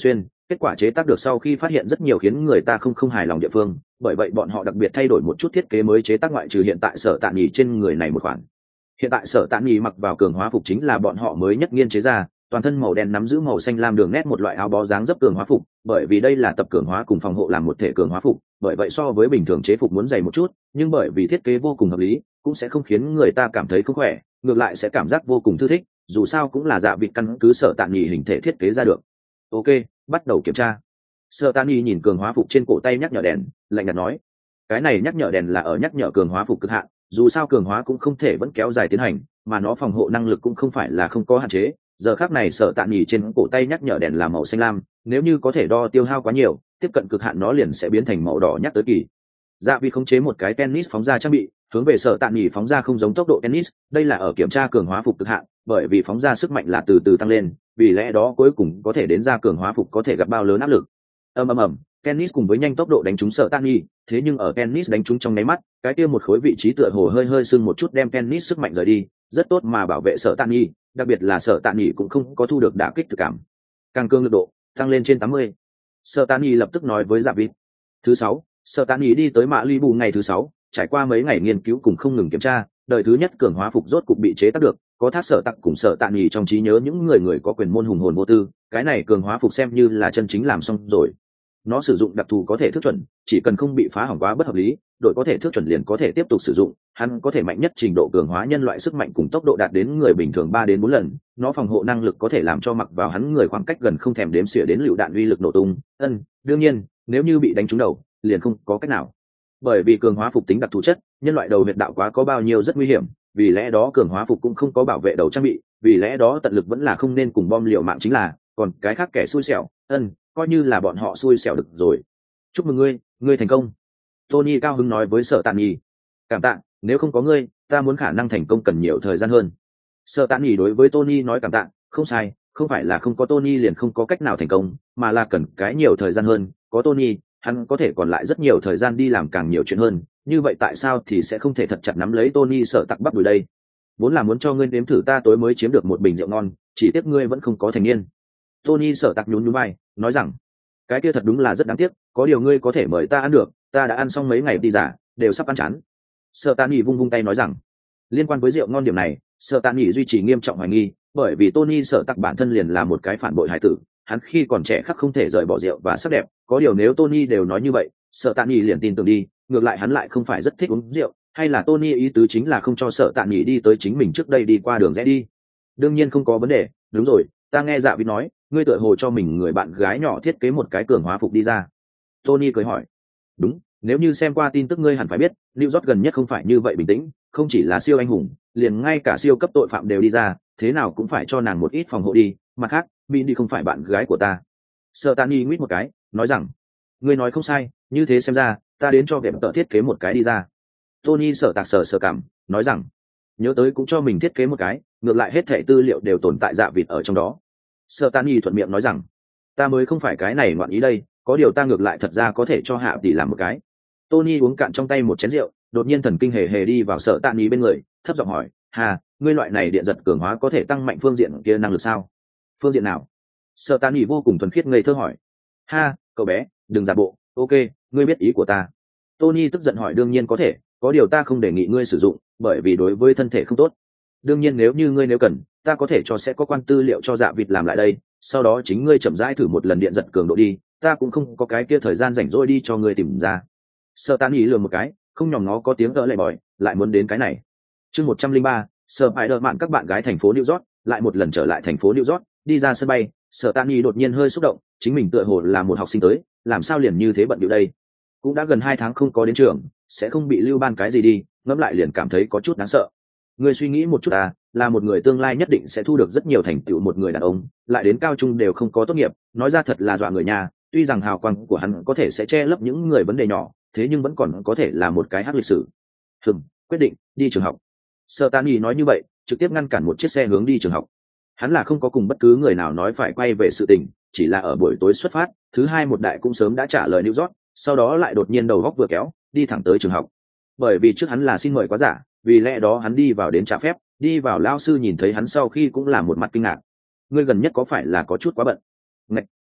kết quả chế tác được sau khi phát hiện rất nhiều khiến người ta không không hài lòng địa phương, bởi vậy bọn họ đặc biệt thay đổi một chút thiết kế mới chế tác, ngoại trừ hiện tại Sở Tạ Nghị trên người này một khoản. Hiện tại Sở Tạ Nghị mặc vào cường hóa phục chính là bọn họ mới nhất nghiên chế ra, toàn thân màu đen nắm giữ màu xanh lam đường nét một loại áo bó dáng dấp cường hóa phục, bởi vì đây là tập cường hóa cùng phòng hộ làm một thể cường hóa phục, bởi vậy so với bình thường chế phục muốn dày một chút, nhưng bởi vì thiết kế vô cùng hợp lý, cũng sẽ không khiến người ta cảm thấy không khỏe, ngược lại sẽ cảm giác vô cùng thư thích, dù sao cũng là dạ vịt căn cứ Sở Tạ Nghị hình thể thiết kế ra được. Ok, bắt đầu kiểm tra. Sở Tạ Nghị nhìn cường hóa phục trên cổ tay nhắc nhở đèn, lạnh nhạt nói, cái này nhắc nhở đèn là ở nhắc nhở cường hóa phục cực hạn, dù sao cường hóa cũng không thể vẫn kéo dài tiến hành, mà nó phòng hộ năng lực cũng không phải là không có hạn chế. Giờ khắc này Sở Tạ Nghị trên cổ tay nhắc nhở đèn là màu xanh lam, nếu như có thể đo tiêu hao quá nhiều, tiếp cận cực hạn nó liền sẽ biến thành màu đỏ nhắc tới kỳ. Dạ vì khống chế một cái tennis phóng ra trang bị, hướng về Sở Tạ Nghị phóng ra không giống tốc độ tennis, đây là ở kiểm tra cường hóa phục cực hạn, bởi vì phóng ra sức mạnh là từ từ tăng lên, vì lẽ đó cuối cùng có thể đến ra cường hóa phục có thể gặp bao lớn áp lực. Ầm ầm ầm, tennis cùng với nhanh tốc độ đánh trúng Sở Tạ Nghị, thế nhưng ở tennis đánh trúng trong nháy mắt, cái kia một khối vị trí tựa hồ hơi hơi sưng một chút đem tennis sức mạnh rời đi, rất tốt mà bảo vệ Sở Tạ Nghị, đặc biệt là Sở Tạ Nghị cũng không có thu được đả kích thực cảm. Càng cương lực độ tăng lên trên tám mươi. Sở Tạ Nghị lập tức nói với Dạ Vịt. Thứ sáu, Sở Tạ Nghị đi tới Mã Ly Bù ngày thứ sáu, trải qua mấy ngày nghiên cứu cùng không ngừng kiểm tra, đời thứ nhất cường hóa phục rốt cục bị chế tác được, có thác Sở Tặc cùng Sở Tạ Nghị trong trí nhớ những người người có quyền môn hùng hồn vô tư, cái này cường hóa phục xem như là chân chính làm xong rồi. Nó sử dụng đặc thù có thể thước chuẩn, chỉ cần không bị phá hỏng quá bất hợp lý, đội có thể thước chuẩn liền có thể tiếp tục sử dụng, hắn có thể mạnh nhất trình độ cường hóa nhân loại sức mạnh cùng tốc độ đạt đến người bình thường ba đến bốn lần, nó phòng hộ năng lực có thể làm cho mặc vào hắn người khoảng cách gần không thèm đếm xỉa đến lựu đạn uy lực nổ tung. Ân, đương nhiên, nếu như bị đánh trúng đầu, liền không có cách nào. Bởi vì cường hóa phục tính đặc thù chất, nhân loại đầu huyệt đạo quá có bao nhiêu rất nguy hiểm, vì lẽ đó cường hóa phục cũng không có bảo vệ đầu trang bị, vì lẽ đó tận lực vẫn là không nên cùng bom liều mạng chính là, còn cái khác kẻ xui xẻo, ân, coi như là bọn họ xui xẻo được rồi. Chúc mừng ngươi, ngươi thành công. Tony cao hứng nói với Sở Tạ Nghị. Cảm tạ, nếu không có ngươi, ta muốn khả năng thành công cần nhiều thời gian hơn. Sở Tạ Nghị đối với Tony nói cảm tạ, không sai, không phải là không có Tony liền không có cách nào thành công, mà là cần cái nhiều thời gian hơn, có Tony, hắn có thể còn lại rất nhiều thời gian đi làm càng nhiều chuyện hơn, như vậy tại sao thì sẽ không thể thật chặt nắm lấy Tony Sở Tặc bắp đùi đây? Vốn là muốn cho ngươi nếm thử ta tối mới chiếm được một bình rượu ngon, chỉ tiếc ngươi vẫn không có thành niên. Tony Sở Tặc nhún nhún vai, nói rằng, cái kia thật đúng là rất đáng tiếc, có điều ngươi có thể mời ta ăn được, ta đã ăn xong mấy ngày đi giả, đều sắp ăn chán. Sở Tạ Nghị vung vung tay nói rằng, liên quan với rượu ngon điểm này, Sở Tạ Nghị duy trì nghiêm trọng hoài nghi, bởi vì Tony Sở Tặc bản thân liền là một cái phản bội hải tử, hắn khi còn trẻ khắc không thể rời bỏ rượu và sắc đẹp, có điều nếu Tony đều nói như vậy, Sở Tạ Nghị liền tin tưởng đi, ngược lại hắn lại không phải rất thích uống rượu, hay là Tony ý tứ chính là không cho Sở Tạ Nghị đi tới chính mình trước đây đi qua đường rẽ đi. Đương nhiên không có vấn đề, đúng rồi, ta nghe Dạ Vịt nói, ngươi tựa hồ cho mình người bạn gái nhỏ thiết kế một cái cường hóa phục đi ra. Tony cười hỏi. Đúng, nếu như xem qua tin tức ngươi hẳn phải biết, New York gần nhất không phải như vậy bình tĩnh, không chỉ là siêu anh hùng, liền ngay cả siêu cấp tội phạm đều đi ra, thế nào cũng phải cho nàng một ít phòng hộ đi, mặt khác, Mindy không phải bạn gái của ta. Sở Tạ Nghị nguyết một cái, nói rằng, ngươi nói không sai, như thế xem ra, ta đến cho vẹm tợ thiết kế một cái đi ra. Tony Sở Tạc sờ sờ cảm, nói rằng, nhớ tới cũng cho mình thiết kế một cái, ngược lại hết thảy tư liệu đều tồn tại Dạ Vịt ở trong đó. Sở Tạ Nghị thuận miệng nói rằng, ta mới không phải cái này ngoạn ý đây, có điều ta ngược lại thật ra có thể cho Hạ tỷ làm một cái. Tony uống cạn trong tay một chén rượu, đột nhiên thần kinh hề hề đi vào Sở Tạ Nghị bên người, thấp giọng hỏi, hà, ngươi loại này điện giật cường hóa có thể tăng mạnh phương diện kia năng lực sao? Phương diện nào? Sở Tạ Nghị vô cùng thuần khiết ngây thơ hỏi. Ha, cậu bé, đừng giả bộ, ok, ngươi biết ý của ta. Tony tức giận hỏi, đương nhiên có thể, có điều ta không đề nghị ngươi sử dụng, bởi vì đối với thân thể không tốt. Đương nhiên nếu như ngươi nếu cần, ta có thể cho sẽ có quan tư liệu cho Dạ Vịt làm lại đây, sau đó chính ngươi chậm rãi thử một lần điện giật cường độ đi, ta cũng không có cái kia thời gian rảnh rỗi đi cho ngươi tìm ra. Sở Tạ Nghị lườm một cái, không nhòm ngó có tiếng đỡ lại bòi, lại muốn đến cái này. Chương một trăm linh ba, Sở Bại Đợt Mạn các bạn gái thành phố New York, lại một lần trở lại thành phố New York, đi ra sân bay, Sở Tạ Nghị đột nhiên hơi xúc động, chính mình tựa hồ là một học sinh tới, làm sao liền như thế bận bịu đây? Cũng đã gần hai tháng không có đến trường, sẽ không bị lưu ban cái gì đi, ngẫm lại liền cảm thấy có chút đáng sợ. Ngươi suy nghĩ một chút à, là một người tương lai nhất định sẽ thu được rất nhiều thành tựu một người đàn ông, lại đến cao trung đều không có tốt nghiệp, nói ra thật là dọa người nhà, tuy rằng hào quang của hắn có thể sẽ che lấp những người vấn đề nhỏ, thế nhưng vẫn còn có thể là một cái hắc lịch sử. Hừm, quyết định, đi trường học. Sở Tạ Nghị nói như vậy, trực tiếp ngăn cản một chiếc xe hướng đi trường học. Hắn là không có cùng bất cứ người nào nói phải quay về sự tình, chỉ là ở buổi tối xuất phát, thứ hai một đại cũng sớm đã trả lời New York, sau đó lại đột nhiên đầu góc vừa kéo, đi thẳng tới trường học. Bởi vì trước hắn là xin mời quá giả, vì lẽ đó hắn đi vào đến trả phép, đi vào lao sư nhìn thấy hắn sau khi cũng là một mặt kinh ngạc. Ngươi gần nhất có phải là có chút quá bận? Ngạch, đúng,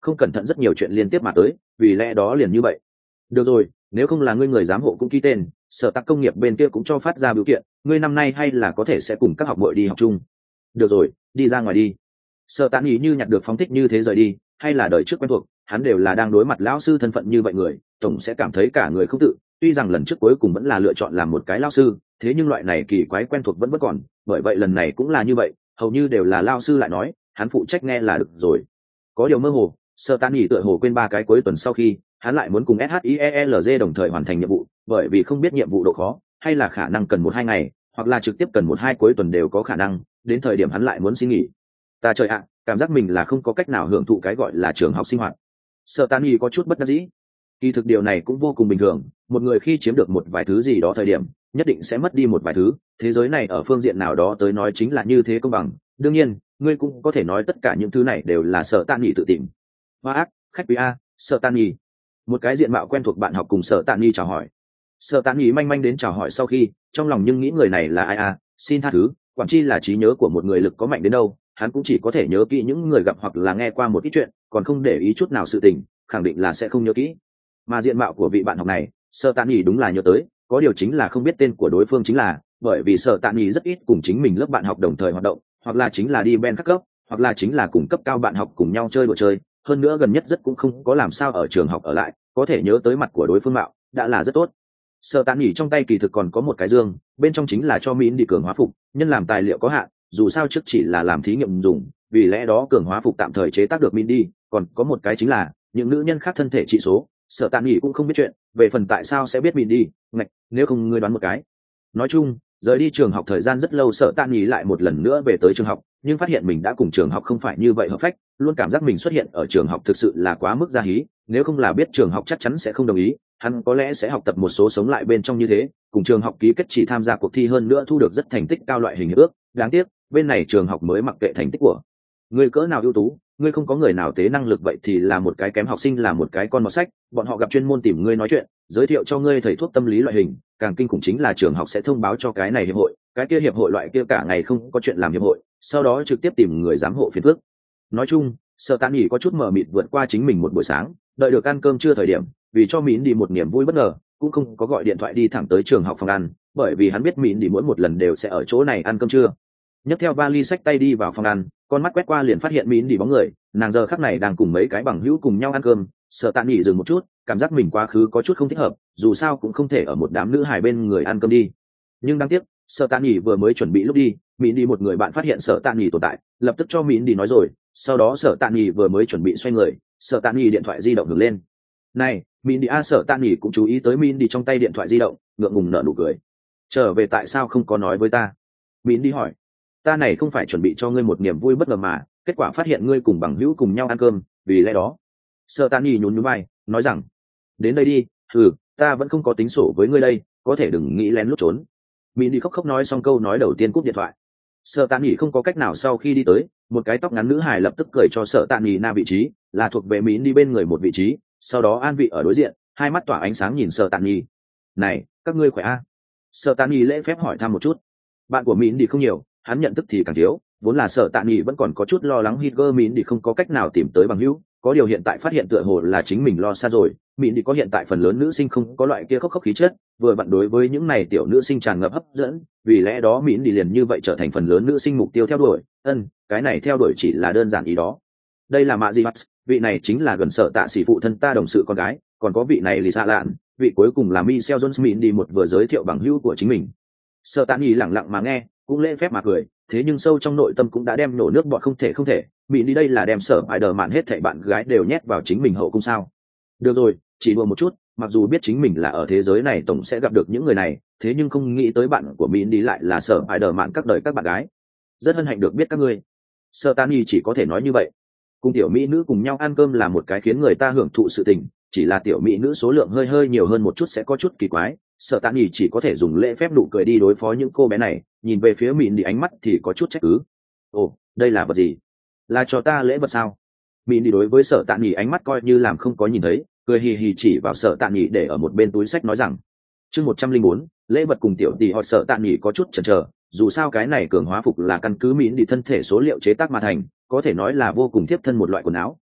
không cẩn thận rất nhiều chuyện liên tiếp mà tới, vì lẽ đó liền như vậy. Được rồi, nếu không là ngươi người giám hộ cũng ký tên, sở tác công nghiệp bên kia cũng cho phát ra biểu kiện, ngươi năm nay hay là có thể sẽ cùng các học bội đi học chung. Được rồi, đi ra ngoài đi. Sở Tạ Nghị như nhặt được phóng thích như thế rời đi, hay là đời trước quen thuộc, hắn đều là đang đối mặt lão sư thân phận như vậy người, tổng sẽ cảm thấy cả người không tự. Tuy rằng lần trước cuối cùng vẫn là lựa chọn làm một cái lão sư, thế nhưng loại này kỳ quái quen thuộc vẫn vẫn còn, bởi vậy lần này cũng là như vậy, hầu như đều là lão sư lại nói, hắn phụ trách nghe là được rồi. Có điều mơ hồ, Sở Tạ Nghị tựa hồ quên ba cái cuối tuần sau khi, hắn lại muốn cùng ét hát i e lờ giê đồng thời hoàn thành nhiệm vụ, bởi vì không biết nhiệm vụ độ khó, hay là khả năng cần một hai ngày, hoặc là trực tiếp cần một hai cuối tuần đều có khả năng, đến thời điểm hắn lại muốn xin nghỉ. Ta trời ạ, cảm giác mình là không có cách nào hưởng thụ cái gọi là trường học sinh hoạt. Sở Tạ Nghị có chút bất đắc dĩ. Kỳ thực điều này cũng vô cùng bình thường, một người khi chiếm được một vài thứ gì đó thời điểm, nhất định sẽ mất đi một vài thứ, thế giới này ở phương diện nào đó tới nói chính là như thế công bằng. Đương nhiên, ngươi cũng có thể nói tất cả những thứ này đều là Sở Tạ Nghị tự tìm. Hoa ác, khách quý a, Sở Tạ Nghị. Một cái diện mạo quen thuộc bạn học cùng Sở Tạ Nghị chào hỏi. Sở Tạ Nghị manh manh đến chào hỏi sau khi, trong lòng nhưng nghĩ người này là ai a, xin tha thứ, quản chi là trí nhớ của một người lực có mạnh đến đâu, hắn cũng chỉ có thể nhớ kỹ những người gặp hoặc là nghe qua một ít chuyện, còn không để ý chút nào sự tình, khẳng định là sẽ không nhớ kỹ. Mà diện mạo của vị bạn học này, Sở Tạ Nghị đúng là nhớ tới, có điều chính là không biết tên của đối phương chính là, bởi vì Sở Tạ Nghị rất ít cùng chính mình lớp bạn học đồng thời hoạt động, hoặc là chính là đi ben các cấp, hoặc là chính là cùng cấp cao bạn học cùng nhau chơi đùa chơi, hơn nữa gần nhất rất cũng không có làm sao ở trường học ở lại, có thể nhớ tới mặt của đối phương mạo, đã là rất tốt. Sở Tạ Nghị trong tay kỳ thực còn có một cái dương, bên trong chính là cho Min đi cường hóa phục, nhân làm tài liệu có hạn, dù sao trước chỉ là làm thí nghiệm dùng, vì lẽ đó cường hóa phục tạm thời chế tác được Min đi, còn có một cái chính là những nữ nhân khác thân thể trị số, Sở Tạ Nghị cũng không biết chuyện, về phần tại sao sẽ biết Min đi, ngạch, nếu không ngươi đoán một cái. Nói chung, rời đi trường học thời gian rất lâu, Sở Tạ Nghị lại một lần nữa về tới trường học, nhưng phát hiện mình đã cùng trường học không phải như vậy hợp phách, luôn cảm giác mình xuất hiện ở trường học thực sự là quá mức gia hí, nếu không là biết trường học chắc chắn sẽ không đồng ý, hắn có lẽ sẽ học tập một số sống lại bên trong như thế, cùng trường học ký kết chỉ tham gia cuộc thi, hơn nữa thu được rất thành tích cao loại hình hiệp ước. Đáng tiếc, bên này trường học mới mặc kệ thành tích của ngươi cỡ nào ưu tú, ngươi không có người nào tế năng lực, vậy thì là một cái kém học sinh, là một cái con mọt sách, bọn họ gặp chuyên môn tìm ngươi nói chuyện, giới thiệu cho ngươi thầy thuốc tâm lý loại hình, càng kinh khủng chính là trường học sẽ thông báo cho cái này hiệp hội, cái kia hiệp hội loại kia cả ngày không có chuyện làm hiệp hội, sau đó trực tiếp tìm người giám hộ phiền phức. Nói chung, Sở Tạ Nghị có chút mờ mịt vượt qua chính mình một buổi sáng, đợi được ăn cơm trưa thời điểm, vì cho Mịn đi một niềm vui bất ngờ, cũng không có gọi điện thoại đi thẳng tới trường học phòng ăn, bởi vì hắn biết Mịn đi mỗi một lần đều sẽ ở chỗ này ăn cơm trưa. Nhấc theo vali xách tay đi vào phòng ăn, con mắt quét qua liền phát hiện Mịn đi bóng người, nàng giờ khắc này đang cùng mấy cái bằng hữu cùng nhau ăn cơm. Sở Tạ Nghị dừng một chút, cảm giác mình quá khứ có chút không thích hợp, dù sao cũng không thể ở một đám nữ hài bên người ăn cơm đi. Nhưng đáng tiếc, Sở Tạ Nghị vừa mới chuẩn bị lúc đi, Mịn đi một người bạn phát hiện Sở Tạ Nghị tồn tại, lập tức cho Mịn đi nói rồi, sau đó Sở Tạ Nghị vừa mới chuẩn bị xoay người, Sở Tạ Nghị điện thoại di động hưởng lên. Này, Mịn đi a, Sở Tạ Nghị cũng chú ý tới Mịn đi trong tay điện thoại di động, ngượng ngùng nở nụ cười. Trở về tại sao không có nói với ta? Mịn đi hỏi. Ta này không phải chuẩn bị cho ngươi một niềm vui bất ngờ mà, kết quả phát hiện ngươi cùng bằng hữu cùng nhau ăn cơm, vì lẽ đó. Sở Tạ Nghị nhún nhún vai, nói rằng, đến đây đi, ừ, ta vẫn không có tính sổ với ngươi đây, có thể đừng nghĩ lén lút trốn. Mịn đi khóc khóc nói xong câu nói đầu tiên cúp điện thoại. Sở Tạ Nghị không có cách nào, sau khi đi tới, một cái tóc ngắn nữ hài lập tức cười cho Sở Tạ Nghị na vị trí, là thuộc về Mịn đi bên người một vị trí, sau đó an vị ở đối diện, hai mắt tỏa ánh sáng nhìn Sở Tạ Nghị. Này, các ngươi khỏe a? Sở Tạ Nghị lễ phép hỏi thăm một chút. Bạn của Mịn đi không nhiều, hắn nhận thức thì càng thiếu, vốn là Sở Tạ Nghị vẫn còn có chút lo lắng Hitler Mịn đi không có cách nào tìm tới bằng hữu, có điều hiện tại phát hiện tựa hồ là chính mình lo xa rồi. Mịn đi có hiện tại phần lớn nữ sinh không có loại kia khóc khóc khí chất, vừa vặn đối với những này tiểu nữ sinh tràn ngập hấp dẫn, vì lẽ đó Mịn đi liền như vậy trở thành phần lớn nữ sinh mục tiêu theo đuổi. Ân, cái này theo đuổi chỉ là đơn giản ý đó. Đây là Mạ Di Bát, vị này chính là gần Sở Tạ sĩ phụ thân ta đồng sự con gái, còn có vị này Lisa Lạn, vị cuối cùng là Michelle Jones. Mịn đi một vừa giới thiệu bằng hữu của chính mình. Sở Tạ Nghị lẳng lặng mà nghe, cũng lễ phép mà cười, thế nhưng sâu trong nội tâm cũng đã đem nổ nước bọt không thể không thể. Mịn đi đây là đem Sở Bài Đờ Mạn hết thảy bạn gái đều nhét vào chính mình hậu cung sao? Được rồi, chỉ đùa một chút, mặc dù biết chính mình là ở thế giới này tổng sẽ gặp được những người này, thế nhưng không nghĩ tới bạn của Mịn đi lại là Sở Bài Đờ Mạn các đời các bạn gái. Rất hân hạnh được biết các ngươi. Sở Tạ Nghị chỉ có thể nói như vậy. Cùng tiểu mỹ nữ cùng nhau ăn cơm là một cái khiến người ta hưởng thụ sự tình, chỉ là tiểu mỹ nữ số lượng hơi hơi nhiều hơn một chút sẽ có chút kỳ quái. Sở Tạ Nghị chỉ có thể dùng lễ phép nụ cười đi đối phó những cô bé này, nhìn về phía Mịn đi ánh mắt thì có chút trách cứ. Ồ, đây là vật gì? Là cho ta lễ vật sao? Mịn đi đối với Sở Tạ Nghị ánh mắt coi như làm không có nhìn thấy, cười hì hì chỉ vào Sở Tạ Nghị để ở một bên túi sách nói rằng, chương một trăm linh bốn, lễ vật cùng tiểu tỷ họ. Sở Tạ Nghị có chút chần chờ, dù sao cái này cường hóa phục là căn cứ Mịn đi thân thể số liệu chế tác mà thành, có thể nói là vô cùng tiếp thân một loại quần áo,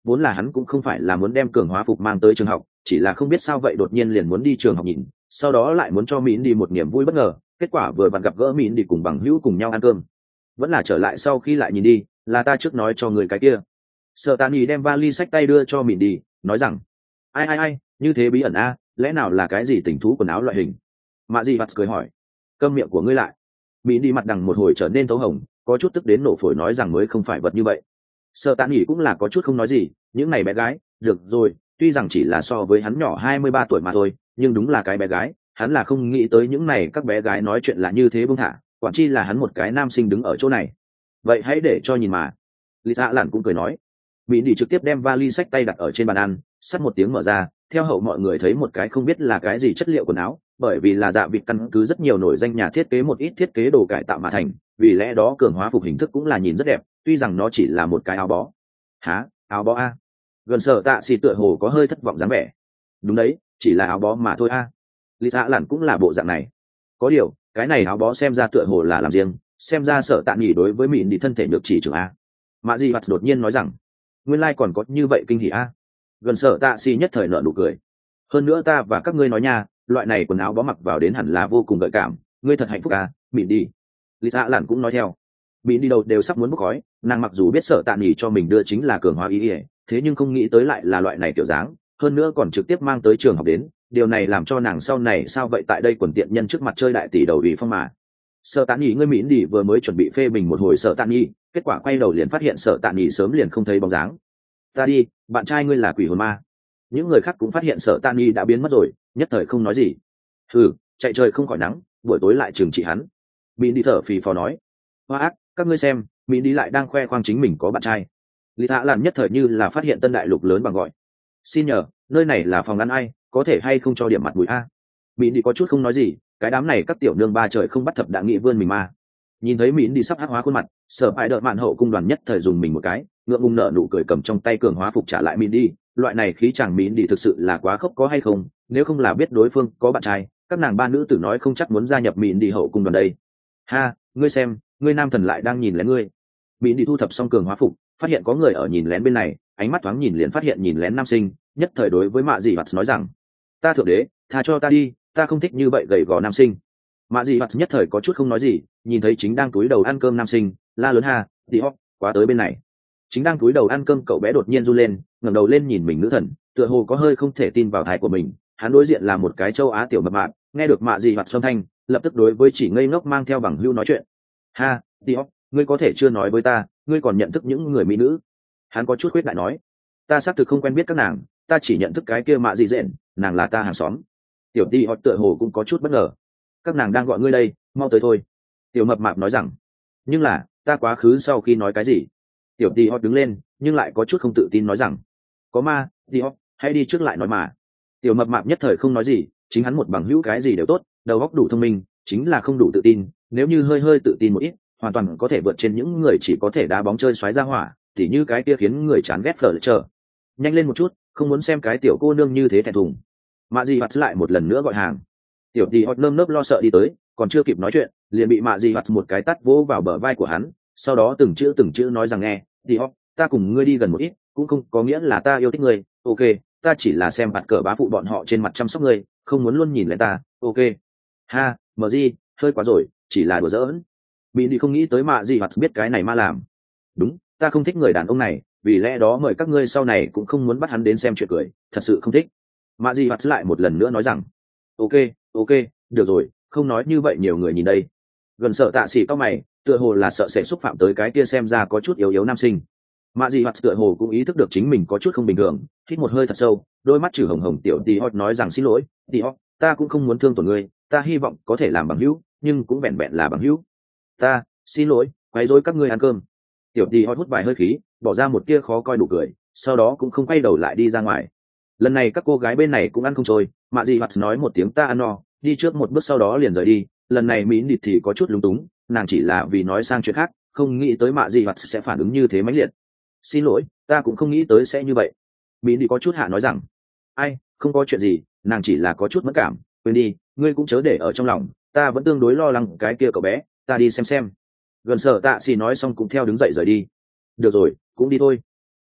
vốn là hắn cũng không phải là muốn đem cường hóa phục mang tới trường học, chỉ là không biết sao vậy đột nhiên liền muốn đi trường học nhìn, sau đó lại muốn cho Mịn đi một niềm vui bất ngờ, kết quả vừa vặn gặp gỡ Mịn đi cùng bằng hữu cùng nhau ăn cơm. Vẫn là trở lại sau khi lại nhìn đi, là ta trước nói cho người cái kia. Sở Tạn Nghị đem vali sách tay đưa cho Mịn đi, nói rằng: ai ai ai, như thế bí ẩn a, lẽ nào là cái gì tình thú quần áo loại hình? Mạ Dị Vặt cười hỏi. Câm miệng của ngươi lại. Mịn đi mặt đằng một hồi trở nên thấu hồng, có chút tức đến nổ phổi nói rằng mới không phải vật như vậy. Sở Tạn Nghị cũng là có chút không nói gì, những này bé gái, được rồi, tuy rằng chỉ là so với hắn nhỏ hai mươi ba tuổi mà thôi, nhưng đúng là cái bé gái, hắn là không nghĩ tới những này các bé gái nói chuyện là như thế buông thả, quản chi là hắn một cái nam sinh đứng ở chỗ này. Vậy hãy để cho nhìn mà. Lý Dạ Lạn cũng cười nói. Mịn đi trực tiếp đem vali sách tay đặt ở trên bàn ăn, sắt một tiếng mở ra, theo hậu mọi người thấy một cái không biết là cái gì chất liệu quần áo, bởi vì là dạ vịt căn cứ rất nhiều nổi danh nhà thiết kế một ít thiết kế đồ cải tạo mà thành, vì lẽ đó cường hóa phục hình thức cũng là nhìn rất đẹp, tuy rằng nó chỉ là một cái áo bó. Hả? Áo bó a? Gần Sở Tạ Xỉ tựa hồ có hơi thất vọng dáng vẻ. Đúng đấy, chỉ là áo bó mà thôi a. Lý Dạ Lạn cũng là bộ dạng này. Có điều, cái này áo bó xem ra tựa hồ là làm riêng, xem ra Sở Tạ Nghị đối với Mịn đi thân thể được chỉ trưởng a. Mạ Dị Vặt đột nhiên nói rằng, nguyên lai còn có như vậy kinh hỉ a. Gần Sở Tạ Xỉ nhất thời nở nụ cười. Hơn nữa ta và các ngươi nói nha, loại này quần áo bó mặc vào đến hẳn là vô cùng gợi cảm, ngươi thật hạnh phúc a, Mịn đi. Lý Dạ Lạn cũng nói theo. Mịn đi đầu đều sắp muốn bốc khói, nàng mặc dù biết Sở Tạ Nghị cho mình đưa chính là cường hóa ý ỉa, thế nhưng không nghĩ tới lại là loại này kiểu dáng, hơn nữa còn trực tiếp mang tới trường học đến, điều này làm cho nàng sau này sao vậy tại đây quần tiện nhân trước mặt chơi đại tỷ đầu ủy phong mà. Sở Tạ Nghị ngươi Mịn đi vừa mới chuẩn bị phê bình một hồi Sở Tạ Nghị, kết quả quay đầu liền phát hiện Sở Tạ Nghị sớm liền không thấy bóng dáng. Ta đi, bạn trai ngươi là quỷ hồn ma. Những người khác cũng phát hiện Sở Tạ Nghị đã biến mất rồi, nhất thời không nói gì. Hừ, chạy trời không khỏi nắng, buổi tối lại trừng trị hắn. Mịn đi thở phì phò nói. Hoa ác, các ngươi xem, Mịn đi lại đang khoe khoang chính mình có bạn trai. Lý Dạ Lạn nhất thời như là phát hiện tân đại lục lớn bằng gọi. Xin nhờ, nơi này là phòng ăn ai, có thể hay không cho điểm mặt mũi a? Mịn đi có chút không nói gì, cái đám này các tiểu nương ba trời không bắt thập đã nghĩ vươn mình mà. Nhìn thấy Mịn đi sắp hắc hóa khuôn mặt, Sở Bại Đợt Mạn hậu cung đoàn nhất thời dùng mình một cái, ngượng ngùng nở nụ cười cầm trong tay cường hóa phục trả lại Mịn đi, loại này khí chàng Mịn đi thực sự là quá khốc có hay không, nếu không là biết đối phương có bạn trai, các nàng ba nữ tử nói không chắc muốn gia nhập Mịn đi hậu cung đoàn đây. Ha, ngươi xem, ngươi nam thần lại đang nhìn lén ngươi. Mịn đi thu thập xong cường hóa phục, phát hiện có người ở nhìn lén bên này, ánh mắt thoáng nhìn liền phát hiện nhìn lén nam sinh, nhất thời đối với Mạ Dị Vặt nói rằng: ta thượng đế, tha cho ta đi, ta không thích như vậy gầy gò nam sinh. Mạ Dị Vặt nhất thời có chút không nói gì, nhìn thấy chính đang túi đầu ăn cơm nam sinh, la lớn ha, đi hóc, quá tới bên này. Chính đang túi đầu ăn cơm cậu bé đột nhiên run lên, ngẩng đầu lên nhìn mình nữ thần, tựa hồ có hơi không thể tin vào thái của mình. Hắn đối diện là một cái châu Á tiểu mập mạp, nghe được Mạ Dị Vặt xâm thanh, lập tức đối với chỉ ngây ngốc mang theo bằng hữu nói chuyện. Ha, đi hóc, ngươi có thể chưa nói với ta, ngươi còn nhận thức những người mỹ nữ? Hắn có chút khuyết đại nói. Ta xác thực không quen biết các nàng, ta chỉ nhận thức cái kia Mạ Dị Dện, nàng là ta hàng xóm. Tiểu đi họ tựa hồ cũng có chút bất ngờ. Các nàng đang gọi ngươi đây, mau tới thôi. Tiểu mập mạp nói rằng. Nhưng là, ta quá khứ sau khi nói cái gì? Tiểu đi họ đứng lên, nhưng lại có chút không tự tin nói rằng. Có ma, đi họ, hãy đi trước lại nói mà. Tiểu mập mạp nhất thời không nói gì, chính hắn một bằng hữu cái gì đều tốt, đầu óc đủ thông minh, chính là không đủ tự tin, nếu như hơi hơi tự tin một ít, hoàn toàn có thể vượt trên những người chỉ có thể đá bóng chơi xoáy ra hỏa, tỉ như cái kia khiến người chán ghét phở chờ. Nhanh lên một chút, không muốn xem cái tiểu cô nương như thế thẹn thùng. Mạ Dị Vặt lại một lần nữa gọi hàng. Tiểu đi hot nơm nớp lo sợ đi tới, còn chưa kịp nói chuyện, liền bị Mạ Dị Vặt một cái tát vỗ vào bờ vai của hắn, sau đó từng chữ từng chữ nói rằng nghe, đi hot, ta cùng ngươi đi gần một ít, cũng không có nghĩa là ta yêu thích ngươi, ok, ta chỉ là xem mặt cờ bá phụ bọn họ trên mặt chăm sóc ngươi, không muốn luôn nhìn lại ta, ok. Ha, mờ gì, hơi quá rồi, chỉ là đùa giỡn. Bị đi không nghĩ tới Mạ Dị Vặt biết cái này ma làm. Đúng, ta không thích người đàn ông này, vì lẽ đó mời các ngươi sau này cũng không muốn bắt hắn đến xem chuyện cười, thật sự không thích. Mạ Dị Vặt lại một lần nữa nói rằng, ok, ok, được rồi, không nói như vậy nhiều người nhìn đây. Gần Sở Tạ Xỉ cao mày, tựa hồ là sợ sẽ xúc phạm tới cái kia xem ra có chút yếu yếu nam sinh. Mạ Dị Vặt tựa hồ cũng ý thức được chính mình có chút không bình thường, hít một hơi thật sâu, đôi mắt chử hồng hồng tiểu Tỷ Hot nói rằng xin lỗi, Tỷ Hot, ta cũng không muốn thương tổn ngươi, ta hy vọng có thể làm bằng hữu, nhưng cũng vẹn vẹn là bằng hữu. Ta, xin lỗi, quấy rối các ngươi ăn cơm. Tiểu Tỷ Hot hút vài hơi khí, bỏ ra một tia khó coi đủ cười, sau đó cũng không quay đầu lại đi ra ngoài. Lần này các cô gái bên này cũng ăn không trôi, Mạ Dị Vặt nói một tiếng ta ăn no, đi trước một bước sau đó liền rời đi. Lần này Mỹ Nịt thì có chút lúng túng, nàng chỉ là vì nói sang chuyện khác, không nghĩ tới Mạ Dị Vặt sẽ phản ứng như thế mãnh liệt. Xin lỗi, ta cũng không nghĩ tới sẽ như vậy. Mỹ Nịt có chút hạ nói rằng, ai, không có chuyện gì, nàng chỉ là có chút mất cảm, quên đi, ngươi cũng chớ để ở trong lòng, ta vẫn tương đối lo lắng cái kia cậu bé, ta đi xem xem. Gần Sở Tạ Xỉ nói xong cũng theo đứng dậy rời đi. Được rồi, cũng đi thôi.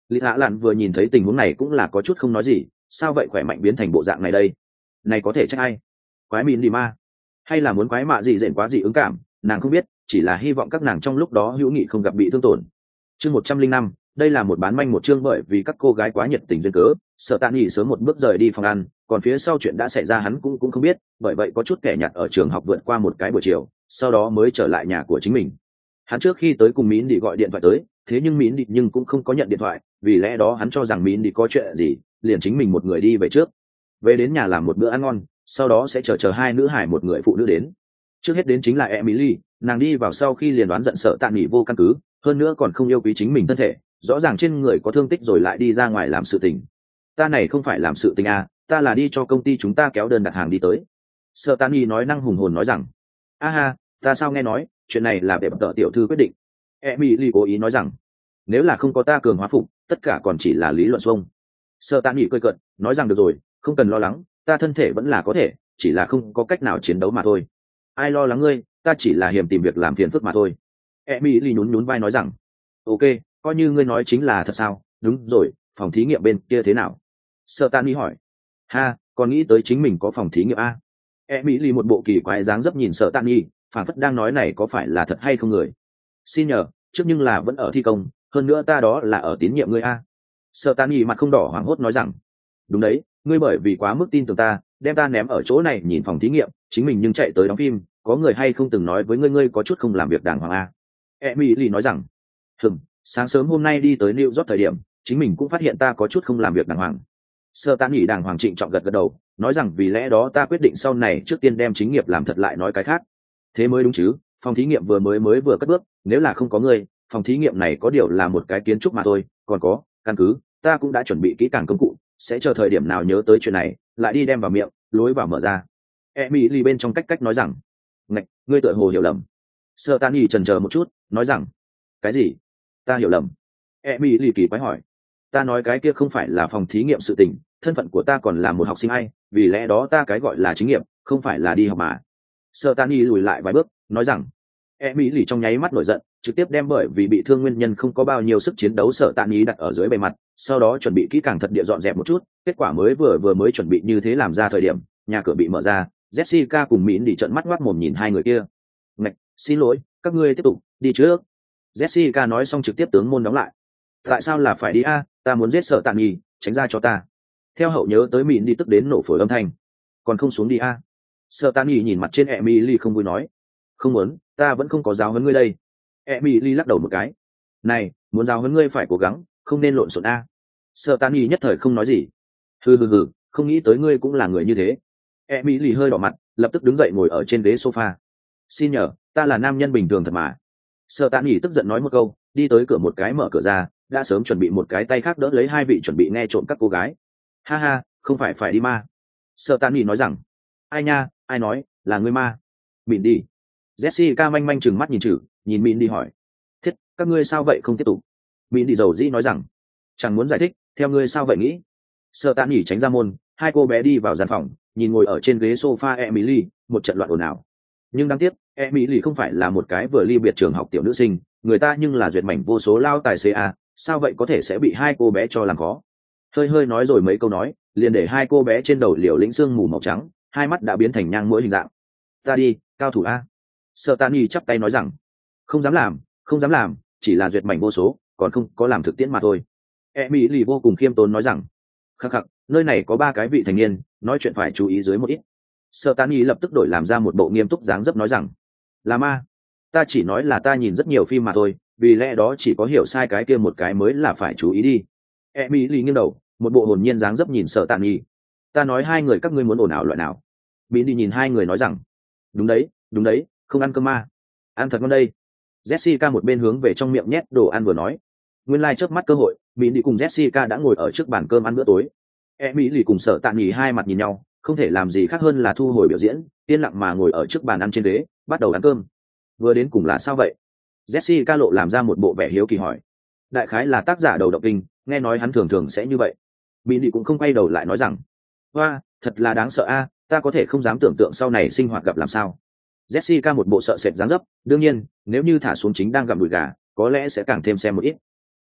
Lý Hạ Lạn vừa nhìn thấy tình huống này cũng là có chút không nói gì, sao vậy khỏe mạnh biến thành bộ dạng này đây? Này có thể trách ai? Quái mịn đi ma? Hay là muốn quái mạ gì dện quá dị ứng cảm, nàng không biết, chỉ là hy vọng các nàng trong lúc đó hữu nghị không gặp bị thương tổn. Chương một trăm linh năm, đây là một bán manh một chương bởi vì các cô gái quá nhiệt tình duyên cớ, Sở Tạ Nghị sớm một bước rời đi phòng ăn, còn phía sau chuyện đã xảy ra hắn cũng cũng không biết, bởi vậy có chút kẻ nhặt ở trường học vượt qua một cái buổi chiều, sau đó mới trở lại nhà của chính mình. Hắn trước khi tới cùng Mín đi gọi điện thoại tới, thế nhưng Mín đi nhưng cũng không có nhận điện thoại, vì lẽ đó hắn cho rằng Mín đi có chuyện gì, liền chính mình một người đi về trước. Về đến nhà làm một bữa ăn ngon, sau đó sẽ chờ chờ hai nữ hải một người phụ nữ đến. Trước hết đến chính là Emily, nàng đi vào sau khi liền đoán giận Sở Tạ Nghị vô căn cứ, hơn nữa còn không yêu quý chính mình thân thể, rõ ràng trên người có thương tích rồi lại đi ra ngoài làm sự tình. Ta này không phải làm sự tình à, ta là đi cho công ty chúng ta kéo đơn đặt hàng đi tới. Sở Tạ Nghị nói năng hùng hồn nói rằng, a ha, ta sao nghe nói chuyện này là để tợ tiểu thư quyết định. Emily cố ý nói rằng, nếu là không có ta cường hóa phục, tất cả còn chỉ là lý luận xuông. Sở Tạ Nghị cười cợt, nói rằng được rồi, không cần lo lắng, ta thân thể vẫn là có thể, chỉ là không có cách nào chiến đấu mà thôi. Ai lo lắng ngươi, ta chỉ là hiềm tìm việc làm phiền phức mà thôi. Emily nhún nhún vai nói rằng, ok, coi như ngươi nói chính là thật sao? Đúng rồi, phòng thí nghiệm bên kia thế nào? Sở Tạ Nghị hỏi. Ha, còn nghĩ tới chính mình có phòng thí nghiệm a? Emily một bộ kỳ quái dáng dấp nhìn Sở Tạ Nghị, phản phất đang nói này có phải là thật hay không người. Xin nhờ, trước nhưng là vẫn ở thi công, hơn nữa ta đó là ở tín nhiệm ngươi a. Sở Tạ Nghị mặt không đỏ hoảng hốt nói rằng, đúng đấy, ngươi bởi vì quá mức tin tưởng ta, đem ta ném ở chỗ này nhìn phòng thí nghiệm, chính mình nhưng chạy tới đóng phim, có người hay không từng nói với ngươi ngươi có chút không làm việc đàng hoàng a? Emily nói rằng, hừm, sáng sớm hôm nay đi tới New York thời điểm, chính mình cũng phát hiện ta có chút không làm việc đàng hoàng. Sở Tạ Nghị đàng hoàng trịnh trọng gật gật đầu, nói rằng vì lẽ đó ta quyết định sau này trước tiên đem chính nghiệp làm thật lại nói cái khác. Thế mới đúng chứ, phòng thí nghiệm vừa mới mới vừa cất bước, nếu là không có ngươi, phòng thí nghiệm này có điều là một cái kiến trúc mà thôi, còn có, căn cứ, ta cũng đã chuẩn bị kỹ càng công cụ, sẽ chờ thời điểm nào nhớ tới chuyện này, lại đi đem vào miệng, lối vào mở ra. Emily bên trong cách cách nói rằng, ngạch, ngươi tựa hồ hiểu lầm. Sở Tạ Nghị chần chờ một chút, nói rằng, cái gì? Ta hiểu lầm. Emily kỳ quái hỏi, ta nói cái kia không phải là phòng thí nghiệm sự tình, thân phận của ta còn là một học sinh ai, vì lẽ đó ta cái gọi là chính nghiệp, không phải là đi học mà. Sở Tạ Nghị lùi lại vài bước, nói rằng, Emily trong nháy mắt nổi giận, trực tiếp đem bởi vì bị thương nguyên nhân không có bao nhiêu sức chiến đấu Sở Tạ Nghị đặt ở dưới bề mặt, sau đó chuẩn bị kỹ càng thật địa dọn dẹp một chút, kết quả mới vừa vừa mới chuẩn bị như thế làm ra thời điểm, nhà cửa bị mở ra, Jessica cùng Mịn đi trợn mắt ngoác mồm nhìn hai người kia. Ngạch, xin lỗi, các ngươi tiếp tục, đi trước. Jessica nói xong trực tiếp tướng môn đóng lại. Tại sao là phải đi a? Ta muốn giết Sở Tạ Nghị, tránh ra cho ta. Theo hậu nhớ tới Mịn đi tức đến nổ phổi âm thanh. Còn không xuống đi a? Sở Tạ Nghị nhìn mặt trên Emily không vui nói. Không muốn, ta vẫn không có giáo huấn ngươi đây. Emily lắc đầu một cái. Này, muốn giáo huấn ngươi phải cố gắng, không nên lộn xộn a. Sở Tạ Nghị nhất thời không nói gì. Hừ hừ hừ, không nghĩ tới ngươi cũng là người như thế. Emily hơi đỏ mặt, lập tức đứng dậy ngồi ở trên ghế sofa. Xin nhờ, ta là nam nhân bình thường thật mà. Sở Tạ Nghị tức giận nói một câu, đi tới cửa một cái mở cửa ra, đã sớm chuẩn bị một cái tay khác đỡ lấy hai vị chuẩn bị nghe trộm các cô gái. Ha ha, không phải phải đi ma. Sở Tạ Nghị nói rằng, ai nha, ai nói, là ngươi ma. Mịn đi. Jessica manh manh chừng mắt nhìn chử, nhìn Mịn đi hỏi, thiết, các ngươi sao vậy không tiếp tục? Mịn đi dầu dĩ nói rằng, chẳng muốn giải thích, theo ngươi sao vậy nghĩ. Sở Tạ Nghị tránh ra môn, hai cô bé đi vào gian phòng, nhìn ngồi ở trên ghế sofa Emily, một trận loạn ồn ào. Nhưng đáng tiếc, Emily không phải là một cái vừa ly biệt trường học tiểu nữ sinh, người ta nhưng là duyệt mảnh vô số lao tài xế a, sao vậy có thể sẽ bị hai cô bé cho làm khó. Hơi hơi nói rồi mấy câu nói, liền để hai cô bé trên đầu liều lĩnh xương mù màu trắng, hai mắt đã biến thành nhang mũi hình dạng. Ta đi, cao thủ a. Sở Tạ Nghị chắp tay nói rằng, không dám làm, không dám làm, chỉ là duyệt mảnh vô số, còn không có làm thực tiễn mà thôi. Emily vô cùng khiêm tốn nói rằng, khắc khắc, nơi này có ba cái vị thành niên, nói chuyện phải chú ý dưới một ít. Sở Tạ Nghị lập tức đổi làm ra một bộ nghiêm túc dáng dấp nói rằng, là ma, ta chỉ nói là ta nhìn rất nhiều phim mà thôi, vì lẽ đó chỉ có hiểu sai cái kia một cái mới là phải chú ý đi. Emily nghiêng đầu, một bộ hồn nhiên dáng dấp nhìn Sở Tạ Nghị. Ta nói hai người các ngươi muốn ồn ào loại nào? Mỹ đi nhìn hai người nói rằng, đúng đấy, đúng đấy, không ăn cơm ma, ăn thật ngon đây. Jessica một bên hướng về trong miệng nhét đồ ăn vừa nói. Nguyên lai like chớp mắt cơ hội, Mỹ đi cùng Jessica đã ngồi ở trước bàn cơm ăn bữa tối. Emily cùng Sở Tạ Nghị hai mặt nhìn nhau, không thể làm gì khác hơn là thu hồi biểu diễn, yên lặng mà ngồi ở trước bàn ăn trên ghế, bắt đầu ăn cơm. Vừa đến cùng là sao vậy? Jessica lộ làm ra một bộ vẻ hiếu kỳ hỏi. Đại khái là tác giả đầu độc kinh, nghe nói hắn thường thường sẽ như vậy. Mỹ đi cũng không quay đầu lại nói rằng, hoa, thật là đáng sợ a, ta có thể không dám tưởng tượng sau này sinh hoạt gặp làm sao. Jessica một bộ sợ sệt dáng dấp, đương nhiên, nếu như thả xuống chính đang gặm đùi gà, có lẽ sẽ càng thêm xem một ít.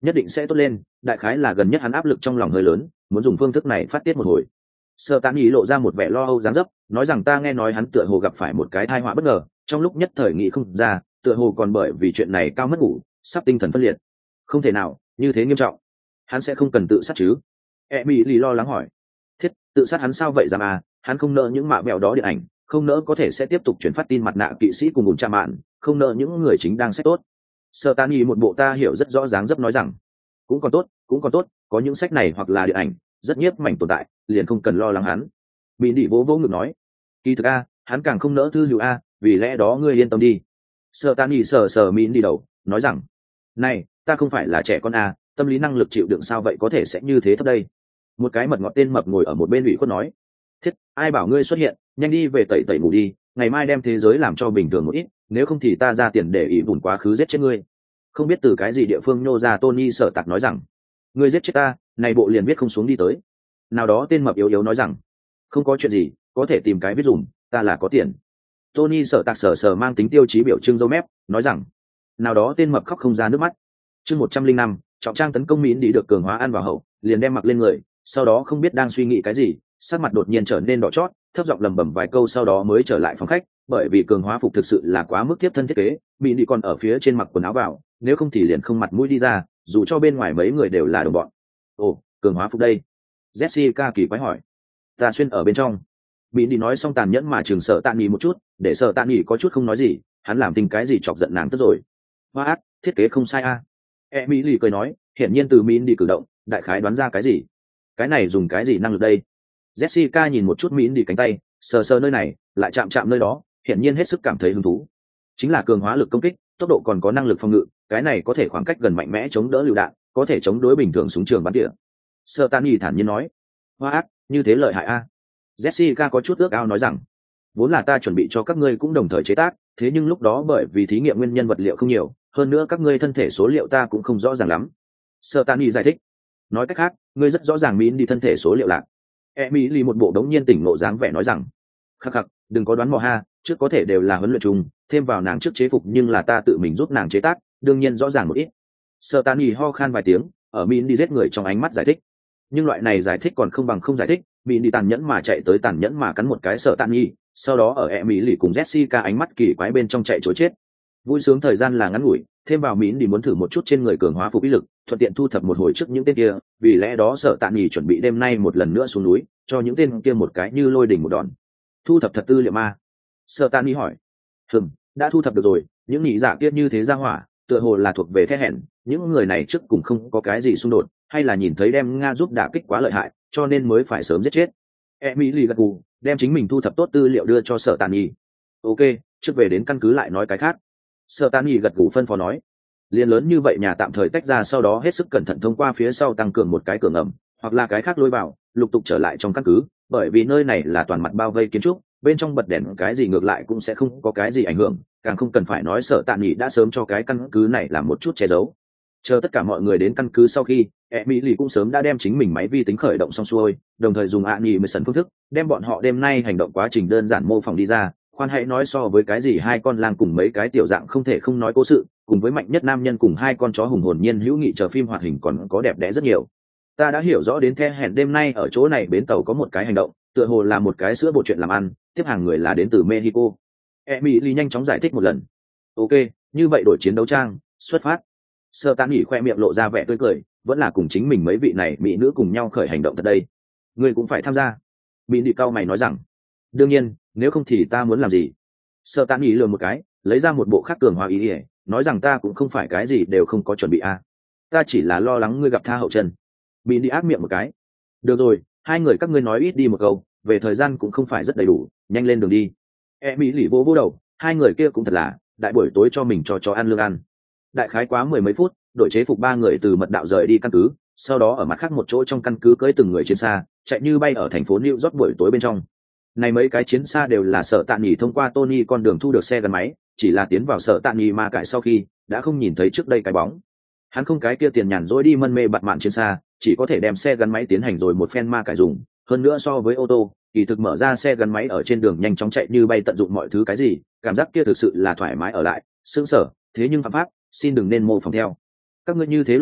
nhất định sẽ tốt lên. Đại khái là gần nhất hắn áp lực trong lòng hơi lớn, muốn dùng phương thức này phát tiết một hồi. Sở Tạn Nghị lộ ra một vẻ lo âu dáng dấp, nói rằng ta nghe nói hắn tựa hồ gặp phải một cái tai họa bất ngờ, trong lúc nhất thời nghĩ không ra, tựa hồ còn bởi vì chuyện này cao mất ngủ, sắp tinh thần phân liệt. Không thể nào, như thế nghiêm trọng. Hắn sẽ không cần tự sát chứ? Emily lo lắng hỏi. Thiết, tự sát hắn sao vậy dám à? Hắn không nợ những mạ bèo đó điện ảnh, không nỡ có thể sẽ tiếp tục chuyển phát tin mặt nạ kỵ sĩ cùng ủng cha mạn, không nợ những người chính đang sách tốt. Sở Tạn Nghị một bộ ta hiểu rất rõ dáng dấp nói rằng, cũng còn tốt, cũng còn tốt, có những sách này hoặc là điện ảnh rất nhiếp mảnh tồn tại, liền không cần lo lắng hắn. Mỹ Đi vỗ vỗ ngực nói, kỳ thực a, hắn càng không nỡ thư hữu a, vì lẽ đó ngươi yên tâm đi. Sở Tạn Nghị sờ sờ Mỹ đi đầu, nói rằng, này, ta không phải là trẻ con a, tâm lý năng lực chịu đựng sao vậy có thể sẽ như thế thấp đây. Một cái mật ngọt tên mập ngồi ở một bên ủy khuất nói, thiết, ai bảo ngươi xuất hiện, nhanh đi về tẩy tẩy ngủ đi, ngày mai đem thế giới làm cho bình thường một ít, nếu không thì ta ra tiền để ỷ vùn quá khứ giết chết ngươi. Không biết từ cái gì địa phương nhô ra Tony Sở Tạc nói rằng, ngươi giết chết ta, này bộ liền viết không xuống đi tới. Nào đó tên mập yếu yếu nói rằng, không có chuyện gì, có thể tìm cái viết dùng, ta là có tiền. Tony Sở Tạc sờ sờ mang tính tiêu chí biểu trưng dâu mép, nói rằng, nào đó tên mập khóc không ra nước mắt. Chương một trăm linh năm, trọng trang tấn công Mỹ đi được cường hóa ăn vào hậu, liền đem mặc lên người, sau đó không biết đang suy nghĩ cái gì, sắc mặt đột nhiên trở nên đỏ chót, thấp giọng lẩm bẩm vài câu sau đó mới trở lại phòng khách, bởi vì cường hóa phục thực sự là quá mức tiếp thân thiết kế, Mỹ đi còn ở phía trên mặc quần áo vào, nếu không thì liền không mặt mũi đi ra, dù cho bên ngoài mấy người đều là đồng bọn. Ồ, cường hóa phục đây. Jessica kỳ quái hỏi. Ta xuyên ở bên trong. Mỹ đi nói xong tàn nhẫn mà trường Sở Tạn Nghị một chút, để Sở Tạn Nghị có chút không nói gì, hắn làm tình cái gì chọc giận nàng tức rồi. Hoa ác, thiết kế không sai a. À. Emily cười nói, hiển nhiên từ Mỹ đi cử động, đại khái đoán ra cái gì. Cái này dùng cái gì năng lực đây? Jessica nhìn một chút Mỹ đi cánh tay, sờ sờ nơi này, lại chạm chạm nơi đó, hiển nhiên hết sức cảm thấy hứng thú. Chính là cường hóa lực công kích, tốc độ còn có năng lực phòng ngự, cái này có thể khoảng cách gần mạnh mẽ chống đỡ lựu đạn, có thể chống đối bình thường súng trường bắn tỉa. Sở Tạn Nghị thản nhiên nói, hoa ác, như thế lợi hại a. À. Jessica có chút ước ao nói rằng, vốn là ta chuẩn bị cho các ngươi cũng đồng thời chế tác, thế nhưng lúc đó bởi vì thí nghiệm nguyên nhân vật liệu không nhiều, hơn nữa các ngươi thân thể số liệu ta cũng không rõ ràng lắm. Sở Tạn Nghị giải thích, nói cách khác, ngươi rất rõ ràng Mỹ đi thân thể số liệu lạc. Emily một bộ đống nhiên tỉnh ngộ dáng vẻ nói rằng, khắc khắc, đừng có đoán mò ha, trước có thể đều là huấn luyện chung, thêm vào nàng trước chế phục nhưng là ta tự mình giúp nàng chế tác, đương nhiên rõ ràng một ít. Sở Tạn Nghị ho khan vài tiếng, ở Mỹ đi giết người trong ánh mắt giải thích, nhưng loại này giải thích còn không bằng không giải thích. Mỹ đi tàn nhẫn mà chạy tới tàn nhẫn mà cắn một cái Sở Tạn Nghị, sau đó ở Emily cùng Jessica ánh mắt kỳ quái bên trong chạy trối chết. Vui sướng thời gian là ngắn ngủi, thêm vào Mỹ đi muốn thử một chút trên người cường hóa phục ý lực, thuận tiện thu thập một hồi trước những tên kia, vì lẽ đó Sở Tạn Nghị chuẩn bị đêm nay một lần nữa xuống núi, cho những tên kia một cái như lôi đỉnh một đòn. Thu thập thật tư liệu ma? Sở Tạn Nghị hỏi. Hừm, đã thu thập được rồi, những nhị giả kia như thế ra hỏa, tựa hồ là thuộc về the hẹn, những người này trước cùng không có cái gì xung đột, hay là nhìn thấy đem Nga giúp đả kích quá lợi hại, cho nên mới phải sớm giết chết. Emily gật gù, đem chính mình thu thập tốt tư liệu đưa cho Sở Tạn Nghị. Ok, trước về đến căn cứ lại nói cái khác. Sở Tạn Nghị gật gù phân phó nói, liên lớn như vậy nhà tạm thời tách ra, sau đó hết sức cẩn thận thông qua phía sau tăng cường một cái cửa ngầm, hoặc là cái khác lôi vào, lục tục trở lại trong căn cứ, bởi vì nơi này là toàn mặt bao vây kiến trúc, bên trong bật đèn cái gì ngược lại cũng sẽ không có cái gì ảnh hưởng, càng không cần phải nói Sở Tạn Nghị đã sớm cho cái căn cứ này làm một chút che giấu. Chờ tất cả mọi người đến căn cứ sau khi, Emily cũng sớm đã đem chính mình máy vi tính khởi động xong xuôi, đồng thời dùng animation phương thức đem bọn họ đêm nay hành động quá trình đơn giản mô phỏng đi ra. Khoan hãy nói so với cái gì hai con lang cùng mấy cái tiểu dạng không thể không nói cố sự, cùng với mạnh nhất nam nhân cùng hai con chó hùng hồn nhiên hữu nghị chờ phim hoạt hình còn có đẹp đẽ rất nhiều. Ta đã hiểu rõ đến the hẹn đêm nay ở chỗ này bến tàu có một cái hành động, tựa hồ là một cái sữa bộ chuyện làm ăn, tiếp hàng người là đến từ Mexico. Emily nhanh chóng giải thích một lần. Ok, như vậy đổi chiến đấu trang, xuất phát. Sở Tạn Nghị khoe miệng lộ ra vẻ tươi cười, vẫn là cùng chính mình mấy vị này mỹ nữ cùng nhau khởi hành động thật đây. Ngươi cũng phải tham gia. Mỹ nữ cao mày nói rằng, đương nhiên, nếu không thì ta muốn làm gì? Sở Tạn Nghị lườm một cái, lấy ra một bộ khác cường hóa ý ỉa, nói rằng ta cũng không phải cái gì đều không có chuẩn bị à. Ta chỉ là lo lắng ngươi gặp tha hậu chân. Mỹ nữ ác miệng một cái. Được rồi, hai người các ngươi nói ít đi một câu, về thời gian cũng không phải rất đầy đủ, nhanh lên đường đi. E mỹ lì vô vô đầu, hai người kia cũng thật là, đại buổi tối cho mình cho chó ăn lương ăn. Đại khái quá mười mấy phút, đội chế phục ba người từ mật đạo rời đi căn cứ, sau đó ở mặt khác một chỗ trong căn cứ cưỡi từng người trên xa, chạy như bay ở thành phố New York buổi tối bên trong. Này mấy cái chiến xa đều là Sở Tạn Nghị thông qua Tony con đường thu được xe gắn máy, chỉ là tiến vào Sở Tạn Nghị mà cải sau khi đã không nhìn thấy trước đây cái bóng. Hắn không cái kia tiền nhàn rỗi đi mân mê bặt mạn trên xa, chỉ có thể đem xe gắn máy tiến hành rồi một phen ma cải dùng. Hơn nữa so với ô tô, kỳ thực mở ra xe gắn máy ở trên đường nhanh chóng chạy như bay tận dụng mọi thứ cái gì, cảm giác kia thực sự là thoải mái ở lại, sướng sở. Thế nhưng phạm pháp, xin đừng nên mô phỏng theo. Các ngươi như thế lộ liễu,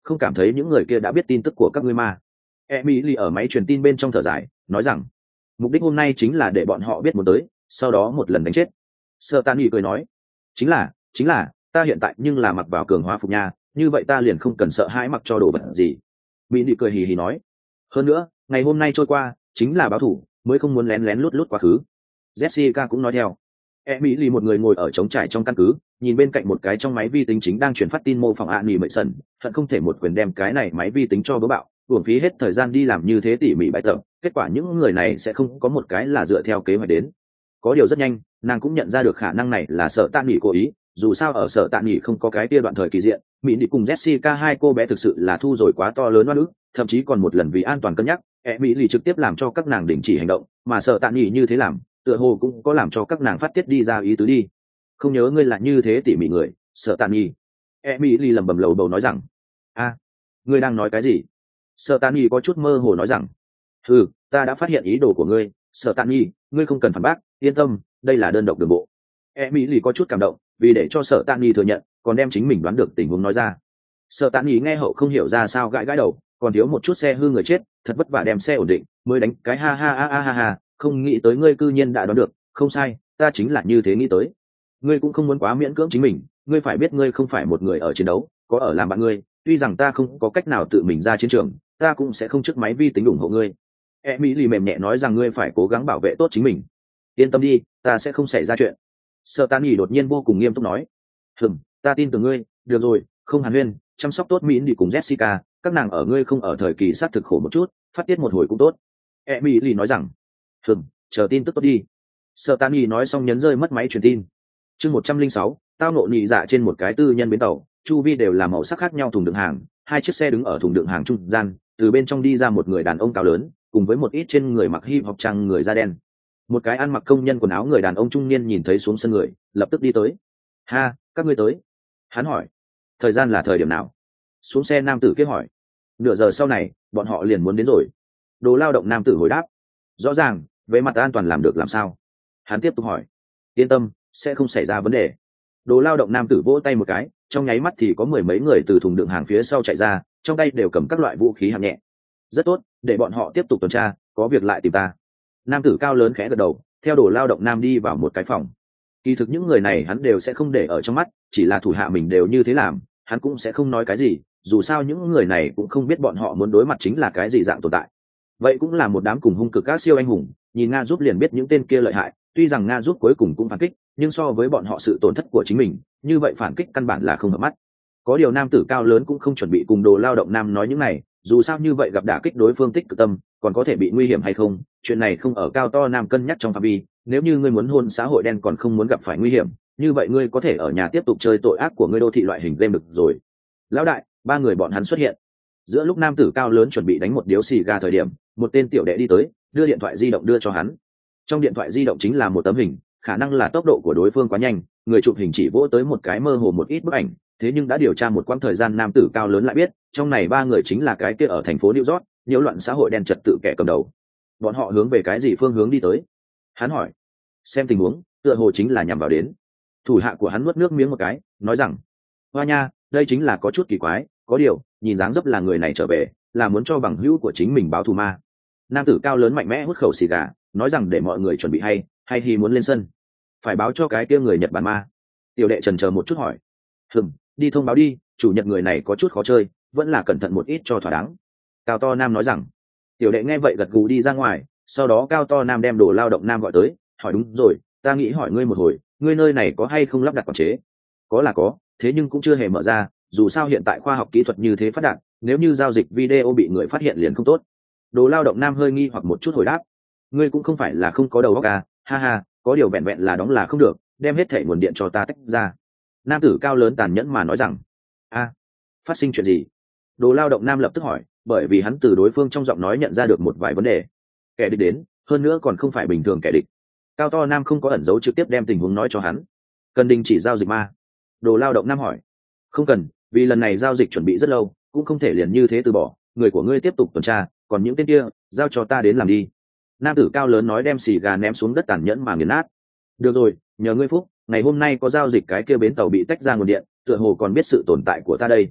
không cảm thấy những người kia đã biết tin tức của các ngươi mà. Emily ở máy truyền tin bên trong thở dài nói rằng mục đích hôm nay chính là để bọn họ biết muốn tới sau đó một lần đánh chết. Sở Tạn Nghị cười nói chính là chính là ta hiện tại nhưng là mặc vào cường hóa phục nha, như vậy ta liền không cần sợ hãi mặc cho đồ vật gì. Mỹ Nị cười hì hì nói hơn nữa ngày hôm nay trôi qua chính là báo thủ mới không muốn lén lén lút lút quá khứ. Jessica cũng nói theo. Emily một người ngồi ở trống trải trong căn cứ, nhìn bên cạnh một cái trong máy vi tính chính đang truyền phát tin mô phỏng ạ nỉ mệ sần, hận không thể một quyền đem cái này máy vi tính cho bố bạo, uổng phí hết thời gian đi làm như thế tỉ mỉ bài tập, kết quả những người này sẽ không có một cái là dựa theo kế hoạch đến. Có điều rất nhanh, nàng cũng nhận ra được khả năng này là Sở Tạ Nghị cố ý, dù sao ở Sở Tạ Nghị không có cái kia đoạn thời kỳ diện, Mỹ Nị cùng Jessica hai cô bé thực sự là thu rồi quá to lớn oan ức, thậm chí còn một lần vì an toàn cân nhắc, Emily trực tiếp làm cho các nàng đình chỉ hành động, mà Sở Tạ Nghị như thế làm, tựa hồ cũng có làm cho các nàng phát tiết đi ra ý tứ đi. Không nhớ ngươi là như thế tỉ mỉ người, Sở Tạ Nghị. Emily lẩm bẩm lầu bầu nói rằng, a, ngươi đang nói cái gì? Sở Tạ Nghị có chút mơ hồ nói rằng, ừ, ta đã phát hiện ý đồ của ngươi, Sở Tạ Nghị, ngươi không cần phản bác, yên tâm, đây là đơn độc đường bộ. Emily có chút cảm động, vì để cho Sở Tạ Nghị thừa nhận, còn đem chính mình đoán được tình huống nói ra. Sở Tạ Nghị nghe hậu không hiểu ra sao gãi gãi đầu, còn thiếu một chút xe hư người chết, thật vất vả đem xe ổn định, mới đánh cái ha ha ha ha ha ha, không nghĩ tới ngươi cư nhiên đã đoán được, không sai, ta chính là như thế nghĩ tới. Ngươi cũng không muốn quá miễn cưỡng chính mình, ngươi phải biết ngươi không phải một người ở chiến đấu, có ở làm bạn ngươi, tuy rằng ta không có cách nào tự mình ra chiến trường, ta cũng sẽ không trước máy vi tính ủng hộ ngươi. Emily mềm nhẹ nói rằng ngươi phải cố gắng bảo vệ tốt chính mình. Yên tâm đi, ta sẽ không xảy ra chuyện. Sở Tán Nghị đột nhiên vô cùng nghiêm túc nói. Hừm, ta tin tưởng ngươi, được rồi, không hàn huyên, chăm sóc tốt Mỹ đi cùng Jessica, các nàng ở ngươi không ở thời kỳ sát thực khổ một chút, phát tiết một hồi cũng tốt. Emily nói rằng. Hừm, chờ tin tức tốt đi. Sở Tán Nghị nói xong nhấn rơi mất máy truyền tin. Chương một trăm linh sáu, tao nộ nhị dạ trên một cái tư nhân bến tàu, chu vi đều là màu sắc khác nhau thùng đựng hàng, hai chiếc xe đứng ở thùng đựng hàng trung gian, từ bên trong đi ra một người đàn ông cao lớn, cùng với một ít trên người mặc hip hop trang người da đen. Một cái ăn mặc công nhân quần áo người đàn ông trung niên nhìn thấy xuống sân người, lập tức đi tới. Ha, các ngươi tới. Hắn hỏi. Thời gian là thời điểm nào? Xuống xe nam tử kia hỏi. Nửa giờ sau này, bọn họ liền muốn đến rồi. Đồ lao động nam tử hồi đáp. Rõ ràng, về mặt an toàn làm được làm sao? Hắn tiếp tục hỏi. Yên tâm, sẽ không xảy ra vấn đề. Đồ lao động nam tử vỗ tay một cái, trong nháy mắt thì có mười mấy người từ thùng đựng hàng phía sau chạy ra, trong tay đều cầm các loại vũ khí hạng nhẹ. Rất tốt, để bọn họ tiếp tục tuần tra, có việc lại tìm ta. Nam tử cao lớn khẽ gật đầu, theo đồ lao động nam đi vào một cái phòng. Kỳ thực những người này hắn đều sẽ không để ở trong mắt, chỉ là thủ hạ mình đều như thế làm, hắn cũng sẽ không nói cái gì, dù sao những người này cũng không biết bọn họ muốn đối mặt chính là cái gì dạng tồn tại. Vậy cũng là một đám cùng hung cực các siêu anh hùng, nhìn Nga giúp liền biết những tên kia lợi hại, tuy rằng Nga giúp cuối cùng cũng phản kích, nhưng so với bọn họ sự tổn thất của chính mình, như vậy phản kích căn bản là không hợp mắt. Có điều nam tử cao lớn cũng không chuẩn bị cùng đồ lao động nam nói những này, dù sao như vậy gặp đả kích đối phương tích cực tâm, còn có thể bị nguy hiểm hay không, chuyện này không ở cao to nam cân nhắc trong phạm vi, nếu như ngươi muốn hôn xã hội đen còn không muốn gặp phải nguy hiểm, như vậy ngươi có thể ở nhà tiếp tục chơi tội ác của ngươi đô thị loại hình game được rồi. Lão đại, ba người bọn hắn xuất hiện. Giữa lúc nam tử cao lớn chuẩn bị đánh một điếu xì gà thời điểm, một tên tiểu đệ đi tới, đưa điện thoại di động đưa cho hắn. Trong điện thoại di động chính là một tấm hình, khả năng là tốc độ của đối phương quá nhanh, người chụp hình chỉ vỗ tới một cái mơ hồ một ít bức ảnh, thế nhưng đã điều tra một quãng thời gian nam tử cao lớn lại biết, trong này ba người chính là cái kia ở thành phố New York, nhiễu loạn xã hội đen trật tự kẻ cầm đầu. Bọn họ hướng về cái gì phương hướng đi tới? Hắn hỏi. Xem tình huống, tựa hồ chính là nhằm vào đến. Thủ hạ của hắn nuốt nước miếng một cái, nói rằng: "Hoa nha, đây chính là có chút kỳ quái, có điều, nhìn dáng dấp là người này trở về, là muốn cho bằng hữu của chính mình báo thù ma." Nam tử cao lớn mạnh mẽ hút khẩu xì gà, nói rằng để mọi người chuẩn bị hay, hay khi muốn lên sân, phải báo cho cái kia người Nhật Bản ma. Tiểu đệ chần chờ một chút hỏi: "Hừm, đi thông báo đi, chủ nhật người này có chút khó chơi, vẫn là cẩn thận một ít cho thỏa đáng." Cao to nam nói rằng. Tiểu đệ nghe vậy gật gù đi ra ngoài, sau đó cao to nam đem đồ lao động nam gọi tới, hỏi: "Đúng rồi, ta nghĩ hỏi ngươi một hồi, ngươi nơi này có hay không lắp đặt quản chế?" "Có là có, thế nhưng cũng chưa hề mở ra, dù sao hiện tại khoa học kỹ thuật như thế phát đạt, nếu như giao dịch video bị người phát hiện liền không tốt." Đồ lao động nam hơi nghi hoặc một chút hồi đáp: "Ngươi cũng không phải là không có đầu óc à, ha ha, có điều vẹn vẹn là đóng là không được, đem hết thảy nguồn điện cho ta tách ra." Nam tử cao lớn tàn nhẫn mà nói rằng. "A, phát sinh chuyện gì?" Đồ lao động nam lập tức hỏi, bởi vì hắn từ đối phương trong giọng nói nhận ra được một vài vấn đề. Kẻ địch đến, hơn nữa còn không phải bình thường kẻ địch. Cao to nam không có ẩn giấu, trực tiếp đem tình huống nói cho hắn. "Cần đình chỉ giao dịch ma?" Đồ lao động nam hỏi. "Không cần, vì lần này giao dịch chuẩn bị rất lâu, cũng không thể liền như thế từ bỏ, người của ngươi tiếp tục tuần tra, còn những tên kia, giao cho ta đến làm đi." Nam tử cao lớn nói, đem xì gà ném xuống đất tàn nhẫn mà nghiền nát. "Được rồi, nhờ ngươi phúc, ngày hôm nay có giao dịch cái kia bến tàu bị tách ra nguồn điện, tựa hồ còn biết sự tồn tại của ta đây."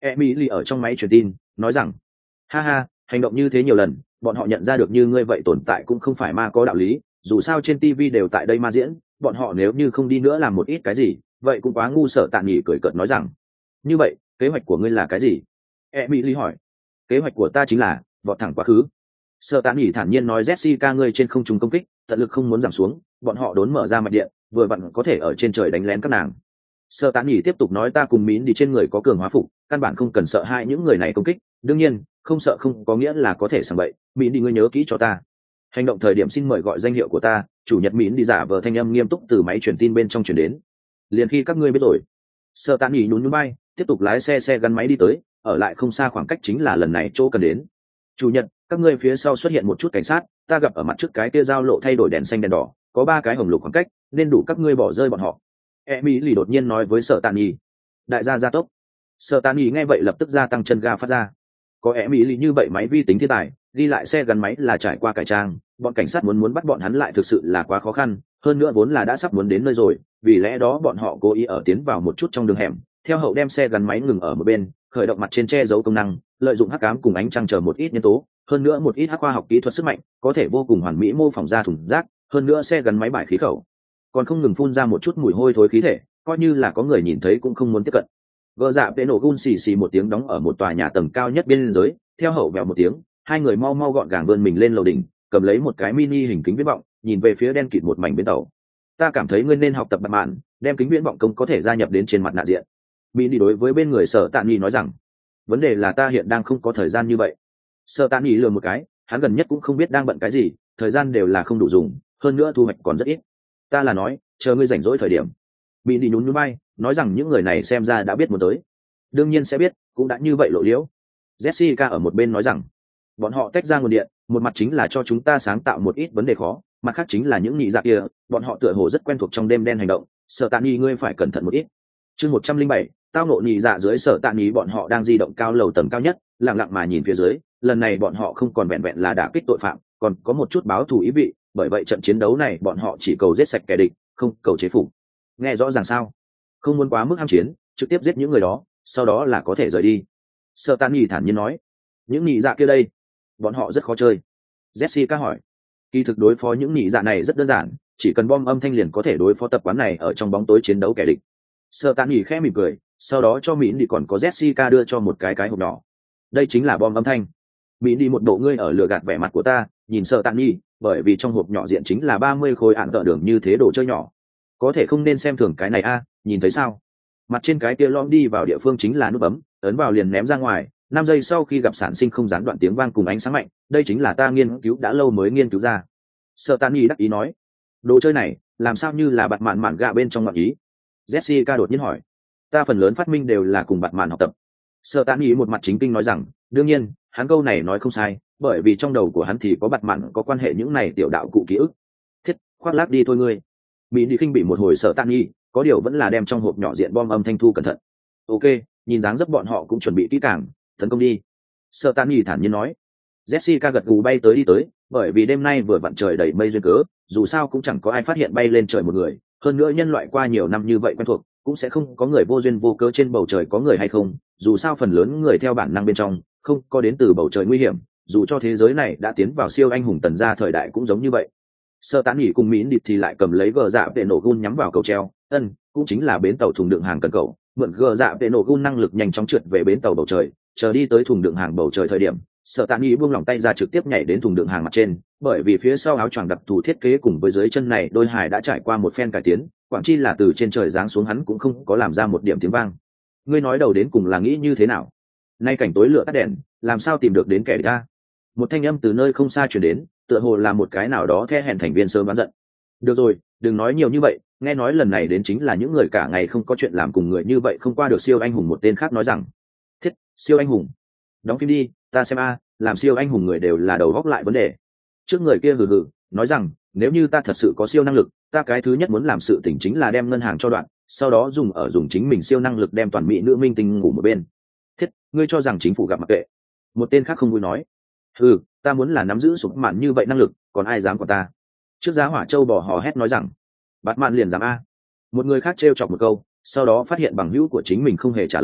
Emily ở trong máy truyền tin nói rằng, ha ha, hành động như thế nhiều lần, bọn họ nhận ra được như ngươi vậy tồn tại cũng không phải ma có đạo lý, dù sao trên ti vi đều tại đây ma diễn, bọn họ nếu như không đi nữa làm một ít cái gì, vậy cũng quá ngu. Sở Tạ Nghị cười cợt nói rằng, như vậy kế hoạch của ngươi là cái gì? Emily hỏi. Kế hoạch của ta chính là vọt thẳng quá khứ. Sở Tạ Nghị thản nhiên nói, Jessica ngươi trên không trung công kích, tận lực không muốn giảm xuống, bọn họ đốn mở ra mạch điện, vừa vặn có thể ở trên trời đánh lén các nàng. Sở Tạ Nghị tiếp tục nói, ta cùng Mín đi trên người có cường hóa phục, căn bản không cần sợ hai những người này công kích, đương nhiên không sợ không có nghĩa là có thể sảng bậy. Mín đi ngươi nhớ kỹ cho ta, hành động thời điểm xin mời gọi danh hiệu của ta. Chủ nhật. Mín đi giả vờ thanh âm nghiêm túc từ máy truyền tin bên trong truyền đến. Liền khi các ngươi biết rồi. Sở Tạ Nghị nhún nhún bay, tiếp tục lái xe xe gắn máy đi tới, ở lại không xa khoảng cách chính là lần này chỗ cần đến. Chủ nhật, các ngươi phía sau xuất hiện một chút cảnh sát, ta gặp ở mặt trước cái kia giao lộ thay đổi đèn xanh đèn đỏ, có ba cái hồng lục khoảng cách, nên đủ các ngươi bỏ rơi bọn họ. Emily đột nhiên nói với Sở Tạ Nghị. Đại gia gia tốc. Sở Tạ Nghị nghe vậy lập tức gia tăng chân ga phát ra. Có Emily như vậy máy vi tính thiên tài, đi lại xe gắn máy là trải qua cải trang, bọn cảnh sát muốn muốn bắt bọn hắn lại thực sự là quá khó khăn, hơn nữa vốn là đã sắp muốn đến nơi rồi, vì lẽ đó bọn họ cố ý ở tiến vào một chút trong đường hẻm, theo hậu đem xe gắn máy ngừng ở một bên, khởi động mặt trên che giấu công năng, lợi dụng hắc ám cùng ánh trăng chờ một ít nhân tố, hơn nữa một ít hắc khoa học kỹ thuật sức mạnh, có thể vô cùng hoàn mỹ mô phỏng ra thùng rác, hơn nữa xe gắn máy bài khí khẩu còn không ngừng phun ra một chút mùi hôi thối khí thể, coi như là có người nhìn thấy cũng không muốn tiếp cận. Gờ dạ tệ nổ gun xì xì một tiếng đóng ở một tòa nhà tầng cao nhất biên giới, theo hậu vèo một tiếng, hai người mau mau gọn gàng vươn mình lên lầu đỉnh, cầm lấy một cái mini hình kính viễn vọng, nhìn về phía đen kịt một mảnh bến tàu. Ta cảm thấy ngươi nên học tập bạt mạn, đem kính viễn vọng công có thể gia nhập đến trên mặt nạ diện. Mỹ đi đối với bên người Sở Tạ Nghị nói rằng, vấn đề là ta hiện đang không có thời gian như vậy. Sở Tạ Nghị lừa một cái, hắn gần nhất cũng không biết đang bận cái gì, thời gian đều là không đủ dùng, hơn nữa thu hoạch còn rất ít. Ta là nói, chờ ngươi rảnh rỗi thời điểm. Mỹ đi nhún nhún bay, nói rằng những người này xem ra đã biết muốn tới. Đương nhiên sẽ biết, cũng đã như vậy lộ liễu. Jessica ở một bên nói rằng, bọn họ tách ra nguồn điện, một mặt chính là cho chúng ta sáng tạo một ít vấn đề khó, mặt khác chính là những nhị dạ kia, bọn họ tựa hồ rất quen thuộc trong đêm đen hành động. Sở Tạ Nghị ngươi phải cẩn thận một ít. Chương một trăm linh bảy, tao nộ nhị dạ. Dưới Sở Tạ Nghị bọn họ đang di động cao lầu tầng cao nhất, lặng lặng mà nhìn phía dưới, lần này bọn họ không còn vẹn vẹn là đả kích tội phạm, còn có một chút báo thù ý vị, bởi vậy trận chiến đấu này bọn họ chỉ cầu giết sạch kẻ địch, không cầu chế phục. Nghe rõ ràng sao? Không muốn quá mức ham chiến, trực tiếp giết những người đó, sau đó là có thể rời đi. Sở Tạ Nghị thản nhiên nói. Những nhị dạ kia đây, bọn họ rất khó chơi. Jessica hỏi. Kỳ thực đối phó những nhị dạ này rất đơn giản, chỉ cần bom âm thanh liền có thể đối phó tập quán này ở trong bóng tối chiến đấu kẻ địch. Sở Tạ Nghị khẽ mỉm cười, sau đó cho Mỹ đi còn có Jessica đưa cho một cái cái hộp nhỏ. Đây chính là bom âm thanh. Mỹ đi một bộ ngươi ở lừa gạt vẻ mặt của ta, nhìn Sở Tạ Nghị, bởi vì trong hộp nhỏ diện chính là ba mươi khối ạn tợ đường như thế đồ chơi nhỏ. Có thể không nên xem thường cái này a, nhìn thấy sao? Mặt trên cái kia lõm đi vào địa phương chính là nút bấm, ấn vào liền ném ra ngoài, năm giây sau khi gặp sản sinh không gián đoạn tiếng vang cùng ánh sáng mạnh, đây chính là ta nghiên cứu đã lâu mới nghiên cứu ra. Sở Tạ Nghị đắc ý nói, đồ chơi này làm sao như là bạt mạn mạn gạ bên trong ngọn ý? Jessica đột nhiên hỏi. Ta phần lớn phát minh đều là cùng bạt mạn học tập. Sở Tạ Nghị một mặt chính kinh nói rằng, đương nhiên hắn câu này nói không sai, bởi vì trong đầu của hắn thì có bạt mạn có quan hệ những này tiểu đạo cụ ký ức. Thiết, khoác lác đi thôi ngươi. Mỹ đi khinh bị một hồi Sở Tạ Nghị, có điều vẫn là đem trong hộp nhỏ diện bom âm thanh thu cẩn thận. Ok, nhìn dáng dấp bọn họ cũng chuẩn bị kỹ càng, tấn công đi. Sở Tạ Nghị thản nhiên nói. Jessica gật gù bay tới đi tới, bởi vì đêm nay vừa vặn trời đầy mây duyên cớ, dù sao cũng chẳng có ai phát hiện bay lên trời một người, hơn nữa nhân loại qua nhiều năm như vậy quen thuộc, cũng sẽ không có người vô duyên vô cớ trên bầu trời có người hay không, dù sao phần lớn người theo bản năng bên trong, không có đến từ bầu trời nguy hiểm, dù cho thế giới này đã tiến vào siêu anh hùng tần gia thời đại cũng giống như vậy. Sở Tạ Nghị cùng Mỹ Điệp thì lại cầm lấy gờ dạ vệ nổ gun nhắm vào cầu treo, ân, cũng chính là bến tàu thùng đựng hàng cần cầu, mượn gờ dạ vệ nổ gun năng lực nhanh chóng trượt về bến tàu bầu trời, chờ đi tới thùng đựng hàng bầu trời thời điểm, Sở Tạ Nghị buông lỏng tay ra trực tiếp nhảy đến thùng đựng hàng mặt trên, bởi vì phía sau áo choàng đặc thù thiết kế cùng với dưới chân này đôi hài đã trải qua một phen cải tiến, quảng chi là từ trên trời giáng xuống hắn cũng không có làm ra một điểm tiếng vang. Ngươi nói đầu đến cùng là nghĩ như thế nào? Nay cảnh tối lửa tắt đèn, làm sao tìm được đến kẻ địch ta? Một thanh âm từ nơi không xa truyền đến, tựa hồ là một cái nào đó the hẹn thành viên sớm đoán giận. Được rồi, đừng nói nhiều như vậy, nghe nói lần này đến chính là những người cả ngày không có chuyện làm cùng người như vậy không qua được siêu anh hùng. Một tên khác nói rằng, thiết, siêu anh hùng, đóng phim đi, ta xem a, làm siêu anh hùng người đều là đầu góc lại vấn đề. Trước người kia hừ hừ nói rằng, nếu như ta thật sự có siêu năng lực, ta cái thứ nhất muốn làm sự tỉnh chính là đem ngân hàng cho đoạn, sau đó dùng ở dùng chính mình siêu năng lực đem toàn mỹ nữ minh tinh ngủ một bên. Thiết, ngươi cho rằng chính phủ gặp mặc kệ? Một tên khác không vui nói, ừ, ta muốn là nắm giữ sụp mạn như vậy năng lực, còn ai dám của ta? Trước giá hỏa châu bò hò hét nói rằng, bắt mạn liền dám a. Một người khác trêu chọc một câu, sau đó phát hiện bằng hữu của chính mình không hề trả lời,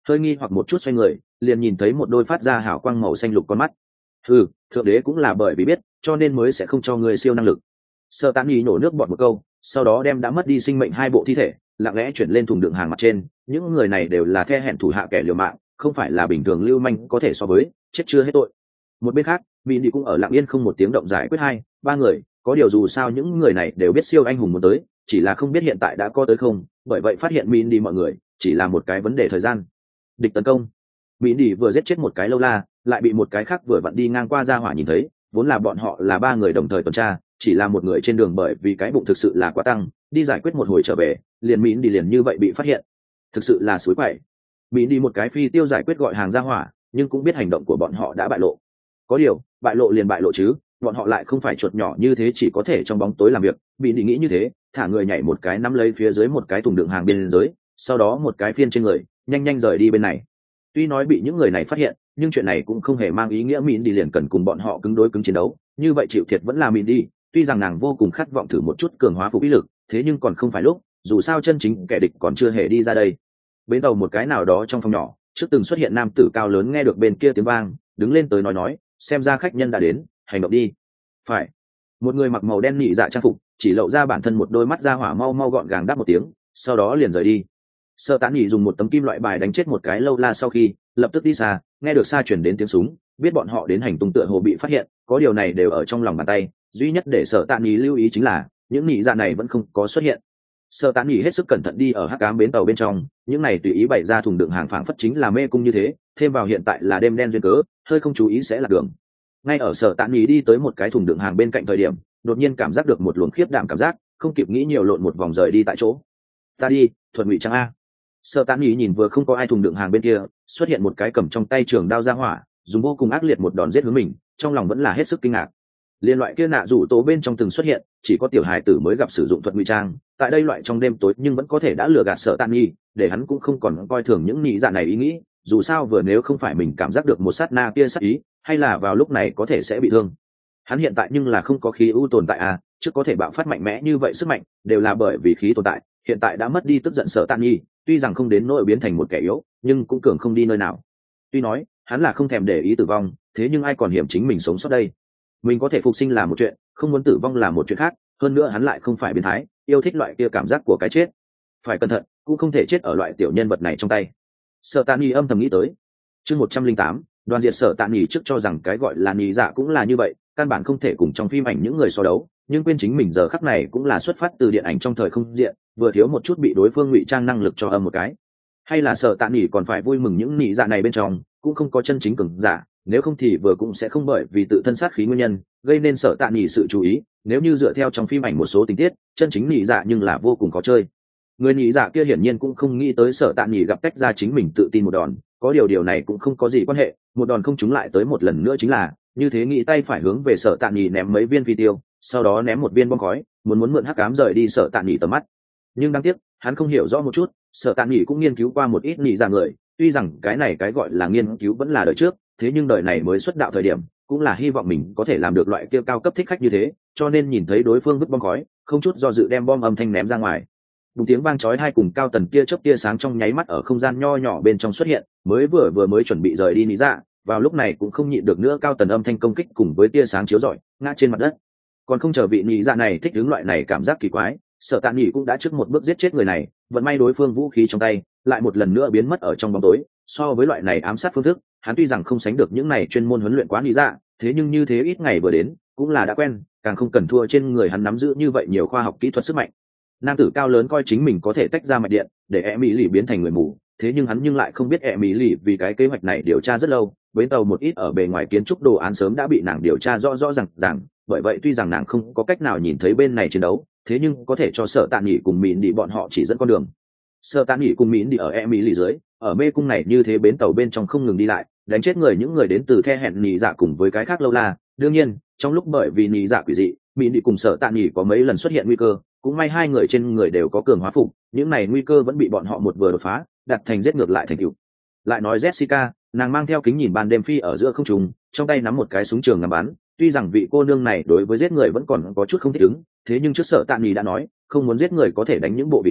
hơi nghi hoặc một chút xoay người, liền nhìn thấy một đôi phát ra hào quang màu xanh lục con mắt. Ừ, thượng đế cũng là bởi vì biết cho nên mới sẽ không cho ngươi siêu năng lực. Sở Tạn Nghị nổ nước bọt một câu, sau đó đem đã mất đi sinh mệnh hai bộ thi thể lặng lẽ chuyển lên thùng đựng hàng mặt trên. Những người này đều là the hẹn thủ hạ kẻ liều mạng, không phải là bình thường lưu manh có thể so với, chết chưa hết tội. Một bên khác, Mỹ Đi cũng ở lặng yên không một tiếng động giải quyết hai ba người, có điều dù sao những người này đều biết siêu anh hùng muốn tới, chỉ là không biết hiện tại đã có tới không, bởi vậy phát hiện Mỹ Đi mọi người chỉ là một cái vấn đề thời gian. Địch tấn công. Mỹ Đi vừa giết chết một cái lâu la, lại bị một cái khác vừa vặn đi ngang qua ra hỏa nhìn thấy, vốn là bọn họ là ba người đồng thời tuần tra, chỉ là một người trên đường bởi vì cái bụng thực sự là quá tăng, đi giải quyết một hồi trở về, liền Mỹ Đi liền như vậy bị phát hiện. Thực sự là suối quậy. Mỹ Đi một cái phi tiêu giải quyết gọi hàng ra hỏa, nhưng cũng biết hành động của bọn họ đã bại lộ. Có điều, bại lộ liền bại lộ chứ, bọn họ lại không phải chuột nhỏ như thế chỉ có thể trong bóng tối làm việc. Mỹ Đi nghĩ như thế, thả người nhảy một cái nắm lấy phía dưới một cái thùng đựng hàng bên dưới, sau đó một cái phiên trên người, nhanh nhanh rời đi bên này. Tuy nói bị những người này phát hiện, nhưng chuyện này cũng không hề mang ý nghĩa Mỹ Đi liền cần cùng bọn họ cứng đối cứng chiến đấu, như vậy chịu thiệt vẫn là Mỹ Đi. Tuy rằng nàng vô cùng khát vọng thử một chút cường hóa phục ý lực, thế nhưng còn không phải lúc, dù sao chân chính kẻ địch còn chưa hề đi ra đây. Bến tàu một cái nào đó trong phòng nhỏ, trước từng xuất hiện nam tử cao lớn nghe được bên kia tiếng vang, đứng lên tới nói nói, xem ra khách nhân đã đến, hành động đi. Phải. Một người mặc màu đen nhị dạ trang phục, chỉ lộ ra bản thân một đôi mắt ra hỏa mau mau gọn gàng đáp một tiếng, sau đó liền rời đi. Sơ Tán Nhị dùng một tấm kim loại bài đánh chết một cái lâu la sau khi, lập tức đi xa, nghe được xa chuyển đến tiếng súng, biết bọn họ đến hành tung tựa hồ bị phát hiện, có điều này đều ở trong lòng bàn tay, duy nhất để Sở Tán Nhị lưu ý chính là, những nhị dạ này vẫn không có xuất hiện. Sở Tán Nhị hết sức cẩn thận đi ở hắc ám bến tàu bên trong, những này tùy ý bày ra thùng đựng hàng phảng phất chính là mê cung như thế, thêm vào hiện tại là đêm đen duyên cớ, hơi không chú ý sẽ lạc đường. Ngay ở Sở Tán Nhị đi tới một cái thùng đựng hàng bên cạnh thời điểm, đột nhiên cảm giác được một luồng khiếp đảm cảm giác, không kịp nghĩ nhiều lộn một vòng rời đi tại chỗ. Ta đi, thuận ngụy trang a. Sở Tán Nhị nhìn vừa không có ai thùng đựng hàng bên kia, xuất hiện một cái cầm trong tay trường đao ra hỏa, dùng vô cùng ác liệt một đòn giết hướng mình, trong lòng vẫn là hết sức kinh ngạc. Liên loại kia nạ rủ tố bên trong từng xuất hiện, chỉ có tiểu hài tử mới gặp sử dụng thuật ngụy trang, tại đây loại trong đêm tối nhưng vẫn có thể đã lừa gạt Sở Tán Nhị, để hắn cũng không còn coi thường những nhị dạ này ý nghĩ, dù sao vừa nếu không phải mình cảm giác được một sát na kia sát ý, hay là vào lúc này có thể sẽ bị thương. Hắn hiện tại nhưng là không có khí ưu tồn tại à, trước có thể bạo phát mạnh mẽ như vậy sức mạnh, đều là bởi vì khí tồn tại, hiện tại đã mất đi tức giận Sở Tán Nhị, tuy rằng không đến nỗi biến thành một kẻ yếu, nhưng cũng cường không đi nơi nào. Tuy nói, hắn là không thèm để ý tử vong, thế nhưng ai còn hiểm chính mình sống sót đây. Mình có thể phục sinh là một chuyện, không muốn tử vong là một chuyện khác, hơn nữa hắn lại không phải biến thái, yêu thích loại kia cảm giác của cái chết. Phải cẩn thận, cũng không thể chết ở loại tiểu nhân vật này trong tay. Sở Tán Nhị âm thầm nghĩ tới. Chương một trăm linh tám, Đoàn Diệt Sở Tán Nhị trước cho rằng cái gọi là nhị dạ cũng là như vậy, căn bản không thể cùng trong phim ảnh những người so đấu, nhưng quên chính mình giờ khắc này cũng là xuất phát từ điện ảnh trong thời không diện, vừa thiếu một chút bị đối phương ngụy trang năng lực cho âm một cái. Hay là Sở Tán Nhị còn phải vui mừng những nhị dạ này bên trong cũng không có chân chính cường giả, nếu không thì vừa cũng sẽ không bởi vì tự thân sát khí nguyên nhân gây nên Sở Tán Nhị sự chú ý. Nếu như dựa theo trong phim ảnh một số tình tiết, chân chính nhị dạ nhưng là vô cùng khó chơi. Người nhị dạ kia hiển nhiên cũng không nghĩ tới Sở Tán Nhị gặp cách ra chính mình tự tin một đòn, có điều điều này cũng không có gì quan hệ, một đòn không trúng lại tới một lần nữa chính là như thế, nghĩ tay phải hướng về Sở Tán Nhị ném mấy viên phi tiêu, sau đó ném một viên bom khói, muốn muốn mượn hắc ám rời đi Sở Tán Nhị tầm mắt. Nhưng đáng tiếc, hắn không hiểu rõ một chút, Sở Tán Nhị cũng nghiên cứu qua một ít nhị dạ người, tuy rằng cái này cái gọi là nghiên cứu vẫn là đời trước, thế nhưng đời này mới xuất đạo thời điểm, cũng là hy vọng mình có thể làm được loại kia cao cấp thích khách như thế, cho nên nhìn thấy đối phương vứt bom khói, không chút do dự đem bom âm thanh ném ra ngoài. Đúng tiếng vang chói hai cùng cao tần kia chớp tia sáng trong nháy mắt ở không gian nho nhỏ bên trong xuất hiện, mới vừa vừa mới chuẩn bị rời đi lý dạ, vào lúc này cũng không nhịn được nữa cao tần âm thanh công kích cùng với tia sáng chiếu rọi, ngã trên mặt đất. Còn không chờ vị lý dạ này thích ứng loại này cảm giác kỳ quái, Sở Tán Nhị cũng đã trước một bước giết chết người này, vận may đối phương vũ khí trong tay lại một lần nữa biến mất ở trong bóng tối. So với loại này ám sát phương thức, hắn tuy rằng không sánh được những này chuyên môn huấn luyện quá lý dạ, thế nhưng như thế ít ngày vừa đến cũng là đã quen, càng không cần thua trên người hắn nắm giữ như vậy nhiều khoa học kỹ thuật sức mạnh. Nam tử cao lớn coi chính mình có thể tách ra mạch điện để e mỹ lì biến thành người mù, thế nhưng hắn nhưng lại không biết e mỹ lì vì cái kế hoạch này điều tra rất lâu, bến tàu một ít ở bề ngoài kiến trúc đồ án sớm đã bị nàng điều tra rõ rõ ràng ràng, bởi vậy tuy rằng nàng không có cách nào nhìn thấy bên này chiến đấu, thế nhưng có thể cho Sở Tán Nhị cùng Mịn đi bọn họ chỉ dẫn con đường. Sở Tán Nhị cùng Mịn đi ở e mỹ lì dưới, ở mê cung này như thế bến tàu bên trong không ngừng đi lại, đánh chết người những người đến từ the hẹn nhị dạ cùng với cái khác lâu la. Đương nhiên, trong lúc bởi vì nhị dạ quỷ dị, Mịn đi cùng Sở Tán Nhị có mấy lần xuất hiện nguy cơ, cũng may hai người trên người đều có cường hóa phục, những này nguy cơ vẫn bị bọn họ một vừa đột phá, đặt thành giết ngược lại thành tựu. Lại nói Jessica, nàng mang theo kính nhìn ban đêm phi ở giữa không trung, trong tay nắm một cái súng trường ngắm bắn, tuy rằng vị cô nương này đối với giết người vẫn còn có chút không thích ứng, thế nhưng trước Sở Tán Nhị đã nói, không muốn giết người có thể đánh những bộ vị khác,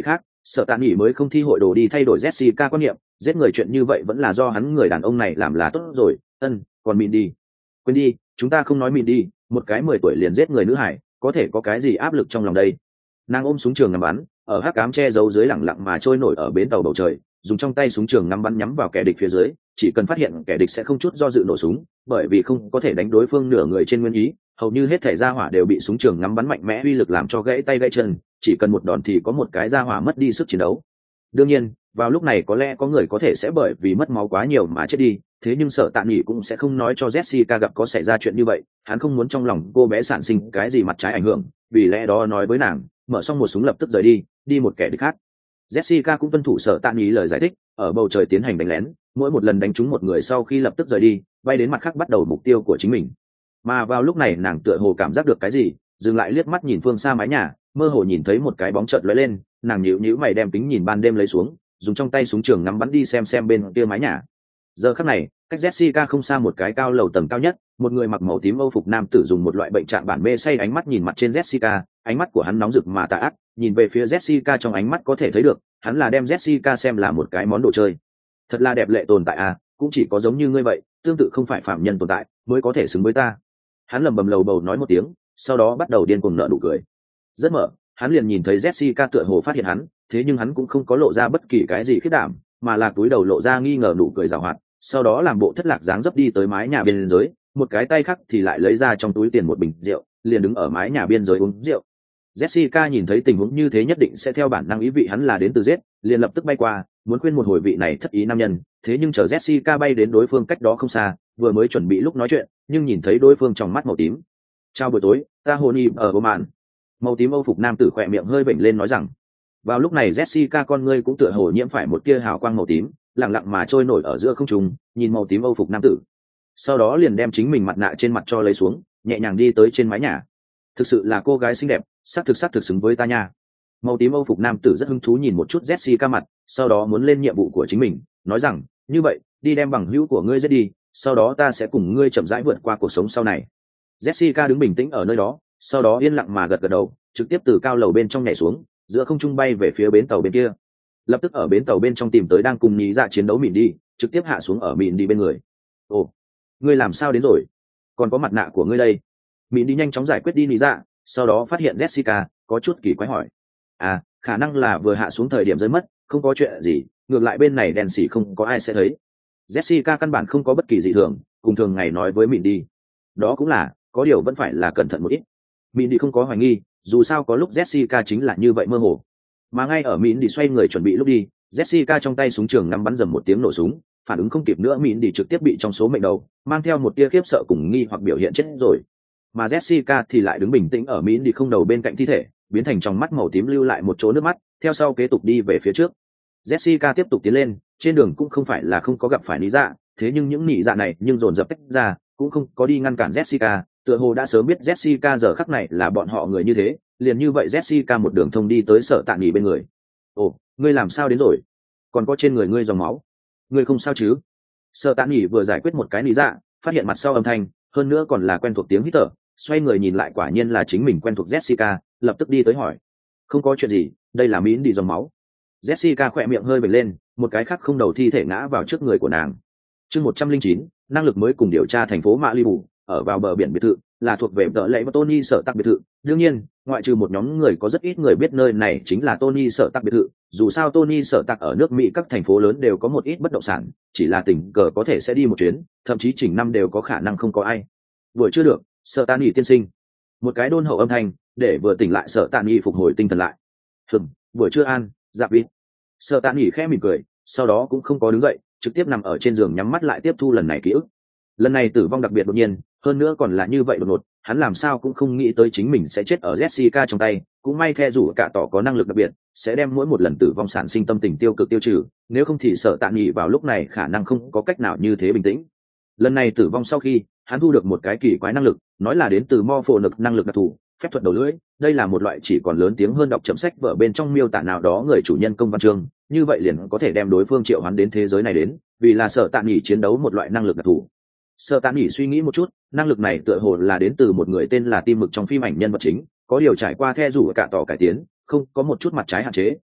Sở Tạ Nghị mới không thi hội đồ đi thay đổi Jessica quan niệm, giết người chuyện như vậy vẫn là do hắn người đàn ông này làm là tốt rồi. Ân, còn mịn đi, quên đi, chúng ta không nói mịn đi, một cái mười tuổi liền giết người nữ hải, có thể có cái gì áp lực trong lòng đây. Nàng ôm súng trường ngắm bắn, ở hắc ám che giấu dưới lẳng lặng mà trôi nổi ở bến tàu bầu trời, dùng trong tay súng trường ngắm bắn nhắm vào kẻ địch phía dưới, chỉ cần phát hiện kẻ địch sẽ không chút do dự nổ súng, bởi vì không có thể đánh đối phương nửa người trên nguyên ý, hầu như hết thể gia hỏa đều bị súng trường ngắm bắn mạnh mẽ uy lực làm cho gãy tay gãy chân, chỉ cần một đòn thì có một cái gia hỏa mất đi sức chiến đấu. Đương nhiên, vào lúc này có lẽ có người có thể sẽ bởi vì mất máu quá nhiều mà chết đi, thế nhưng Sở Tạ Nghị cũng sẽ không nói cho Jessica gặp có xảy ra chuyện như vậy, hắn không muốn trong lòng cô bé sản sinh cái gì mặt trái ảnh hưởng, vì lẽ đó nói với nàng, mở xong một súng lập tức rời đi, đi một kẻ địch khác. Jessica cũng tuân thủ Sở Tạ Nghị lời giải thích, ở bầu trời tiến hành đánh lén, mỗi một lần đánh trúng một người sau khi lập tức rời đi, bay đến mặt khác bắt đầu mục tiêu của chính mình. Mà vào lúc này nàng tựa hồ cảm giác được cái gì, dừng lại liếc mắt nhìn phương xa mái nhà, mơ hồ nhìn thấy một cái bóng chợt lóe lên, nàng nhíu nhíu mày đem kính nhìn ban đêm lấy xuống, dùng trong tay súng trường ngắm bắn đi xem xem bên kia mái nhà. Giờ khắc này, cách Jessica không xa một cái cao lầu tầng cao nhất, một người mặc màu tím âu phục nam tử dùng một loại bệnh trạng bản mê say ánh mắt nhìn mặt trên Jessica, ánh mắt của hắn nóng rực mà tà ác, nhìn về phía Jessica trong ánh mắt có thể thấy được, hắn là đem Jessica xem là một cái món đồ chơi. Thật là đẹp lệ tồn tại à, cũng chỉ có giống như ngươi vậy, tương tự không phải phạm nhân tồn tại, mới có thể xứng với ta. Hắn lầm bầm lầu bầu nói một tiếng, sau đó bắt đầu điên cuồng nở nụ cười. Rất mở, hắn liền nhìn thấy Jessica tựa hồ phát hiện hắn, thế nhưng hắn cũng không có lộ ra bất kỳ cái gì khiếp đảm, mà là cúi đầu lộ ra nghi ngờ nụ cười giảo hoạt, sau đó làm bộ thất lạc dáng dấp đi tới mái nhà bên dưới, một cái tay khác thì lại lấy ra trong túi tiền một bình rượu, liền đứng ở mái nhà biên giới uống rượu. Jessica nhìn thấy tình huống như thế nhất định sẽ theo bản năng ý vị hắn là đến từ giết, liền lập tức bay qua, muốn khuyên một hồi vị này thất ý nam nhân, thế nhưng chờ Jessica bay đến đối phương cách đó không xa, vừa mới chuẩn bị lúc nói chuyện, nhưng nhìn thấy đối phương trong mắt màu tím. Chào buổi tối, ta Honey ở vô mạn. Màu tím âu phục nam tử khỏe miệng hơi bệnh lên nói rằng. Vào lúc này Jessica con ngươi cũng tựa hồ nhiễm phải một tia hào quang màu tím, lặng lặng mà trôi nổi ở giữa không trung, nhìn màu tím âu phục nam tử. Sau đó liền đem chính mình mặt nạ trên mặt cho lấy xuống, nhẹ nhàng đi tới trên mái nhà. Thực sự là cô gái xinh đẹp, sắc thực sắc thực xứng với ta nha. Màu tím âu phục nam tử rất hứng thú nhìn một chút Jessica mặt, sau đó muốn lên nhiệm vụ của chính mình, nói rằng, như vậy, đi đem bằng hữu của ngươi giết đi, sau đó ta sẽ cùng ngươi chậm rãi vượt qua cuộc sống sau này. Jessica đứng bình tĩnh ở nơi đó, sau đó yên lặng mà gật gật đầu, trực tiếp từ cao lầu bên trong nhảy xuống, giữa không trung bay về phía bến tàu bên kia. Lập tức ở bến tàu bên trong tìm tới đang cùng nhí dạ chiến đấu mịn đi, trực tiếp hạ xuống ở mịn đi bên người. Ồ, ngươi làm sao đến rồi? Còn có mặt nạ của ngươi đây. Mịn đi nhanh chóng giải quyết đi nhí dạ, sau đó phát hiện Jessica, có chút kỳ quái hỏi. À, khả năng là vừa hạ xuống thời điểm rơi mất, không có chuyện gì, ngược lại bên này đèn xỉ không có ai sẽ thấy. Jessica căn bản không có bất kỳ dị thường, cùng thường ngày nói với mịn đi. Đó cũng là, có điều vẫn phải là cẩn thận một ít. Mịn đi không có hoài nghi, dù sao có lúc Jessica chính là như vậy mơ hồ. Mà ngay ở mịn đi xoay người chuẩn bị lúc đi, Jessica trong tay súng trường nắm bắn dầm một tiếng nổ súng, phản ứng không kịp nữa mịn đi trực tiếp bị trong số mệnh đầu, mang theo một tia khiếp sợ cùng nghi hoặc biểu hiện chết rồi. Mà Jessica thì lại đứng bình tĩnh ở mịn đi không đầu bên cạnh thi thể, biến thành trong mắt màu tím lưu lại một chỗ nước mắt, theo sau kế tục đi về phía trước. Jessica tiếp tục tiến lên, trên đường cũng không phải là không có gặp phải nị dạ, thế nhưng những nị dạ này nhưng dồn dập tách ra, cũng không có đi ngăn cản Jessica, tựa hồ đã sớm biết Jessica giờ khắc này là bọn họ người như thế, liền như vậy Jessica một đường thông đi tới Sở Tạ Nghị bên người. Ồ, ngươi làm sao đến rồi? Còn có trên người ngươi dòng máu, ngươi không sao chứ? Sở Tạ Nghị vừa giải quyết một cái nị dạ, phát hiện mặt sau âm thanh, hơn nữa còn là quen thuộc tiếng hít thở, xoay người nhìn lại quả nhiên là chính mình quen thuộc Jessica, lập tức đi tới hỏi. Không có chuyện gì, đây là mĩn đi dòng máu. Jessica khỏe miệng hơi bật lên, một cái khác không đầu thi thể ngã vào trước người của nàng. Chương một trăm linh chín, năng lực mới cùng điều tra thành phố Malibu, ở vào bờ biển biệt thự, là thuộc về tợ lệ và Tony Sở Tắc biệt thự. Đương nhiên, ngoại trừ một nhóm người có rất ít người biết nơi này chính là Tony Sở Tắc biệt thự, dù sao Tony Sở Tắc ở nước Mỹ các thành phố lớn đều có một ít bất động sản, chỉ là tình cờ có thể sẽ đi một chuyến, thậm chí chỉnh năm đều có khả năng không có ai. Vừa chưa được, Sở Tạ Nghị tiên sinh. Một cái đôn hậu âm thanh, để vừa tỉnh lại Sở Tạ Nghị phục hồi tinh thần lại. Hừm, vừa chưa an, dạ vịt. Sở Tạ Nghị khẽ mỉm cười, sau đó cũng không có đứng dậy, trực tiếp nằm ở trên giường nhắm mắt lại tiếp thu lần này ký ức. Lần này tử vong đặc biệt đột nhiên, hơn nữa còn là như vậy đột ngột, hắn làm sao cũng không nghĩ tới chính mình sẽ chết ở Jessica trong tay, cũng may The rủ cả tỏ có năng lực đặc biệt, sẽ đem mỗi một lần tử vong sản sinh tâm tình tiêu cực tiêu trừ, nếu không thì Sở Tạ Nghị vào lúc này khả năng không có cách nào như thế bình tĩnh. Lần này tử vong sau khi, hắn thu được một cái kỳ quái năng lực, nói là đến từ mo phổ lực năng lực đặc thù, phép thuật đầu lưỡi, đây là một loại chỉ còn lớn tiếng hơn đọc chậm sách vở bên trong miêu tả nào đó người chủ nhân công văn chương, như vậy liền có thể đem đối phương triệu hoán đến thế giới này đến, vì là Sở Tạ Nghị chiến đấu một loại năng lực đặc thù. Sở Tạ Nghị suy nghĩ một chút, năng lực này tựa hồ là đến từ một người tên là Tim Mực trong phim ảnh nhân vật chính, có điều trải qua The rủ cả tỏ cải tiến, không có một chút mặt trái hạn chế,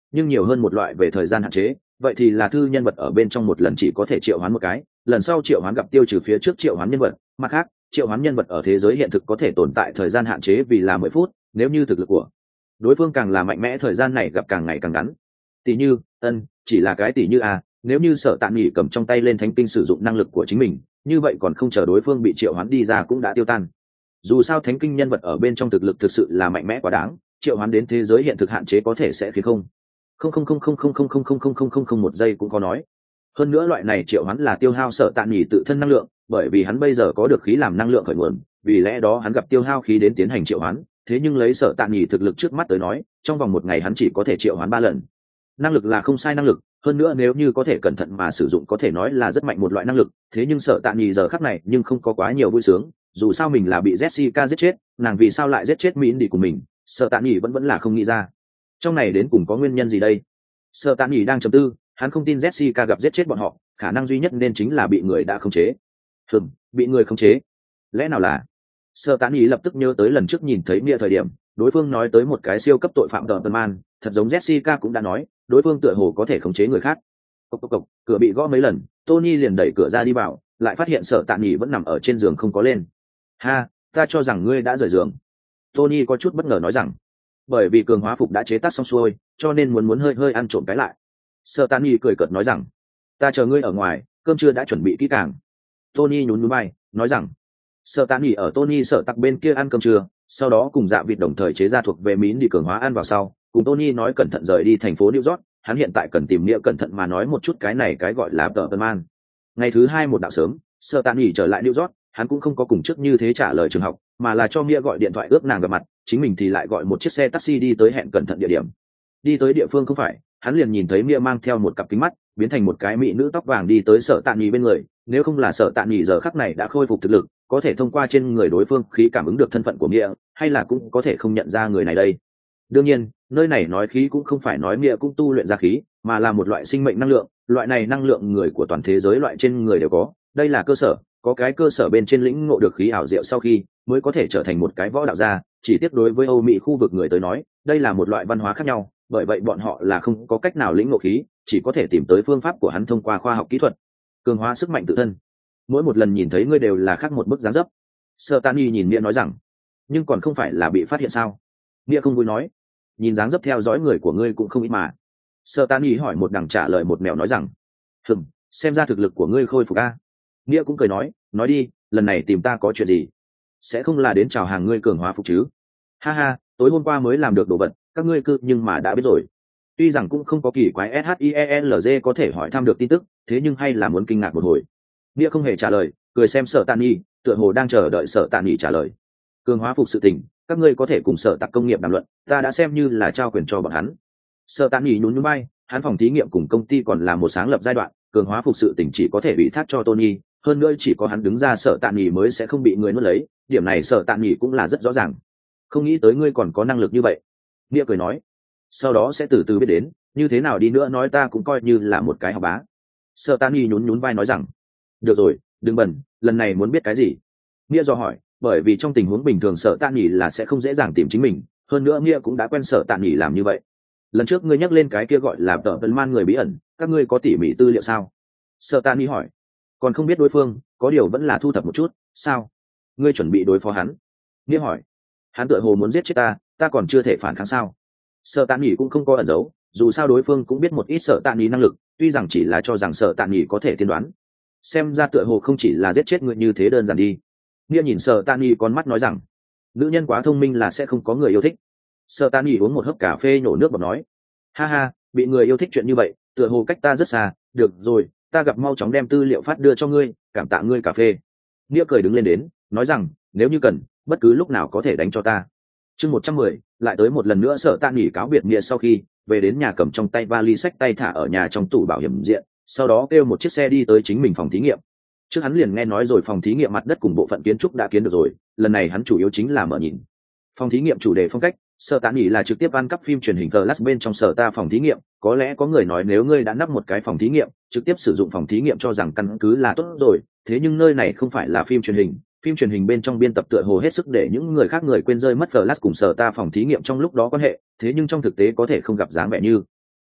nhưng nhiều hơn một loại về thời gian hạn chế, vậy thì là thư nhân vật ở bên trong một lần chỉ có thể triệu hoán một cái, lần sau triệu hoán gặp tiêu trừ phía trước triệu hoán nhân vật. Mặt khác, triệu hoán nhân vật ở thế giới hiện thực có thể tồn tại thời gian hạn chế vì là mười phút, nếu như thực lực của đối phương càng là mạnh mẽ thời gian này gặp càng ngày càng ngắn. Tỷ như ân chỉ là cái tỷ như a nếu như Sở Tạ Nghị cầm trong tay lên thánh kinh sử dụng năng lực của chính mình, như vậy còn không chờ đối phương bị triệu hoán đi ra cũng đã tiêu tan. Dù sao thánh kinh nhân vật ở bên trong thực lực thực sự là mạnh mẽ quá đáng, triệu hoán đến thế giới hiện thực hạn chế có thể sẽ khiến không không không không không không không không không không không không không một giây cũng có nói. Hơn nữa loại này triệu hoán là tiêu hao Sở Tạ Nghị tự thân năng lượng, bởi vì hắn bây giờ có được khí làm năng lượng khởi nguồn, vì lẽ đó hắn gặp tiêu hao khí đến tiến hành triệu hoán. Thế nhưng lấy Sở Tạ Nghị thực lực trước mắt tới nói, trong vòng một ngày hắn chỉ có thể triệu hoán ba lần. Năng lực là không sai năng lực, hơn nữa nếu như có thể cẩn thận mà sử dụng có thể nói là rất mạnh một loại năng lực. Thế nhưng Sở Tạ Nghị giờ khắc này nhưng không có quá nhiều vui sướng, dù sao mình là bị Jessica giết chết, nàng vì sao lại giết chết Mỹ đi của mình, Sở Tạ Nghị vẫn vẫn là không nghĩ ra. Trong này đến cùng có nguyên nhân gì đây? Sở Tạ Nghị đang trầm tư, hắn không tin Jessica gặp giết chết bọn họ, khả năng duy nhất nên chính là bị người đã khống chế. Hừm, bị người khống chế? Lẽ nào là? Sở Tạ Nghị lập tức nhớ tới lần trước nhìn thấy Mia thời điểm, đối phương nói tới một cái siêu cấp tội phạm Tờ Tần Man, thật giống Jessica cũng đã nói, đối phương tựa hồ có thể khống chế người khác. Cộc cộc cộc, cửa bị gõ mấy lần, Tony liền đẩy cửa ra đi vào, lại phát hiện Sở Tạ Nghị vẫn nằm ở trên giường không có lên. Ha, ta cho rằng ngươi đã rời giường. Tony có chút bất ngờ nói rằng, bởi vì cường hóa phục đã chế tác xong xuôi, cho nên muốn muốn hơi hơi ăn trộm cái lại. Sở Tạ Nghị cười cợt nói rằng, ta chờ ngươi ở ngoài, cơm trưa đã chuẩn bị kỹ càng. Tony nhún nhún vai, nói rằng, Sở Tạ Nghị ở Tony Sở Tặc bên kia ăn cơm trưa, sau đó cùng Dạ Vịt đồng thời chế ra thuộc về mín đi cường hóa ăn vào sau, cùng Tony nói cẩn thận rời đi thành phố New York, hắn hiện tại cần tìm nghĩa cẩn thận mà nói một chút cái này cái gọi là tờ tân man. Ngày thứ hai một đạo sớm, Sở Tạ Nghị trở lại New York, hắn cũng không có cùng trước như thế trả lời trường học, mà là cho nghĩa gọi điện thoại ước nàng gặp mặt, chính mình thì lại gọi một chiếc xe taxi đi tới hẹn cẩn thận địa điểm. Đi tới địa phương không phải, hắn liền nhìn thấy Mia mang theo một cặp kính mắt, biến thành một cái mỹ nữ tóc vàng đi tới Sở Tạ Nghị bên người, nếu không là Sở Tạ Nghị giờ khắc này đã khôi phục thực lực, có thể thông qua trên người đối phương khí cảm ứng được thân phận của Mia, hay là cũng có thể không nhận ra người này đây. Đương nhiên, nơi này nói khí cũng không phải nói Mia cũng tu luyện ra khí, mà là một loại sinh mệnh năng lượng, loại này năng lượng người của toàn thế giới loại trên người đều có, đây là cơ sở, có cái cơ sở bên trên lĩnh ngộ được khí ảo diệu sau khi, mới có thể trở thành một cái võ đạo gia, chỉ tiếc đối với Âu Mỹ khu vực người tới nói, đây là một loại văn hóa khác nhau, bởi vậy bọn họ là không có cách nào lĩnh ngộ khí, chỉ có thể tìm tới phương pháp của hắn thông qua khoa học kỹ thuật, cường hóa sức mạnh tự thân. Mỗi một lần nhìn thấy ngươi đều là khác một bức dáng dấp. Sở Tạ Nghị nhìn Mia nói rằng, nhưng còn không phải là bị phát hiện sao? Mia không vui nói, nhìn dáng dấp theo dõi người của ngươi cũng không ít mà. Sở Tạ Nghị hỏi một đằng trả lời một mèo nói rằng, hừm, xem ra thực lực của ngươi khôi phục a. Mia cũng cười nói, nói đi, lần này tìm ta có chuyện gì? Sẽ không là đến chào hàng ngươi cường hóa phục chứ? Ha ha, tối hôm qua mới làm được đồ vật, các ngươi cứ nhưng mà đã biết rồi. Tuy rằng cũng không có kỳ quái ét hát i e lờ giê có thể hỏi thăm được tin tức, thế nhưng hay là muốn kinh ngạc một hồi. Mia không hề trả lời, cười xem Sở Tạ Nghị, tựa hồ đang chờ đợi Sở Tạ Nghị trả lời. Cường hóa phục sự tình, các ngươi có thể cùng Sở Tặc công nghiệp đàm luận, ta đã xem như là trao quyền cho bọn hắn. Sở Tạ Nghị nhún nhún vai, hắn phòng thí nghiệm cùng công ty còn là một sáng lập giai đoạn, cường hóa phục sự tình chỉ có thể ủy thác cho Tony, hơn nữa chỉ có hắn đứng ra Sở Tạ Nghị mới sẽ không bị người nuốt lấy, điểm này Sở Tạ Nghị cũng là rất rõ ràng. Không nghĩ tới ngươi còn có năng lực như vậy. Mia cười nói, sau đó sẽ từ từ biết đến, như thế nào đi nữa nói ta cũng coi như là một cái học bá. Sở Tạ Nghị nhún nhún vai nói rằng, được rồi, đừng bẩn, lần này muốn biết cái gì? Mia dò hỏi, bởi vì trong tình huống bình thường Sở Tạ Nghị là sẽ không dễ dàng tìm chính mình, hơn nữa Mia cũng đã quen Sở Tạ Nghị làm như vậy. Lần trước ngươi nhắc lên cái kia gọi là tờ tân man người bí ẩn, các ngươi có tỉ mỉ tư liệu sao? Sở Tạ Nghị hỏi, còn không biết đối phương, có điều vẫn là thu thập một chút, sao? Ngươi chuẩn bị đối phó hắn? Mia hỏi, hắn tựa hồ muốn giết chết ta, ta còn chưa thể phản kháng sao? Sở Tạ Nghị cũng không có ẩn giấu, dù sao đối phương cũng biết một ít Sở Tạ Nghị năng lực, tuy rằng chỉ là cho rằng Sở Tạ Nghị có thể tiên đoán. Xem ra tựa hồ không chỉ là giết chết người như thế đơn giản đi. Mia nhìn Sở Tạ Nghị con mắt nói rằng, nữ nhân quá thông minh là sẽ không có người yêu thích. Sở Tạ Nghị uống một hớp cà phê nhổ nước bọt nói, ha ha, bị người yêu thích chuyện như vậy, tựa hồ cách ta rất xa, được rồi, ta gặp mau chóng đem tư liệu phát đưa cho ngươi, cảm tạ ngươi cà phê. Mia cười đứng lên đến, nói rằng, nếu như cần, bất cứ lúc nào có thể đánh cho ta. Chương một trăm mười, lại tới một lần nữa Sở Tạ Nghị cáo biệt Mia sau khi về đến nhà, cầm trong tay vali sách tay thả ở nhà trong tủ bảo hiểm diện, sau đó kêu một chiếc xe đi tới chính mình phòng thí nghiệm. Trước hắn liền nghe nói rồi phòng thí nghiệm mặt đất cùng bộ phận kiến trúc đã kiến được rồi, lần này hắn chủ yếu chính là mở nhìn. Phòng thí nghiệm chủ đề phong cách, Sở Tạ Nghị là trực tiếp ăn cắp phim truyền hình Flash bên trong sở ta phòng thí nghiệm, có lẽ có người nói nếu ngươi đã nắp một cái phòng thí nghiệm, trực tiếp sử dụng phòng thí nghiệm cho rằng căn cứ là tốt rồi, thế nhưng nơi này không phải là phim truyền hình, phim truyền hình bên trong biên tập tựa hồ hết sức để những người khác người quên rơi mất Flash cùng sở ta phòng thí nghiệm trong lúc đó quan hệ, thế nhưng trong thực tế có thể không gặp dáng vẻ như.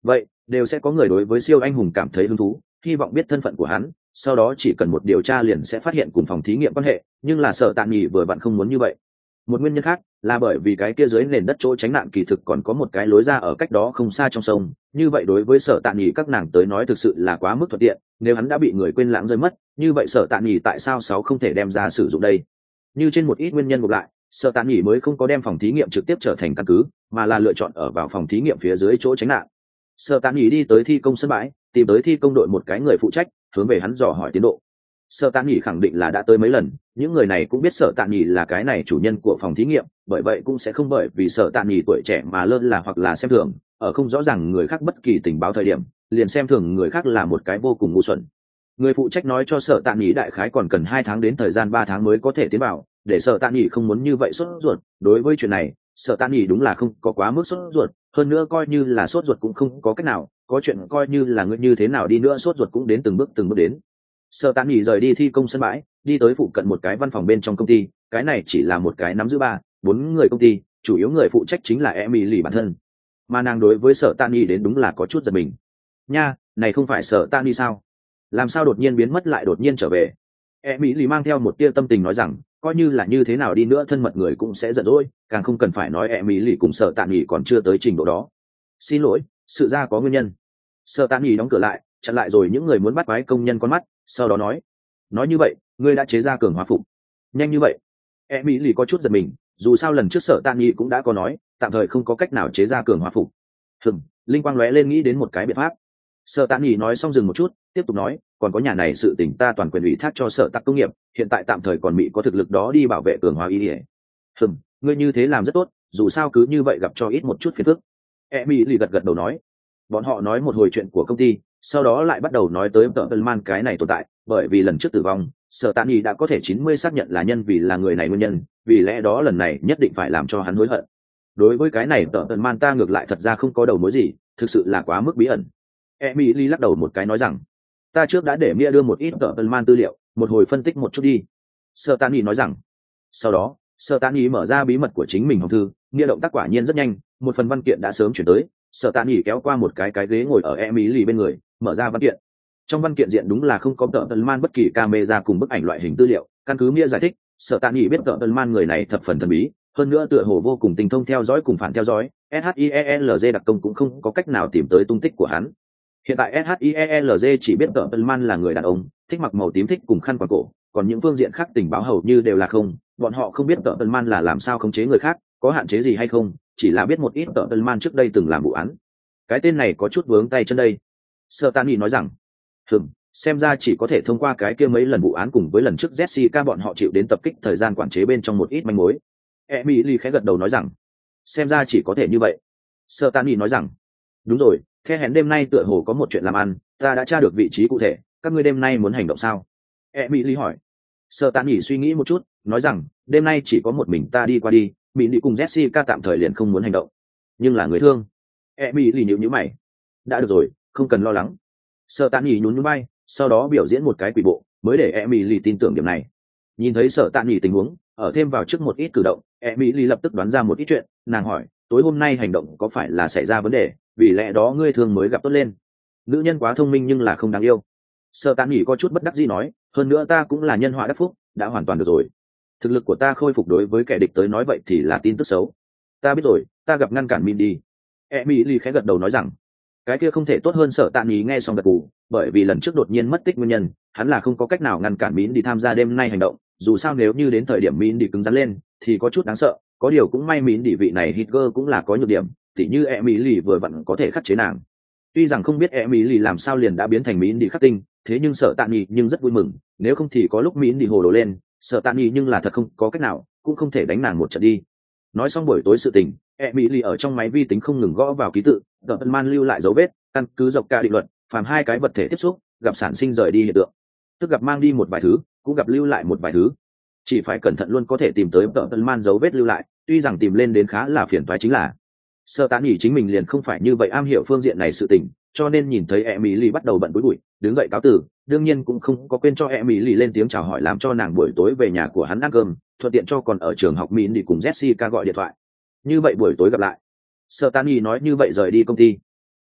vậy đều sẽ có người đối với siêu anh hùng cảm thấy hứng thú, hy vọng biết thân phận của hắn, sau đó chỉ cần một điều tra liền sẽ phát hiện cùng phòng thí nghiệm quan hệ, nhưng là Sở Tạ Nghị vừa vặn không muốn như vậy. Một nguyên nhân khác là bởi vì cái kia dưới nền đất chỗ tránh nạn kỳ thực còn có một cái lối ra ở cách đó không xa trong sông, như vậy đối với Sở Tạ Nghị các nàng tới nói thực sự là quá mức thuận tiện, nếu hắn đã bị người quên lãng rơi mất, như vậy Sở Tạ Nghị tại sao sáu không thể đem ra sử dụng đây? Như trên một ít nguyên nhân ngược lại, Sở Tạ Nghị mới không có đem phòng thí nghiệm trực tiếp trở thành căn cứ, mà là lựa chọn ở vào phòng thí nghiệm phía dưới chỗ tránh nạn. Sở Tạ Nghị đi tới thi công sân bãi, tìm tới thi công đội một cái người phụ trách, hướng về hắn dò hỏi tiến độ. Sở Tạ Nghị khẳng định là đã tới mấy lần, những người này cũng biết Sở Tạ Nghị là cái này chủ nhân của phòng thí nghiệm, bởi vậy cũng sẽ không bởi vì Sở Tạ Nghị tuổi trẻ mà lơ là hoặc là xem thường, ở không rõ ràng người khác bất kỳ tình báo thời điểm, liền xem thường người khác là một cái vô cùng ngu xuẩn. Người phụ trách nói cho Sở Tạ Nghị đại khái còn cần hai tháng đến thời gian ba tháng mới có thể tiến vào, để Sở Tạ Nghị không muốn như vậy sốt ruột. Đối với chuyện này, Sở Tạ Nghị đúng là không có quá mức sốt ruột, hơn nữa coi như là sốt ruột cũng không có cách nào, có chuyện coi như là người như thế nào đi nữa sốt ruột cũng đến từng bước từng bước đến. Sở Tạ Nghị rời đi thi công sân bãi, đi tới phụ cận một cái văn phòng bên trong công ty, cái này chỉ là một cái nắm giữ ba bốn người công ty, chủ yếu người phụ trách chính là Emily bản thân, mà nàng đối với Sở Tạ Nghị đến đúng là có chút giật mình. Nha, này không phải Sở Tạ Nghị sao? Làm sao đột nhiên biến mất lại đột nhiên trở về? Emily mang theo một tia tâm tình nói rằng, coi như là như thế nào đi nữa thân mật người cũng sẽ giận dỗi, càng không cần phải nói Emily cùng Sở Tạ Nghị còn chưa tới trình độ đó. Xin lỗi, sự ra có nguyên nhân. Sở Tạ Nghị đóng cửa lại, chặn lại rồi những người muốn bắt quái công nhân con mắt, sau đó nói, nói như vậy ngươi đã chế ra cường hóa phục nhanh như vậy? Emily có chút giật mình, dù sao lần trước Sở Tạ Nghị cũng đã có nói tạm thời không có cách nào chế ra cường hóa phục. Hừm, linh quang lóe lên nghĩ đến một cái biện pháp. Sở Tạ Nghị nói xong dừng một chút, tiếp tục nói, còn có nhà này sự tình ta toàn quyền ủy thác cho Sở Tạc công nghiệp, hiện tại tạm thời còn bị có thực lực đó đi bảo vệ cường hóa ý ỉa. Hừm, ngươi như thế làm rất tốt, dù sao cứ như vậy gặp cho ít một chút phiền phức. Emily gật gật đầu nói. Bọn họ nói một hồi chuyện của công ty, sau đó lại bắt đầu nói tới tờ man cái này tồn tại, bởi vì lần trước tử vong Sở Tạ Nghị đã có thể chín mươi xác nhận là nhân vì là người này nguyên nhân, vì lẽ đó lần này nhất định phải làm cho hắn hối hận. Đối với cái này tờ man ta ngược lại thật ra không có đầu mối gì, thực sự là quá mức bí ẩn. Emily lắc đầu một cái nói rằng, ta trước đã để Mia đưa một ít tờ man tư liệu, một hồi phân tích một chút đi. Sở Tạ Nghị nói rằng. Sau đó Sở Tạ Nghị mở ra bí mật của chính mình hồng thư, Mia động tác quả nhiên rất nhanh, một phần văn kiện đã sớm chuyển tới. Sở Tạ Nghị kéo qua một cái cái ghế ngồi ở Emily bên người, mở ra văn kiện. Trong văn kiện diện đúng là không có tờ man bất kỳ camera cùng bức ảnh loại hình tư liệu, căn cứ Mia giải thích, Sở Tạ Nghị biết tờ man người này thập phần thần bí, hơn nữa tựa hồ vô cùng tinh thông theo dõi cùng phản theo dõi, SHIELZ đặc công cũng không có cách nào tìm tới tung tích của hắn. Hiện tại SHIELZ chỉ biết tờ man là người đàn ông, thích mặc màu tím thích cùng khăn quàng cổ, còn những phương diện khác tình báo hầu như đều là không, bọn họ không biết tờ man là làm sao khống chế người khác, có hạn chế gì hay không, chỉ là biết một ít tờ man trước đây từng làm vụ án. Cái tên này có chút vướng tay chân đây. Sở Tạ Nghị nói rằng, hừm, xem ra chỉ có thể thông qua cái kia mấy lần vụ án cùng với lần trước Jessica bọn họ chịu đến tập kích thời gian quản chế bên trong một ít manh mối. Emily khẽ gật đầu nói rằng, xem ra chỉ có thể như vậy. Sở Tạ Nghị nói rằng, đúng rồi, theo hẹn đêm nay tựa hồ có một chuyện làm ăn, ta đã tra được vị trí cụ thể, các ngươi đêm nay muốn hành động sao? Emily hỏi. Sở Tạ Nghị suy nghĩ một chút, nói rằng, đêm nay chỉ có một mình ta đi qua đi, Mỹ đi cùng Jessica tạm thời liền không muốn hành động. Nhưng là người thương. Emily nhíu nhíu mày. Đã được rồi, không cần lo lắng. Sở Tạ Nghị nhún nhún vai, sau đó biểu diễn một cái quỷ bộ, mới để Emily tin tưởng điểm này. Nhìn thấy Sở Tạ Nghị tình huống, ở thêm vào trước một ít cử động, Emily lập tức đoán ra một ít chuyện, nàng hỏi, tối hôm nay hành động có phải là xảy ra vấn đề, vì lẽ đó ngươi thường mới gặp tốt lên? Nữ nhân quá thông minh nhưng là không đáng yêu. Sở Tạ Nghị có chút bất đắc dĩ nói, hơn nữa ta cũng là nhân họa đắc phúc, đã hoàn toàn được rồi. Thực lực của ta khôi phục đối với kẻ địch tới nói vậy thì là tin tức xấu. Ta biết rồi, ta gặp ngăn cản Mindy. Emily khẽ gật đầu nói rằng, cái kia không thể tốt hơn. Sở Tạ Nghị nghe xong gật gù, bởi vì lần trước đột nhiên mất tích nguyên nhân, hắn là không có cách nào ngăn cản Mindy tham gia đêm nay hành động, dù sao nếu như đến thời điểm Mindy cứng rắn lên thì có chút đáng sợ, có điều cũng may Mindy vị này Hitler cũng là có nhược điểm, tỉ như Emily vừa vặn có thể khắc chế nàng. Tuy rằng không biết Emily làm sao liền đã biến thành Mindy khắc tinh, thế nhưng Sở Tạ Nghị nhưng rất vui mừng, nếu không thì có lúc Mindy hồ đồ lên, Sở Tạ Nghị nhưng là thật không có cách nào, cũng không thể đánh nàng một trận đi. Nói xong buổi tối sự tình, Emily ở trong máy vi tính không ngừng gõ vào ký tự, Man lưu lại dấu vết, căn cứ dọc cả định luật, phàm hai cái vật thể tiếp xúc, gặp sản sinh rời đi hiện tượng. Tức gặp mang đi một vài thứ, cũng gặp lưu lại một vài thứ. Chỉ phải cẩn thận luôn có thể tìm tới Man dấu vết lưu lại, tuy rằng tìm lên đến khá là phiền toái chính là. Sở Tạ Nghị chính mình liền không phải như vậy am hiểu phương diện này sự tình, cho nên nhìn thấy Emily bắt đầu bận bối bụi, đứng dậy cáo từ, đương nhiên cũng không có quên cho Emily lên tiếng chào hỏi làm cho nàng buổi tối về nhà của hắn ăn cơm, thuận tiện cho còn ở trường học Min đi cùng Jessica gọi điện thoại. Như vậy buổi tối gặp lại. Sở Tạ Nghị nói như vậy rời đi công ty.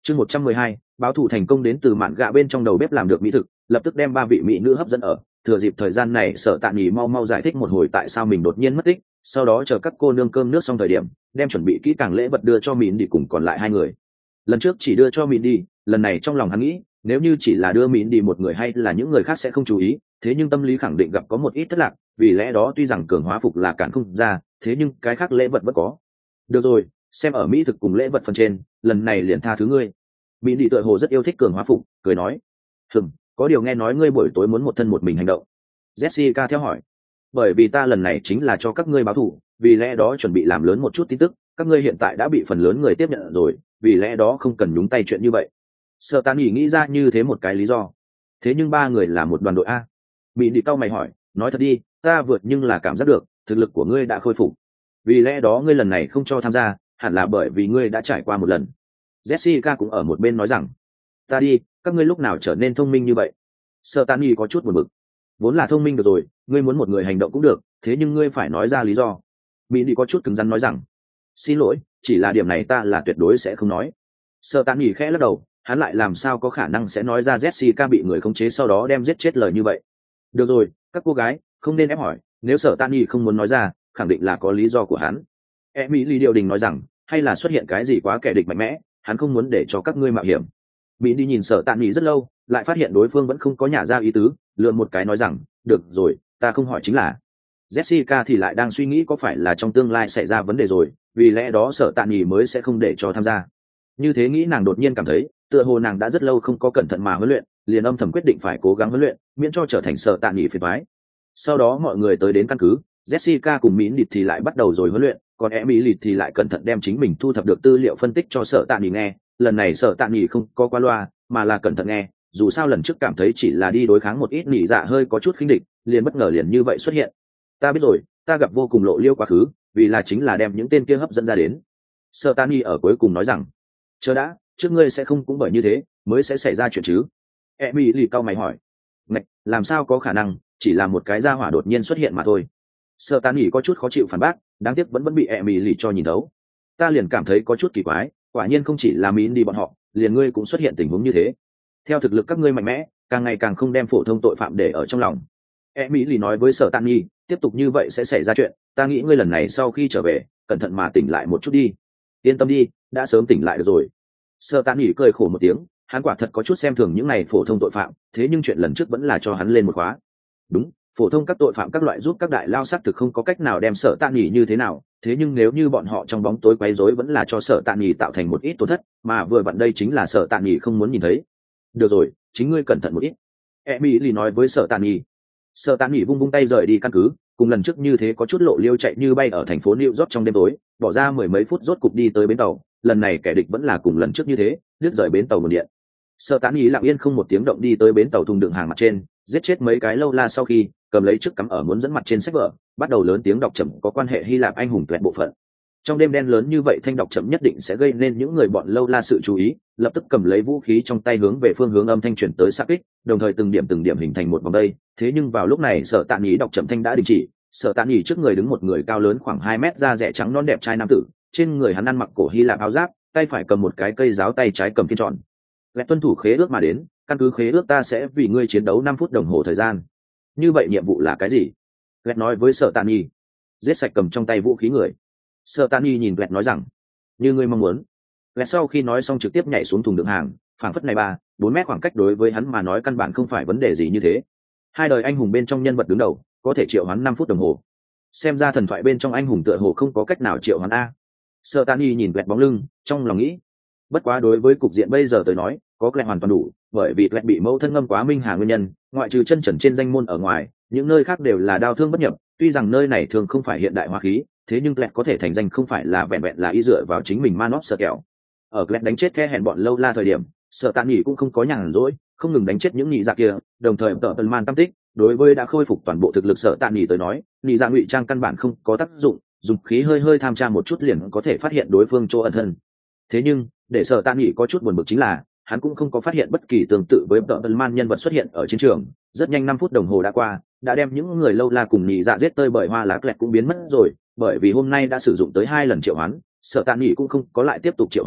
chương một trăm mười hai, báo thủ thành công đến từ mạn gạ bên trong đầu bếp làm được mỹ thực, lập tức đem ba vị mỹ nữ hấp dẫn ở. Thừa dịp thời gian này Sở Tạ Nghị mau mau giải thích một hồi tại sao mình đột nhiên mất tích, sau đó chờ các cô nương cơm nước xong thời điểm đem chuẩn bị kỹ càng lễ vật đưa cho Mịn đi cùng còn lại hai người. Lần trước chỉ đưa cho Mịn đi, lần này trong lòng hắn nghĩ nếu như chỉ là đưa Mịn đi một người hay là những người khác sẽ không chú ý, thế nhưng tâm lý khẳng định gặp có một ít thất lạc, vì lẽ đó tuy rằng cường hóa phục là cản không ra, thế nhưng cái khác lễ vật vẫn có. Được rồi, xem ở mỹ thực cùng lễ vật phần trên, lần này liền tha thứ ngươi. Mịn đi tựa hồ rất yêu thích cường hóa phục, cười nói: "Hừm, có điều nghe nói ngươi buổi tối muốn một thân một mình hành động." Jessica theo hỏi: "Bởi vì ta lần này chính là cho các ngươi báo thù, vì lẽ đó chuẩn bị làm lớn một chút tin tức, các ngươi hiện tại đã bị phần lớn người tiếp nhận rồi, vì lẽ đó không cần nhúng tay chuyện như vậy." Sở Tán nghĩ nghĩ ra như thế một cái lý do. "Thế nhưng ba người là một đoàn đội a?" Mịn đi cau mày hỏi: "Nói thật đi, ta vượt nhưng là cảm giác được thực lực của ngươi đã khôi phục, vì lẽ đó ngươi lần này không cho tham gia, hẳn là bởi vì ngươi đã trải qua một lần." Jessica cũng ở một bên nói rằng: "Ta đi, các ngươi lúc nào trở nên thông minh như vậy?" Sở Tán có chút buồn bực. "Vốn là thông minh được rồi, ngươi muốn một người hành động cũng được, thế nhưng ngươi phải nói ra lý do." Mịn đi có chút cứng rắn nói rằng: "Xin lỗi, chỉ là điểm này ta là tuyệt đối sẽ không nói." Sở Tán khẽ lắc đầu, hắn lại làm sao có khả năng sẽ nói ra Jessica bị người khống chế sau đó đem giết chết lời như vậy. "Được rồi, các cô gái, không nên ép hỏi, nếu Sở Tán không muốn nói ra, khẳng định là có lý do của hắn." Emily điều đình nói rằng: "Hay là xuất hiện cái gì quá kẻ địch mạnh mẽ, hắn không muốn để cho các ngươi mạo hiểm." Mỹ đi nhìn Sở Tạn Nghị rất lâu, lại phát hiện đối phương vẫn không có nhả ra ý tứ, lườm một cái nói rằng: "Được rồi, ta không hỏi chính là." Jessica thì lại đang suy nghĩ có phải là trong tương lai xảy ra vấn đề rồi, vì lẽ đó Sở Tạn Nghị mới sẽ không để cho tham gia. Như thế nghĩ nàng đột nhiên cảm thấy, tựa hồ nàng đã rất lâu không có cẩn thận mà huấn luyện, liền âm thầm quyết định phải cố gắng huấn luyện, miễn cho trở thành Sở Tạn Nghị phiền toái. Sau đó mọi người tới đến căn cứ, Jessica cùng Mỹ Nịt thì lại bắt đầu rồi huấn luyện, còn Emily thì lại cẩn thận đem chính mình thu thập được tư liệu phân tích cho Sở Tạn Nghị nghe. Lần này Sở Tạn Nghị không có qua loa, mà là cẩn thận nghe, dù sao lần trước cảm thấy chỉ là đi đối kháng một ít nỉ dạ hơi có chút khinh địch, liền bất ngờ liền như vậy xuất hiện. "Ta biết rồi, ta gặp vô cùng lộ liêu quá khứ, vì là chính là đem những tên kia hấp dẫn ra đến." Sở Tạn Nghị ở cuối cùng nói rằng: "Chờ đã, trước ngươi sẽ không cũng bởi như thế mới sẽ xảy ra chuyện chứ?" Emily cau mày hỏi. "Ngạch, làm sao có khả năng, chỉ là một cái gia hỏa đột nhiên xuất hiện mà thôi." Sở Tán Nghị có chút khó chịu phản bác, đáng tiếc vẫn vẫn bị Emily cho nhìn thấu. "Ta liền cảm thấy có chút kỳ quái, quả nhiên không chỉ là Mịn đi bọn họ, liền ngươi cũng xuất hiện tình huống như thế. Theo thực lực các ngươi mạnh mẽ, càng ngày càng không đem phổ thông tội phạm để ở trong lòng." Emily nói với Sở Tán Nghị, "Tiếp tục như vậy sẽ xảy ra chuyện, ta nghĩ ngươi lần này sau khi trở về, cẩn thận mà tỉnh lại một chút đi." "Yên tâm đi, đã sớm tỉnh lại được rồi." Sở Tán Nghị cười khổ một tiếng, hắn quả thật có chút xem thường những này phổ thông tội phạm, thế nhưng chuyện lần trước vẫn là cho hắn lên một khóa. Đúng, phổ thông các tội phạm các loại giúp các đại lao xác thực không có cách nào đem Sở Tạn Nghị như thế nào, thế nhưng nếu như bọn họ trong bóng tối quấy rối vẫn là cho Sở Tạn Nghị tạo thành một ít tổn thất, mà vừa vặn đây chính là Sở Tạn Nghị không muốn nhìn thấy. "Được rồi, chính ngươi cẩn thận một ít." Emily nói với Sở Tạn Nghị. Sở Tạn Nghị vung vung tay rời đi căn cứ, cùng lần trước như thế có chút lộ liêu chạy như bay ở thành phố New York trong đêm tối, bỏ ra mười mấy phút rốt cục đi tới bến tàu, lần này kẻ địch vẫn là cùng lần trước như thế, đứt rời bến tàu nguồn điện. Sở Tán Nghị lặng yên không một tiếng động đi tới bến tàu thùng đựng hàng mặt trên, giết chết mấy cái lâu la sau khi cầm lấy chiếc cắm ở muốn dẫn mặt trên sách vở, bắt đầu lớn tiếng đọc chậm có quan hệ Hy Lạp anh hùng tuyệt bộ phận. Trong đêm đen lớn như vậy thanh đọc chậm nhất định sẽ gây nên những người bọn lâu la sự chú ý, lập tức cầm lấy vũ khí trong tay hướng về phương hướng âm thanh chuyển tới xạ kích, đồng thời từng điểm từng điểm hình thành một vòng đây. Thế nhưng vào lúc này Sở Tạn Nghị đọc chậm thanh đã đình chỉ, Sở Tạn Nghị trước người đứng một người cao lớn khoảng hai mét, da rẻ trắng non đẹp trai nam tử, trên người hắn ăn mặc cổ Hy Lạp áo giáp, tay phải cầm một cái cây giáo, tay trái cầm kiên tròn. "Lẽ tuân thủ khế ước mà đến, căn cứ khế ước ta sẽ vì ngươi chiến đấu năm phút đồng hồ thời gian." "Như vậy nhiệm vụ là cái gì?" Lẹt nói với Sở Tạn Nghị. "Giết sạch cầm trong tay vũ khí người." Sở Tạn Nghị nhìn Lẹt nói rằng: "Như ngươi mong muốn." Lẹt sau khi nói xong trực tiếp nhảy xuống thùng đựng hàng, phảng phất này ba bốn mét khoảng cách đối với hắn mà nói căn bản không phải vấn đề gì như thế. Hai đời anh hùng bên trong nhân vật đứng đầu có thể triệu hoán năm phút đồng hồ, xem ra thần thoại bên trong anh hùng tựa hồ không có cách nào triệu hoán a. Sở Tạn Nghị nhìn Lẹt bóng lưng, trong lòng nghĩ, bất quá đối với cục diện bây giờ tới nói có Lẹt hoàn toàn đủ, bởi vì Lẹt bị mẫu thân ngâm quá minh hà nguyên nhân, ngoại trừ chân trần trên danh môn ở ngoài, những nơi khác đều là đao thương bất nhập. Tuy rằng nơi này thường không phải hiện đại hóa khí, thế nhưng Lẹt có thể thành danh không phải là vẹn vẹn là y dựa vào chính mình Manop Sở Kẹo. Ở Lẹt đánh chết The hèn bọn lâu la thời điểm, Sở Tạn Nghị cũng không có nhàn rỗi, không ngừng đánh chết những nhị dạ kia, đồng thời tợ tần man tâm tích. Đối với đã khôi phục toàn bộ thực lực Sở Tạn Nghị tới nói, nhị dạ ngụy trang căn bản không có tác dụng, dùng khí hơi hơi tham tra một chút liền có thể phát hiện đối phương chỗ ẩn thân. Thế nhưng để Sở Tạn Nghị có chút buồn bực chính là hắn cũng không có phát hiện bất kỳ tương tự với tợ tần man nhân vật xuất hiện ở chiến trường. Rất nhanh năm phút đồng hồ đã qua, đã đem những người lâu la cùng nhị dạ giết tơi bởi hoa lá Lẹt cũng biến mất rồi, bởi vì hôm nay đã sử dụng tới hai lần triệu hoán, Sở Tạn Nghị cũng không có lại tiếp tục triệu hoán,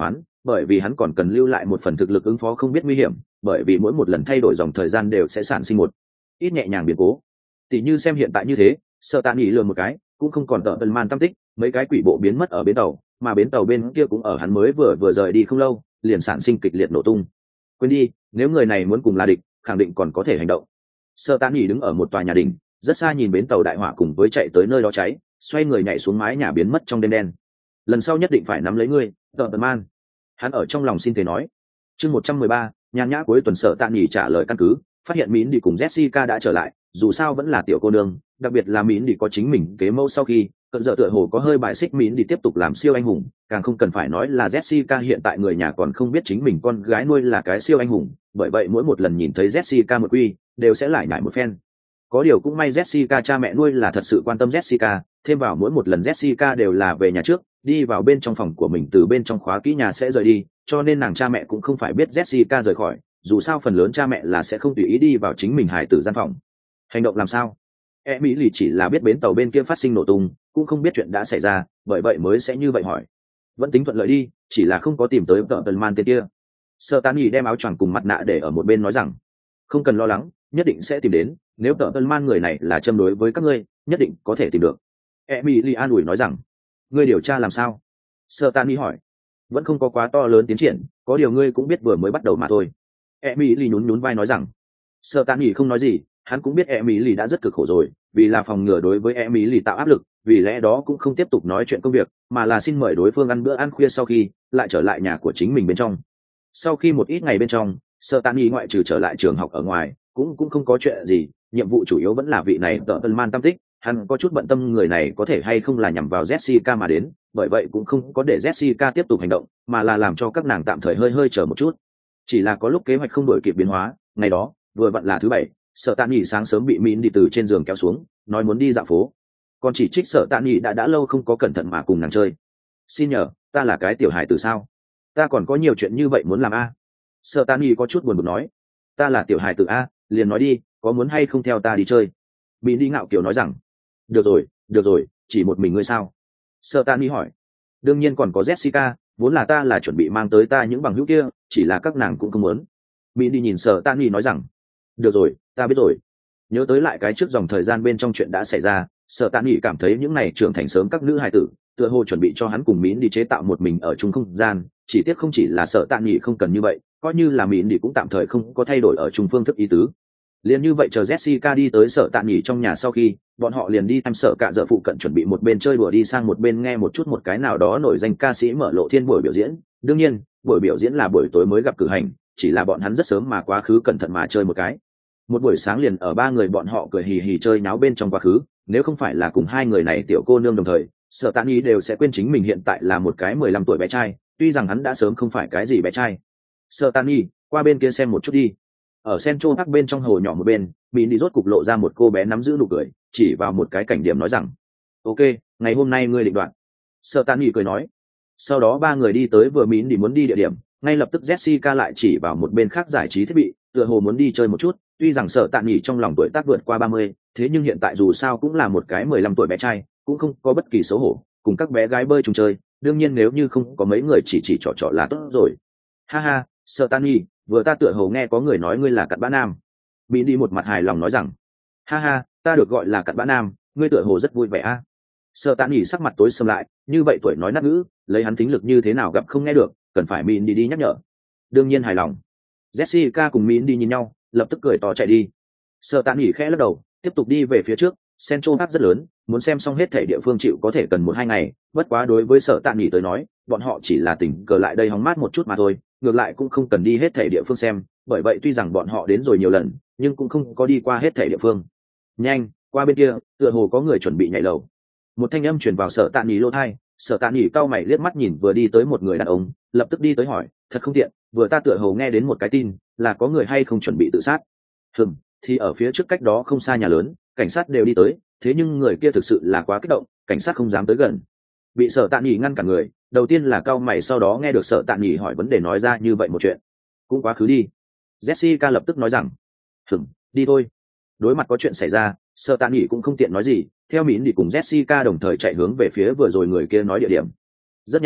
bởi vì hắn còn cần lưu lại một phần thực lực ứng phó không biết nguy hiểm, bởi vì mỗi một lần thay đổi dòng thời gian đều sẽ sản sinh một ít nhẹ nhàng biến cố. Tỷ như xem hiện tại như thế, sợ tạ nghỉ lừa một cái cũng không còn tợ tần man tâm tích, mấy cái quỷ bộ biến mất ở bến tàu, mà bến tàu bên kia cũng ở hắn mới vừa vừa rời đi không lâu liền sản sinh kịch liệt nổ tung. Quên đi, nếu người này muốn cùng là địch khẳng định còn có thể hành động. Sợ tạ nghỉ đứng ở một tòa nhà đình rất xa nhìn bến tàu đại hỏa cùng với chạy tới nơi đó cháy, xoay người nhảy xuống mái nhà biến mất trong đêm đen. Lần sau nhất định phải nắm lấy ngươi, tợ tần man, hắn ở trong lòng xin thề nói. Chương một trăm mười ba, nhàn nhã cuối tuần. Sợ tạ nghỉ trả lời căn cứ phát hiện Mín đi cùng Jessica đã trở lại, dù sao vẫn là tiểu cô nương, đặc biệt là Mín đi có chính mình kế mẫu sau khi, cận dợ tựa hồ có hơi bài xích Mín đi tiếp tục làm siêu anh hùng, càng không cần phải nói là Jessica hiện tại người nhà còn không biết chính mình con gái nuôi là cái siêu anh hùng, bởi vậy mỗi một lần nhìn thấy Jessica một quy, đều sẽ lại nhảy một phen. Có điều cũng may Jessica cha mẹ nuôi là thật sự quan tâm Jessica, thêm vào mỗi một lần Jessica đều là về nhà trước, đi vào bên trong phòng của mình từ bên trong khóa kỹ nhà sẽ rời đi, cho nên nàng cha mẹ cũng không phải biết Jessica rời khỏi, dù sao phần lớn cha mẹ là sẽ không tùy ý đi vào chính mình hài tử gian phòng. Hành động làm sao? Emily chỉ là biết bến tàu bên kia phát sinh nổ tung, cũng không biết chuyện đã xảy ra, bởi vậy mới sẽ như vậy hỏi. Vẫn tính thuận lợi đi, chỉ là không có tìm tới tợ tần man tên kia. Sợ Tán Nhỉ đem áo choàng cùng mặt nạ để ở một bên nói rằng, không cần lo lắng, nhất định sẽ tìm đến, nếu tợ tần man người này là châm đối với các ngươi, nhất định có thể tìm được. Emily an ủi nói rằng, ngươi điều tra làm sao? Sợ Tán Nhỉ hỏi. Vẫn không có quá to lớn tiến triển, có điều ngươi cũng biết vừa mới bắt đầu mà thôi. Emily nhún nhún vai nói rằng. Sợ Tán Nhỉ không nói gì, hắn cũng biết Emily đã rất cực khổ rồi, vì là phòng ngừa đối với Emily tạo áp lực, vì lẽ đó cũng không tiếp tục nói chuyện công việc, mà là xin mời đối phương ăn bữa ăn khuya sau khi lại trở lại nhà của chính mình bên trong. Sau khi một ít ngày bên trong, Sợ Tán Nhỉ ngoại trừ trở lại trường học ở ngoài, cũng cũng không có chuyện gì, nhiệm vụ chủ yếu vẫn là vị này tợ tần man tâm tích, hắn có chút bận tâm người này có thể hay không là nhằm vào Jessica mà đến, bởi vậy cũng không có để Jessica tiếp tục hành động, mà là làm cho các nàng tạm thời hơi hơi chờ một chút. Chỉ là có lúc kế hoạch không đổi kịp biến hóa, ngày đó vừa vặn là thứ bảy, Sợ Tạ Nhỉ sáng sớm bị Mín đi từ trên giường kéo xuống, nói muốn đi dạo phố, còn chỉ trích Sợ Tạ Nhỉ đã đã lâu không có cẩn thận mà cùng nàng chơi. Xin nhờ, ta là cái tiểu hài tử sao? Ta còn có nhiều chuyện như vậy muốn làm a? Sợ Tạ Nhỉ có chút buồn bực nói. Ta là tiểu hài tử a, liền nói đi, có muốn hay không theo ta đi chơi? Mín đi ngạo kiều nói rằng. Được rồi, được rồi, chỉ một mình ngươi sao? Sợ Tạ Nhỉ hỏi. Đương nhiên còn có Jessica, vốn là ta là chuẩn bị mang tới ta những bằng hữu kia, chỉ là các nàng cũng không muốn. Mín đi nhìn Sợ Tạ Nhỉ nói rằng. Được rồi, ta biết rồi. Nhớ tới lại cái trước dòng thời gian bên trong chuyện đã xảy ra, Sợ Tạ Nhỉ cảm thấy những này trưởng thành sớm các nữ hài tử tựa hồ chuẩn bị cho hắn cùng Mín đi chế tạo một mình ở chung không gian, chỉ tiếc không chỉ là Sợ Tạ Nhỉ không cần như vậy, coi như là Mín đi cũng tạm thời không có thay đổi ở chung phương thức ý tứ. Liền như vậy chờ Jessica đi tới Sợ Tạ Nhỉ trong nhà sau khi, bọn họ liền đi thăm Sợ Cạ Dợ phụ cận chuẩn bị một bên chơi đùa đi sang một bên nghe một chút một cái nào đó nổi danh ca sĩ mở lộ thiên buổi biểu diễn. Đương nhiên, buổi biểu diễn là buổi tối mới gặp cử hành, chỉ là bọn hắn rất sớm mà quá khứ cẩn thận mà chơi một cái. Một buổi sáng liền ở ba người bọn họ cười hì hì chơi náo bên trong quá khứ, nếu không phải là cùng hai người này tiểu cô nương đồng thời, Sợ Tạ Nhỉ đều sẽ quên chính mình hiện tại là một cái mười lăm tuổi bé trai, tuy rằng hắn đã sớm không phải cái gì bé trai. Sợ Tạ Nhỉ, qua bên kia xem một chút đi. Ở Central Park bên trong hồ nhỏ một bên, Mín đi rốt cục lộ ra một cô bé nắm giữ nụ cười, chỉ vào một cái cảnh điểm nói rằng, ok, ngày hôm nay ngươi định đoạn. Sợ Tạ Nhỉ cười nói. Sau đó ba người đi tới vừa Mín đi muốn đi địa điểm, ngay lập tức Jessica lại chỉ vào một bên khác giải trí thiết bị, tựa hồ muốn đi chơi một chút. Tuy rằng Sợ Tạ Nhỉ trong lòng tuổi tác vượt qua ba mươi, thế nhưng hiện tại dù sao cũng là một cái mười lăm tuổi bé trai, cũng không có bất kỳ xấu hổ, cùng các bé gái bơi chung chơi, đương nhiên nếu như không có mấy người chỉ chỉ trò trò là tốt rồi. Ha ha, Sợ Tạ Nhỉ, vừa ta tựa hồ nghe có người nói ngươi là cặn bã nam. Mín đi một mặt hài lòng nói rằng, ha ha, ta được gọi là cặn bã nam, ngươi tựa hồ rất vui vẻ a. Sợ Tạ Nhỉ sắc mặt tối sầm lại, như vậy tuổi nói nát ngữ, lấy hắn tính lực như thế nào gặp không nghe được, cần phải Mín đi đi nhắc nhở. Đương nhiên hài lòng. Jessica cùng Mín đi nhìn nhau, lập tức cười to chạy đi. Sợ Tạ Nhỉ khẽ lắc đầu, tiếp tục đi về phía trước. Central Park rất lớn, muốn xem xong hết thể địa phương chịu có thể cần một hai ngày, bất quá đối với Sợ Tạ Nhỉ tới nói, bọn họ chỉ là tỉnh cờ lại đây hóng mát một chút mà thôi, ngược lại cũng không cần đi hết thể địa phương xem, bởi vậy tuy rằng bọn họ đến rồi nhiều lần, nhưng cũng không có đi qua hết thể địa phương. Nhanh, qua bên kia, tựa hồ có người chuẩn bị nhảy lầu. Một thanh âm truyền vào Sợ Tạ Nhỉ lỗ tai, Sợ Tạ Nhỉ cau mày liếc mắt nhìn vừa đi tới một người đàn ông, lập tức đi tới hỏi, thật không tiện, vừa ta tựa hồ nghe đến một cái tin, là có người hay không chuẩn bị tự sát. Hừm, thì ở phía trước cách đó không xa nhà lớn, cảnh sát đều đi tới, thế nhưng người kia thực sự là quá kích động, cảnh sát không dám tới gần. Bị Sợ Tạ Nhỉ ngăn cả người, đầu tiên là cau mày, sau đó nghe được Sợ Tạ Nhỉ hỏi vấn đề nói ra như vậy một chuyện, cũng quá khứ đi. Jessica lập tức nói rằng, hừm, đi thôi. Đối mặt có chuyện xảy ra, Sợ Tạ Nhỉ cũng không tiện nói gì, theo Mín đi cùng Jessica đồng thời chạy hướng về phía vừa rồi người kia nói địa điểm. Rất nhanh,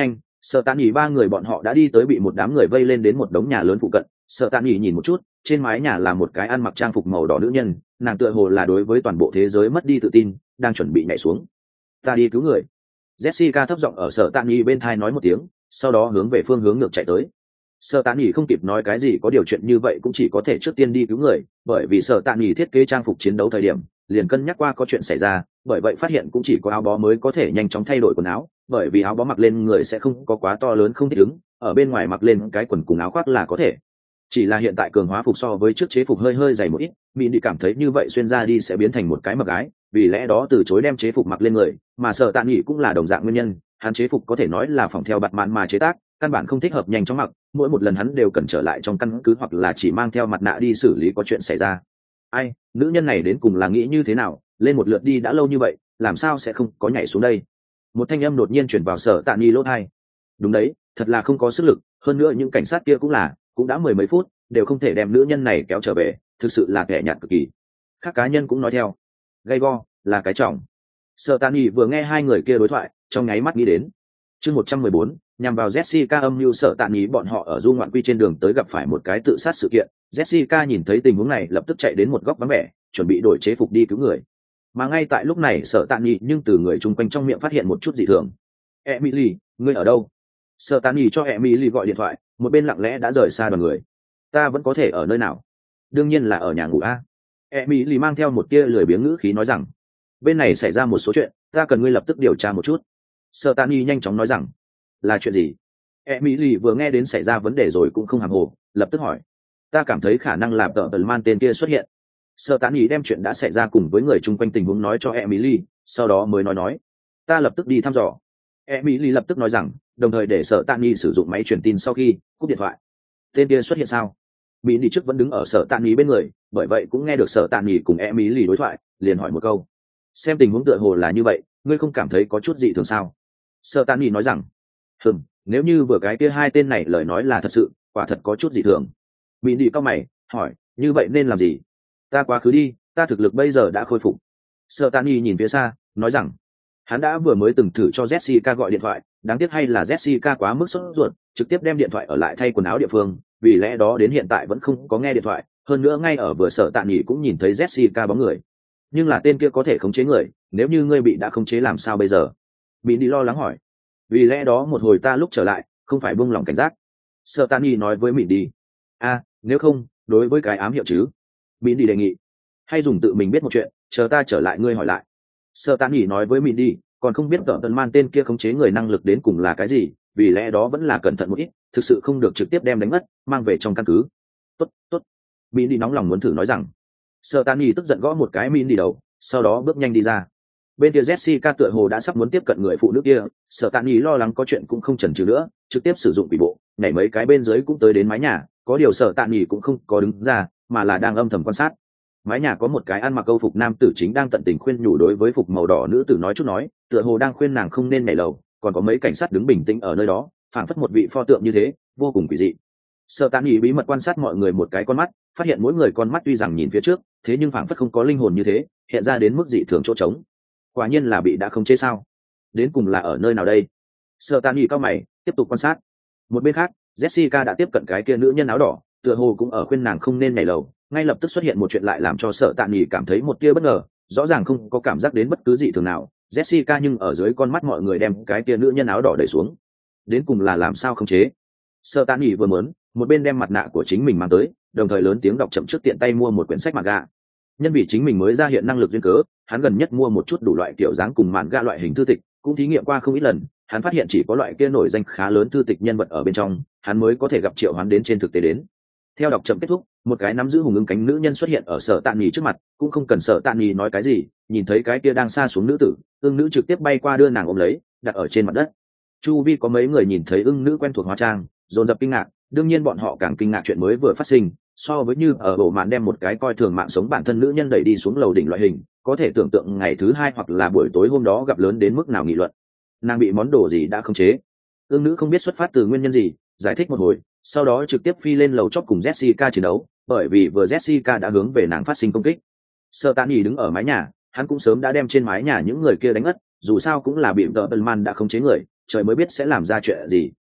Sợ Tạ Nghị ba người bọn họ đã đi tới bị một đám người vây lên đến một đống nhà lớn phụ cận. Sợ Tạ Nghị nhìn một chút, trên mái nhà là một cái ăn mặc trang phục màu đỏ nữ nhân, nàng tựa hồ là đối với toàn bộ thế giới mất đi tự tin, đang chuẩn bị nhảy xuống. Ta đi cứu người. Jessica thấp giọng ở Sợ Tạ Nghị bên tai nói một tiếng, sau đó hướng về phương hướng ngược chạy tới. Sợ Tạ Nghị không kịp nói cái gì, có điều chuyện như vậy cũng chỉ có thể trước tiên đi cứu người, bởi vì Sợ Tạ Nghị thiết kế trang phục chiến đấu thời điểm liền cân nhắc qua có chuyện xảy ra, bởi vậy phát hiện cũng chỉ có áo bó mới có thể nhanh chóng thay đổi quần áo, bởi vì áo bó mặc lên người sẽ không có quá to lớn không thích ứng, ở bên ngoài mặc lên cái quần cùng áo khoác là có thể. Chỉ là hiện tại cường hóa phục so với trước chế phục hơi hơi dày một ít, Mỹ đi cảm thấy như vậy xuyên ra đi sẽ biến thành một cái mặc gái, vì lẽ đó từ chối đem chế phục mặc lên người, mà Sợ Tạ Nghị cũng là đồng dạng nguyên nhân, hắn chế phục có thể nói là phỏng theo bạt mạn mà chế tác, căn bản không thích hợp nhanh chóng mặc, mỗi một lần hắn đều cần trở lại trong căn cứ hoặc là chỉ mang theo mặt nạ đi xử lý có chuyện xảy ra. Ai, nữ nhân này đến cùng là nghĩ như thế nào, lên một lượt đi đã lâu như vậy, làm sao sẽ không có nhảy xuống đây? Một thanh âm đột nhiên truyền vào Sở Tạ Nghị lỗ tai. Đúng đấy, thật là không có sức lực, hơn nữa những cảnh sát kia cũng là, cũng đã mười mấy phút, đều không thể đem nữ nhân này kéo trở về, thực sự là kẻ nhạt cực kỳ. Các cá nhân cũng nói theo. Gay go, là cái trọng. Sở Tạ Nghị vừa nghe hai người kia đối thoại, trong nháy mắt nghĩ đến. Chương một trăm mười bốn, nhằm vào Jessica âm mưu. Sở Tạ Nghị bọn họ ở du ngoạn quy trên đường tới gặp phải một cái tự sát sự kiện. Jessica nhìn thấy tình huống này lập tức chạy đến một góc vắng vẻ, chuẩn bị đổi chế phục đi cứu người. Mà ngay tại lúc này Sở Tạ Nghị nhưng từ người chung quanh trong miệng phát hiện một chút dị thường. Emily, ngươi ở đâu? Sở Tạ Nghị cho Emily gọi điện thoại, một bên lặng lẽ đã rời xa đoàn người. Ta vẫn có thể ở nơi nào? Đương nhiên là ở nhà ngủ a. Emily mang theo một tia lười biếng ngữ khí nói rằng, bên này xảy ra một số chuyện, ta cần ngươi lập tức điều tra một chút. Sở Tạ Nghị nhanh chóng nói rằng, là chuyện gì? Emily vừa nghe đến xảy ra vấn đề rồi cũng không hàm hồ, lập tức hỏi, ta cảm thấy khả năng là tờ tờ man tên kia xuất hiện. Sở Tạ Nghị đem chuyện đã xảy ra cùng với người chung quanh tình huống nói cho Emily, sau đó mới nói nói, ta lập tức đi thăm dò. Emily lập tức nói rằng, đồng thời để Sở Tạ Nghị sử dụng máy truyền tin sau khi cúp điện thoại. Tên kia xuất hiện sao? Mỹ đi trước vẫn đứng ở Sở Tạ Nghị bên người, bởi vậy cũng nghe được Sở Tạ Nghị cùng Emily đối thoại, liền hỏi một câu, xem tình huống tựa hồ là như vậy, ngươi không cảm thấy có chút gì thường sao? Sở Tạ Nghị nói rằng, hừm, nếu như vừa cái kia hai tên này lời nói là thật sự, quả thật có chút gì thường. Mỹ đi cau mày, hỏi, như vậy nên làm gì? Ta quá khứ đi, ta thực lực bây giờ đã khôi phục. Sở Tạ Nghị nhìn phía xa, nói rằng, hắn đã vừa mới từng thử cho Jessica gọi điện thoại, đáng tiếc hay là Jessica quá mức sốt ruột, trực tiếp đem điện thoại ở lại thay quần áo địa phương, vì lẽ đó đến hiện tại vẫn không có nghe điện thoại, hơn nữa ngay ở vừa Sở Tạ Nghị cũng nhìn thấy Jessica bóng người. Nhưng là tên kia có thể khống chế người, nếu như ngươi bị đã khống chế làm sao bây giờ? Mỹ đi lo lắng hỏi. Vì lẽ đó một hồi ta lúc trở lại, không phải buông lỏng cảnh giác. Sở Tạ Nghị nói với Mỹ đi. A, nếu không, đối với cái ám hiệu chứ? Mỹ đi đề nghị. Hay dùng tự mình biết một chuyện, chờ ta trở lại ngươi hỏi lại. Sở Tạ Nghị nói với Mỹ đi, còn không biết tờ tần man tên kia khống chế người năng lực đến cùng là cái gì, vì lẽ đó vẫn là cẩn thận một ít, thực sự không được trực tiếp đem đánh mất, mang về trong căn cứ. Tốt, tốt. Mỹ đi nóng lòng muốn thử nói rằng. Sở Tạ Nghị tức giận gõ một cái Mỹ đi đầu, sau đó bước nhanh đi ra. Bên kia Jessica tựa hồ đã sắp muốn tiếp cận người phụ nữ kia, Sở Tạ Nghị lo lắng có chuyện cũng không chần chừ nữa, trực tiếp sử dụng quỷ bộ, nhảy mấy cái bên dưới cũng tới đến mái nhà, có điều Sở Tạ Nghị cũng không có đứng ra, mà là đang âm thầm quan sát. Mái nhà có một cái ăn mặc câu phục nam tử chính đang tận tình khuyên nhủ đối với phục màu đỏ nữ tử nói chút nói, tựa hồ đang khuyên nàng không nên nhảy lầu, còn có mấy cảnh sát đứng bình tĩnh ở nơi đó, phảng phất một vị pho tượng như thế, vô cùng quỷ dị. Sở Tạ Nghị bí mật quan sát mọi người một cái con mắt, phát hiện mỗi người con mắt tuy rằng nhìn phía trước, thế nhưng phảng phất không có linh hồn như thế, hiện ra đến mức dị thường chỗ trống. Quả nhiên là bị đã không chế sao? Đến cùng là ở nơi nào đây? Sở Tạ Nghị cao mày, tiếp tục quan sát. Một bên khác, Jessica đã tiếp cận cái kia nữ nhân áo đỏ, tựa hồ cũng ở khuyên nàng không nên nhảy lầu, ngay lập tức xuất hiện một chuyện lại làm cho Sở Tạ Nghị cảm thấy một tia bất ngờ, rõ ràng không có cảm giác đến bất cứ gì thường nào. Jessica nhưng ở dưới con mắt mọi người đem cái kia nữ nhân áo đỏ đẩy xuống. Đến cùng là làm sao không chế? Sở Tạ Nghị vừa muốn, một bên đem mặt nạ của chính mình mang tới, đồng thời lớn tiếng đọc chậm trước tiện tay mua một quyển sách manga. Nhân vì chính mình mới ra hiện năng lực duyên cớ, hắn gần nhất mua một chút đủ loại kiểu dáng cùng manga loại hình thư tịch, cũng thí nghiệm qua không ít lần, hắn phát hiện chỉ có loại kia nổi danh khá lớn thư tịch nhân vật ở bên trong, hắn mới có thể gặp triệu hoán đến trên thực tế đến. Theo đọc chậm kết thúc, một cái nắm giữ hùng ưng cánh nữ nhân xuất hiện ở Sở Tạ Nghị trước mặt, cũng không cần Sở Tạ Nghị nói cái gì, nhìn thấy cái kia đang xa xuống nữ tử, ưng nữ trực tiếp bay qua đưa nàng ôm lấy, đặt ở trên mặt đất. Chu vi có mấy người nhìn thấy ưng nữ quen thuộc hóa trang, dồn dập kinh ngạc, đương nhiên bọn họ càng kinh ngạc chuyện mới vừa phát sinh, so với như ở bộ màn đem một cái coi thường mạng sống bản thân nữ nhân đẩy đi xuống lầu đỉnh loại hình, có thể tưởng tượng ngày thứ hai hoặc là buổi tối hôm đó gặp lớn đến mức nào nghị luận. Nàng bị món đồ gì đã khống chế? Ưng nữ không biết xuất phát từ nguyên nhân gì, giải thích một hồi, sau đó trực tiếp phi lên lầu chót cùng Jessica chiến đấu, bởi vì vừa Jessica đã hướng về nàng phát sinh công kích. Sở Tạ Nghị đứng ở mái nhà, hắn cũng sớm đã đem trên mái nhà những người kia đánh ngất, dù sao cũng là bị Tờ Tần Man đã khống chế người, trời mới biết sẽ làm ra chuyện gì,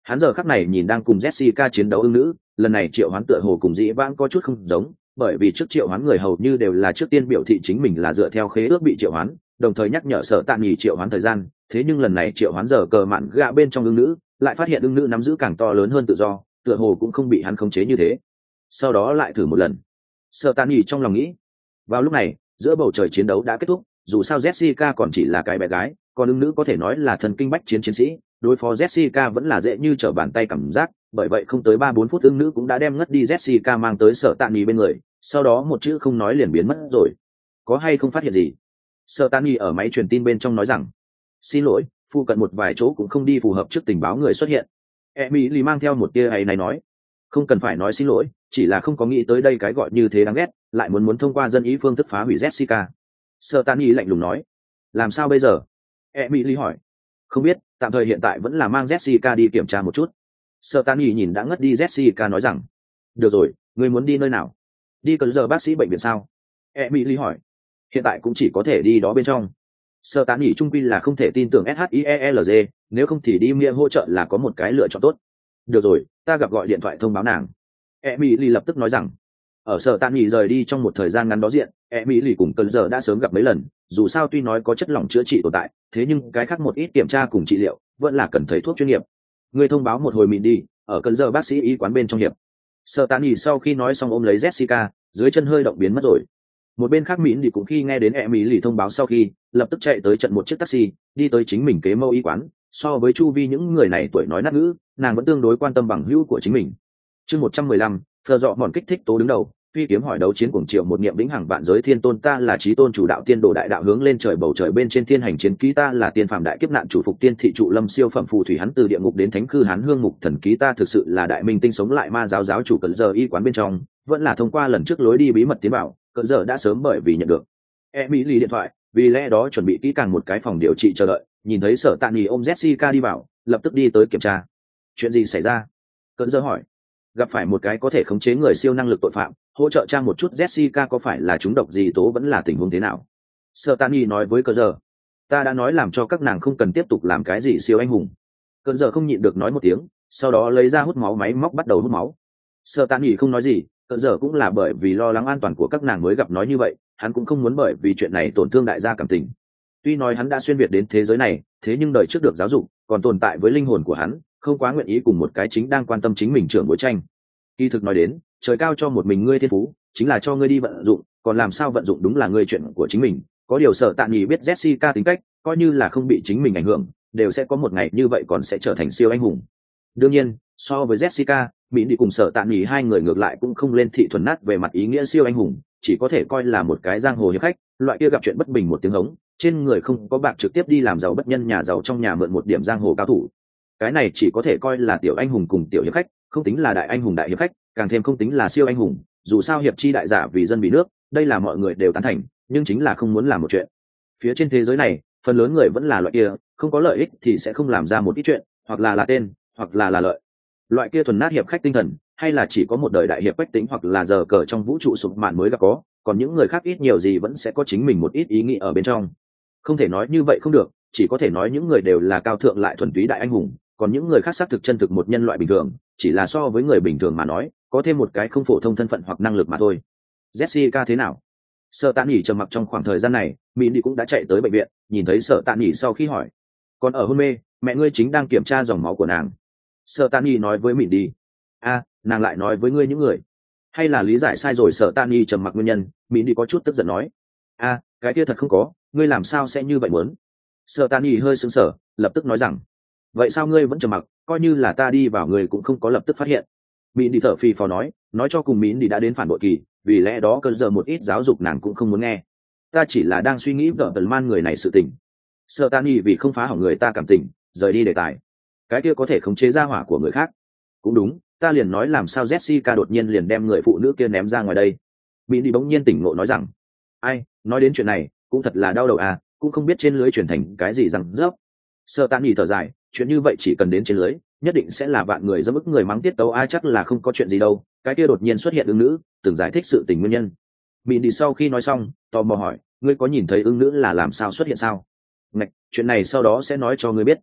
Hắn giờ khắc này nhìn đang cùng Jessica chiến đấu ưng nữ, lần này triệu hoán tựa hồ cùng dĩ vãng có chút không giống, bởi vì trước triệu hoán người hầu như đều là trước tiên biểu thị chính mình là dựa theo khế ước bị triệu hoán, đồng thời nhắc nhở sở tạn nhì triệu hoán thời gian. Thế nhưng lần này triệu hoán giờ cờ mạn gạ bên trong ưng nữ, lại phát hiện ưng nữ nắm giữ càng to lớn hơn tự do, tựa hồ cũng không bị hắn khống chế như thế. Sau đó lại thử một lần. Sở tạn nhì trong lòng nghĩ. Vào lúc này, giữa bầu trời chiến đấu đã kết thúc, dù sao Jessica còn chỉ là cái bé gái, còn ưng nữ có thể nói là thần kinh bách chiến chiến sĩ, đối phó Jessica vẫn là dễ như trở bàn tay cảm giác, bởi vậy không tới ba bốn phút ưng nữ cũng đã đem ngất đi Jessica mang tới sở tạn nhì bên người, sau đó một chữ không nói liền biến mất rồi. Có hay không phát hiện gì? Sở tạn nhì ở máy truyền tin bên trong nói rằng, xin lỗi, phụ cận một vài chỗ cũng không đi phù hợp trước tình báo người xuất hiện. Emily mang theo một tia ấy này nói, không cần phải nói xin lỗi, chỉ là không có nghĩ tới đây cái gọi như thế đáng ghét, lại muốn muốn thông qua dân ý phương thức phá hủy Jessica. Sở tạn nhì lạnh lùng nói, làm sao bây giờ? Emily hỏi, không biết, tạm thời hiện tại vẫn là mang Jessica đi kiểm tra một chút. Sở tạn nhì nhìn đã ngất đi Jessica nói rằng, được rồi, ngươi muốn đi nơi nào? Đi cần giờ bác sĩ bệnh viện sao? Emily hỏi, hiện tại cũng chỉ có thể đi đó bên trong. Sở tán nhỉ trung quy là không thể tin tưởng SHIELG, nếu không thì đi Mia hỗ trợ là có một cái lựa chọn tốt. Được rồi, ta gặp gọi điện thoại thông báo nàng. Emily lập tức nói rằng, ở sở tán nhỉ rời đi trong một thời gian ngắn đó diện, Emily cùng Cơn giờ đã sớm gặp mấy lần, dù sao tuy nói có chất lỏng chữa trị tồn tại, thế nhưng cái khác một ít kiểm tra cùng trị liệu vẫn là cần thấy thuốc chuyên nghiệp. Người thông báo một hồi mình đi, ở Cơn giờ bác sĩ y quán bên trong hiệp. Sở tán nhỉ sau khi nói xong ôm lấy Jessica, dưới chân hơi động biến mất rồi. Một bên khác Mĩn thì cũng khi nghe đến Emily thông báo sau khi lập tức chạy tới trận một chiếc taxi đi tới chính mình kế mâu y quán. So với chu vi những người này tuổi nói nát ngữ, nàng vẫn tương đối quan tâm bằng hữu của chính mình. Chương một trăm mười lăm, Phờ dọ mòn kích thích tố đứng đầu. Phi kiếm hỏi đấu chiến cuồng triệu một niệm vĩnh hằng vạn giới thiên tôn, ta là chí tôn chủ đạo tiên đồ đại đạo hướng lên trời bầu trời bên trên thiên hành chiến ký, ta là tiên phàm đại kiếp nạn chủ phục tiên thị trụ lâm siêu phẩm phù thủy hắn từ địa ngục đến thánh khư hán hương mục thần ký, ta thực sự là đại minh tinh sống lại ma giáo giáo chủ Cận giờ y quán bên trong vẫn là thông qua lần trước lối đi bí mật tiến bảo. Cận giờ đã sớm bởi vì nhận được Emily điện thoại, vì lẽ đó chuẩn bị kỹ càng một cái phòng điều trị chờ đợi. Nhìn thấy sở tạn nhì ôm Jessica đi vào, lập tức đi tới kiểm tra. Chuyện gì xảy ra? Cận giờ hỏi. Gặp phải một cái có thể khống chế người siêu năng lực tội phạm, hỗ trợ trang một chút Jessica có phải là trúng độc gì tố vẫn là tình huống thế nào? Sở tạn nhì nói với Cận giờ. Ta đã nói làm cho các nàng không cần tiếp tục làm cái gì siêu anh hùng. Cận giờ không nhịn được nói một tiếng, sau đó lấy ra hút máu máy móc bắt đầu hút máu. Sở tạn nhì không nói gì, Cận giờ cũng là bởi vì lo lắng an toàn của các nàng mới gặp nói như vậy, hắn cũng không muốn bởi vì chuyện này tổn thương đại gia cảm tình. Tuy nói hắn đã xuyên việt đến thế giới này, thế nhưng đời trước được giáo dục còn tồn tại với linh hồn của hắn, không quá nguyện ý cùng một cái chính đang quan tâm chính mình trưởng bối tranh. Kỳ thực nói đến, trời cao cho một mình ngươi thiên phú, chính là cho ngươi đi vận dụng, còn làm sao vận dụng đúng là ngươi chuyện của chính mình. Có điều Sở Tạn nhì biết Jessica tính cách, coi như là không bị chính mình ảnh hưởng, đều sẽ có một ngày như vậy còn sẽ trở thành siêu anh hùng. Đương nhiên, so với Jessica, Mỹ đi cùng Sở Tạn nhì hai người ngược lại cũng không lên thị thuần nát về mặt ý nghĩa siêu anh hùng, chỉ có thể coi là một cái giang hồ hiệp khách, loại kia gặp chuyện bất bình một tiếng hống, trên người không có bạc trực tiếp đi làm giàu bất nhân nhà giàu trong nhà mượn một điểm giang hồ cao thủ. Cái này chỉ có thể coi là tiểu anh hùng cùng tiểu hiệp khách, không tính là đại anh hùng đại hiệp khách, càng thêm không tính là siêu anh hùng. Dù sao hiệp chi đại giả vì dân vì nước, đây là mọi người đều tán thành, nhưng chính là không muốn làm một chuyện. Phía trên thế giới này, phần lớn người vẫn là loại kia, không có lợi ích thì sẽ không làm ra một ít chuyện, hoặc là là tên, hoặc là là lợi. Loại kia thuần nát hiệp khách tinh thần, hay là chỉ có một đời đại hiệp bách tính hoặc là giờ cờ trong vũ trụ sụp mạn mới gặp có, còn những người khác ít nhiều gì vẫn sẽ có chính mình một ít ý nghĩ ở bên trong. Không thể nói như vậy không được, chỉ có thể nói những người đều là cao thượng lại thuần túy đại anh hùng, còn những người khác xác thực chân thực một nhân loại bình thường, chỉ là so với người bình thường mà nói, có thêm một cái không phổ thông thân phận hoặc năng lực mà thôi. Jessica thế nào? Sở Tạn nhì trầm mặc trong khoảng thời gian này, Mỹ đi cũng đã chạy tới bệnh viện, nhìn thấy Sở Tạn nhì sau khi hỏi, còn ở hôn mê, mẹ ngươi chính đang kiểm tra dòng máu của nàng. Sở Tạn nhì nói với Mỹ đi. A, nàng lại nói với ngươi những người, hay là lý giải sai rồi? Sở Tạn nhì trầm mặc nguyên nhân, Mỹ đi có chút tức giận nói. A, cái kia thật không có, ngươi làm sao sẽ như vậy muốn? Sở Tạn nhì hơi sững sờ, lập tức nói rằng, vậy sao ngươi vẫn trầm mặc, coi như là ta đi vào ngươi cũng không có lập tức phát hiện. Mỹ đi thở phì phò nói, nói cho cùng Mỹ đi đã đến phản bội kỳ, vì lẽ đó cơn giờ một ít giáo dục nàng cũng không muốn nghe. Ta chỉ là đang suy nghĩ vợ tần man người này sự tình. Sở Tạn nhì vì không phá hỏng người ta cảm tình, rời đi đề tài. Cái kia có thể khống chế ra hỏa của người khác. Cũng đúng, ta liền nói làm sao Jessica đột nhiên liền đem người phụ nữ kia ném ra ngoài đây. Mỹ đi bỗng nhiên tỉnh ngộ nói rằng, ai, nói đến chuyện này, cũng thật là đau đầu à, cũng không biết trên lưới truyền thành cái gì rằng rớp. Sở Tạn nhì thở dài, chuyện như vậy chỉ cần đến trên lưới, nhất định sẽ là vạn người dẫm ức người mắng tiết tấu, ai chắc là không có chuyện gì đâu. Cái kia đột nhiên xuất hiện ưng nữ, từng giải thích sự tình nguyên nhân. Mỹ đi sau khi nói xong, tò mò hỏi, ngươi có nhìn thấy ưng nữ là làm sao xuất hiện sao? Ngạch, chuyện này sau đó sẽ nói cho ngươi biết.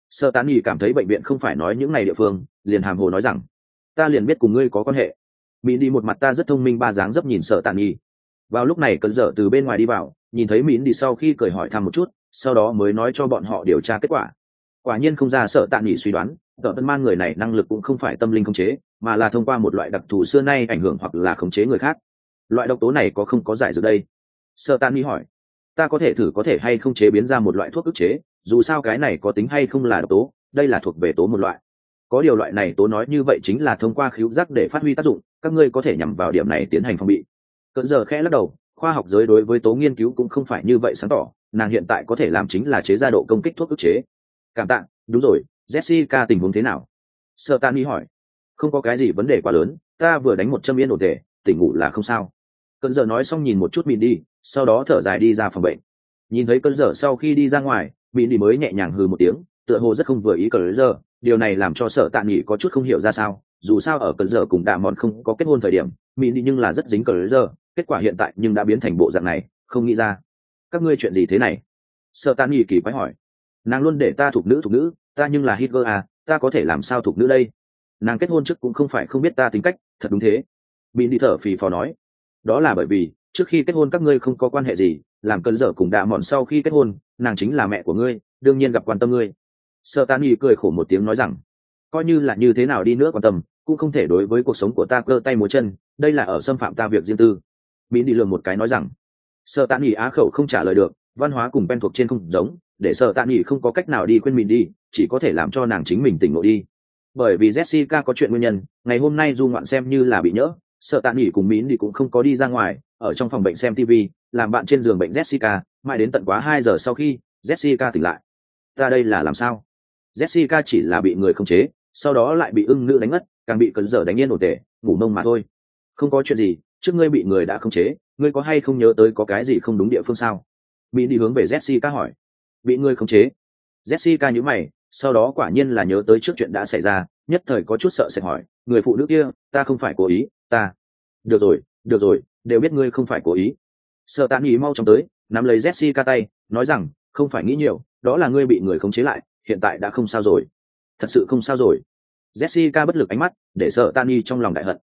Sợ tán nhì cảm thấy bệnh viện không phải nói những ngày địa phương, liền hàm hồ nói rằng ta liền biết cùng ngươi có quan hệ. Mỹ đi một mặt ta rất thông minh ba dáng dấp nhìn sợ tán nhì. Vào lúc này cơn dở từ bên ngoài đi vào, nhìn thấy Mỹ đi sau khi cười hỏi thăm một chút, sau đó mới nói cho bọn họ điều tra kết quả. Quả nhiên không ra sợ tán nhì suy đoán, tợ tân man người này năng lực cũng không phải tâm linh khống chế, mà là thông qua một loại đặc thù xưa nay ảnh hưởng hoặc là khống chế người khác. Loại độc tố này có không có giải dược đây? Sợ tán nhì hỏi. Ta có thể thử có thể hay không chế biến ra một loại thuốc ức chế, dù sao cái này có tính hay không là độc tố, đây là thuộc về tố một loại. Có điều loại này tố nói như vậy chính là thông qua khứu giác để phát huy tác dụng, các ngươi có thể nhằm vào điểm này tiến hành phòng bị. Cận giờ khẽ lắc đầu, khoa học giới đối với tố nghiên cứu cũng không phải như vậy sáng tỏ, nàng hiện tại có thể làm chính là chế ra độ công kích thuốc ức chế. Cảm tạ, đúng rồi, Jessica tình huống thế nào? Sơ Tani hỏi. Không có cái gì vấn đề quá lớn, ta vừa đánh một châm yên ổn thể, tỉnh ngủ là không sao. Cận giờ nói xong nhìn một chút Mịn đi, sau đó thở dài đi ra phòng bệnh. Nhìn thấy cơn giờ sau khi đi ra ngoài, Mịn đi mới nhẹ nhàng hừ một tiếng, tựa hồ rất không vừa ý cơn giờ, điều này làm cho Sở Tạ Nghị có chút không hiểu ra sao. Dù sao ở cơn giờ cùng Đạ Mòn không có kết hôn thời điểm, Mịn đi nhưng là rất dính cơn giờ, kết quả hiện tại nhưng đã biến thành bộ dạng này, không nghĩ ra. Các ngươi chuyện gì thế này? Sở Tạ Nghị kỳ quái hỏi. Nàng luôn để ta thuộc nữ thuộc nữ, ta nhưng là Hitler à, ta có thể làm sao thuộc nữ đây? Nàng kết hôn trước cũng không phải không biết ta tính cách, thật đúng thế. Mịn đi thở phì phò nói. Đó là bởi vì trước khi kết hôn các ngươi không có quan hệ gì, làm cơn dở cùng Đạ Mòn sau khi kết hôn, nàng chính là mẹ của ngươi, đương nhiên gặp quan tâm ngươi. Sở Tán Nghị cười khổ một tiếng nói rằng, coi như là như thế nào đi nữa quan tâm, cũng không thể đối với cuộc sống của ta cơ tay múa chân, đây là ở xâm phạm ta việc riêng tư. Mỹ đi lường một cái nói rằng, Sở Tán Nghị á khẩu không trả lời được, văn hóa cùng quen thuộc trên không giống, để Sở Tán Nghị không có cách nào đi khuyên mình đi, chỉ có thể làm cho nàng chính mình tỉnh ngộ đi. Bởi vì Jessica có chuyện nguyên nhân, ngày hôm nay du ngoạn xem như là bị nhỡ, Sở Tán Nghị cùng Mỹ đi cũng không có đi ra ngoài, ở trong phòng bệnh xem ti vi, làm bạn trên giường bệnh Jessica, mãi đến tận quá hai giờ sau khi Jessica tỉnh lại. Ta đây là làm sao? Jessica chỉ là bị người khống chế, sau đó lại bị ưng nữ đánh ngất, càng bị cấn dở đánh yên ổn tệ, ngủ mông mà thôi. Không có chuyện gì, trước ngươi bị người đã khống chế, ngươi có hay không nhớ tới có cái gì không đúng địa phương sao? Mỹ đi hướng về Jessica hỏi. Bị người khống chế? Jessica nhíu mày, sau đó quả nhiên là nhớ tới trước chuyện đã xảy ra, nhất thời có chút sợ sệt hỏi, người phụ nữ kia, ta không phải cố ý, ta. Được rồi, được rồi, đều biết ngươi không phải cố ý. Sở Tán Nghị mau chóng tới, nắm lấy Jessica tay, nói rằng, không phải nghĩ nhiều, đó là ngươi bị người khống chế lại, hiện tại đã không sao rồi. Thật sự không sao rồi. Jessica bất lực ánh mắt, để Sở Tán Nghị trong lòng đại hận.